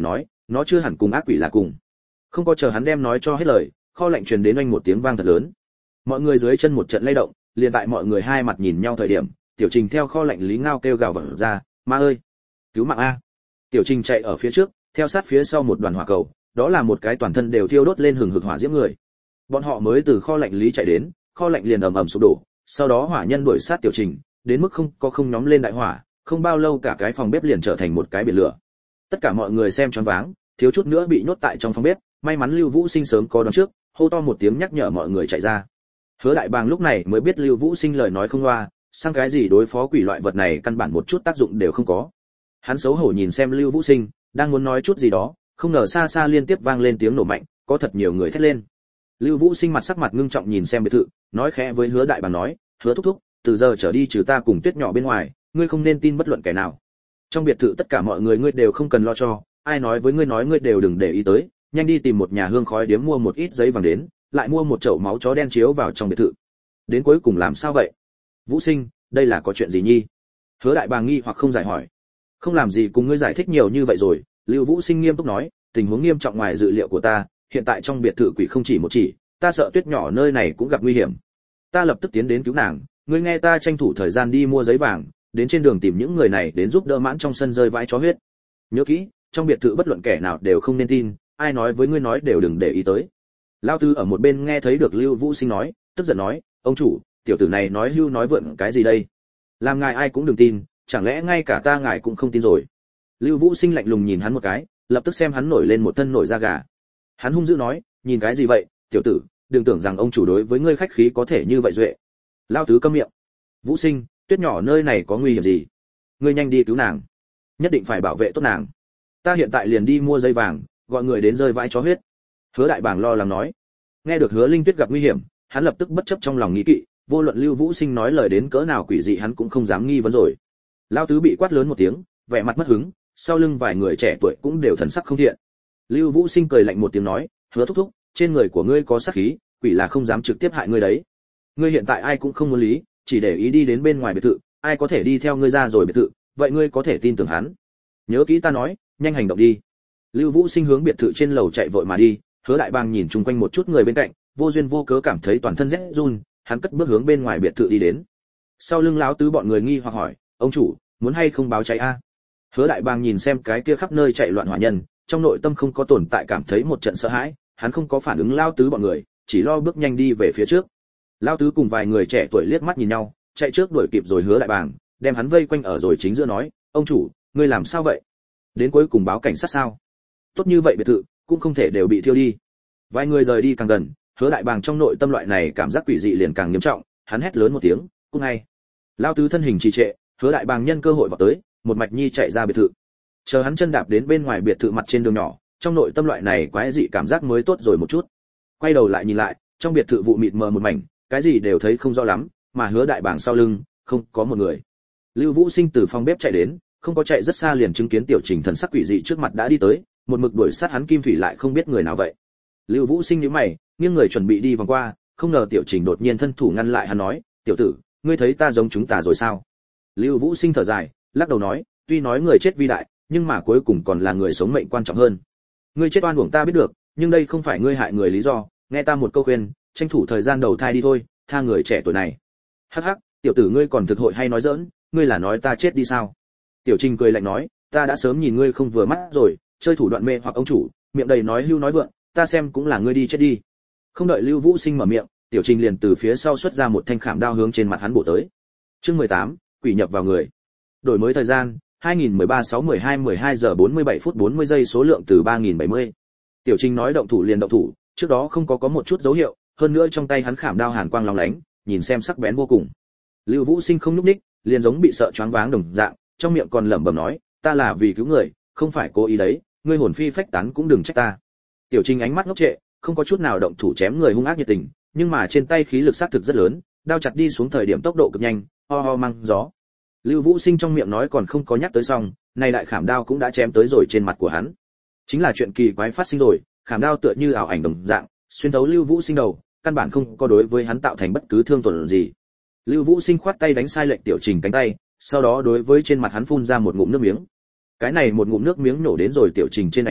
nó chưa hẳn cùng ác quỷ là cùng. Không có chờ hắn đem nói cho hết lời, kho lạnh truyền đến oanh một tiếng vang thật lớn. Mọi người dưới chân một trận lay động, liền tại mọi người hai mặt nhìn nhau thời điểm, Tiểu Trình theo kho lạnh Lý Ngao kêu gào vọng ra, "Ma ơi, cứu mạng a!" Tiểu Trình chạy ở phía trước, theo sát phía sau một đoàn hỏa cầu, đó là một cái toàn thân đều thiêu đốt lên hừng hực hỏa diễm người. Bọn họ mới từ kho lạnh Lý chạy đến, kho lạnh liền ầm ầm sụp đổ, sau đó hỏa nhân đuổi sát Tiểu Trình, đến mức không có không nhóm lên đại hỏa, không bao lâu cả cái phòng bếp liền trở thành một cái biển lửa. Tất cả mọi người xem choáng váng, thiếu chút nữa bị nhốt tại trong phòng bếp, may mắn Lưu Vũ Sinh sớm có đón trước, hô to một tiếng nhắc nhở mọi người chạy ra. Hứa Đại Bàng lúc này mới biết Lưu Vũ Sinh lời nói không loa, sang cái gì đối phó quỷ loại vật này căn bản một chút tác dụng đều không có. Hắn xấu hổ nhìn xem Lưu Vũ Sinh, đang muốn nói chút gì đó, không ngờ xa xa liên tiếp vang lên tiếng nổ mạnh, có thật nhiều người thét lên. Lưu Vũ Sinh mặt sắc mặt ngưng trọng nhìn xem biệt thự, nói khẽ với Hứa Đại Bàng nói, "Hứa thúc thúc, từ giờ trở đi trừ ta cùng Tuyết nhỏ bên ngoài, ngươi không nên tin bất luận kẻ nào. Trong biệt thự tất cả mọi người ngươi đều không cần lo cho, ai nói với ngươi nói ngươi đều đừng để ý tới, nhanh đi tìm một nhà hương khói điếm mua một ít giấy vàng đến, lại mua một chậu máu chó đen chiếu vào trong biệt thự." Đến cuối cùng làm sao vậy? Vũ Sinh, đây là có chuyện gì nhi? Hứa Đại Bàng nghi hoặc không giải hỏi. Không làm gì cùng ngươi giải thích nhiều như vậy rồi, Lưu Vũ Sinh nghiêm túc nói, tình huống nghiêm trọng ngoài dự liệu của ta, hiện tại trong biệt thự quỷ không chỉ một chỉ, ta sợ Tuyết nhỏ nơi này cũng gặp nguy hiểm. Ta lập tức tiến đến cứu nàng, ngươi nghe ta tranh thủ thời gian đi mua giấy vàng, đến trên đường tìm những người này đến giúp đỡ mãn trong sân rơi vãi chó huyết. Nhớ kỹ, trong biệt thự bất luận kẻ nào đều không nên tin, ai nói với ngươi nói đều đừng để ý tới. Lão Tư ở một bên nghe thấy được Lưu Vũ Sinh nói, tức giận nói, ông chủ, tiểu tử này nói hưu nói vượn cái gì đây? Làm ngài ai cũng đừng tin, chẳng lẽ ngay cả ta ngài cũng không tin rồi? Lưu Vũ Sinh lạnh lùng nhìn hắn một cái, lập tức xem hắn nổi lên một thân nổi da gà. Hắn hung dữ nói, nhìn cái gì vậy, tiểu tử, đừng tưởng rằng ông chủ đối với ngươi khách khí có thể như vậy duệ. Lão Tứ câm miệng. Vũ Sinh, Tuyết nhỏ nơi này có nguy hiểm gì? Ngươi nhanh đi cứu nàng, nhất định phải bảo vệ tốt nàng. Ta hiện tại liền đi mua dây vàng, gọi người đến rơi vãi chó huyết. Hứa Đại Bàng lo lắng nói. Nghe được Hứa Linh Tuyết gặp nguy hiểm, hắn lập tức bất chấp trong lòng nghĩ kỵ, vô luận Lưu Vũ Sinh nói lời đến cỡ nào quỷ dị hắn cũng không dám nghi vấn rồi. Lão Tứ bị quát lớn một tiếng, vẻ mặt mất hứng, sau lưng vài người trẻ tuổi cũng đều thần sắc không thiện. Lưu Vũ Sinh cười lạnh một tiếng nói, Hứa thúc thúc, trên người của ngươi có sát khí, quỷ là không dám trực tiếp hại ngươi đấy. Ngươi hiện tại ai cũng không muốn lý, chỉ để ý đi đến bên ngoài biệt thự, ai có thể đi theo ngươi ra rồi biệt thự, vậy ngươi có thể tin tưởng hắn. Nhớ kỹ ta nói, nhanh hành động đi. Lưu Vũ Sinh hướng biệt thự trên lầu chạy vội mà đi, Hứa Đại Bàng nhìn chung quanh một chút người bên cạnh, vô duyên vô cớ cảm thấy toàn thân rét run, hắn cất bước hướng bên ngoài biệt thự đi đến. Sau lưng Lão Tứ bọn người nghi hoặc hỏi, ông chủ, muốn hay không báo cháy a? Hứa Đại Bàng nhìn xem cái kia khắp nơi chạy loạn hỏa nhân, trong nội tâm không có tồn tại cảm thấy một trận sợ hãi, hắn không có phản ứng Lão Tứ bọn người, chỉ lo bước nhanh đi về phía trước. Lão Tứ cùng vài người trẻ tuổi liếc mắt nhìn nhau, chạy trước đuổi kịp rồi Hứa Đại Bàng, đem hắn vây quanh ở rồi chính giữa nói, ông chủ, ngươi làm sao vậy? Đến cuối cùng báo cảnh sát sao? Tốt như vậy biệt thự cũng không thể đều bị thiêu đi. Vài người rời đi càng gần, Hứa Đại Bàng trong nội tâm loại này cảm giác quỷ dị liền càng nghiêm trọng, hắn hét lớn một tiếng, "Cút ngay!" Lão Tứ thân hình trì trệ, Hứa Đại Bàng nhân cơ hội vào tới, một mạch nhi chạy ra biệt thự. Chờ hắn chân đạp đến bên ngoài biệt thự mặt trên đường nhỏ, trong nội tâm loại này quái dị cảm giác mới tốt rồi một chút. Quay đầu lại nhìn lại, trong biệt thự vụ mịt mờ một mảnh, cái gì đều thấy không rõ lắm, mà Hứa Đại Bàng sau lưng không có một người. Lưu Vũ Sinh từ phòng bếp chạy đến, không có chạy rất xa liền chứng kiến Tiểu Trình thần sắc quỷ dị trước mặt đã đi tới, một mực đuổi sát hắn Kim Thủy lại không biết người nào vậy. Lưu Vũ Sinh nhíu mày, nghiêng người chuẩn bị đi vòng qua, không ngờ Tiểu Trình đột nhiên thân thủ ngăn lại hắn nói, "Tiểu tử, ngươi thấy ta giống chúng ta rồi sao?" Lưu Vũ Sinh thở dài, lắc đầu nói, "Tuy nói người chết vi đại, nhưng mà cuối cùng còn là người sống mệnh quan trọng hơn. Ngươi chết oan uổng ta biết được, nhưng đây không phải ngươi hại người lý do, nghe ta một câu khuyên, tranh thủ thời gian đầu thai đi thôi, tha người trẻ tuổi này." Hắc hắc, tiểu tử ngươi còn thực hội hay nói giỡn, ngươi là nói ta chết đi sao? Tiểu Trình cười lạnh nói, "Ta đã sớm nhìn ngươi không vừa mắt rồi, chơi thủ đoạn mê hoặc ông chủ, miệng đầy nói hưu nói vượng, ta xem cũng là ngươi đi chết đi." Không đợi Lưu Vũ Sinh mở miệng, Tiểu Trình liền từ phía sau xuất ra một thanh khảm đao hướng trên mặt hắn bổ tới. Chương mười tám, quỷ nhập vào người. Đổi mới thời gian, hai nghìn mười ba sáu mười hai mười hai giờ bốn mươi bảy phút bốn mươi giây, số lượng từ ba nghìn bảy mươi. Tiểu Trình nói động thủ liền động thủ, trước đó không có có một chút dấu hiệu, hơn nữa trong tay hắn khảm đao hàn quang lóng lánh, nhìn xem sắc bén vô cùng. Lưu Vũ Sinh không nhúc nhích, liền giống bị sợ choáng váng đồng dạng, trong miệng còn lẩm bẩm nói, "Ta là vì cứu người, không phải cố ý đấy, ngươi hồn phi phách tán cũng đừng trách ta." Tiểu Trình ánh mắt ngốc trệ, không có chút nào động thủ chém người hung ác nhiệt tình, nhưng mà trên tay khí lực sát thực rất lớn, đao chặt đi xuống thời điểm tốc độ cực nhanh, ho ho mang gió. Lưu Vũ Sinh trong miệng nói còn không có nhắc tới xong, này đại khảm đao cũng đã chém tới rồi trên mặt của hắn. Chính là chuyện kỳ quái phát sinh rồi, khảm đao tựa như ảo ảnh đồng dạng, xuyên thấu Lưu Vũ Sinh đầu, căn bản không có đối với hắn tạo thành bất cứ thương tổn gì. Lưu Vũ Sinh khoát tay đánh sai lệnh Tiểu Trình cánh tay, sau đó đối với trên mặt hắn phun ra một ngụm nước miếng. Cái này một ngụm nước miếng nổ đến rồi Tiểu Trình trên ánh mắt,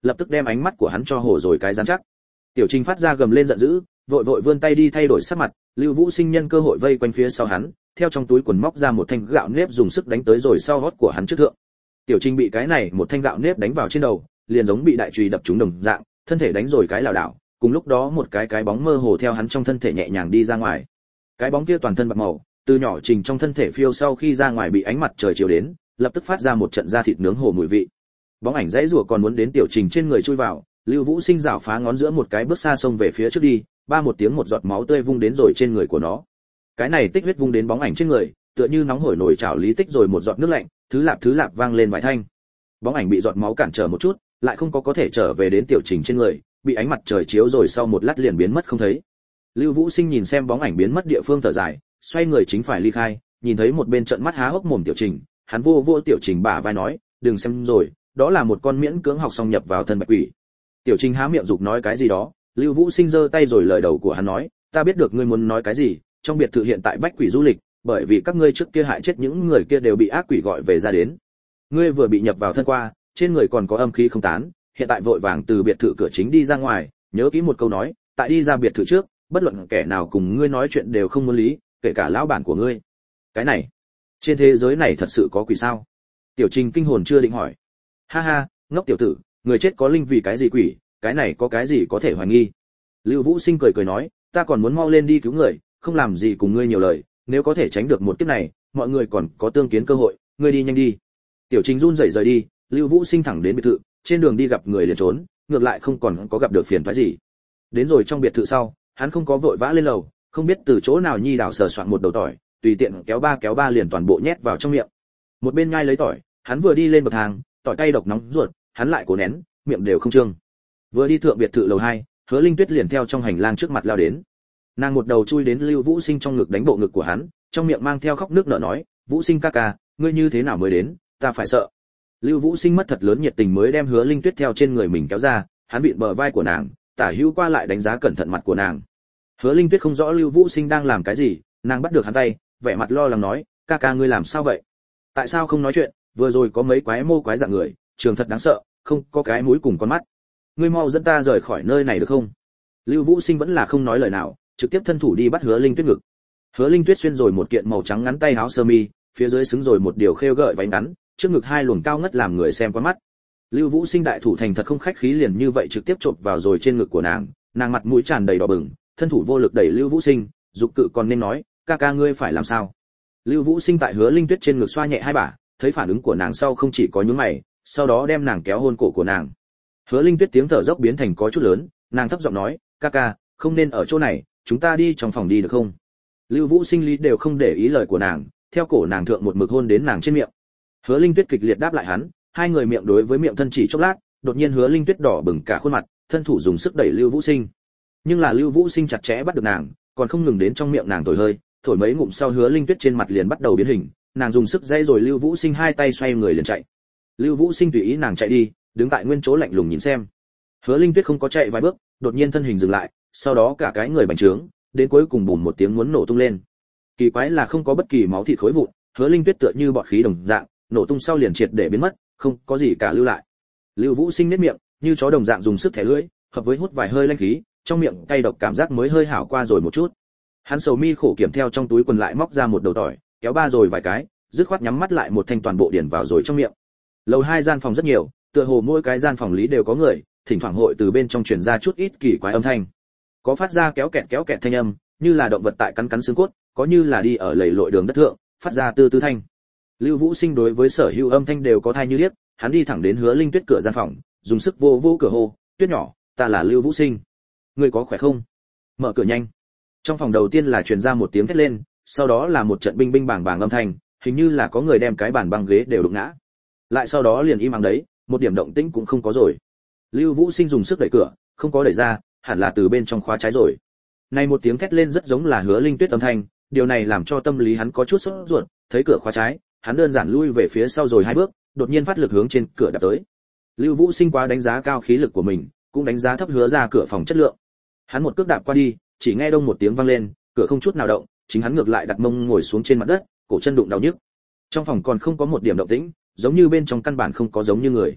lập tức đem ánh mắt của hắn cho hồ rồi cái rắn chắc. Tiểu Trình phát ra gầm lên giận dữ, vội vội vươn tay đi thay đổi sắc mặt, Lưu Vũ Sinh nhân cơ hội vây quanh phía sau hắn, theo trong túi quần móc ra một thanh gạo nếp dùng sức đánh tới rồi sau hót của hắn trước thượng. Tiểu Trình bị cái này một thanh gạo nếp đánh vào trên đầu, liền giống bị đại chùy đập trúng đồng dạng, thân thể đánh rồi cái lảo đảo, cùng lúc đó một cái cái bóng mơ hồ theo hắn trong thân thể nhẹ nhàng đi ra ngoài. Cái bóng kia toàn thân bạc màu, từ nhỏ Trình trong thân thể phiêu sau khi ra ngoài bị ánh mặt trời chiếu đến, lập tức phát ra một trận da thịt nướng hồ mùi vị. Bóng ảnh dãy rủa còn muốn đến Tiểu Trình trên người chui vào, Lưu Vũ Sinh rảo phá ngón giữa một cái bước xa xông về phía trước đi, ba một tiếng một giọt máu tươi vung đến rồi trên người của nó. Cái này tích huyết vung đến bóng ảnh trên người, tựa như nóng hổi nồi chảo lý tích rồi một giọt nước lạnh, thứ lạp thứ lạp vang lên vài thanh. Bóng ảnh bị giọt máu cản trở một chút, lại không có có thể trở về đến Tiểu Trình trên người, bị ánh mặt trời chiếu rồi sau một lát liền biến mất không thấy. Lưu Vũ Sinh nhìn xem bóng ảnh biến mất địa phương thở dài, xoay người chính phải ly khai, nhìn thấy một bên trợn mắt há hốc mồm Tiểu Trình, hắn vô vô Tiểu Trình bả vai nói, đừng xem rồi, đó là một con miễn cưỡng học xong nhập vào thân bạch quỷ. Tiểu Trình há miệng dục nói cái gì đó, Lưu Vũ Sinh giơ tay rồi lời đầu của hắn nói, ta biết được ngươi muốn nói cái gì, trong biệt thự hiện tại bách quỷ du lịch, bởi vì các ngươi trước kia hại chết những người kia đều bị ác quỷ gọi về ra đến. Ngươi vừa bị nhập vào thân qua, trên người còn có âm khí không tán, hiện tại vội vàng từ biệt thự cửa chính đi ra ngoài, nhớ kỹ một câu nói, tại đi ra biệt thự trước, bất luận kẻ nào cùng ngươi nói chuyện đều không muốn lý, kể cả lão bản của ngươi. Cái này, trên thế giới này thật sự có quỷ sao? Tiểu Trình kinh hồn chưa định hỏi. Ha ha, ngốc tiểu tử, người chết có linh vì cái gì quỷ, cái này có cái gì có thể hoài nghi? Lưu Vũ Sinh cười cười nói, ta còn muốn mau lên đi cứu người, không làm gì cùng ngươi nhiều lời, nếu có thể tránh được một kiếp này, mọi người còn có tương kiến cơ hội, ngươi đi nhanh đi. Tiểu Trình run rẩy rời đi, Lưu Vũ Sinh thẳng đến biệt thự, trên đường đi gặp người liền trốn, ngược lại không còn có gặp được phiền toái gì. Đến rồi trong biệt thự sau, hắn không có vội vã lên lầu, không biết từ chỗ nào nhi đào sờ soạn một đầu tỏi, tùy tiện kéo ba kéo ba liền toàn bộ nhét vào trong miệng. Một bên nhai lấy tỏi, hắn vừa đi lên bậc thang, tỏi cay độc nóng ruột, hắn lại cố nén, miệng đều không trương. Vừa đi thượng biệt thự lầu hai, Hứa Linh Tuyết liền theo trong hành lang trước mặt lao đến. Nàng một đầu chui đến Lưu Vũ Sinh trong ngực đánh bộ ngực của hắn, trong miệng mang theo khóc nước nở nói, "Vũ Sinh ca ca, ngươi như thế nào mới đến, ta phải sợ." Lưu Vũ Sinh mất thật lớn nhiệt tình mới đem Hứa Linh Tuyết theo trên người mình kéo ra, hắn vịn bờ vai của nàng, tả hữu qua lại đánh giá cẩn thận mặt của nàng. Hứa Linh Tuyết không rõ Lưu Vũ Sinh đang làm cái gì, nàng bắt được hắn tay, vẻ mặt lo lắng nói, "Ca ca ngươi làm sao vậy? Tại sao không nói chuyện, vừa rồi có mấy quái mô quái dạng người, trường thật đáng sợ, không có cái mũi cùng con mắt. Ngươi mau dẫn ta rời khỏi nơi này được không?" Lưu Vũ Sinh vẫn là không nói lời nào, trực tiếp thân thủ đi bắt Hứa Linh Tuyết ngực. Hứa Linh Tuyết xuyên rồi một kiện màu trắng ngắn tay áo sơ mi, phía dưới xứng rồi một điều khêu gợi váy ngắn, trước ngực hai luồng cao ngất làm người xem qua mắt. Lưu Vũ Sinh đại thủ thành thật không khách khí liền như vậy trực tiếp chộp vào rồi trên ngực của nàng, nàng mặt mũi tràn đầy đỏ bừng, thân thủ vô lực đẩy Lưu Vũ Sinh, dục cự còn nên nói, "Ca ca ngươi phải làm sao?" Lưu Vũ Sinh tại Hứa Linh Tuyết trên ngực xoa nhẹ hai bả, thấy phản ứng của nàng sau không chỉ có nhướng mày, sau đó đem nàng kéo hôn cổ của nàng. Hứa Linh Tuyết tiếng thở dốc biến thành có chút lớn, nàng thấp giọng nói, "Ca ca, không nên ở chỗ này, chúng ta đi trong phòng đi được không?" Lưu Vũ Sinh lý đều không để ý lời của nàng, theo cổ nàng thượng một mực hôn đến nàng trên miệng. Hứa Linh Tuyết kịch liệt đáp lại hắn, hai người miệng đối với miệng thân chỉ chốc lát, đột nhiên Hứa Linh Tuyết đỏ bừng cả khuôn mặt, thân thủ dùng sức đẩy Lưu Vũ Sinh. Nhưng là Lưu Vũ Sinh chặt chẽ bắt được nàng, còn không ngừng đến trong miệng nàng thổi hơi, thổi mấy ngụm sau Hứa Linh Tuyết trên mặt liền bắt đầu biến hình, nàng dùng sức dây rồi Lưu Vũ Sinh hai tay xoay người liền chạy. Lưu Vũ Sinh tùy ý nàng chạy đi, đứng tại nguyên chỗ lạnh lùng nhìn xem. Hứa Linh Tuyết không có chạy vài bước, đột nhiên thân hình dừng lại, sau đó cả cái người bành trướng, đến cuối cùng bùm một tiếng muốn nổ tung lên. Kỳ quái là không có bất kỳ máu thịt khối vụn, Hứa Linh Tuyết tựa như bọt khí đồng dạng, nổ tung sau liền triệt để biến mất, không có gì cả lưu lại. Lưu Vũ Sinh nhếch miệng, như chó đồng dạng dùng sức thẻ lưỡi, hợp với hút vài hơi linh khí, trong miệng cay độc cảm giác mới hơi hảo qua rồi một chút. Hắn sầu mi khổ kiểm theo trong túi quần lại móc ra một đầu tỏi, kéo ba rồi vài cái, dứt khoát nhắm mắt lại một thanh toàn bộ điển vào rồi trong miệng. Lầu hai gian phòng rất nhiều, tựa hồ mỗi cái gian phòng lý đều có người, thỉnh thoảng hội từ bên trong truyền ra chút ít kỳ quái âm thanh. Có phát ra kéo kẹt kéo kẹt thanh âm, như là động vật tại cắn cắn xương cốt, có như là đi ở lầy lội đường đất thượng, phát ra tư tư thanh. Lưu Vũ Sinh đối với sở hữu âm thanh đều có thai như điếc, hắn đi thẳng đến Hứa Linh Tuyết cửa gian phòng, dùng sức vô vô cửa hô, "Tuyết nhỏ, ta là Lưu Vũ Sinh, ngươi có khỏe không? Mở cửa nhanh." Trong phòng đầu tiên là truyền ra một tiếng thét lên, sau đó là một trận binh binh bàng bàng âm thanh, hình như là có người đem cái bàn băng ghế đều đụng ngã. Lại sau đó liền im ắng đấy, một điểm động tĩnh cũng không có rồi. Lưu Vũ Sinh dùng sức đẩy cửa, không có đẩy ra, hẳn là từ bên trong khóa trái rồi. Này một tiếng thét lên rất giống là Hứa Linh Tuyết âm thanh, điều này làm cho tâm lý hắn có chút sốt ruột, thấy cửa khóa trái, hắn đơn giản lui về phía sau rồi hai bước, đột nhiên phát lực hướng trên cửa đạp tới. Lưu Vũ Sinh quá đánh giá cao khí lực của mình, cũng đánh giá thấp Hứa ra cửa phòng chất lượng. Hắn một cước đạp qua đi, chỉ nghe đông một tiếng vang lên, cửa không chút nào động, chính hắn ngược lại đặt mông ngồi xuống trên mặt đất, cổ chân đụng đau nhức. Trong phòng còn không có một điểm động tĩnh, giống như bên trong căn bản không có giống như người.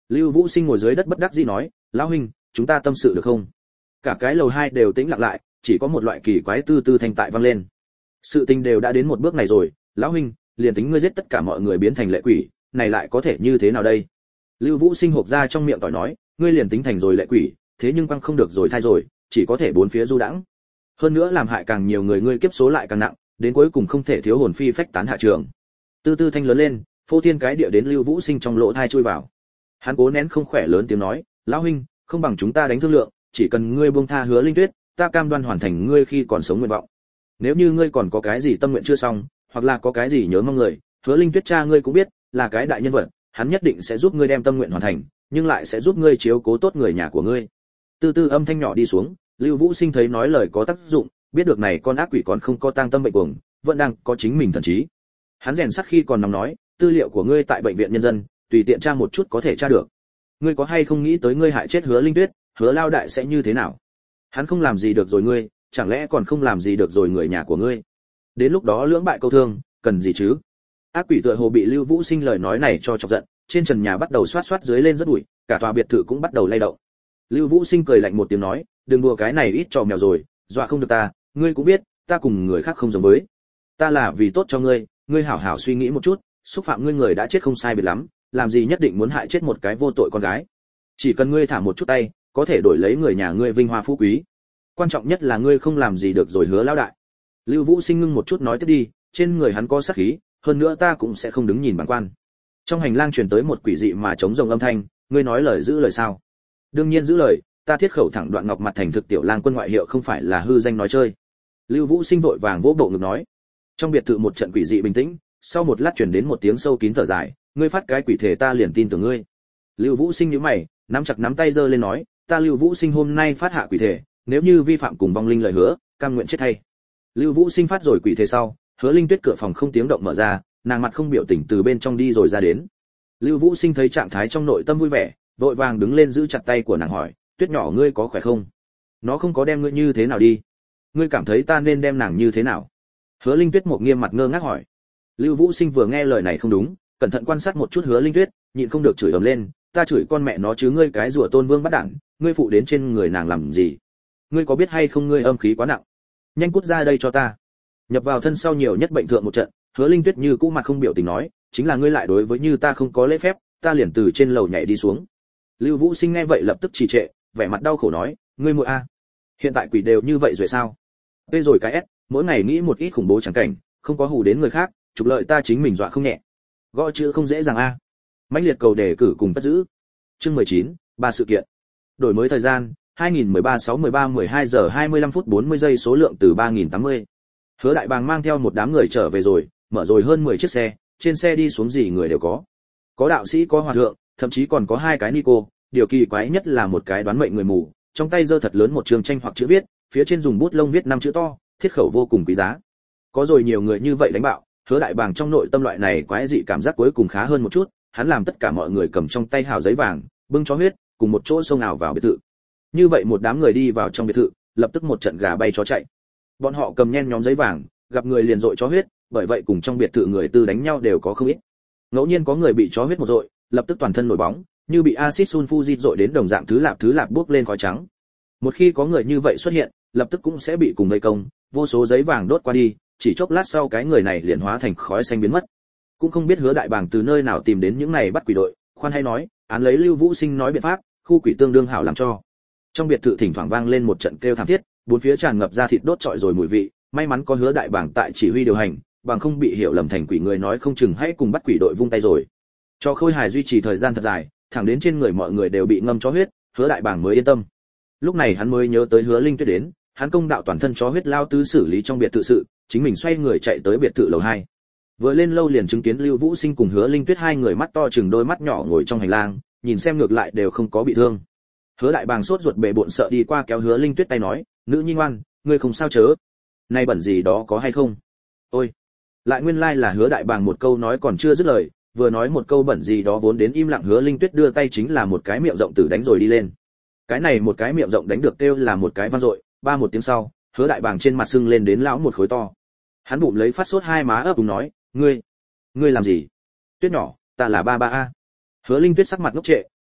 Lưu Vũ Sinh ngồi dưới đất bất đắc dĩ nói, lão huynh, chúng ta tâm sự được không? Cả cái lầu hai đều tĩnh lặng lại, chỉ có một loại kỳ quái tư tư thanh tại vang lên. Sự tình đều đã đến một bước này rồi, lão huynh, liền tính ngươi giết tất cả mọi người biến thành lệ quỷ, này lại có thể như thế nào đây? Lưu Vũ Sinh hộc ra trong miệng tỏi nói, ngươi liền tính thành rồi lệ quỷ, thế nhưng quăng không được rồi thay rồi, chỉ có thể bốn phía du đãng. Hơn nữa làm hại càng nhiều người, ngươi kiếp số lại càng nặng, đến cuối cùng không thể thiếu hồn phi phách tán hạ trường. Tư tư thanh lớn lên, phô thiên cái địa đến Lưu Vũ Sinh trong lỗ thai chui vào. Hắn cố nén không khỏe lớn tiếng nói, lão huynh, không bằng chúng ta đánh thương lượng, chỉ cần ngươi buông tha Hứa Linh Tuyết, ta cam đoan hoàn thành ngươi khi còn sống nguyện vọng. Nếu như ngươi còn có cái gì tâm nguyện chưa xong, hoặc là có cái gì nhớ mong người, Hứa Linh Tuyết cha ngươi cũng biết, là cái đại nhân vật, hắn nhất định sẽ giúp ngươi đem tâm nguyện hoàn thành, nhưng lại sẽ giúp ngươi chiếu cố tốt người nhà của ngươi. Từ từ âm thanh nhỏ đi xuống, Lưu Vũ Sinh thấy nói lời có tác dụng, biết được này con ác quỷ còn không có tang tâm bệnh cuồng, vẫn đang có chính mình thần trí. Hắn rèn sắc khi còn nóng nói, tư liệu của ngươi tại bệnh viện nhân dân, tùy tiện tra một chút có thể tra được. Ngươi có hay không nghĩ tới ngươi hại chết Hứa Linh Tuyết, Hứa lao đại sẽ như thế nào? Hắn không làm gì được rồi ngươi, chẳng lẽ còn không làm gì được rồi người nhà của ngươi? Đến lúc đó lưỡng bại câu thương, cần gì chứ? Ác quỷ tựa hồ bị Lưu Vũ Sinh lời nói này cho chọc giận, trên trần nhà bắt đầu xoát xoát dưới lên rất bụi, cả tòa biệt thự cũng bắt đầu lay động. Lưu Vũ Sinh cười lạnh một tiếng nói, đừng đùa cái này ít trò mèo rồi, dọa không được ta, ngươi cũng biết, ta cùng người khác không giống với. Ta là vì tốt cho ngươi, ngươi hảo hảo suy nghĩ một chút, xúc phạm ngươi người đã chết không sai biệt lắm, làm gì nhất định muốn hại chết một cái vô tội con gái? Chỉ cần ngươi thả một chút tay, có thể đổi lấy người nhà ngươi vinh hoa phú quý. Quan trọng nhất là ngươi không làm gì được rồi Hứa lão đại. Lưu Vũ Sinh ngưng một chút nói tiếp đi, trên người hắn có sát khí, hơn nữa ta cũng sẽ không đứng nhìn bản quan. Trong hành lang truyền tới một quỷ dị mà chống rồng âm thanh, ngươi nói lời giữ lời sao? Đương nhiên giữ lời, ta thiết khẩu thẳng đoạn ngọc mặt thành thực tiểu lang quân ngoại hiệu không phải là hư danh nói chơi. Lưu Vũ Sinh vội vàng vỗ bộ ngực nói. Trong biệt thự một trận quỷ dị bình tĩnh, sau một lát truyền đến một tiếng sâu kín thở dài, ngươi phát cái quỷ thể ta liền tin tưởng ngươi. Lưu Vũ Sinh nhíu mày, nắm chặt nắm tay giơ lên nói, ta Lưu Vũ Sinh hôm nay phát hạ quỷ thể, nếu như vi phạm cùng vong linh lời hứa, cam nguyện chết thay. Lưu Vũ Sinh phát rồi quỷ thể sau, Hứa Linh Tuyết cửa phòng không tiếng động mở ra, nàng mặt không biểu tình từ bên trong đi rồi ra đến. Lưu Vũ Sinh thấy trạng thái trong nội tâm vui vẻ, vội vàng đứng lên giữ chặt tay của nàng hỏi, Tuyết nhỏ ngươi có khỏe không? Nó không có đem ngươi như thế nào đi? Ngươi cảm thấy ta nên đem nàng như thế nào? Hứa Linh Tuyết một nghiêm mặt ngơ ngác hỏi. Lưu Vũ Sinh vừa nghe lời này không đúng, cẩn thận quan sát một chút Hứa Linh Tuyết, nhịn không được chửi ầm lên, ta chửi con mẹ nó chứ ngươi cái rùa tôn vương bắt đản, ngươi phụ đến trên người nàng làm gì? Ngươi có biết hay không ngươi âm khí quá nặng? Nhanh cút ra đây cho ta. Nhập vào thân sau nhiều nhất bệnh thượng một trận, Hứa Linh Tuyết như cũ mặt không biểu tình nói, chính là ngươi lại đối với như ta không có lễ phép, ta liền từ trên lầu nhảy đi xuống. Lưu Vũ Sinh nghe vậy lập tức trì trệ, vẻ mặt đau khổ nói, ngươi muội a, hiện tại quỷ đều như vậy rồi sao? Bây rồi cái S, mỗi ngày nghĩ một ít khủng bố chẳng cảnh, không có hù đến người khác, trục lợi ta chính mình dọa không nhẹ. Gõ chữ không dễ dàng a. Mãnh liệt cầu đề cử cùng cất giữ. Chương mười chín, ba sự kiện. Đổi mới thời gian, hai nghìn mười ba sáu mười ba mười hai giờ hai mươi lăm phút bốn mươi giây, số lượng từ ba nghìn tám mươi. Hứa Đại Bàng mang theo một đám người trở về rồi, mở rồi hơn mười chiếc xe, trên xe đi xuống gì người đều có. Có đạo sĩ, có hòa thượng, thậm chí còn có hai cái ni cô, điều kỳ quái nhất là một cái đoán mệnh người mù, trong tay giơ thật lớn một trường tranh hoặc chữ viết, phía trên dùng bút lông viết năm chữ to, thiết khẩu vô cùng quý giá. Có rồi nhiều người như vậy đánh bạo, Hứa Đại Bàng trong nội tâm loại này quái dị cảm giác cuối cùng khá hơn một chút, hắn làm tất cả mọi người cầm trong tay hào giấy vàng, bưng chó huyết, cùng một chỗ xông ảo vào biệt thự. Như vậy một đám người đi vào trong biệt thự, lập tức một trận gà bay chó chạy. Bọn họ cầm nhen nhóm giấy vàng, gặp người liền dội chó huyết, bởi vậy cùng trong biệt thự người tư đánh nhau đều có không ít. Ngẫu nhiên có người bị chó huyết một dội, lập tức toàn thân nổi bóng, như bị axit sulfuric dội đến đồng dạng thứ lạp thứ lạp bốc lên khói trắng. Một khi có người như vậy xuất hiện, lập tức cũng sẽ bị cùng vây công, vô số giấy vàng đốt qua đi, chỉ chốc lát sau cái người này liền hóa thành khói xanh biến mất. Cũng không biết Hứa Đại Bàng từ nơi nào tìm đến những này bắt quỷ đội, khoan hay nói, án lấy Lưu Vũ Sinh nói biện pháp, khu quỷ tương đương hảo làm cho. Trong biệt thự thỉnh thoảng vang lên một trận kêu thảm thiết, bốn phía tràn ngập ra thịt đốt trọi rồi mùi vị, may mắn có Hứa Đại Bàng tại chỉ huy điều hành, bằng không bị hiểu lầm thành quỷ người nói không chừng hãy cùng bắt quỷ đội vung tay rồi. Cho khôi hài duy trì thời gian thật dài, thẳng đến trên người mọi người đều bị ngâm chó huyết, Hứa Đại Bàng mới yên tâm. Lúc này hắn mới nhớ tới Hứa Linh Tuyết đến, hắn công đạo toàn thân chó huyết lao tứ xử lý trong biệt thự sự, chính mình xoay người chạy tới biệt thự lầu hai. Vừa lên lâu liền chứng kiến Lưu Vũ Sinh cùng Hứa Linh Tuyết hai người mắt to chừng đôi mắt nhỏ ngồi trong hành lang, nhìn xem ngược lại đều không có bị thương. Hứa Đại Bàng sốt ruột bề bộn sợ đi qua kéo Hứa Linh Tuyết tay nói, nữ nhi ngoan, ngươi không sao chớ? Nay bẩn gì đó có hay không? Ôi, lại nguyên lai like là Hứa Đại Bàng một câu nói còn chưa dứt lời, vừa nói một câu bẩn gì đó vốn đến im lặng Hứa Linh Tuyết đưa tay chính là một cái miệng rộng tử đánh rồi đi lên. Cái này một cái miệng rộng đánh được kêu là một cái vang dội, ba một tiếng sau, Hứa Đại Bàng trên mặt sưng lên đến lão một khối to. Hắn bụng lấy phát sốt hai má ấp úng nói, ngươi, ngươi làm gì? Tuyết nhỏ, ta là ba ba a. Hứa Linh Tuyết sắc mặt ngốc trệ,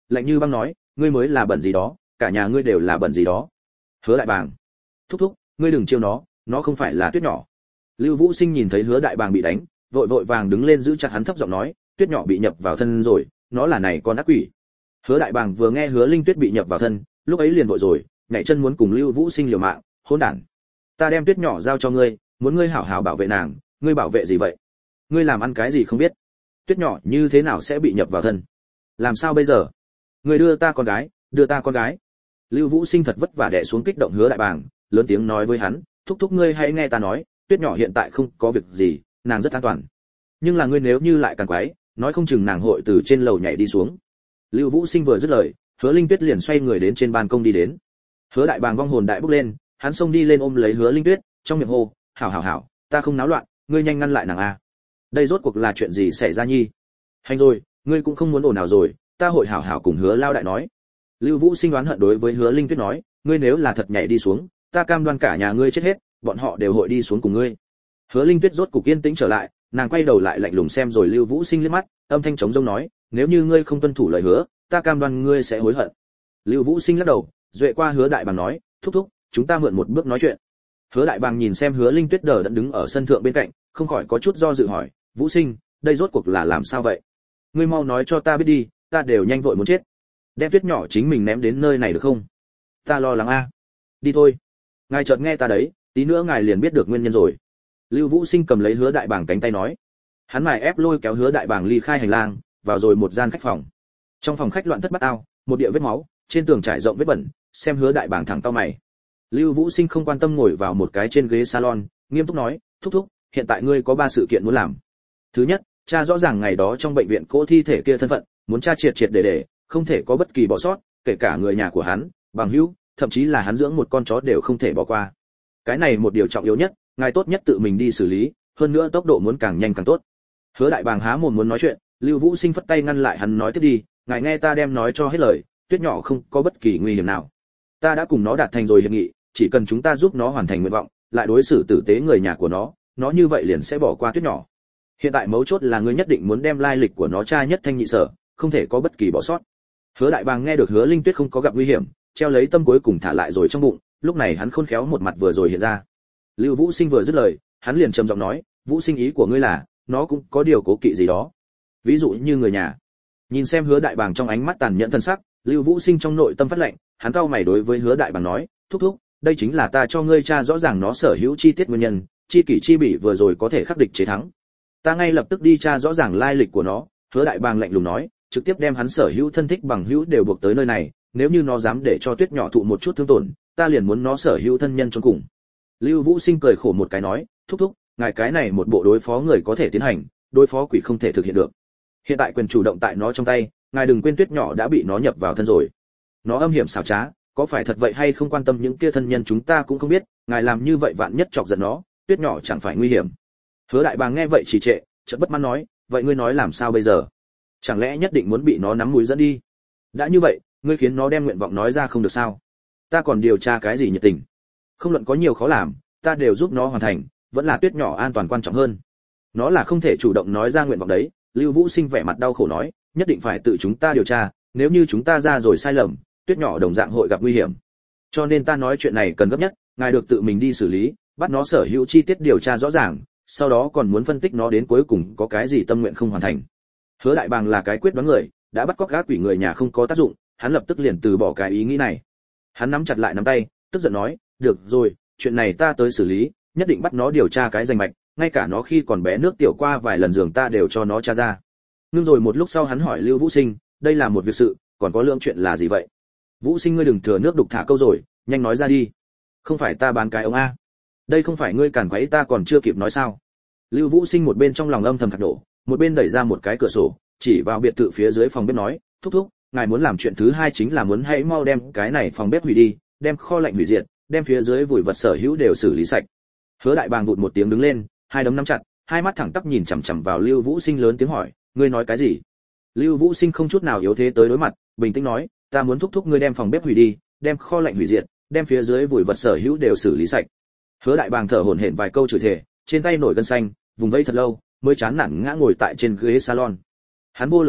lạnh như băng nói, ngươi mới là bẩn gì đó, cả nhà ngươi đều là bẩn gì đó. Hứa đại bàng, thúc thúc, ngươi đừng chiêu nó, nó không phải là Tuyết nhỏ. Lưu Vũ Sinh nhìn thấy Hứa đại bàng bị đánh, vội vội vàng đứng lên giữ chặt hắn, thấp giọng nói, Tuyết nhỏ bị nhập vào thân rồi, nó là này con ác quỷ. Hứa đại bàng vừa nghe Hứa Linh Tuyết bị nhập vào thân, lúc ấy liền vội rồi, nhảy chân muốn cùng Lưu Vũ Sinh liều mạng, hỗn đản. Ta đem Tuyết nhỏ giao cho ngươi, muốn ngươi hảo hảo bảo vệ nàng, ngươi bảo vệ gì vậy? Ngươi làm ăn cái gì không biết? Tuyết nhỏ như thế nào sẽ bị nhập vào thân? Làm sao bây giờ? Ngươi đưa ta con gái, đưa ta con gái. Lưu Vũ Sinh thật vất vả đè xuống kích động Hứa đại bàng, lớn tiếng nói với hắn, thúc thúc ngươi hãy nghe ta nói, Tuyết nhỏ hiện tại không có việc gì, nàng rất an toàn. Nhưng là ngươi nếu như lại càng quái, nói không chừng nàng hội từ trên lầu nhảy đi xuống. Lưu Vũ Sinh vừa dứt lời, Hứa Linh Tuyết liền xoay người đến trên ban công đi đến. Hứa đại bàng vong hồn đại bốc lên, hắn xông đi lên ôm lấy Hứa Linh Tuyết, trong miệng hô, hảo hảo hảo, ta không náo loạn, ngươi nhanh ngăn lại nàng a. Đây rốt cuộc là chuyện gì xảy ra nhi? Hành rồi, ngươi cũng không muốn ồn nào rồi, ta hội hảo hảo cùng Hứa lao đại nói. Lưu Vũ Sinh đoán hận đối với Hứa Linh Tuyết nói, ngươi nếu là thật nhảy đi xuống, ta cam đoan cả nhà ngươi chết hết, bọn họ đều hội đi xuống cùng ngươi. Hứa Linh Tuyết rốt cục yên tĩnh trở lại, nàng quay đầu lại lạnh lùng xem rồi Lưu Vũ Sinh liếc mắt, âm thanh trống rỗng nói, nếu như ngươi không tuân thủ lời hứa, ta cam đoan ngươi sẽ hối hận. Lưu Vũ Sinh lắc đầu, duệ qua Hứa đại bàng nói, thúc thúc, chúng ta mượn một bước nói chuyện. Hứa đại bàng nhìn xem Hứa Linh Tuyết đờ đẫn đứng ở sân thượng bên cạnh, không khỏi có chút do dự hỏi, Vũ Sinh, đây rốt cuộc là làm sao vậy? Ngươi mau nói cho ta biết đi, ta đều nhanh vội muốn chết. Đem Tuyết nhỏ chính mình ném đến nơi này được không? Ta lo lắng a. Đi thôi. Ngài chợt nghe ta đấy, tí nữa ngài liền biết được nguyên nhân rồi. Lưu Vũ Sinh cầm lấy Hứa đại bàng cánh tay nói. Hắn mài ép lôi kéo Hứa đại bàng ly khai hành lang, vào rồi một gian khách phòng. Trong phòng khách loạn thất bát ao, một địa vết máu, trên tường trải rộng vết bẩn, xem Hứa đại bàng thẳng cau mày. Lưu Vũ Sinh không quan tâm ngồi vào một cái trên ghế salon, nghiêm túc nói, thúc thúc, hiện tại ngươi có ba sự kiện muốn làm. Thứ nhất, cha rõ ràng ngày đó trong bệnh viện cỗ thi thể kia thân phận, muốn tra triệt triệt để để, không thể có bất kỳ bỏ sót, kể cả người nhà của hắn, bằng hữu, thậm chí là hắn dưỡng một con chó đều không thể bỏ qua. Cái này một điều trọng yếu nhất, ngài tốt nhất tự mình đi xử lý, hơn nữa tốc độ muốn càng nhanh càng tốt. Hứa đại bàng há mồm muốn nói chuyện, Lưu Vũ Sinh phất tay ngăn lại hắn nói tiếp đi, ngài nghe ta đem nói cho hết lời, Tuyết nhỏ không có bất kỳ nguy hiểm nào. Ta đã cùng nó đạt thành rồi hiệp nghị, chỉ cần chúng ta giúp nó hoàn thành nguyện vọng, lại đối xử tử tế người nhà của nó, nó như vậy liền sẽ bỏ qua Tuyết nhỏ. Hiện tại mấu chốt là ngươi nhất định muốn đem lai lịch của nó tra nhất thanh nhị sở, không thể có bất kỳ bỏ sót. Hứa đại bàng nghe được Hứa Linh Tuyết không có gặp nguy hiểm, treo lấy tâm cuối cùng thả lại rồi trong bụng, lúc này hắn khôn khéo một mặt vừa rồi hiện ra. Lưu Vũ Sinh vừa dứt lời, hắn liền trầm giọng nói, Vũ Sinh ý của ngươi là, nó cũng có điều cố kỵ gì đó. Ví dụ như người nhà. Nhìn xem Hứa đại bàng trong ánh mắt tàn nhẫn thân sắc, Lưu Vũ Sinh trong nội tâm phát lệnh, hắn cau mày đối với Hứa đại bàng nói, thúc thúc, đây chính là ta cho ngươi tra rõ ràng nó sở hữu chi tiết nguyên nhân, chi kỷ chi bỉ vừa rồi có thể khắc địch chế thắng. Ta ngay lập tức đi tra rõ ràng lai lịch của nó. Hứa đại bàng lạnh lùng nói, trực tiếp đem hắn sở hữu thân thích bằng hữu đều buộc tới nơi này, nếu như nó dám để cho Tuyết nhỏ thụ một chút thương tổn, ta liền muốn nó sở hữu thân nhân chôn cùng. Lưu Vũ Sinh cười khổ một cái nói, thúc thúc, ngài cái này một bộ đối phó người có thể tiến hành, đối phó quỷ không thể thực hiện được. Hiện tại quyền chủ động tại nó trong tay, ngài đừng quên Tuyết nhỏ đã bị nó nhập vào thân rồi. Nó âm hiểm xảo trá, có phải thật vậy hay không quan tâm những kia thân nhân chúng ta cũng không biết, ngài làm như vậy vạn nhất chọc giận nó, Tuyết nhỏ chẳng phải nguy hiểm. Hứa đại bàng nghe vậy chỉ trệ, chợt bất mãn nói, vậy ngươi nói làm sao bây giờ? Chẳng lẽ nhất định muốn bị nó nắm mũi dẫn đi? Đã như vậy, ngươi khiến nó đem nguyện vọng nói ra không được sao? Ta còn điều tra cái gì nhiệt tình? Không luận có nhiều khó làm, ta đều giúp nó hoàn thành, vẫn là Tuyết nhỏ an toàn quan trọng hơn. Nó là không thể chủ động nói ra nguyện vọng đấy. Lưu Vũ Sinh vẻ mặt đau khổ nói, nhất định phải tự chúng ta điều tra, nếu như chúng ta ra rồi sai lầm, Tuyết nhỏ đồng dạng hội gặp nguy hiểm. Cho nên ta nói chuyện này cần gấp nhất, ngài được tự mình đi xử lý, bắt nó sở hữu chi tiết điều tra rõ ràng, sau đó còn muốn phân tích nó đến cuối cùng có cái gì tâm nguyện không hoàn thành. Hứa đại bàng là cái quyết đoán người, đã bắt cóc gác quỷ người nhà không có tác dụng, hắn lập tức liền từ bỏ cái ý nghĩ này. Hắn nắm chặt lại nắm tay, tức giận nói, được rồi, chuyện này ta tới xử lý, nhất định bắt nó điều tra cái danh mạch, ngay cả nó khi còn bé nước tiểu qua vài lần giường ta đều cho nó tra ra. Nhưng rồi một lúc sau hắn hỏi Lưu Vũ Sinh, đây là một việc sự, còn có lượng chuyện là gì vậy? Vũ Sinh ngươi đừng thừa nước đục thả câu rồi, nhanh nói ra đi. Không phải ta bán cái ông a? Đây không phải ngươi cản quấy ta còn chưa kịp nói sao? Lưu Vũ Sinh một bên trong lòng âm thầm thạch nộ, một bên đẩy ra một cái cửa sổ, chỉ vào biệt thự phía dưới phòng bếp nói, thúc thúc, ngài muốn làm chuyện thứ hai chính là muốn hãy mau đem cái này phòng bếp hủy đi, đem kho lạnh hủy diệt, đem phía dưới vùi vật sở hữu đều xử lý sạch. Hứa đại bàng vụt một tiếng đứng lên, hai đấm nắm chặt, hai mắt thẳng tắp nhìn chằm chằm vào Lưu Vũ Sinh lớn tiếng hỏi, ngươi nói cái gì? Lưu Vũ Sinh không chút nào yếu thế tới đối mặt, bình tĩnh nói, ta muốn thúc thúc ngươi đem phòng bếp hủy đi, đem kho lạnh hủy diệt, đem phía dưới vùi vật sở hữu đều xử lý sạch. Hứa đại bàng thở hổn hển vài câu chửi thề, trên tay nổi gân xanh, vùng vẫy thật lâu, mới chán nản ngã ngồi tại trên ghế salon. Hắn vô lực nói,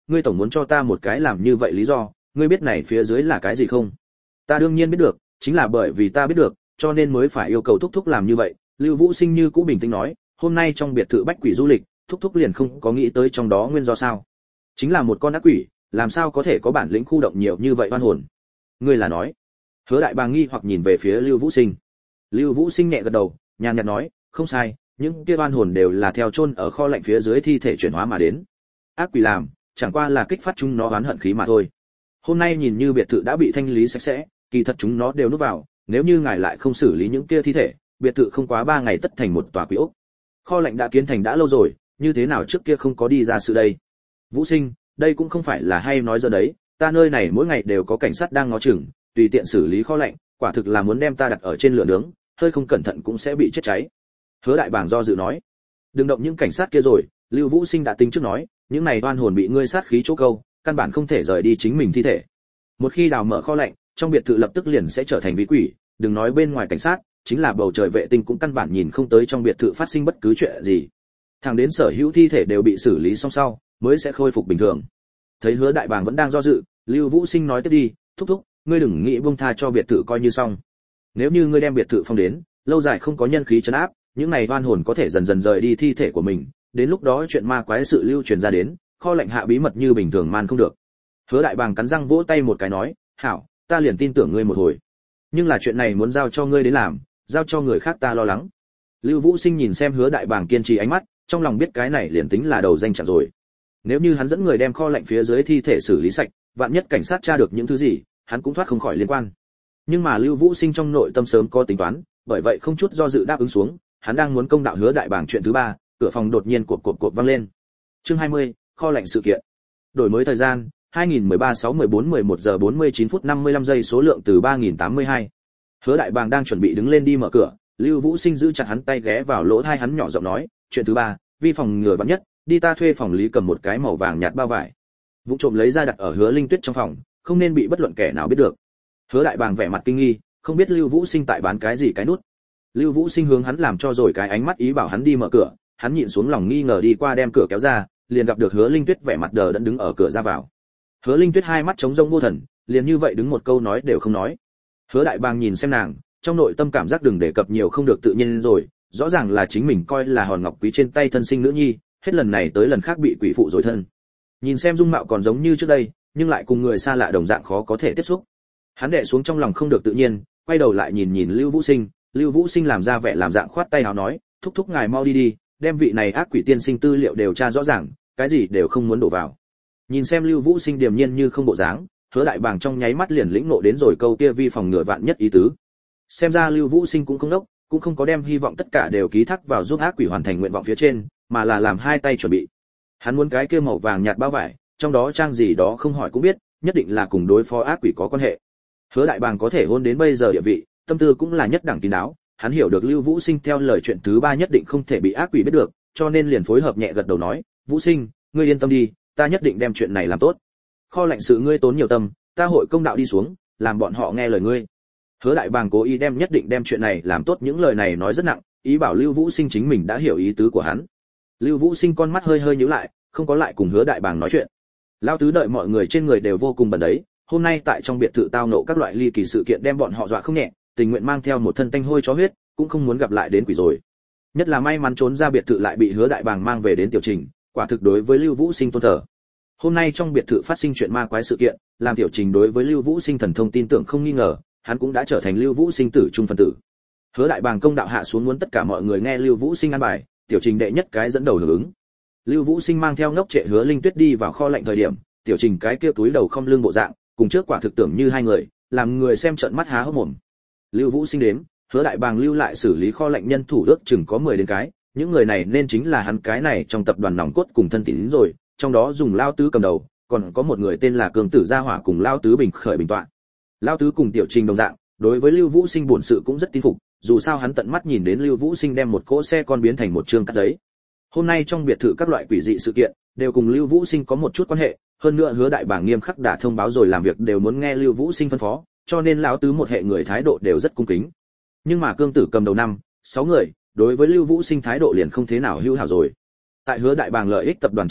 ngươi tổng muốn cho ta một cái làm như vậy lý do, ngươi biết này phía dưới là cái gì không? Ta đương nhiên biết được, chính là bởi vì ta biết được, cho nên mới phải yêu cầu thúc thúc làm như vậy. Lưu Vũ Sinh như cũ bình tĩnh nói, hôm nay trong biệt thự bách quỷ du lịch, thúc thúc liền không có nghĩ tới trong đó nguyên do sao? Chính là một con ác quỷ, làm sao có thể có bản lĩnh khu động nhiều như vậy oan hồn? Ngươi là nói? Hứa đại bàng nghi hoặc nhìn về phía Lưu Vũ Sinh. Lưu Vũ Sinh nhẹ gật đầu, nhàn nhạt nói, không sai, những kia oan hồn đều là theo chôn ở kho lạnh phía dưới thi thể chuyển hóa mà đến. Ác quỷ làm, chẳng qua là kích phát chúng nó oán hận khí mà thôi. Hôm nay nhìn như biệt thự đã bị thanh lý sạch sẽ, kỳ thật chúng nó đều núp vào, nếu như ngài lại không xử lý những kia thi thể, biệt thự không quá ba ngày tất thành một tòa quỷ ốc. Kho lạnh đã kiến thành đã lâu rồi, như thế nào trước kia không có đi ra sự đây? Vũ Sinh, đây cũng không phải là hay nói giờ đấy, ta nơi này mỗi ngày đều có cảnh sát đang ngó chừng, tùy tiện xử lý kho lạnh, quả thực là muốn đem ta đặt ở trên lửa nướng, hơi không cẩn thận cũng sẽ bị chết cháy. Hứa đại bàng do dự nói, đừng động những cảnh sát kia rồi. Lưu Vũ Sinh đã tính trước nói, những này oan hồn bị ngươi sát khí chỗ câu, căn bản không thể rời đi chính mình thi thể. Một khi đào mở kho lạnh, trong biệt thự lập tức liền sẽ trở thành vi quỷ, đừng nói bên ngoài cảnh sát, chính là bầu trời vệ tinh cũng căn bản nhìn không tới trong biệt thự phát sinh bất cứ chuyện gì. Thẳng đến sở hữu thi thể đều bị xử lý xong sau, mới sẽ khôi phục bình thường. Thấy Hứa đại bàng vẫn đang do dự, Lưu Vũ Sinh nói tiếp đi, thúc thúc, ngươi đừng nghĩ buông tha cho biệt thự coi như xong. Nếu như ngươi đem biệt thự phong đến, lâu dài không có nhân khí trấn áp, những này oan hồn có thể dần dần rời đi thi thể của mình, đến lúc đó chuyện ma quái sự lưu truyền ra đến, kho lạnh hạ bí mật như bình thường man không được. Hứa đại bàng cắn răng vỗ tay một cái nói, hảo, ta liền tin tưởng ngươi một hồi. Nhưng là chuyện này muốn giao cho ngươi đến làm, giao cho người khác ta lo lắng. Lưu Vũ Sinh nhìn xem Hứa đại bàng kiên trì ánh mắt, trong lòng biết cái này liền tính là đầu danh chẳng rồi. Nếu như hắn dẫn người đem kho lạnh phía dưới thi thể xử lý sạch, vạn nhất cảnh sát tra được những thứ gì, hắn cũng thoát không khỏi liên quan. Nhưng mà Lưu Vũ Sinh trong nội tâm sớm có tính toán, bởi vậy không chút do dự đáp ứng xuống, hắn đang muốn công đạo Hứa đại bàng chuyện thứ ba, cửa phòng đột nhiên cộp cộp cộp vang lên. Chương hai mươi, kho lạnh sự kiện. Đổi mới thời gian, hai nghìn mười ba sáu mười bốn mười một giờ bốn mươi chín phút năm mươi lăm giây, số lượng từ ba nghìn tám mươi hai. Hứa đại bàng đang chuẩn bị đứng lên đi mở cửa, Lưu Vũ Sinh giữ chặt hắn tay ghé vào lỗ tai hắn nhỏ giọng nói, chuyện thứ ba, vi phòng ngừa vạn nhất, đi ta thuê phòng lý cầm một cái màu vàng nhạt bao vải. Vụng trộm lấy ra đặt ở Hứa Linh Tuyết trong phòng, không nên bị bất luận kẻ nào biết được. Hứa đại bàng vẻ mặt kinh nghi, không biết Lưu Vũ Sinh tại bán cái gì cái nút. Lưu Vũ Sinh hướng hắn làm cho rồi cái ánh mắt ý bảo hắn đi mở cửa, hắn nhịn xuống lòng nghi ngờ đi qua đem cửa kéo ra, liền gặp được Hứa Linh Tuyết vẻ mặt đờ đẫn đứng ở cửa ra vào. Hứa Linh Tuyết hai mắt trống rỗng vô thần, liền như vậy đứng một câu nói đều không nói. Hứa đại bàng nhìn xem nàng, trong nội tâm cảm giác đừng đề cập nhiều không được tự nhiên rồi, rõ ràng là chính mình coi là hòn ngọc quý trên tay thân sinh nữ nhi, hết lần này tới lần khác bị quỷ phụ rồi thân. Nhìn xem dung mạo còn giống như trước đây, nhưng lại cùng người xa lạ đồng dạng khó có thể tiếp xúc. Hắn đè xuống trong lòng không được tự nhiên, quay đầu lại nhìn nhìn Lưu Vũ Sinh, Lưu Vũ Sinh làm ra vẻ làm dạng khoát tay áo nói, thúc thúc ngài mau đi đi, đem vị này ác quỷ tiên sinh tư liệu đều tra rõ ràng, cái gì đều không muốn đổ vào. Nhìn xem Lưu Vũ Sinh điềm nhiên như không bộ dáng, Hứa đại bàng trong nháy mắt liền lĩnh ngộ đến rồi câu kia vi phòng ngừa vạn nhất ý tứ. Xem ra Lưu Vũ Sinh cũng không đốc, cũng không có đem hy vọng tất cả đều ký thác vào giúp ác quỷ hoàn thành nguyện vọng phía trên, mà là làm hai tay chuẩn bị. Hắn muốn cái kia màu vàng nhạt bao vải, trong đó trang gì đó không hỏi cũng biết, nhất định là cùng đối phó ác quỷ có quan hệ. Hứa đại bàng có thể hôn đến bây giờ địa vị, tâm tư cũng là nhất đẳng kín đáo, hắn hiểu được Lưu Vũ Sinh theo lời chuyện thứ ba nhất định không thể bị ác quỷ biết được, cho nên liền phối hợp nhẹ gật đầu nói, Vũ Sinh, ngươi yên tâm đi, ta nhất định đem chuyện này làm tốt. Kho lạnh sự ngươi tốn nhiều tâm, ta hội công đạo đi xuống, làm bọn họ nghe lời ngươi. Hứa đại bàng cố ý đem nhất định đem chuyện này làm tốt những lời này nói rất nặng, ý bảo Lưu Vũ Sinh chính mình đã hiểu ý tứ của hắn. Lưu Vũ Sinh con mắt hơi hơi nhíu lại, không có lại cùng Hứa đại bàng nói chuyện. Lão tứ đợi mọi người trên người đều vô cùng bận đấy, hôm nay tại trong biệt thự tao nộ các loại ly kỳ sự kiện đem bọn họ dọa không nhẹ, tình nguyện mang theo một thân tanh hôi chó huyết, cũng không muốn gặp lại đến quỷ rồi. Nhất là may mắn trốn ra biệt thự lại bị Hứa đại bàng mang về đến Tiểu Trình, quả thực đối với Lưu Vũ Sinh tôn thờ. Hôm nay trong biệt thự phát sinh chuyện ma quái sự kiện, làm Tiểu Trình đối với Lưu Vũ Sinh thần thông tin tưởng không nghi ngờ, hắn cũng đã trở thành Lưu Vũ Sinh tử trung phân tử. Hứa đại bàng công đạo hạ xuống muốn tất cả mọi người nghe Lưu Vũ Sinh an bài, Tiểu Trình đệ nhất cái dẫn đầu hưởng ứng. Lưu Vũ Sinh mang theo ngốc trệ Hứa Linh Tuyết đi vào kho lạnh thời điểm, Tiểu Trình cái kia túi đầu không lưng bộ dạng, cùng trước quả thực tưởng như hai người, làm người xem trợn mắt há hốc mồm. Lưu Vũ Sinh đếm, Hứa đại bàng lưu lại xử lý kho lạnh nhân thủ ước chừng có mười đến cái, những người này nên chính là hắn cái này trong tập đoàn nòng cốt cùng thân tín rồi, trong đó dùng Lao Tứ cầm đầu, còn có một người tên là Cường Tử Gia Hỏa cùng Lao Tứ bình khởi bình tọa. Lao Tứ cùng Tiểu Trình đồng dạng, đối với Lưu Vũ Sinh bổn sự cũng rất tin phục, dù sao hắn tận mắt nhìn đến Lưu Vũ Sinh đem một cỗ xe con biến thành một trương cắt giấy. Hôm nay trong biệt thự các loại quỷ dị sự kiện đều cùng Lưu Vũ Sinh có một chút quan hệ, hơn nữa Hứa đại bàng nghiêm khắc đã thông báo rồi làm việc đều muốn nghe Lưu Vũ Sinh phân phó, cho nên lão tứ một hệ người thái độ đều rất cung kính. Nhưng mà Cương Tử cầm đầu năm, sáu người, đối với Lưu Vũ Sinh thái độ liền không thế nào hữu hảo rồi. Tại Hứa đại bàng lợi ích tập đoàn chính giữa,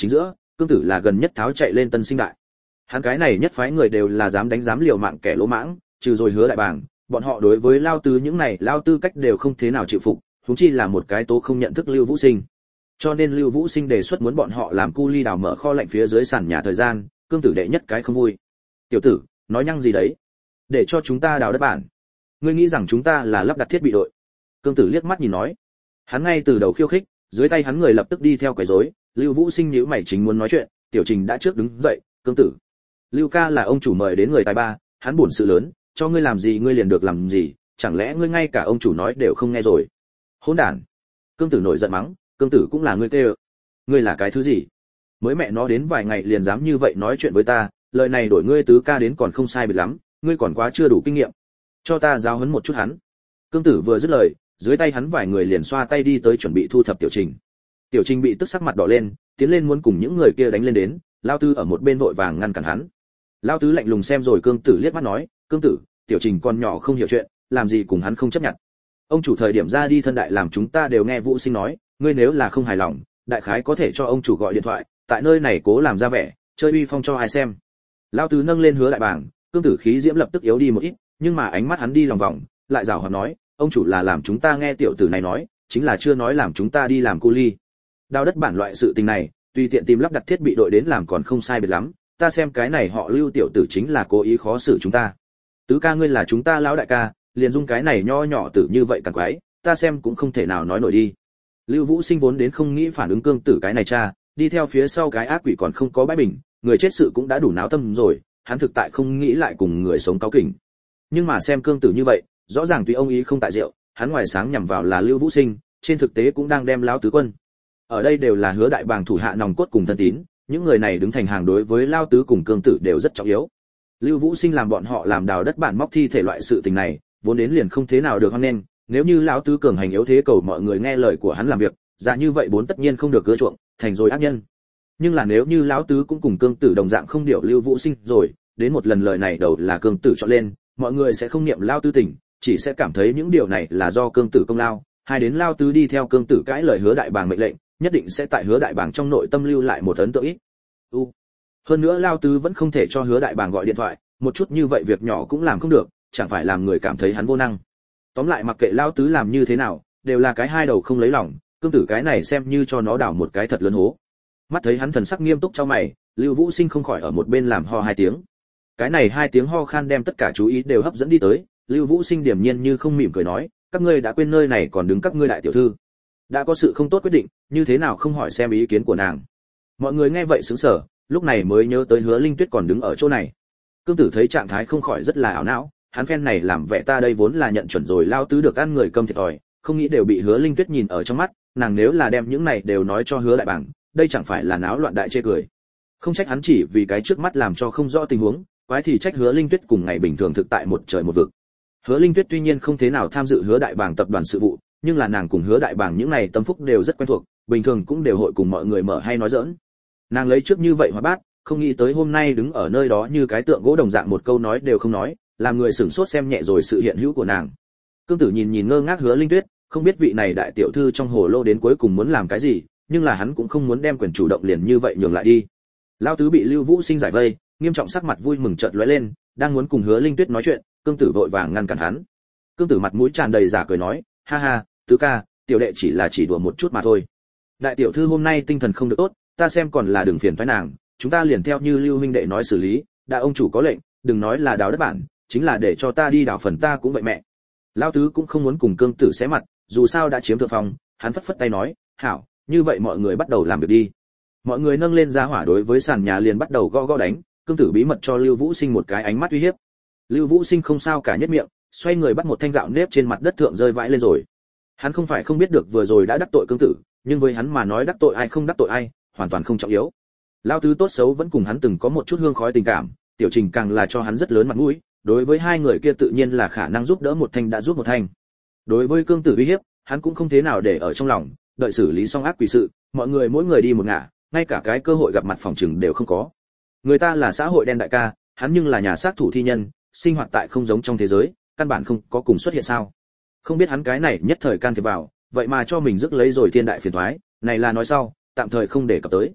Cương Tử là gần nhất tháo chạy lên Tân Sinh Đại. Hắn cái này nhất phái người đều là dám đánh dám liều mạng kẻ lỗ mãng, trừ rồi Hứa đại bàng, bọn họ đối với Lao Tứ những này Lao Tư cách đều không thế nào chịu phục, huống chi là một cái tố không nhận thức Lưu Vũ Sinh. Cho nên Lưu Vũ Sinh đề xuất muốn bọn họ làm cu ly đào mở kho lạnh phía dưới sàn nhà thời gian, Cương Tử đệ nhất cái không vui. Tiểu tử, nói nhăng gì đấy? Để cho chúng ta đào đất bản. Ngươi nghĩ rằng chúng ta là lắp đặt thiết bị đội? Cương Tử liếc mắt nhìn nói. Hắn ngay từ đầu khiêu khích, dưới tay hắn người lập tức đi theo quấy rối. Lưu Vũ Sinh nhíu mày chính muốn nói chuyện, Tiểu Trình đã trước đứng dậy, Cương Tử. Lưu ca là ông chủ mời đến người tài ba, hắn buồn sự lớn, cho ngươi làm gì ngươi liền được làm gì, chẳng lẽ ngươi ngay cả ông chủ nói đều không nghe rồi? Hỗn đản. Cương Tử nổi giận mắng, Cương Tử cũng là ngươi tê ơ. Ngươi là cái thứ gì? Mới mẹ nó đến vài ngày liền dám như vậy nói chuyện với ta, lời này đổi ngươi tứ ca đến còn không sai biệt lắm, ngươi còn quá chưa đủ kinh nghiệm. Cho ta giáo huấn một chút hắn. Cương Tử vừa dứt lời, dưới tay hắn vài người liền xoa tay đi tới chuẩn bị thu thập Tiểu Trình. Tiểu Trình bị tức sắc mặt đỏ lên, tiến lên muốn cùng những người kia đánh lên đến, Lao Tứ ở một bên vội vàng ngăn cản hắn. Lao Tứ lạnh lùng xem rồi Cương Tử liếc mắt nói, Cương Tử, Tiểu Trình con nhỏ không hiểu chuyện, làm gì cùng hắn không chấp nhận. Ông chủ thời điểm ra đi thân đại làm chúng ta đều nghe Vũ Sinh nói, ngươi nếu là không hài lòng, đại khái có thể cho ông chủ gọi điện thoại, tại nơi này cố làm ra vẻ, chơi uy phong cho ai xem. Lao Tứ nâng lên Hứa đại bàng, Cương Tử khí diễm lập tức yếu đi một ít, nhưng mà ánh mắt hắn đi lòng vòng, lại giảo hoạt nói, ông chủ là làm chúng ta nghe tiểu tử này nói, chính là chưa nói làm chúng ta đi làm cu ly. Đào đất bản loại sự tình này, tùy tiện tìm lắp đặt thiết bị đội đến làm còn không sai biệt lắm, ta xem cái này họ Lưu tiểu tử chính là cố ý khó xử chúng ta. Tứ ca ngươi là chúng ta lão đại ca, liền dung cái này nho nhỏ tử như vậy càng quái, ta xem cũng không thể nào nói nổi đi. Lưu Vũ Sinh vốn đến không nghĩ phản ứng Cương Tử cái này cha, đi theo phía sau cái ác quỷ còn không có bãi bình, người chết sự cũng đã đủ náo tâm rồi, hắn thực tại không nghĩ lại cùng người sống cáo kỉnh. Nhưng mà xem Cương Tử như vậy, rõ ràng tùy ông ý không tại rượu, hắn ngoài sáng nhằm vào là Lưu Vũ Sinh, trên thực tế cũng đang đem lão tứ quân. Ở đây đều là Hứa đại bàng thủ hạ nòng cốt cùng thân tín, những người này đứng thành hàng đối với Lao Tứ cùng Cương Tử đều rất trọng yếu. Lưu Vũ Sinh làm bọn họ làm đào đất bản móc thi thể loại sự tình này, vốn đến liền không thế nào được hoan nghênh, nếu như lão Tứ cường hành yếu thế cầu mọi người nghe lời của hắn làm việc, dạ như vậy bốn tất nhiên không được cưa chuộng, thành rồi ác nhân. Nhưng là nếu như lão Tứ cũng cùng Cương Tử đồng dạng không điệu Lưu Vũ Sinh rồi, đến một lần lời này đầu là Cương Tử chọn lên, mọi người sẽ không niệm Lao Tứ tình, chỉ sẽ cảm thấy những điều này là do Cương Tử công lao, hai đến Lao Tứ đi theo Cương Tử cãi lời Hứa đại bàng mệnh lệnh, nhất định sẽ tại Hứa đại bàng trong nội tâm lưu lại một ấn tượng ít. U. Hơn nữa Lao Tứ vẫn không thể cho Hứa đại bàng gọi điện thoại, một chút như vậy việc nhỏ cũng làm không được, chẳng phải làm người cảm thấy hắn vô năng. Tóm lại mặc kệ Lao Tứ làm như thế nào, đều là cái hai đầu không lấy lòng, Cương Tử cái này xem như cho nó đào một cái thật lớn hố. Mắt thấy hắn thần sắc nghiêm túc trong mày, Lưu Vũ Sinh không khỏi ở một bên làm ho hai tiếng. Cái này hai tiếng ho khan đem tất cả chú ý đều hấp dẫn đi tới, Lưu Vũ Sinh điềm nhiên như không mỉm cười nói, các ngươi đã quên nơi này còn đứng các ngươi đại tiểu thư. Đã có sự không tốt quyết định, như thế nào không hỏi xem ý kiến của nàng. Mọi người nghe vậy sững sờ, lúc này mới nhớ tới Hứa Linh Tuyết còn đứng ở chỗ này. Cương Tử thấy trạng thái không khỏi rất là ảo não, hắn phen này làm vẻ ta đây vốn là nhận chuẩn rồi Lao Tứ được ăn người câm thiệt thòi, không nghĩ đều bị Hứa Linh Tuyết nhìn ở trong mắt, nàng nếu là đem những này đều nói cho Hứa đại bàng, đây chẳng phải là náo loạn đại chê cười. Không trách hắn chỉ vì cái trước mắt làm cho không rõ tình huống, quái thì trách Hứa Linh Tuyết cùng ngày bình thường thực tại một trời một vực. Hứa Linh Tuyết tuy nhiên không thế nào tham dự Hứa đại bàng tập đoàn sự vụ, nhưng là nàng cùng Hứa đại bàng những này tâm phúc đều rất quen thuộc, bình thường cũng đều hội cùng mọi người mở hay nói giỡn. Nàng lấy trước như vậy hóa bát, không nghĩ tới hôm nay đứng ở nơi đó như cái tượng gỗ đồng dạng một câu nói đều không nói, làm người sửng sốt xem nhẹ rồi sự hiện hữu của nàng. Cương Tử nhìn nhìn ngơ ngác Hứa Linh Tuyết, không biết vị này đại tiểu thư trong hồ lô đến cuối cùng muốn làm cái gì, nhưng là hắn cũng không muốn đem quyền chủ động liền như vậy nhường lại đi. Lao Tứ bị Lưu Vũ Sinh giải vây, nghiêm trọng sắc mặt vui mừng chợt lóe lên, đang muốn cùng Hứa Linh Tuyết nói chuyện, Cương Tử vội vàng ngăn cản hắn. Cương Tử mặt mũi tràn đầy giả cười nói, ha ha, Tứ ca, tiểu đệ chỉ là chỉ đùa một chút mà thôi. Đại tiểu thư hôm nay tinh thần không được tốt, ta xem còn là đừng phiền toái nàng, chúng ta liền theo như Lưu huynh đệ nói xử lý, đã ông chủ có lệnh, đừng nói là đào đất bản, chính là để cho ta đi đào phần ta cũng vậy mẹ. Lao Tứ cũng không muốn cùng Cương Tử xé mặt, dù sao đã chiếm thượng phong, hắn phất phất tay nói, hảo, như vậy mọi người bắt đầu làm việc đi. Mọi người nâng lên ra hỏa đối với sàn nhà liền bắt đầu gõ gõ đánh, Cương Tử bí mật cho Lưu Vũ Sinh một cái ánh mắt uy hiếp. Lưu Vũ Sinh không sao cả nhất miệng, xoay người bắt một thanh gạo nếp trên mặt đất thượng rơi vãi lên rồi. Hắn không phải không biết được vừa rồi đã đắc tội Cương Tử, nhưng với hắn mà nói đắc tội ai không đắc tội ai, hoàn toàn không trọng yếu. Lao Tứ tốt xấu vẫn cùng hắn từng có một chút hương khói tình cảm, Tiểu Trình càng là cho hắn rất lớn mặt mũi, đối với hai người kia tự nhiên là khả năng giúp đỡ một thanh đã giúp một thanh. Đối với Cương Tử uy hiếp, hắn cũng không thế nào để ở trong lòng, đợi xử lý xong ác quỷ sự, mọi người mỗi người đi một ngả, ngay cả cái cơ hội gặp mặt phòng trừng đều không có. Người ta là xã hội đen đại ca, hắn nhưng là nhà sát thủ thi nhân, sinh hoạt tại không giống trong thế giới, căn bản không có cùng xuất hiện sao? Không biết hắn cái này nhất thời can thiệp vào, vậy mà cho mình rước lấy rồi thiên đại phiền toái, này là nói sau, tạm thời không để cập tới.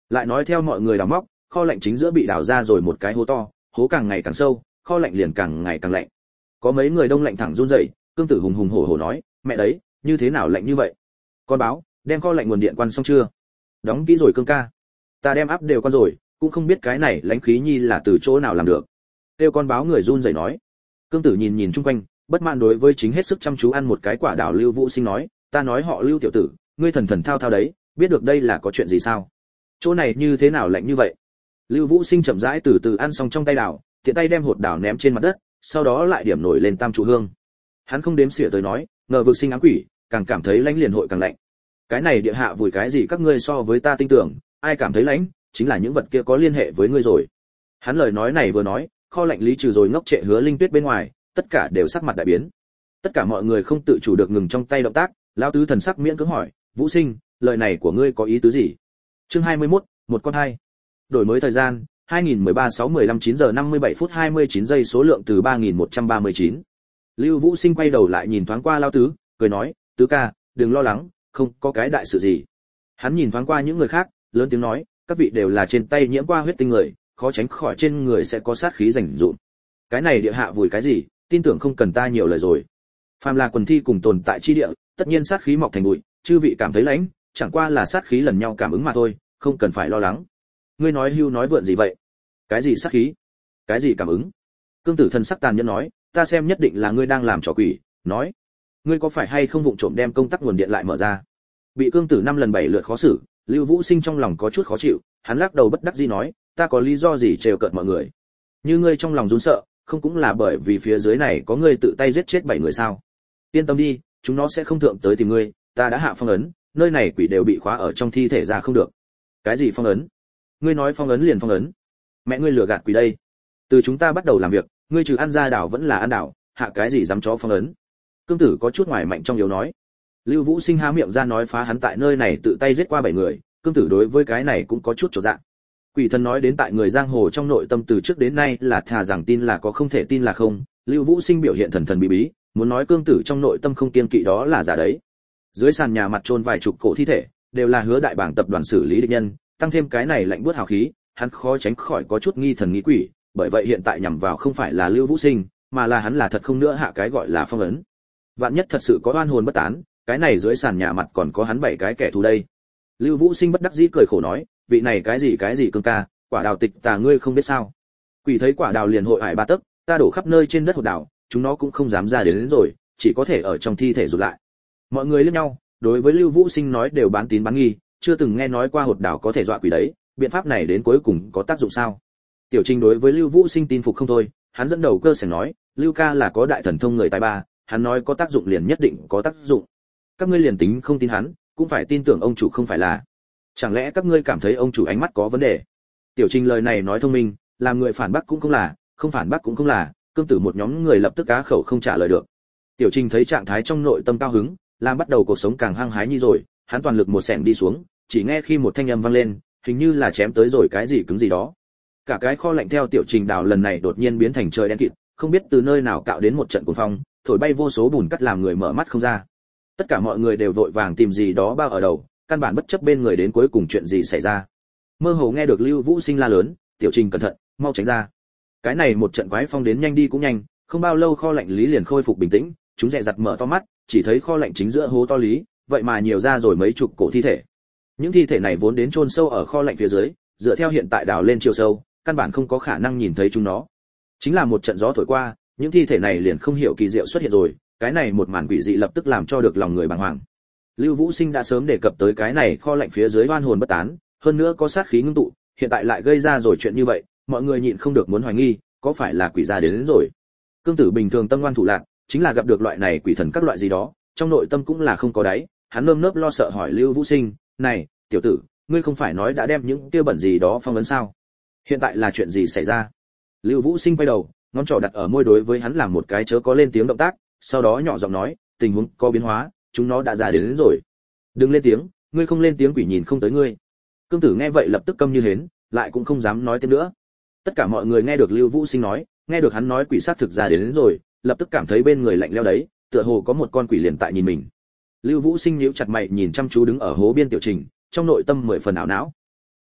Lại nói theo mọi người đào móc, kho lạnh chính giữa bị đào ra rồi một cái hố to, hố càng ngày càng sâu, kho lạnh liền càng ngày càng lạnh. Có mấy người đông lạnh thẳng run rẩy, Cương Tử hùng hùng hổ hổ nói, mẹ đấy, như thế nào lạnh như vậy? Con báo, đem kho lạnh nguồn điện quan xong chưa? Đóng kỹ rồi Cương ca. Ta đem áp đều quan rồi, cũng không biết cái này lãnh khí nhi là từ chỗ nào làm được. Tiêu con báo người run rẩy nói. Cương Tử nhìn nhìn chung quanh, bất mãn đối với chính hết sức chăm chú ăn một cái quả đào Lưu Vũ Sinh nói, ta nói họ Lưu tiểu tử, ngươi thần thần thao thao đấy, biết được đây là có chuyện gì sao? Chỗ này như thế nào lạnh như vậy? Lưu Vũ Sinh chậm rãi từ từ ăn xong trong tay đào, tiện tay đem hột đào ném trên mặt đất, sau đó lại điểm nổi lên tam trụ hương. Hắn không đếm xỉa tới nói, ngờ vực sinh ám quỷ, càng cảm thấy lãnh liền hội càng lạnh. Cái này địa hạ vùi cái gì các ngươi so với ta tin tưởng, ai cảm thấy lãnh, chính là những vật kia có liên hệ với ngươi rồi. Hắn lời nói này vừa nói, kho lạnh lý trừ rồi ngốc trệ Hứa Linh Tuyết bên ngoài, tất cả đều sắc mặt đại biến. Tất cả mọi người không tự chủ được ngừng trong tay động tác, lão tứ thần sắc miễn cưỡng hỏi, Vũ Sinh, lời này của ngươi có ý tứ gì? Chương hai mươi mốt, một con hai. Đổi mới thời gian, hai nghìn mười ba sáu mười lăm chín giờ năm mươi bảy phút hai mươi chín giây, số lượng từ ba nghìn một trăm ba mươi chín. Lưu Vũ Sinh quay đầu lại nhìn thoáng qua lão tứ, cười nói, tứ ca, đừng lo lắng, không có cái đại sự gì. Hắn nhìn thoáng qua những người khác, lớn tiếng nói, các vị đều là trên tay nhiễm qua huyết tinh người, khó tránh khỏi trên người sẽ có sát khí rành rụm. Cái này địa hạ vùi cái gì, tin tưởng không cần ta nhiều lời rồi. Phàm là quần thi cùng tồn tại chi địa, tất nhiên sát khí mọc thành bụi, chư vị cảm thấy lãnh, chẳng qua là sát khí lần nhau cảm ứng mà thôi, không cần phải lo lắng. Ngươi nói hưu nói vượn gì vậy? Cái gì sát khí? Cái gì cảm ứng? Cương Tử thần sắc tàn nhẫn nói, ta xem nhất định là ngươi đang làm trò quỷ, nói, ngươi có phải hay không vụng trộm đem công tắc nguồn điện lại mở ra? Bị Cương Tử năm lần bảy lượt khó xử, Lưu Vũ Sinh trong lòng có chút khó chịu, hắn lắc đầu bất đắc dĩ nói, ta có lý do gì trêu cợt mọi người? Như ngươi trong lòng run sợ, không cũng là bởi vì phía dưới này có ngươi tự tay giết chết bảy người sao? Yên tâm đi, chúng nó sẽ không thượng tới tìm ngươi, ta đã hạ phong ấn, nơi này quỷ đều bị khóa ở trong thi thể ra không được. Cái gì phong ấn? Ngươi nói phong ấn liền phong ấn? Mẹ ngươi lừa gạt quỷ đây. Từ chúng ta bắt đầu làm việc, ngươi trừ ăn ra đảo vẫn là ăn đảo, hạ cái gì dám chó phong ấn? Cương Tử có chút ngoài mạnh trong yếu nói. Lưu Vũ Sinh há miệng ra nói phá hắn tại nơi này tự tay giết qua bảy người, Cương Tử đối với cái này cũng có chút chột dạ. Quỷ thần nói đến tại người giang hồ trong nội tâm từ trước đến nay là thà rằng tin là có không thể tin là không, Lưu Vũ Sinh biểu hiện thần thần bí bí, muốn nói Cương Tử trong nội tâm không kiên kỵ đó là giả đấy. Dưới sàn nhà mặt chôn vài chục cổ thi thể, đều là Hứa đại bảng tập đoàn xử lý địch nhân, tăng thêm cái này lạnh buốt hào khí, hắn khó tránh khỏi có chút nghi thần nghi quỷ, bởi vậy hiện tại nhằm vào không phải là Lưu Vũ Sinh, mà là hắn là thật không nữa hạ cái gọi là phong ấn. Vạn nhất thật sự có oan hồn bất tán, cái này dưới sàn nhà mặt còn có hắn bảy cái kẻ thù đây. Lưu Vũ Sinh bất đắc dĩ cười khổ nói, vị này cái gì cái gì Cương ca, quả đào tịch tà ngươi không biết sao? Quỷ thấy quả đào liền hội hải ba tấc, ta đổ khắp nơi trên đất hột đào, chúng nó cũng không dám ra đến, đến rồi, chỉ có thể ở trong thi thể rụt lại. Mọi người liếc nhau, đối với Lưu Vũ Sinh nói đều bán tín bán nghi, chưa từng nghe nói qua hột đào có thể dọa quỷ đấy, biện pháp này đến cuối cùng có tác dụng sao? Tiểu Trình đối với Lưu Vũ Sinh tin phục không thôi, hắn dẫn đầu cơ sở nói, Lưu ca là có đại thần thông người tài ba, hắn nói có tác dụng liền nhất định có tác dụng. Các ngươi liền tính không tin hắn, cũng phải tin tưởng ông chủ không phải là? Chẳng lẽ các ngươi cảm thấy ông chủ ánh mắt có vấn đề? Tiểu Trình lời này nói thông minh, làm người phản bác cũng không là, không phản bác cũng không là, Cương Tử một nhóm người lập tức cá khẩu không trả lời được. Tiểu Trình thấy trạng thái trong nội tâm cao hứng, làm bắt đầu cuộc sống càng hăng hái như rồi, hắn toàn lực một xẻng đi xuống, chỉ nghe khi một thanh âm vang lên, hình như là chém tới rồi cái gì cứng gì đó. Cả cái kho lạnh theo Tiểu Trình đào lần này đột nhiên biến thành trời đen kịt, không biết từ nơi nào cạo đến một trận cuồng phong, thổi bay vô số bùn cắt làm người mở mắt không ra. Tất cả mọi người đều vội vàng tìm gì đó bao ở đầu, căn bản bất chấp bên người đến cuối cùng chuyện gì xảy ra. Mơ hồ nghe được Lưu Vũ Sinh la lớn, Tiểu Trình cẩn thận, mau tránh ra. Cái này một trận quái phong đến nhanh đi cũng nhanh, không bao lâu kho lạnh lý liền khôi phục bình tĩnh, chúng dè dặt mở to mắt, chỉ thấy kho lạnh chính giữa hố to lý, vậy mà nhiều ra rồi mấy chục cổ thi thể. Những thi thể này vốn đến chôn sâu ở kho lạnh phía dưới, dựa theo hiện tại đào lên chiều sâu, căn bản không có khả năng nhìn thấy chúng nó. Chính là một trận gió thổi qua, những thi thể này liền không hiểu kỳ diệu xuất hiện rồi, cái này một màn quỷ dị lập tức làm cho được lòng người bàng hoàng. Lưu Vũ Sinh đã sớm đề cập tới cái này kho lạnh phía dưới oan hồn bất tán, hơn nữa có sát khí ngưng tụ, hiện tại lại gây ra rồi chuyện như vậy, mọi người nhịn không được muốn hoài nghi, có phải là quỷ gia đến, đến rồi. Cương Tử bình thường tâm ngoan thủ lạn, chính là gặp được loại này quỷ thần các loại gì đó, trong nội tâm cũng là không có đáy, hắn nơm nớp lo sợ hỏi Lưu Vũ Sinh, "Này, tiểu tử, ngươi không phải nói đã đem những kia bẩn gì đó phong ấn sao? Hiện tại là chuyện gì xảy ra?" Lưu Vũ Sinh quay đầu, ngón trỏ đặt ở môi đối với hắn làm một cái chớ có lên tiếng động tác, sau đó nhỏ giọng nói, "Tình huống có biến hóa, chúng nó đã ra đến, đến rồi." "Đừng lên tiếng, ngươi không lên tiếng quỷ nhìn không tới ngươi." Cương Tử nghe vậy lập tức câm như hến, lại cũng không dám nói thêm nữa. Tất cả mọi người nghe được Lưu Vũ Sinh nói, nghe được hắn nói quỷ sát thực ra đến, đến rồi, lập tức cảm thấy bên người lạnh lẽo đấy, tựa hồ có một con quỷ liền tại nhìn mình. Lưu Vũ Sinh nhíu chặt mày nhìn chăm chú đứng ở hố biên Tiểu Trình, trong nội tâm mười phần ảo não.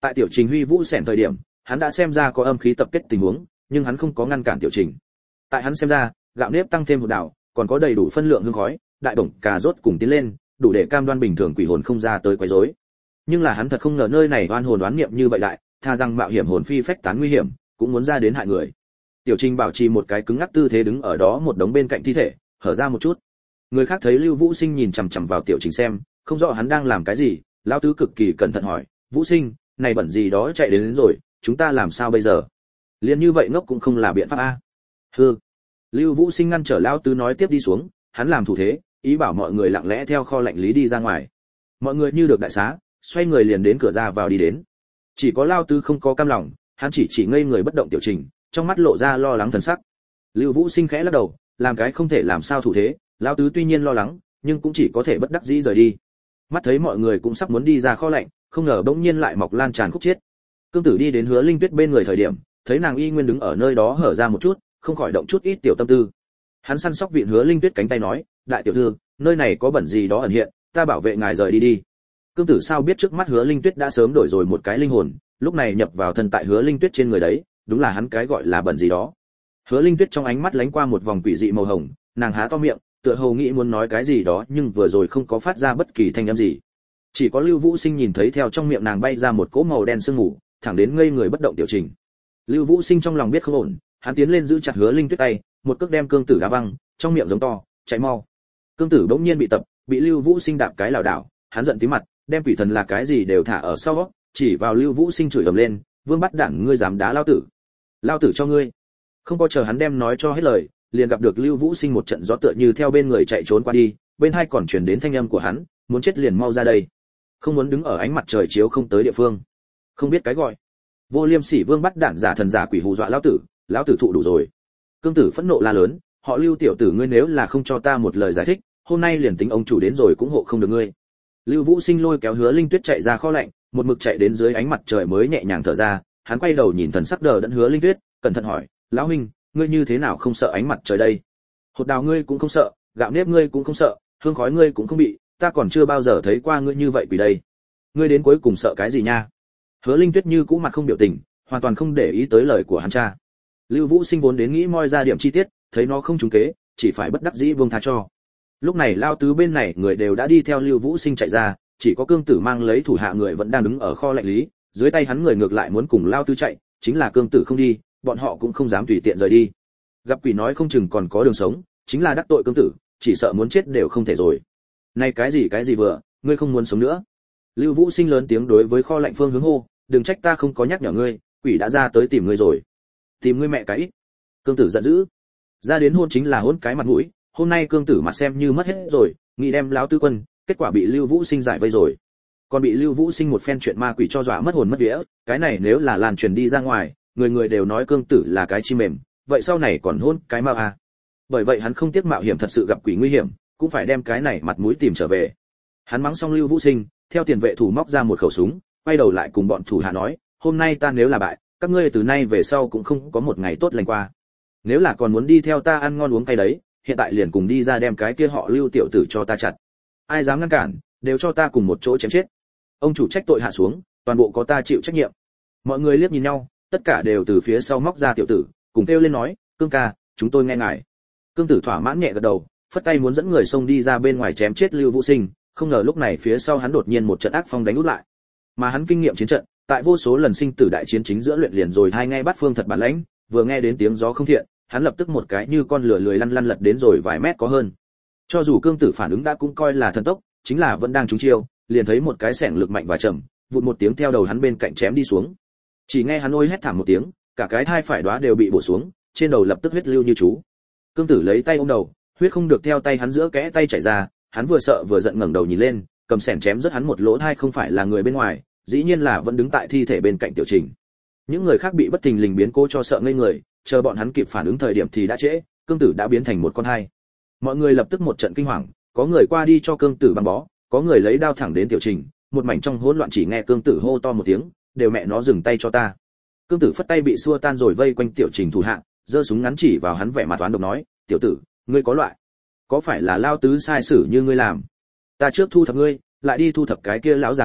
Tại Tiểu Trình huy vũ xẻn thời điểm, hắn đã xem ra có âm khí tập kết tình huống, nhưng hắn không có ngăn cản Tiểu Trình. Tại hắn xem ra, gạo nếp tăng thêm một đảo, còn có đầy đủ phân lượng hương khói, đại bổng cà rốt cùng tiến lên, đủ để cam đoan bình thường quỷ hồn không ra tới quấy rối. Nhưng là hắn thật không ngờ nơi này oan hồn đoán niệm như vậy đại, tha rằng mạo hiểm hồn phi phách tán nguy hiểm, cũng muốn ra đến hại người. Tiểu Trình bảo trì một cái cứng ngắc tư thế đứng ở đó một đống bên cạnh thi thể, hở ra một chút. Người khác thấy Lưu Vũ Sinh nhìn chằm chằm vào Tiểu Trình xem, không rõ hắn đang làm cái gì, lão tứ cực kỳ cẩn thận hỏi, "Vũ Sinh, này bẩn gì đó chạy đến, đến rồi, chúng ta làm sao bây giờ?" Liên như vậy ngốc cũng không là biện pháp a. Hừ. Lưu Vũ Sinh ngăn trở lão tứ nói tiếp đi xuống, hắn làm thủ thế, ý bảo mọi người lặng lẽ theo kho lạnh lý đi ra ngoài. Mọi người như được đại xá, xoay người liền đến cửa ra vào đi đến. Chỉ có lão tứ không có cam lòng, hắn chỉ chỉ ngây người bất động Tiểu Trình, trong mắt lộ ra lo lắng thần sắc. Lưu Vũ Sinh khẽ lắc đầu, làm cái không thể làm sao thủ thế, lão tứ tuy nhiên lo lắng, nhưng cũng chỉ có thể bất đắc dĩ rời đi. Mắt thấy mọi người cũng sắp muốn đi ra kho lạnh, không ngờ bỗng nhiên lại mọc lan tràn khúc chết. Cương Tử đi đến Hứa Linh Tuyết bên người thời điểm, thấy nàng y nguyên đứng ở nơi đó hở ra một chút, không khỏi động chút ít tiểu tâm tư. Hắn săn sóc vịn Hứa Linh Tuyết cánh tay nói, "Đại tiểu thư, nơi này có bẩn gì đó ẩn hiện, ta bảo vệ ngài rời đi đi." Cương Tử sao biết trước mắt Hứa Linh Tuyết đã sớm đổi rồi một cái linh hồn, lúc này nhập vào thân tại Hứa Linh Tuyết trên người đấy, đúng là hắn cái gọi là bẩn gì đó. Hứa Linh Tuyết trong ánh mắt lánh qua một vòng quỷ dị màu hồng, nàng há to miệng, tựa hồ nghĩ muốn nói cái gì đó, nhưng vừa rồi không có phát ra bất kỳ thanh âm gì. Chỉ có Lưu Vũ Sinh nhìn thấy theo trong miệng nàng bay ra một cỗ màu đen sương mù, thẳng đến ngây người bất động Tiểu Trình. Lưu Vũ Sinh trong lòng biết không ổn, hắn tiến lên giữ chặt Hứa Linh Tuyết tay, một cước đem Cương Tử đá văng, trong miệng giống to, "Chạy mau!" Cương Tử bỗng nhiên bị tập, bị Lưu Vũ Sinh đạp cái lảo đảo, hắn giận tím mặt, đem quỷ thần là cái gì đều thả ở sau, chỉ vào Lưu Vũ Sinh chửi ầm lên, "Vương bắt đản, ngươi dám đá lao tử! Lao tử cho ngươi!" Không có chờ hắn đem nói cho hết lời, liền gặp được Lưu Vũ Sinh một trận gió tựa như theo bên người chạy trốn qua đi, bên hai còn truyền đến thanh âm của hắn, "Muốn chết liền mau ra đây, không muốn đứng ở ánh mặt trời chiếu không tới địa phương, không biết cái gọi." Vô Liêm Sỉ Vương bắt đản giả thần giả quỷ hù dọa lão tử, lão tử thụ đủ rồi. Cương Tử phẫn nộ la lớn, "Họ Lưu tiểu tử, ngươi nếu là không cho ta một lời giải thích, hôm nay liền tính ông chủ đến rồi cũng hộ không được ngươi." Lưu Vũ Sinh lôi kéo Hứa Linh Tuyết chạy ra kho lạnh, một mực chạy đến dưới ánh mặt trời mới nhẹ nhàng thở ra, hắn quay đầu nhìn thần sắc đờ đẫn Hứa Linh Tuyết, cẩn thận hỏi, "Lão huynh, ngươi như thế nào không sợ ánh mặt trời đây? Hột đào ngươi cũng không sợ, gạo nếp ngươi cũng không sợ, hương khói ngươi cũng không bị, ta còn chưa bao giờ thấy qua ngươi như vậy quỷ đây. Ngươi đến cuối cùng sợ cái gì nha?" Hứa Linh Tuyết như cũ mặt không biểu tình, hoàn toàn không để ý tới lời của hắn cha. Lưu Vũ Sinh vốn đến nghĩ moi ra điểm chi tiết, thấy nó không trúng kế, chỉ phải bất đắc dĩ buông tha cho. Lúc này lao tứ bên này người đều đã đi theo Lưu Vũ Sinh chạy ra, chỉ có Cương Tử mang lấy thủ hạ người vẫn đang đứng ở kho lạnh lý, dưới tay hắn người ngược lại muốn cùng lao tứ chạy, chính là Cương Tử không đi, bọn họ cũng không dám tùy tiện rời đi. Gặp quỷ nói không chừng còn có đường sống, chính là đắc tội Cương Tử, chỉ sợ muốn chết đều không thể rồi. Này cái gì cái gì vừa, ngươi không muốn sống nữa. Lưu Vũ Sinh lớn tiếng đối với kho lạnh phương hướng hô, "Đừng trách ta không có nhắc nhở ngươi, quỷ đã ra tới tìm ngươi rồi." "Tìm ngươi mẹ cái." Cương Tử giận dữ. Ra đến hôn chính là hôn cái mặt mũi, hôm nay Cương Tử mặt xem như mất hết rồi, nghĩ đem lão tứ quân, kết quả bị Lưu Vũ Sinh giải vây rồi. Còn bị Lưu Vũ Sinh một phen chuyện ma quỷ cho dọa mất hồn mất vía, cái này nếu là lan truyền đi ra ngoài, người người đều nói Cương Tử là cái chim mềm, vậy sau này còn hôn cái ma à. Bởi vậy hắn không tiếc mạo hiểm thật sự gặp quỷ nguy hiểm, cũng phải đem cái này mặt mũi tìm trở về. Hắn mắng xong Lưu Vũ Sinh, theo tiền vệ thủ móc ra một khẩu súng, quay đầu lại cùng bọn thủ hạ nói, "Hôm nay ta nếu là bại, các ngươi từ nay về sau cũng không có một ngày tốt lành qua. Nếu là còn muốn đi theo ta ăn ngon uống cay đấy, hiện tại liền cùng đi ra đem cái kia họ Lưu tiểu tử cho ta chặt. Ai dám ngăn cản, đều cho ta cùng một chỗ chém chết." Ông chủ trách tội hạ xuống, toàn bộ có ta chịu trách nhiệm. Mọi người liếc nhìn nhau, tất cả đều từ phía sau móc ra tiểu tử, cùng kêu lên nói, "Cương ca, chúng tôi nghe ngài." Cương Tử thỏa mãn nhẹ gật đầu, phất tay muốn dẫn người xông đi ra bên ngoài chém chết Lưu Vũ Sinh, không ngờ lúc này phía sau hắn đột nhiên một trận ác phong đánh út lại. Mà hắn kinh nghiệm chiến trận, tại vô số lần sinh tử đại chiến chính giữa luyện liền rồi hai ngay bắt phương thật bản lãnh, vừa nghe đến tiếng gió không thiện, hắn lập tức một cái như con lửa lười lăn lăn lật đến rồi vài mét có hơn. Cho dù Cương Tử phản ứng đã cũng coi là thần tốc, chính là vẫn đang trúng chiêu, liền thấy một cái xẻng lực mạnh và chậm, vụt một tiếng theo đầu hắn bên cạnh chém đi xuống. Chỉ nghe hắn ôi hét thảm một tiếng, cả cái thai phải đóa đều bị bổ xuống, trên đầu lập tức huyết lưu như chú. Cương Tử lấy tay ôm đầu, huyết không được theo tay hắn giữa kẽ tay chảy ra, hắn vừa sợ vừa giận ngẩng đầu nhìn lên, cầm xẻng chém rất hắn một lỗ thai không phải là người bên ngoài, dĩ nhiên là vẫn đứng tại thi thể bên cạnh Tiểu Trình. Những người khác bị bất thình lình biến cố cho sợ ngây người, chờ bọn hắn kịp phản ứng thời điểm thì đã trễ, Cương Tử đã biến thành một con hai. Mọi người lập tức một trận kinh hoàng, có người qua đi cho Cương Tử băng bó, có người lấy đao thẳng đến Tiểu Trình, một mảnh trong hỗn loạn chỉ nghe Cương Tử hô to một tiếng, "Đều mẹ nó dừng tay cho ta." Cương Tử phất tay bị xua tan rồi vây quanh Tiểu Trình thủ hạ, giơ súng ngắn chỉ vào hắn vẻ mặt toán độc nói, "Tiểu tử, ngươi có loại, có phải là lao tứ sai sử như ngươi làm? Ta trước thu thập ngươi, lại đi thu thập cái kia lão già kia,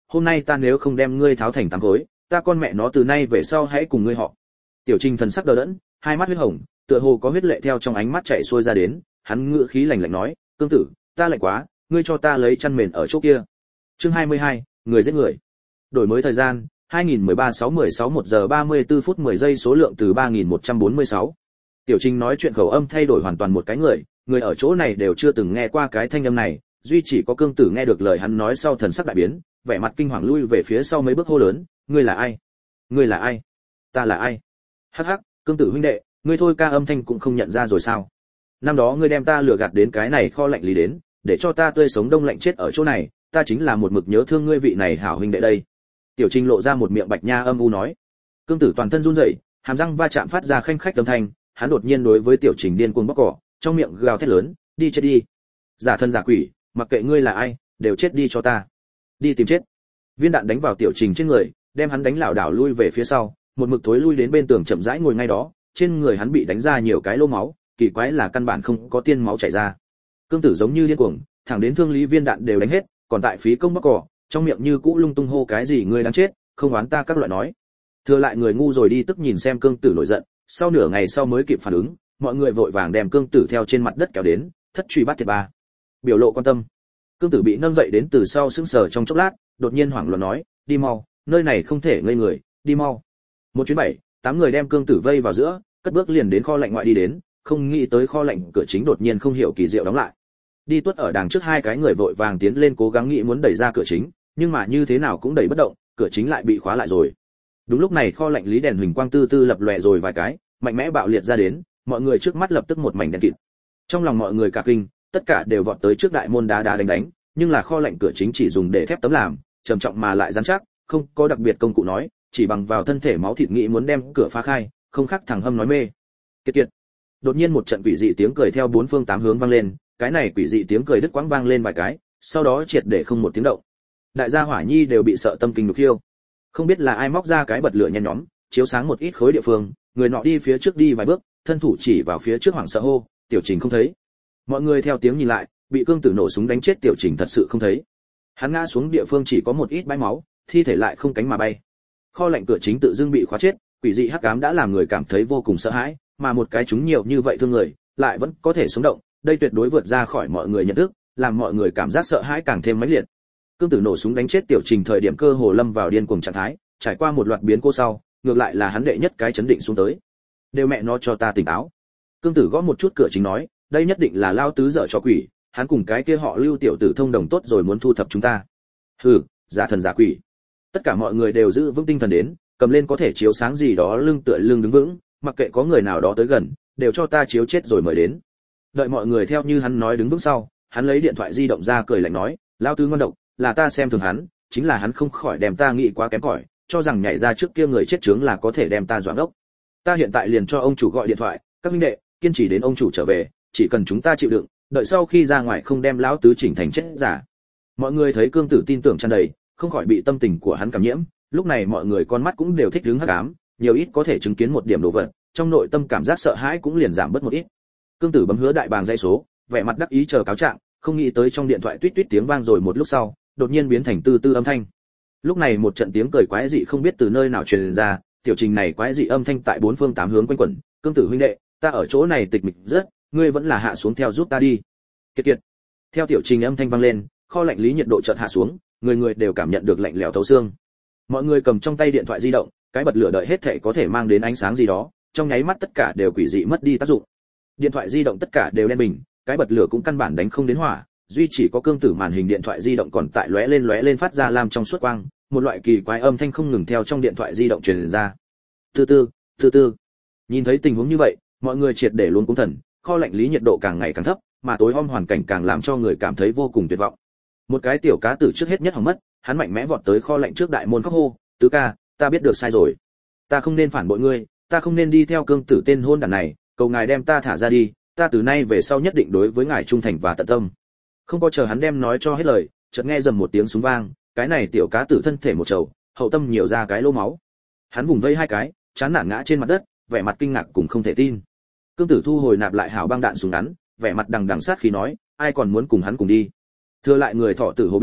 hôm nay ta nếu không đem ngươi tháo thành tám khối, ta con mẹ nó từ nay về sau hãy cùng ngươi họ. Tiểu Trình thần sắc đờ đẫn, hai mắt huyết hồng, tựa hồ có huyết lệ theo trong ánh mắt chảy xuôi ra đến, hắn ngựa khí lạnh lạnh nói, "Cương tử, ta lạnh quá, ngươi cho ta lấy chăn mền ở chỗ kia." Chương hai mươi hai, người giết người. Đổi mới thời gian, hai nghìn mười ba sáu mười sáu một giờ ba mươi tư phút mười giây, số lượng từ ba nghìn một trăm bốn mươi sáu. Tiểu Trình nói chuyện khẩu âm thay đổi hoàn toàn một cái người, người ở chỗ này đều chưa từng nghe qua cái thanh âm này, duy chỉ có Cương tử nghe được lời hắn nói sau thần sắc đại biến, vẻ mặt kinh hoàng lui về phía sau mấy bước hô lớn, "Ngươi là ai? Ngươi là ai? Ta là ai?" Hắc hắc, Cương tử huynh đệ, ngươi thôi ca âm thanh cũng không nhận ra rồi sao? Năm đó ngươi đem ta lừa gạt đến cái này kho lạnh lý đến, để cho ta tươi sống đông lạnh chết ở chỗ này, ta chính là một mực nhớ thương ngươi vị này hảo huynh đệ đây. Tiểu Trình lộ ra một miệng bạch nha âm u nói. Cương tử toàn thân run rẩy, hàm răng va chạm phát ra khanh khách âm thanh, hắn đột nhiên đối với Tiểu Trình điên cuồng bóc cỏ, trong miệng gào thét lớn, "Đi chết đi! Giả thân giả quỷ, mặc kệ ngươi là ai, đều chết đi cho ta. Đi tìm chết." Viên đạn đánh vào Tiểu Trình trên người, đem hắn đánh lảo đảo lui về phía sau, một mực thối lui đến bên tường chậm rãi ngồi ngay đó, trên người hắn bị đánh ra nhiều cái lỗ máu, kỳ quái là căn bản không có tiên máu chảy ra. Cương tử giống như điên cuồng, thẳng đến thương lý viên đạn đều đánh hết, còn tại phí công bóc cỏ, trong miệng như cũ lung tung hô cái gì ngươi đáng chết, không oán ta các loại nói. Thừa lại người ngu rồi đi tức nhìn xem Cương tử nổi giận, sau nửa ngày sau mới kịp phản ứng, mọi người vội vàng đem Cương tử theo trên mặt đất kéo đến, thất truy bắt thiệt ba. Biểu lộ quan tâm. Cương tử bị nâng dậy đến từ sau sững sờ trong chốc lát, đột nhiên hoảng loạn nói, "Đi mau, nơi này không thể ngây người, đi mau." Một chuyến bảy, tám người đem Cương tử vây vào giữa, cất bước liền đến kho lạnh ngoại đi đến, không nghĩ tới kho lạnh cửa chính đột nhiên không hiểu kỳ diệu đóng lại. Đi tuốt ở đằng trước hai cái người vội vàng tiến lên cố gắng nghĩ muốn đẩy ra cửa chính, nhưng mà như thế nào cũng đẩy bất động, cửa chính lại bị khóa lại rồi. Đúng lúc này kho lạnh lý đèn huỳnh quang tư tư lập lòe rồi vài cái, mạnh mẽ bạo liệt ra đến, mọi người trước mắt lập tức một mảnh đen kịt. Trong lòng mọi người cả kinh, tất cả đều vọt tới trước đại môn đá đá đánh đánh, nhưng là kho lạnh cửa chính chỉ dùng để thép tấm làm, trầm trọng mà lại rắn chắc, không có đặc biệt công cụ nói, chỉ bằng vào thân thể máu thịt nghĩ muốn đem cửa phá khai, không khác thằng hâm nói mê. Kiệt kiệt. Đột nhiên một trận quỷ dị tiếng cười theo bốn phương tám hướng vang lên, cái này quỷ dị tiếng cười đứt quãng vang lên vài cái, sau đó triệt để không một tiếng động. Đại gia hỏa nhi đều bị sợ tâm kinh nhục khiêu. Không biết là ai móc ra cái bật lửa nhen nhóm, chiếu sáng một ít khối địa phương, người nọ đi phía trước đi vài bước, thân thủ chỉ vào phía trước hoảng sợ hô, "Tiểu Trình không thấy." Mọi người theo tiếng nhìn lại, bị Cương tử nổ súng đánh chết Tiểu Trình thật sự không thấy. Hắn ngã xuống địa phương chỉ có một ít bãi máu, thi thể lại không cánh mà bay. Kho lạnh cửa chính tự dưng bị khóa chết, quỷ dị hắc ám đã làm người cảm thấy vô cùng sợ hãi, mà một cái chúng nhiều như vậy thương người, lại vẫn có thể sống động, đây tuyệt đối vượt ra khỏi mọi người nhận thức, làm mọi người cảm giác sợ hãi càng thêm mãnh liệt. Cương tử nổ súng đánh chết Tiểu Trình thời điểm cơ hồ lâm vào điên cuồng trạng thái, trải qua một loạt biến cố sau, ngược lại là hắn đệ nhất cái chấn định xuống tới. Đều mẹ nó cho ta tỉnh táo. Cương tử gõ một chút cửa chính nói, đây nhất định là lao tứ dở cho quỷ, hắn cùng cái kia họ Lưu tiểu tử thông đồng tốt rồi muốn thu thập chúng ta. Hừ, giả thần giả quỷ. Tất cả mọi người đều giữ vững tinh thần đến, cầm lên có thể chiếu sáng gì đó lưng tựa lưng đứng vững, mặc kệ có người nào đó tới gần, đều cho ta chiếu chết rồi mời đến. Đợi mọi người theo như hắn nói đứng vững sau, hắn lấy điện thoại di động ra cười lạnh nói, lao tứ ngon độc, là ta xem thường hắn, chính là hắn không khỏi đem ta nghĩ quá kém cỏi, cho rằng nhảy ra trước kia người chết chướng là có thể đem ta doãn ốc. Ta hiện tại liền cho ông chủ gọi điện thoại, các huynh đệ, kiên trì đến ông chủ trở về, chỉ cần chúng ta chịu đựng, đợi sau khi ra ngoài không đem lão tứ chỉnh thành chết giả. Mọi người thấy Cương tử tin tưởng tràn đầy, không khỏi bị tâm tình của hắn cảm nhiễm, lúc này mọi người con mắt cũng đều thích hứng hắc ám, nhiều ít có thể chứng kiến một điểm đồ vật, trong nội tâm cảm giác sợ hãi cũng liền giảm bớt một ít. Cương tử bấm hứa đại bàng dây số, vẻ mặt đắc ý chờ cáo trạng, không nghĩ tới trong điện thoại tuýt tuýt tiếng vang rồi một lúc sau, đột nhiên biến thành tư tư âm thanh. Lúc này một trận tiếng cười quái dị không biết từ nơi nào truyền ra, tiểu Trình này quái dị âm thanh tại bốn phương tám hướng quanh quẩn, Cương tử huynh đệ, ta ở chỗ này tịch mịch rất, ngươi vẫn là hạ xuống theo giúp ta đi. Kiệt kiệt. Theo tiểu Trình âm thanh vang lên, kho lạnh lý nhiệt độ chợt hạ xuống, người người đều cảm nhận được lạnh lẽo thấu xương. Mọi người cầm trong tay điện thoại di động, cái bật lửa đợi hết thể có thể mang đến ánh sáng gì đó, trong nháy mắt tất cả đều quỷ dị mất đi tác dụng. Điện thoại di động tất cả đều đen bình, cái bật lửa cũng căn bản đánh không đến hỏa, duy chỉ có Cương tử màn hình điện thoại di động còn tại lóe lên lóe lên phát ra lam trong suốt quang, một loại kỳ quái âm thanh không ngừng theo trong điện thoại di động truyền ra. Từ từ, từ từ. Nhìn thấy tình huống như vậy, mọi người triệt để luống cuống thần, kho lạnh lý nhiệt độ càng ngày càng thấp, mà tối om hoàn cảnh càng làm cho người cảm thấy vô cùng tuyệt vọng. Một cái tiểu cá tử trước hết nhất hỏng mất, hắn mạnh mẽ vọt tới kho lạnh trước đại môn khóc hô, "Tứ ca, ta biết được sai rồi. Ta không nên phản bội ngươi, ta không nên đi theo Cương tử tên hôn đản này, cầu ngài đem ta thả ra đi, ta từ nay về sau nhất định đối với ngài trung thành và tận tâm." Không có chờ hắn đem nói cho hết lời, chợt nghe dầm một tiếng súng vang, cái này tiểu cá tử thân thể một trầu, hậu tâm nhiều ra cái lỗ máu. Hắn vùng vây hai cái, chán nản ngã trên mặt đất, vẻ mặt kinh ngạc cùng không thể tin. Cương tử thu hồi nạp lại hảo băng đạn súng ngắn, vẻ mặt đằng đằng sát khí nói, ai còn muốn cùng hắn cùng đi. Thừa lại người thọ tử hồ bi,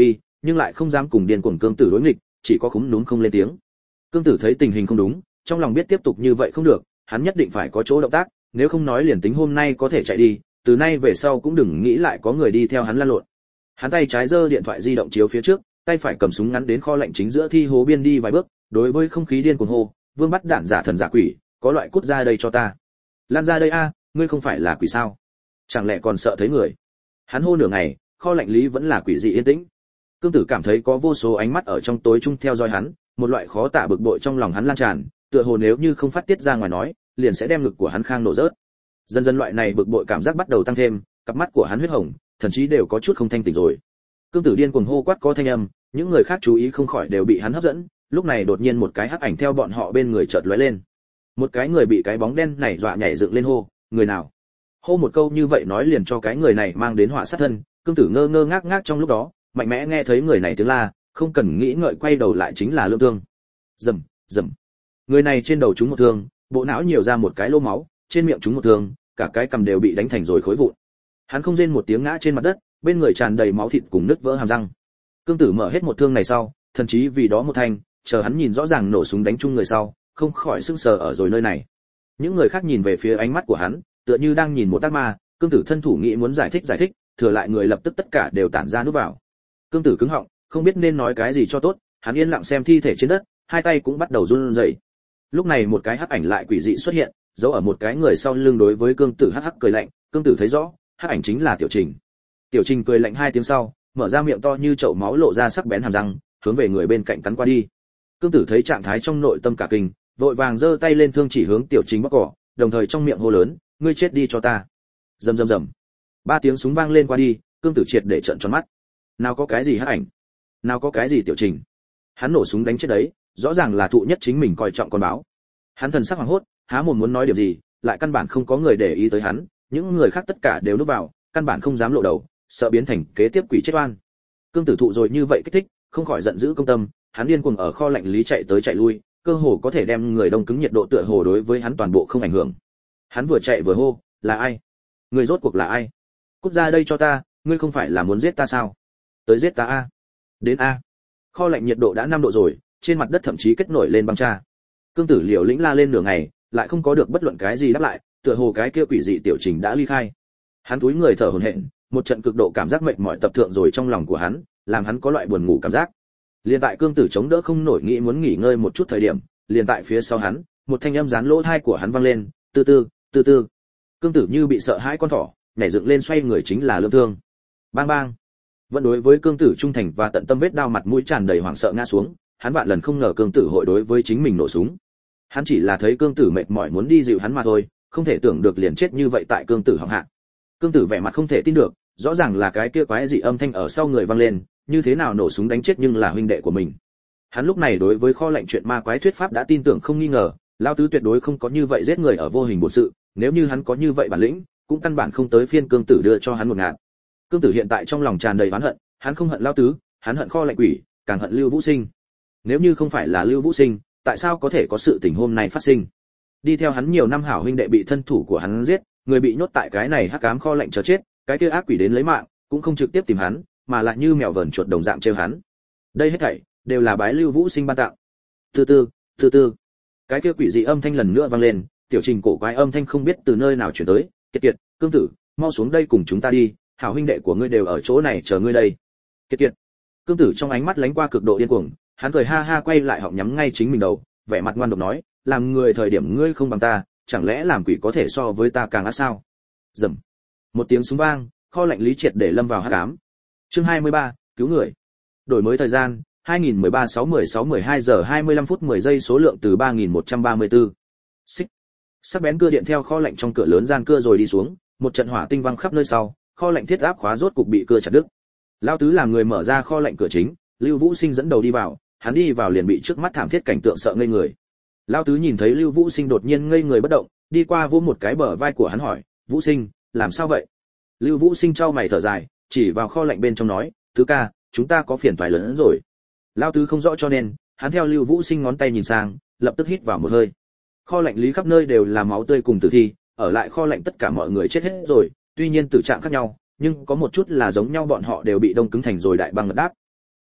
nhưng lại không dám cùng điên cuồng cương tử đối nghịch, chỉ có khúm núm không lên tiếng. Cương tử thấy tình hình không đúng, trong lòng biết tiếp tục như vậy không được, hắn nhất định phải có chỗ động tác, nếu không nói liền tính hôm nay có thể chạy đi, từ nay về sau cũng đừng nghĩ lại có người đi theo hắn lăn lộn. Hắn tay trái giơ điện thoại di động chiếu phía trước, tay phải cầm súng ngắn đến kho lạnh chính giữa thi hố biên đi vài bước, đối với không khí điên cuồng hô, Vương bắt đạn giả thần giả quỷ, có loại cút ra đây cho ta. Lan ra đây a, ngươi không phải là quỷ sao? Chẳng lẽ còn sợ thấy người? Hắn hô nửa ngày, kho lạnh lý vẫn là quỷ dị yên tĩnh. Cương tử cảm thấy có vô số ánh mắt ở trong tối trung theo dõi hắn, một loại khó tả bực bội trong lòng hắn lan tràn, tựa hồ nếu như không phát tiết ra ngoài nói, liền sẽ đem ngực của hắn khang nổ rớt. Dần dần loại này bực bội cảm giác bắt đầu tăng thêm, cặp mắt của hắn huyết hồng, thậm chí đều có chút không thanh tỉnh rồi. Cương tử điên cuồng hô quát có thanh âm, những người khác chú ý không khỏi đều bị hắn hấp dẫn, lúc này đột nhiên một cái hắc ảnh theo bọn họ bên người chợt lóe lên. Một cái người bị cái bóng đen này dọa nhảy dựng lên hô, người nào? Hô một câu như vậy nói liền cho cái người này mang đến họa sát thân, Cương tử ngơ ngơ ngác ngác trong lúc đó, mạnh mẽ nghe thấy người này tiếng la, không cần nghĩ ngợi quay đầu lại chính là Lương Thương. Rầm, rầm. Người này trên đầu trúng một thương, bộ não nhiều ra một cái lỗ máu, trên miệng trúng một thương, cả cái cằm đều bị đánh thành rồi khối vụn. Hắn không rên một tiếng ngã trên mặt đất, bên người tràn đầy máu thịt cùng nứt vỡ hàm răng. Cương tử mở hết một thương này sau, thần chí vì đó một thanh, chờ hắn nhìn rõ ràng nổ súng đánh chung người sau, không khỏi sững sờ ở rồi nơi này. Những người khác nhìn về phía ánh mắt của hắn, tựa như đang nhìn một ác ma, Cương tử thân thủ nghĩ muốn giải thích giải thích, thừa lại người lập tức tất cả đều tản ra núp vào. Cương tử cứng họng, không biết nên nói cái gì cho tốt, hắn yên lặng xem thi thể trên đất, hai tay cũng bắt đầu run rẩy. Lúc này một cái hắc ảnh lại quỷ dị xuất hiện, giấu ở một cái người sau lưng đối với Cương tử hắc hắc cười lạnh, Cương tử thấy rõ, hắc ảnh chính là Tiểu Trình. Tiểu Trình cười lạnh hai tiếng sau, mở ra miệng to như chậu máu lộ ra sắc bén hàm răng, hướng về người bên cạnh cắn qua đi. Cương tử thấy trạng thái trong nội tâm cả kinh, vội vàng giơ tay lên thương chỉ hướng Tiểu Trình bóc cỏ, đồng thời trong miệng hô lớn, ngươi chết đi cho ta. Rầm rầm rầm. Ba tiếng súng vang lên qua đi, Cương tử triệt để trợn tròn mắt. Nào có cái gì hắc ảnh, nào có cái gì Tiểu Trình. Hắn nổ súng đánh chết đấy, rõ ràng là thụ nhất chính mình coi trọng con báo. Hắn thần sắc hoảng hốt, há mồm muốn nói điểm gì, lại căn bản không có người để ý tới hắn, những người khác tất cả đều núp vào, căn bản không dám lộ đầu, sợ biến thành kế tiếp quỷ chết oan. Cương tử thụ rồi như vậy kích thích, không khỏi giận dữ công tâm, hắn điên cuồng ở kho lạnh lý chạy tới chạy lui, cơ hồ có thể đem người đông cứng nhiệt độ tựa hồ đối với hắn toàn bộ không ảnh hưởng. Hắn vừa chạy vừa hô, là ai? Người rốt cuộc là ai? Cút ra đây cho ta, ngươi không phải là muốn giết ta sao? Tới giết ta a. Đến a. Kho lạnh nhiệt độ đã năm độ rồi, trên mặt đất thậm chí kết nổi lên băng tra. Cương tử liều lĩnh la lên nửa ngày, lại không có được bất luận cái gì đáp lại, tựa hồ cái kia quỷ dị Tiểu Trình đã ly khai. Hắn túi người thở hổn hển, một trận cực độ cảm giác mệt mỏi tập thượng rồi trong lòng của hắn, làm hắn có loại buồn ngủ cảm giác. Liên tại Cương tử chống đỡ không nổi nghĩ muốn nghỉ ngơi một chút thời điểm, liền tại phía sau hắn, một thanh âm dán lỗ tai của hắn vang lên, từ từ, từ từ. Cương tử như bị sợ hãi con thỏ, nhảy dựng lên xoay người chính là Lương Thương. Bang bang. Vẫn đối với Cương tử trung thành và tận tâm vết đao mặt mũi tràn đầy hoảng sợ ngã xuống, hắn vạn lần không ngờ Cương tử hội đối với chính mình nổ súng. Hắn chỉ là thấy Cương tử mệt mỏi muốn đi dịu hắn mà thôi, không thể tưởng được liền chết như vậy tại Cương tử họng hạ. Cương tử vẻ mặt không thể tin được, rõ ràng là cái kia quái dị âm thanh ở sau người vang lên, như thế nào nổ súng đánh chết nhưng là huynh đệ của mình. Hắn lúc này đối với kho lạnh chuyện ma quái thuyết pháp đã tin tưởng không nghi ngờ, lão tứ tuyệt đối không có như vậy giết người ở vô hình bổn sự, nếu như hắn có như vậy bản lĩnh, cũng căn bản không tới phiên Cương tử đưa cho hắn một ngạt. Cương tử hiện tại trong lòng tràn đầy oán hận, hắn không hận lão tứ, hắn hận kho lạnh quỷ, càng hận Lưu Vũ Sinh. Nếu như không phải là Lưu Vũ Sinh, tại sao có thể có sự tình hôm nay phát sinh? Đi theo hắn nhiều năm hảo huynh đệ bị thân thủ của hắn giết, người bị nhốt tại cái này hắc ám kho lạnh chờ chết, cái kia ác quỷ đến lấy mạng, cũng không trực tiếp tìm hắn, mà lại như mèo vờn chuột đồng dạng trêu hắn. Đây hết thảy đều là bái Lưu Vũ Sinh ban tặng. Từ từ, từ từ. Cái kia quỷ dị âm thanh lần nữa vang lên, Tiểu Trình cổ quái âm thanh không biết từ nơi nào truyền tới, "Kiệt Kiệt, Cương tử, mau xuống đây cùng chúng ta đi, hảo huynh đệ của ngươi đều ở chỗ này chờ ngươi đây." Kiệt Kiệt. Cương tử trong ánh mắt lánh qua cực độ điên cuồng, hắn cười ha ha quay lại họng nhắm ngay chính mình đầu, vẻ mặt ngoan độc nói, "Làm người thời điểm ngươi không bằng ta, chẳng lẽ làm quỷ có thể so với ta càng ác sao?" Rầm. Một tiếng súng vang, kho lạnh lý triệt để lâm vào hắc ám. Chương hai mươi ba, cứu người. Đổi mới thời gian, hai nghìn mười ba sáu mười sáu mười hai giờ hai mươi lăm phút mười giây, số lượng từ ba nghìn một trăm ba mươi tư. Xích. Sắc bén cưa điện theo kho lạnh trong cửa lớn gian cưa rồi đi xuống, một trận hỏa tinh vang khắp nơi sau, kho lạnh thiết áp khóa rốt cục bị cưa chặt đứt. Lão tứ làm người mở ra kho lạnh cửa chính, Lưu Vũ Sinh dẫn đầu đi vào, hắn đi vào liền bị trước mắt thảm thiết cảnh tượng sợ ngây người. Lão tứ nhìn thấy Lưu Vũ Sinh đột nhiên ngây người bất động, đi qua vỗ một cái bờ vai của hắn hỏi, "Vũ Sinh, làm sao vậy?" Lưu Vũ Sinh chau mày thở dài, chỉ vào kho lạnh bên trong nói, "Tứ ca, chúng ta có phiền toái lớn hơn rồi." Lão tứ không rõ cho nên, hắn theo Lưu Vũ Sinh ngón tay nhìn sang, lập tức hít vào một hơi. Kho lạnh lý khắp nơi đều là máu tươi cùng tử thi, ở lại kho lạnh tất cả mọi người chết hết rồi, tuy nhiên tử trạng khác nhau, nhưng có một chút là giống nhau, bọn họ đều bị đông cứng thành rồi đại băng ngật đáp.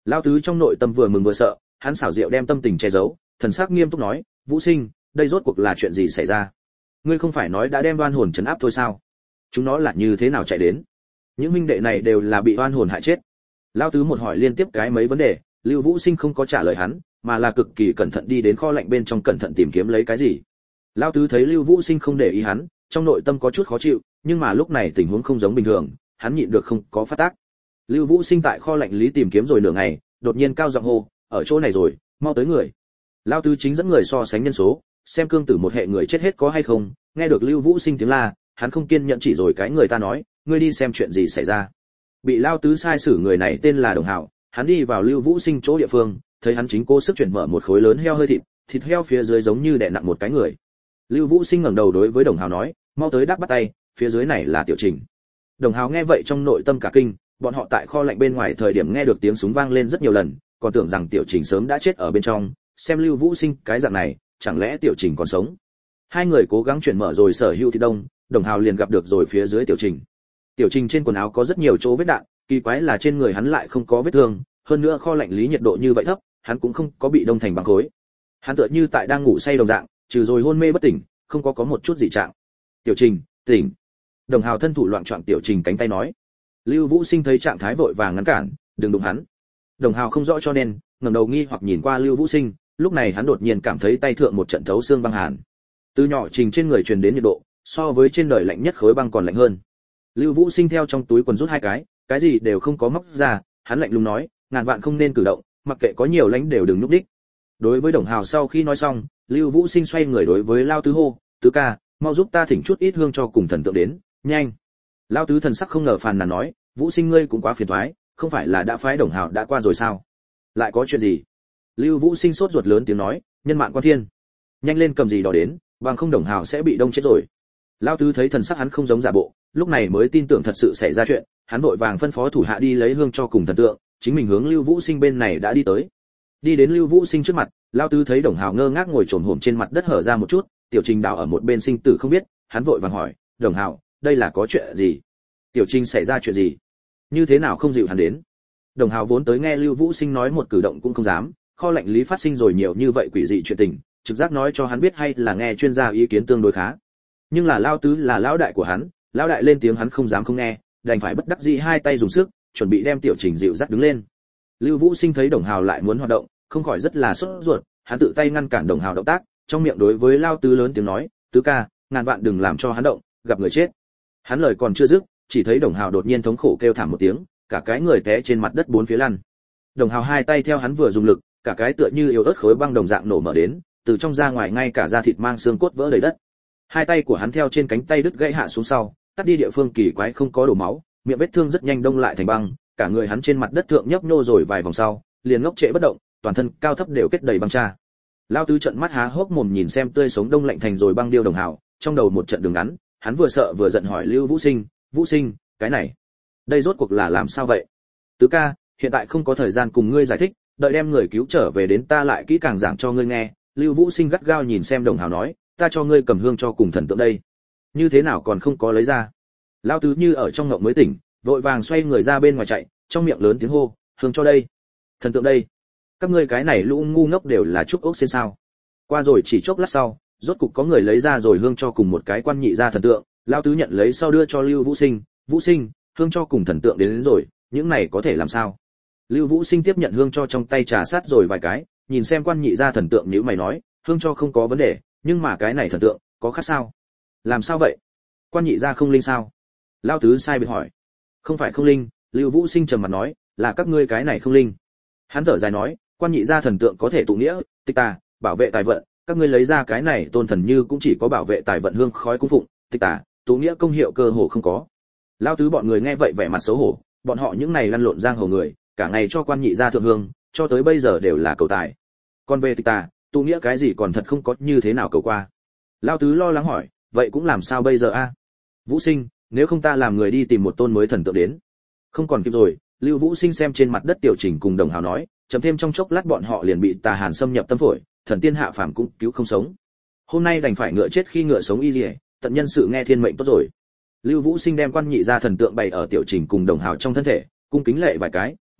Lão tứ trong nội tâm vừa mừng vừa sợ, hắn xảo diệu đem tâm tình che giấu, thần sắc nghiêm túc nói, Vũ Sinh, đây rốt cuộc là chuyện gì xảy ra? Ngươi không phải nói đã đem oan hồn trấn áp thôi sao? Chúng nó là như thế nào chạy đến? Những minh đệ này đều là bị oan hồn hại chết. Lão tứ một hỏi liên tiếp cái mấy vấn đề, Lưu Vũ Sinh không có trả lời hắn, mà là cực kỳ cẩn thận đi đến kho lạnh bên trong cẩn thận tìm kiếm lấy cái gì. Lão tứ thấy Lưu Vũ Sinh không để ý hắn, trong nội tâm có chút khó chịu, nhưng mà lúc này tình huống không giống bình thường, hắn nhịn được không có phát tác. Lưu Vũ Sinh tại kho lạnh lý tìm kiếm rồi nửa ngày, đột nhiên cao giọng hô, ở chỗ này rồi, mau tới người. Lão tứ chính dẫn người so sánh nhân số, xem cương tử một hệ người chết hết có hay không, nghe được Lưu Vũ Sinh tiếng la, hắn không kiên nhẫn chỉ rồi cái người ta nói, ngươi đi xem chuyện gì xảy ra. Bị Lão tứ sai xử người này tên là Đồng Hạo, hắn đi vào Lưu Vũ Sinh chỗ địa phương, thấy hắn chính cố sức chuyển mở một khối lớn heo hơi thịt, thịt heo phía dưới giống như đè nặng một cái người. Lưu Vũ Sinh ngẩng đầu đối với Đồng Hạo nói, mau tới đắc bắt tay, phía dưới này là Tiểu Trình. Đồng Hạo nghe vậy trong nội tâm cả kinh, bọn họ tại kho lạnh bên ngoài thời điểm nghe được tiếng súng vang lên rất nhiều lần, còn tưởng rằng Tiểu Trình sớm đã chết ở bên trong, xem Lưu Vũ Sinh cái dạng này, chẳng lẽ Tiểu Trình còn sống? Hai người cố gắng chuyển mở rồi sở hữu thịt đông, Đồng Hạo liền gặp được rồi phía dưới Tiểu Trình. Tiểu Trình trên quần áo có rất nhiều chỗ vết đạn, kỳ quái là trên người hắn lại không có vết thương, hơn nữa kho lạnh lý nhiệt độ như vậy thấp, hắn cũng không có bị đông thành băng khối. Hắn tựa như tại đang ngủ say đồng dạng, trừ rồi hôn mê bất tỉnh, không có có một chút gì trạng. Tiểu Trình, tỉnh. Đồng Hạo thân thủ loạn choạng Tiểu Trình cánh tay nói. Lưu Vũ Sinh thấy trạng thái vội vàng ngăn cản, đừng đụng hắn. Đồng Hạo không rõ cho nên, ngẩng đầu nghi hoặc nhìn qua Lưu Vũ Sinh, lúc này hắn đột nhiên cảm thấy tay thượng một trận thấu xương băng hàn. Từ nhỏ Trình trên người truyền đến nhiệt độ, so với trên đời lạnh nhất khối băng còn lạnh hơn. Lưu Vũ Sinh theo trong túi quần rút hai cái, cái gì đều không có móc ra, hắn lạnh lùng nói, ngàn vạn không nên cử động, mặc kệ có nhiều lãnh đều đừng núp đích. Đối với Đồng Hạo sau khi nói xong, Lưu Vũ Sinh xoay người đối với Lao Tứ hô, Tứ ca, mau giúp ta thỉnh chút ít hương cho cùng thần tượng đến, nhanh. Lao Tứ thần sắc không ngờ phàn nàn nói, Vũ Sinh ngươi cũng quá phiền toái, không phải là đã phái Đồng Hạo đã qua rồi sao? Lại có chuyện gì? Lưu Vũ Sinh sốt ruột lớn tiếng nói, nhân mạng quan thiên, nhanh lên cầm gì đó đến, bằng không Đồng Hạo sẽ bị đông chết rồi. Lao Tứ thấy thần sắc hắn không giống giả bộ, lúc này mới tin tưởng thật sự xảy ra chuyện, hắn vội vàng phân phó thủ hạ đi lấy hương cho cùng thần tượng, chính mình hướng Lưu Vũ Sinh bên này đã đi tới. Đi đến Lưu Vũ Sinh trước mặt, Lao Tứ thấy Đồng Hạo ngơ ngác ngồi trồn hổm trên mặt đất hở ra một chút, Tiểu Trình đào ở một bên sinh tử không biết, hắn vội vàng hỏi, Đồng Hạo, đây là có chuyện gì? Tiểu Trình xảy ra chuyện gì? Như thế nào không dịu hắn đến? Đồng Hạo vốn tới nghe Lưu Vũ Sinh nói một cử động cũng không dám, kho lạnh lý phát sinh rồi nhiều như vậy quỷ dị chuyện tình, trực giác nói cho hắn biết hay là nghe chuyên gia ý kiến tương đối khá. Nhưng là Lao Tứ là lão đại của hắn, lão đại lên tiếng hắn không dám không nghe, đành phải bất đắc dĩ hai tay dùng sức, chuẩn bị đem Tiểu Trình dịu dắt đứng lên. Lưu Vũ Sinh thấy Đồng Hạo lại muốn hoạt động, không khỏi rất là sốt ruột, hắn tự tay ngăn cản Đồng Hạo động tác, trong miệng đối với Lao Tứ lớn tiếng nói, Tứ ca, ngàn vạn đừng làm cho hắn động, gặp người chết. Hắn lời còn chưa dứt, chỉ thấy Đồng Hạo đột nhiên thống khổ kêu thảm một tiếng, cả cái người té trên mặt đất bốn phía lăn. Đồng Hạo hai tay theo hắn vừa dùng lực, cả cái tựa như yếu ớt khối băng đồng dạng nổ mở đến, từ trong ra ngoài ngay cả da thịt mang xương cốt vỡ đầy đất. Hai tay của hắn theo trên cánh tay đứt gãy hạ xuống sau, tắt đi địa phương kỳ quái không có đổ máu, miệng vết thương rất nhanh đông lại thành băng, cả người hắn trên mặt đất thượng nhấp nhô rồi vài vòng sau, liền ngốc trệ bất động, toàn thân cao thấp đều kết đầy băng tra. Lao Tứ trợn mắt há hốc mồm nhìn xem tươi sống đông lạnh thành rồi băng điêu Đồng Hạo, trong đầu một trận đường ngắn, hắn vừa sợ vừa giận hỏi Lưu Vũ Sinh, Vũ Sinh, cái này, đây rốt cuộc là làm sao vậy? Tứ ca, hiện tại không có thời gian cùng ngươi giải thích, đợi đem người cứu trở về đến ta lại kỹ càng giảng cho ngươi nghe. Lưu Vũ Sinh gắt gao nhìn xem Đồng Hạo nói, ta cho ngươi cầm hương cho cùng thần tượng đây, như thế nào còn không có lấy ra? Lao Tứ như ở trong ngộng mới tỉnh, vội vàng xoay người ra bên ngoài chạy, trong miệng lớn tiếng hô, hương cho đây, thần tượng đây, các ngươi cái này lũ ngu ngốc đều là trúc ốc xin sao? Qua rồi chỉ chốc lát sau, rốt cục có người lấy ra rồi hương cho cùng một cái quan nhị gia thần tượng, Lao Tứ nhận lấy sau đưa cho Lưu Vũ Sinh, Vũ Sinh, hương cho cùng thần tượng đến, đến rồi, những này có thể làm sao? Lưu Vũ Sinh tiếp nhận hương cho trong tay trà sát rồi vài cái, nhìn xem quan nhị gia thần tượng nhíu mày nói, hương cho không có vấn đề, nhưng mà cái này thần tượng có khác sao? Làm sao vậy? Quan nhị gia không linh sao? Lao Tứ sai biệt hỏi. Không phải không linh, Lưu Vũ Sinh trầm mặt nói, là các ngươi cái này không linh. Hắn thở dài nói, quan nhị gia thần tượng có thể tụ nghĩa, tịch tà, bảo vệ tài vận, các ngươi lấy ra cái này tôn thần như cũng chỉ có bảo vệ tài vận hương khói cung phụng, tịch tà, tụ nghĩa công hiệu cơ hồ không có. Lao Tứ bọn người nghe vậy vẻ mặt xấu hổ, bọn họ những này lăn lộn giang hồ người, cả ngày cho quan nhị gia thượng hương, cho tới bây giờ đều là cầu tài. Còn về tịch tà, tụ nghĩa cái gì còn thật không có như thế nào cầu qua. Lao Tứ lo lắng hỏi, vậy cũng làm sao bây giờ a? Vũ Sinh, nếu không ta làm người đi tìm một tôn mới thần tượng đến. Không còn kịp rồi, Lưu Vũ Sinh xem trên mặt đất Tiểu Trình cùng Đồng Hạo nói, chấm thêm trong chốc lát bọn họ liền bị tà hàn xâm nhập tâm phổi, thần tiên hạ phàm cũng cứu không sống. Hôm nay đành phải ngựa chết khi ngựa sống y liễu, tận nhân sự nghe thiên mệnh tốt rồi. Lưu Vũ Sinh đem quan nhị gia thần tượng bày ở Tiểu Trình cùng Đồng Hạo trong thân thể, cung kính lệ vài cái,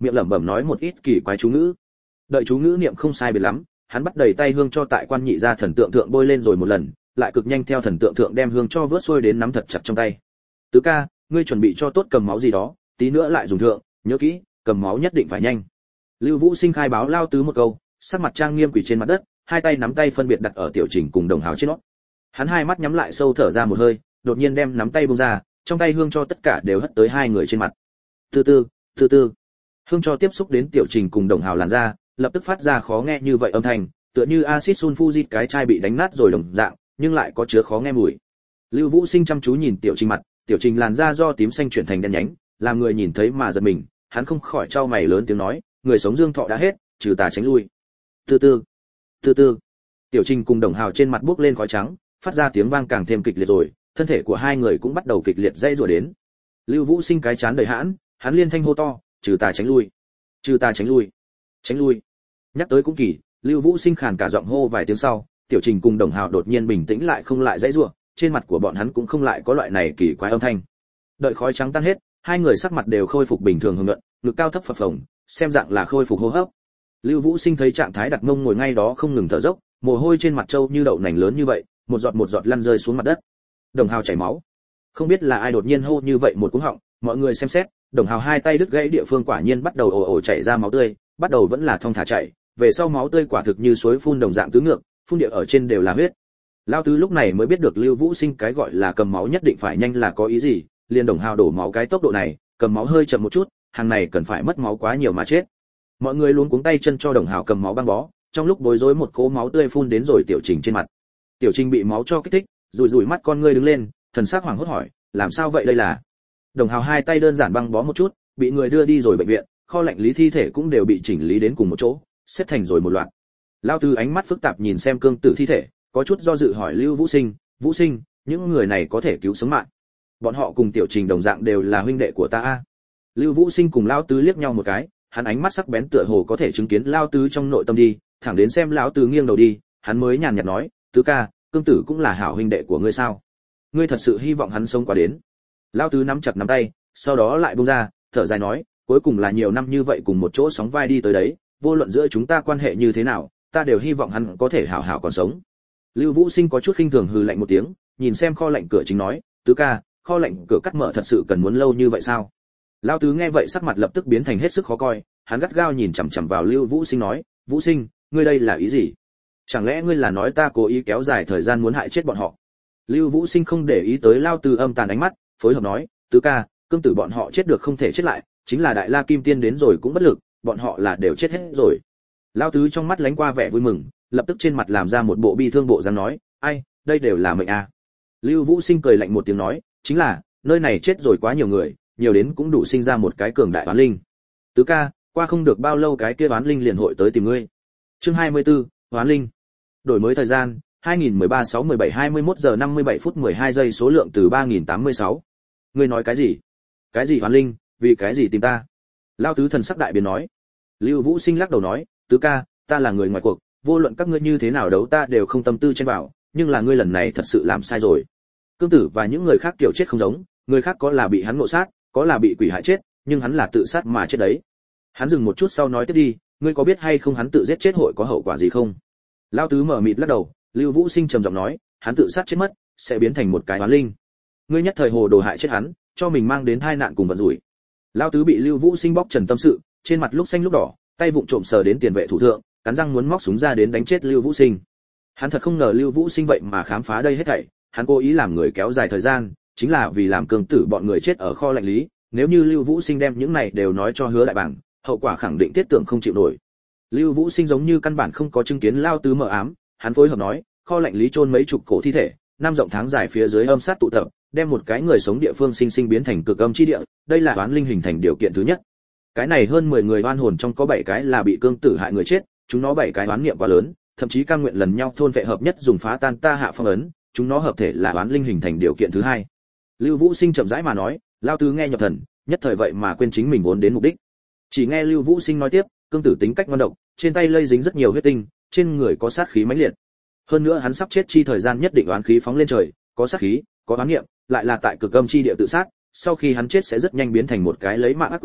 miệng lẩm bẩm nói một ít kỳ quái chú ngữ. Đợi chú ngữ niệm không sai biệt lắm, hắn bắt đầy tay hương cho tại quan nhị gia thần tượng thượng bôi lên rồi một lần, lại cực nhanh theo thần tượng thượng đem hương cho vớt xuôi đến nắm thật chặt trong tay. Tứ ca, ngươi chuẩn bị cho tốt cầm máu gì đó, tí nữa lại dùng thượng, nhớ kỹ, cầm máu nhất định phải nhanh. Lưu Vũ Sinh khai báo Lao Tứ một câu, sắc mặt trang nghiêm quỳ trên mặt đất, hai tay nắm tay phân biệt đặt ở Tiểu Trình cùng Đồng Hào trên nó. Hắn hai mắt nhắm lại sâu thở ra một hơi, đột nhiên đem nắm tay buông ra, trong tay hương cho tất cả đều hất tới hai người trên mặt. Từ từ, từ từ. Hương cho tiếp xúc đến Tiểu Trình cùng Đồng Hào làn da, lập tức phát ra khó nghe như vậy âm thanh, tựa như axit sulfuric cái chai bị đánh nát rồi đồng dạng, nhưng lại có chứa khó nghe mùi. Lưu Vũ Sinh chăm chú nhìn Tiểu Trình mặt, Tiểu Trình làn da do tím xanh chuyển thành đen nhánh, làm người nhìn thấy mà giật mình, hắn không khỏi trao mày lớn tiếng nói, người sống dương thọ đã hết, trừ tà tránh lui. Từ từ, từ từ. Tiểu Trình cùng Đồng Hào trên mặt bốc lên khói trắng, phát ra tiếng vang càng thêm kịch liệt rồi, thân thể của hai người cũng bắt đầu kịch liệt dây rủa đến. Lưu Vũ Sinh cái chán đầy hãn, hắn liên thanh hô to, trừ tà tránh lui, trừ tà tránh lui, tránh lui. Nhắc tới cũng kỳ, Lưu Vũ Sinh khàn cả giọng hô vài tiếng sau, Tiểu Trình cùng Đồng Hào đột nhiên bình tĩnh lại không lại dãy rủa, trên mặt của bọn hắn cũng không lại có loại này kỳ quái âm thanh. Đợi khói trắng tan hết, hai người sắc mặt đều khôi phục bình thường hưng luận, ngực cao thấp phập phồng, xem dạng là khôi phục hô hấp. Lưu Vũ Sinh thấy trạng thái đặt mông ngồi ngay đó không ngừng thở dốc, mồ hôi trên mặt trâu như đậu nành lớn như vậy, một giọt một giọt lăn rơi xuống mặt đất. Đồng Hào chảy máu. Không biết là ai đột nhiên hô như vậy một cú họng, mọi người xem xét, Đồng Hào hai tay đứt gãy địa phương quả nhiên bắt đầu ồ ồ chảy ra máu tươi, bắt đầu vẫn là thong thả chảy, về sau máu tươi quả thực như suối phun đồng dạng tứ ngược, phun địa ở trên đều là huyết. Lao Tứ lúc này mới biết được Lưu Vũ Sinh cái gọi là cầm máu nhất định phải nhanh là có ý gì, liền Đồng Hào đổ máu cái tốc độ này, cầm máu hơi chậm một chút, hàng này cần phải mất máu quá nhiều mà chết. Mọi người luống cuống tay chân cho Đồng Hào cầm máu băng bó, trong lúc bối rối một cỗ máu tươi phun đến rồi Tiểu Trình trên mặt. Tiểu Trình bị máu cho kích thích, rủi rủi mắt con ngươi đứng lên, thần sắc hoảng hốt hỏi, làm sao vậy đây là? Đồng Hào hai tay đơn giản băng bó một chút, bị người đưa đi rồi bệnh viện, kho lạnh lý thi thể cũng đều bị chỉnh lý đến cùng một chỗ, xếp thành rồi một loạt. Lao Tứ ánh mắt phức tạp nhìn xem cương tử thi thể, có chút do dự hỏi Lưu Vũ Sinh, Vũ Sinh, những người này có thể cứu sống mạng? Bọn họ cùng Tiểu Trình đồng dạng đều là huynh đệ của ta a. Lưu Vũ Sinh cùng Lao Tứ liếc nhau một cái, hắn ánh mắt sắc bén tựa hồ có thể chứng kiến Lao Tứ trong nội tâm đi, thẳng đến xem lão Tứ nghiêng đầu đi, hắn mới nhàn nhạt nói, Tứ ca, cương tử cũng là hảo huynh đệ của ngươi sao? Ngươi thật sự hy vọng hắn sống qua đến? Lao Tứ nắm chặt nắm tay, sau đó lại buông ra, thở dài nói, cuối cùng là nhiều năm như vậy cùng một chỗ sóng vai đi tới đấy, vô luận giữa chúng ta quan hệ như thế nào, ta đều hy vọng hắn có thể hảo hảo còn sống. Lưu Vũ Sinh có chút khinh thường hừ lạnh một tiếng, nhìn xem kho lạnh cửa chính nói, Tứ ca, kho lạnh cửa cắt mở thật sự cần muốn lâu như vậy sao? Lão Tứ nghe vậy sắc mặt lập tức biến thành hết sức khó coi, hắn gắt gao nhìn chằm chằm vào Lưu Vũ Sinh nói, Vũ Sinh, ngươi đây là ý gì? Chẳng lẽ ngươi là nói ta cố ý kéo dài thời gian muốn hại chết bọn họ? Lưu Vũ Sinh không để ý tới Lão Tứ âm tàn ánh mắt, phối hợp nói, Tứ ca, cương tử bọn họ chết được không thể chết lại, chính là Đại La Kim Tiên đến rồi cũng bất lực, bọn họ là đều chết hết rồi. Lão Tứ trong mắt lánh qua vẻ vui mừng, lập tức trên mặt làm ra một bộ bi thương bộ dáng nói, ai, đây đều là mệnh à. Lưu Vũ Sinh cười lạnh một tiếng nói, chính là, nơi này chết rồi quá nhiều người, nhiều đến cũng đủ sinh ra một cái cường đại oán linh. Tứ ca, qua không được bao lâu cái kia oán linh liền hội tới tìm ngươi. Chương hai mươi tư, oán linh. Đổi mới thời gian, hai nghìn mười ba sáu mười bảy hai mươi mốt giờ năm mươi bảy phút mười hai giây, số lượng từ ba nghìn tám mươi sáu. Ngươi nói cái gì? Cái gì oán linh, vì cái gì tìm ta? Lão Tứ thần sắc đại biến nói. Lưu Vũ Sinh lắc đầu nói, Tứ ca, ta là người ngoài cuộc, vô luận các ngươi như thế nào đấu ta đều không tâm tư chen vào, nhưng là ngươi lần này thật sự làm sai rồi. Cương tử và những người khác kiểu chết không giống, người khác có là bị hắn ngộ sát, có là bị quỷ hại chết, nhưng hắn là tự sát mà chết đấy. Hắn dừng một chút sau nói tiếp đi, ngươi có biết hay không hắn tự giết chết hội có hậu quả gì không? Lão Tứ mở mịt lắc đầu, Lưu Vũ Sinh trầm giọng nói, hắn tự sát chết mất, sẽ biến thành một cái oán linh. Ngươi nhất thời hồ đồ hại chết hắn, cho mình mang đến tai nạn cùng vận rủi. Lão Tứ bị Lưu Vũ Sinh bóc trần tâm sự, trên mặt lúc xanh lúc đỏ, tay vụng trộm sờ đến tiền vệ thủ thượng, cắn răng muốn móc súng ra đến đánh chết Lưu Vũ Sinh. Hắn thật không ngờ Lưu Vũ Sinh vậy mà khám phá đây hết thảy, hắn cố ý làm người kéo dài thời gian, chính là vì làm cương tử bọn người chết ở kho lạnh lý, nếu như Lưu Vũ Sinh đem những này đều nói cho Hứa Đại Bàng, hậu quả khẳng định thiết tưởng không chịu nổi. Lưu Vũ Sinh giống như căn bản không có chứng kiến Lao Tứ mờ ám, hắn phối hợp nói, kho lạnh lý chôn mấy chục cổ thi thể, năm rộng tháng dài phía dưới âm sát tụ tập, đem một cái người sống địa phương sinh sinh biến thành cực âm chi địa, đây là oán linh hình thành điều kiện thứ nhất. Cái này hơn mười người oan hồn trong có bảy cái là bị cương tử hại người chết, chúng nó bảy cái oán niệm quá lớn, thậm chí cam nguyện lần nhau thôn vệ hợp nhất dùng phá tan ta hạ phong ấn, chúng nó hợp thể là oán linh hình thành điều kiện thứ hai. Lưu Vũ Sinh chậm rãi mà nói, Lao Tứ nghe nhập thần, nhất thời vậy mà quên chính mình vốn đến mục đích. Chỉ nghe Lưu Vũ Sinh nói tiếp, cương tử tính cách ngoan độc, trên tay lây dính rất nhiều huyết tinh, trên người có sát khí mãnh liệt. Hơn nữa hắn sắp chết chi thời gian nhất định oán khí phóng lên trời, có sát khí, có oán niệm, lại là tại cực âm chi địa tự sát, sau khi hắn chết sẽ rất nhanh biến thành một cái lấy mạng ác quỷ,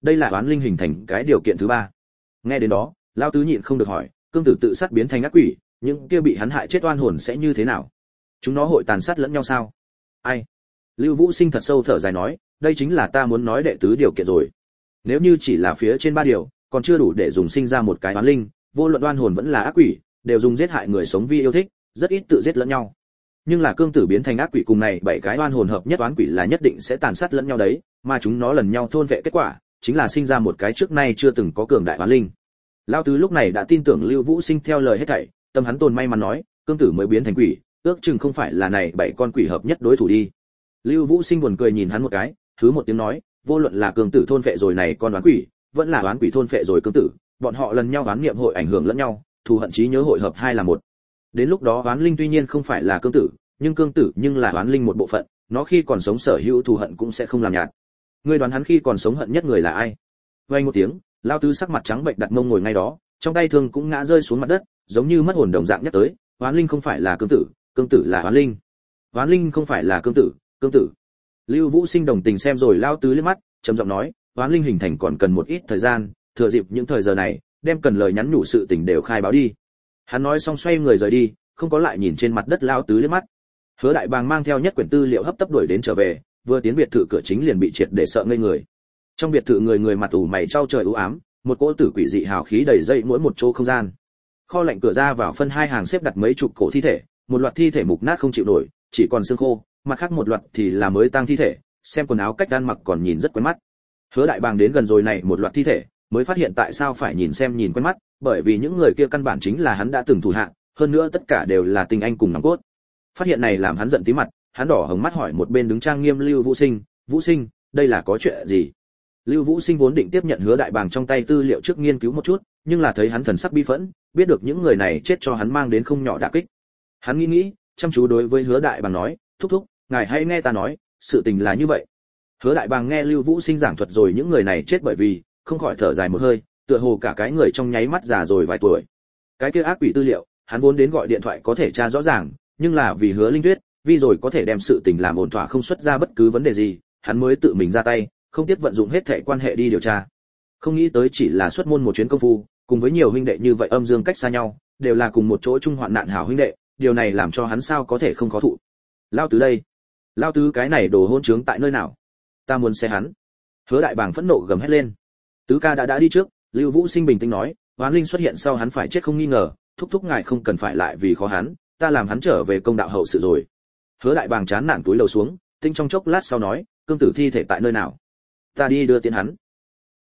đây là oán linh hình thành cái điều kiện thứ ba. Nghe đến đó, lão tứ nhịn không được hỏi, cương tử tự sát biến thành ác quỷ, những kia bị hắn hại chết oan hồn sẽ như thế nào? Chúng nó hội tàn sát lẫn nhau sao? Ai? Lưu Vũ Sinh thật sâu thở dài nói, đây chính là ta muốn nói đệ tứ điều kiện rồi. Nếu như chỉ là phía trên ba điều, còn chưa đủ để dùng sinh ra một cái oán linh, vô luận oan hồn vẫn là ác quỷ, đều dùng giết hại người sống vì yêu thích, rất ít tự giết lẫn nhau. Nhưng là cương tử biến thành ác quỷ cùng này bảy cái oan hồn hợp nhất oán quỷ là nhất định sẽ tàn sát lẫn nhau đấy, mà chúng nó lần nhau thôn vệ kết quả, chính là sinh ra một cái trước nay chưa từng có cường đại oán linh. Lão tứ lúc này đã tin tưởng Lưu Vũ Sinh theo lời hết thảy, tâm hắn tồn may mắn nói, cương tử mới biến thành quỷ, ước chừng không phải là này bảy con quỷ hợp nhất đối thủ đi. Lưu Vũ Sinh buồn cười nhìn hắn một cái, thứ một tiếng nói, vô luận là cương tử thôn phệ rồi này con oán quỷ, vẫn là oán quỷ thôn phệ rồi cương tử, bọn họ lần nhau oán niệm hội ảnh hưởng lẫn nhau, thù hận trí nhớ hội hợp hai là một. Đến lúc đó oán linh tuy nhiên không phải là cương tử, nhưng cương tử nhưng là oán linh một bộ phận, nó khi còn sống sở hữu thù hận cũng sẽ không làm nhạt. Ngươi đoán hắn khi còn sống hận nhất người là ai? Vang một tiếng, Lão tứ sắc mặt trắng bệch đặt mông ngồi ngay đó, trong tay thương cũng ngã rơi xuống mặt đất, giống như mất hồn đồng dạng nhắc tới, oán linh không phải là cương tử, cương tử là oán linh. Oán linh không phải là cương tử, cương tử. Lưu Vũ Sinh đồng tình xem rồi Lão tứ liếc mắt, trầm giọng nói, oán linh hình thành còn cần một ít thời gian, thừa dịp những thời giờ này, đem cần lời nhắn nhủ sự tình đều khai báo đi. Hắn nói xong xoay người rời đi, không có lại nhìn trên mặt đất Lão tứ liếc mắt. Hứa Đại Bàng mang theo nhất quyển tư liệu hấp tấp đuổi đến trở về, vừa tiến biệt thự cửa chính liền bị triệt để sợ ngây người. Trong biệt thự người người mặt ủ mày trao trời u ám, một cỗ tử quỷ dị hào khí đầy dây mỗi một chỗ không gian. Kho lạnh cửa ra vào phân hai hàng xếp đặt mấy chục cổ thi thể, một loạt thi thể mục nát không chịu nổi, chỉ còn xương khô, mặt khác một loạt thì là mới tang thi thể, xem quần áo cách ăn mặc còn nhìn rất quen mắt. Hứa Đại Bàng đến gần rồi này một loạt thi thể, mới phát hiện tại sao phải nhìn xem nhìn quen mắt, bởi vì những người kia căn bản chính là hắn đã từng thủ hạ, hơn nữa tất cả đều là tinh anh cùng nòng cốt. Phát hiện này làm hắn giận tí mặt, hắn đỏ hồng mắt hỏi một bên đứng trang nghiêm Lưu Vũ Sinh, "Vũ Sinh, đây là có chuyện gì?" Lưu Vũ Sinh vốn định tiếp nhận Hứa Đại Bàng trong tay tư liệu trước nghiên cứu một chút, nhưng là thấy hắn thần sắc bi phẫn, biết được những người này chết cho hắn mang đến không nhỏ đả kích. Hắn nghĩ nghĩ, chăm chú đối với Hứa Đại Bàng nói, "Thúc thúc, ngài hãy nghe ta nói, sự tình là như vậy." Hứa Đại Bàng nghe Lưu Vũ Sinh giảng thuật rồi những người này chết bởi vì, không khỏi thở dài một hơi, tựa hồ cả cái người trong nháy mắt già rồi vài tuổi. Cái kia ác quỷ tư liệu, hắn vốn đến gọi điện thoại có thể tra rõ ràng, nhưng là vì Hứa Linh Tuyết, vì rồi có thể đem sự tình làm ổn thỏa không xuất ra bất cứ vấn đề gì, hắn mới tự mình ra tay, không tiếc vận dụng hết thảy quan hệ đi điều tra. Không nghĩ tới chỉ là xuất môn một chuyến công phu, cùng với nhiều huynh đệ như vậy âm dương cách xa nhau, đều là cùng một chỗ chung hoạn nạn hảo huynh đệ, điều này làm cho hắn sao có thể không khó thụ. Lao tứ đây, Lao tứ cái này đồ hôn trướng tại nơi nào? Ta muốn xé hắn. Hứa Đại Bàng phẫn nộ gầm hét lên. Tứ ca đã đã đi trước, Lưu Vũ Sinh bình tĩnh nói, oán linh xuất hiện sau hắn phải chết không nghi ngờ, thúc thúc ngài không cần phải lại vì khó hắn, ta làm hắn trở về công đạo hậu sự rồi. Hứa Đại Bàng chán nản túi lầu xuống, tinh trong chốc lát sau nói, cương tử thi thể tại nơi nào? Ta đi đưa tiến hắn.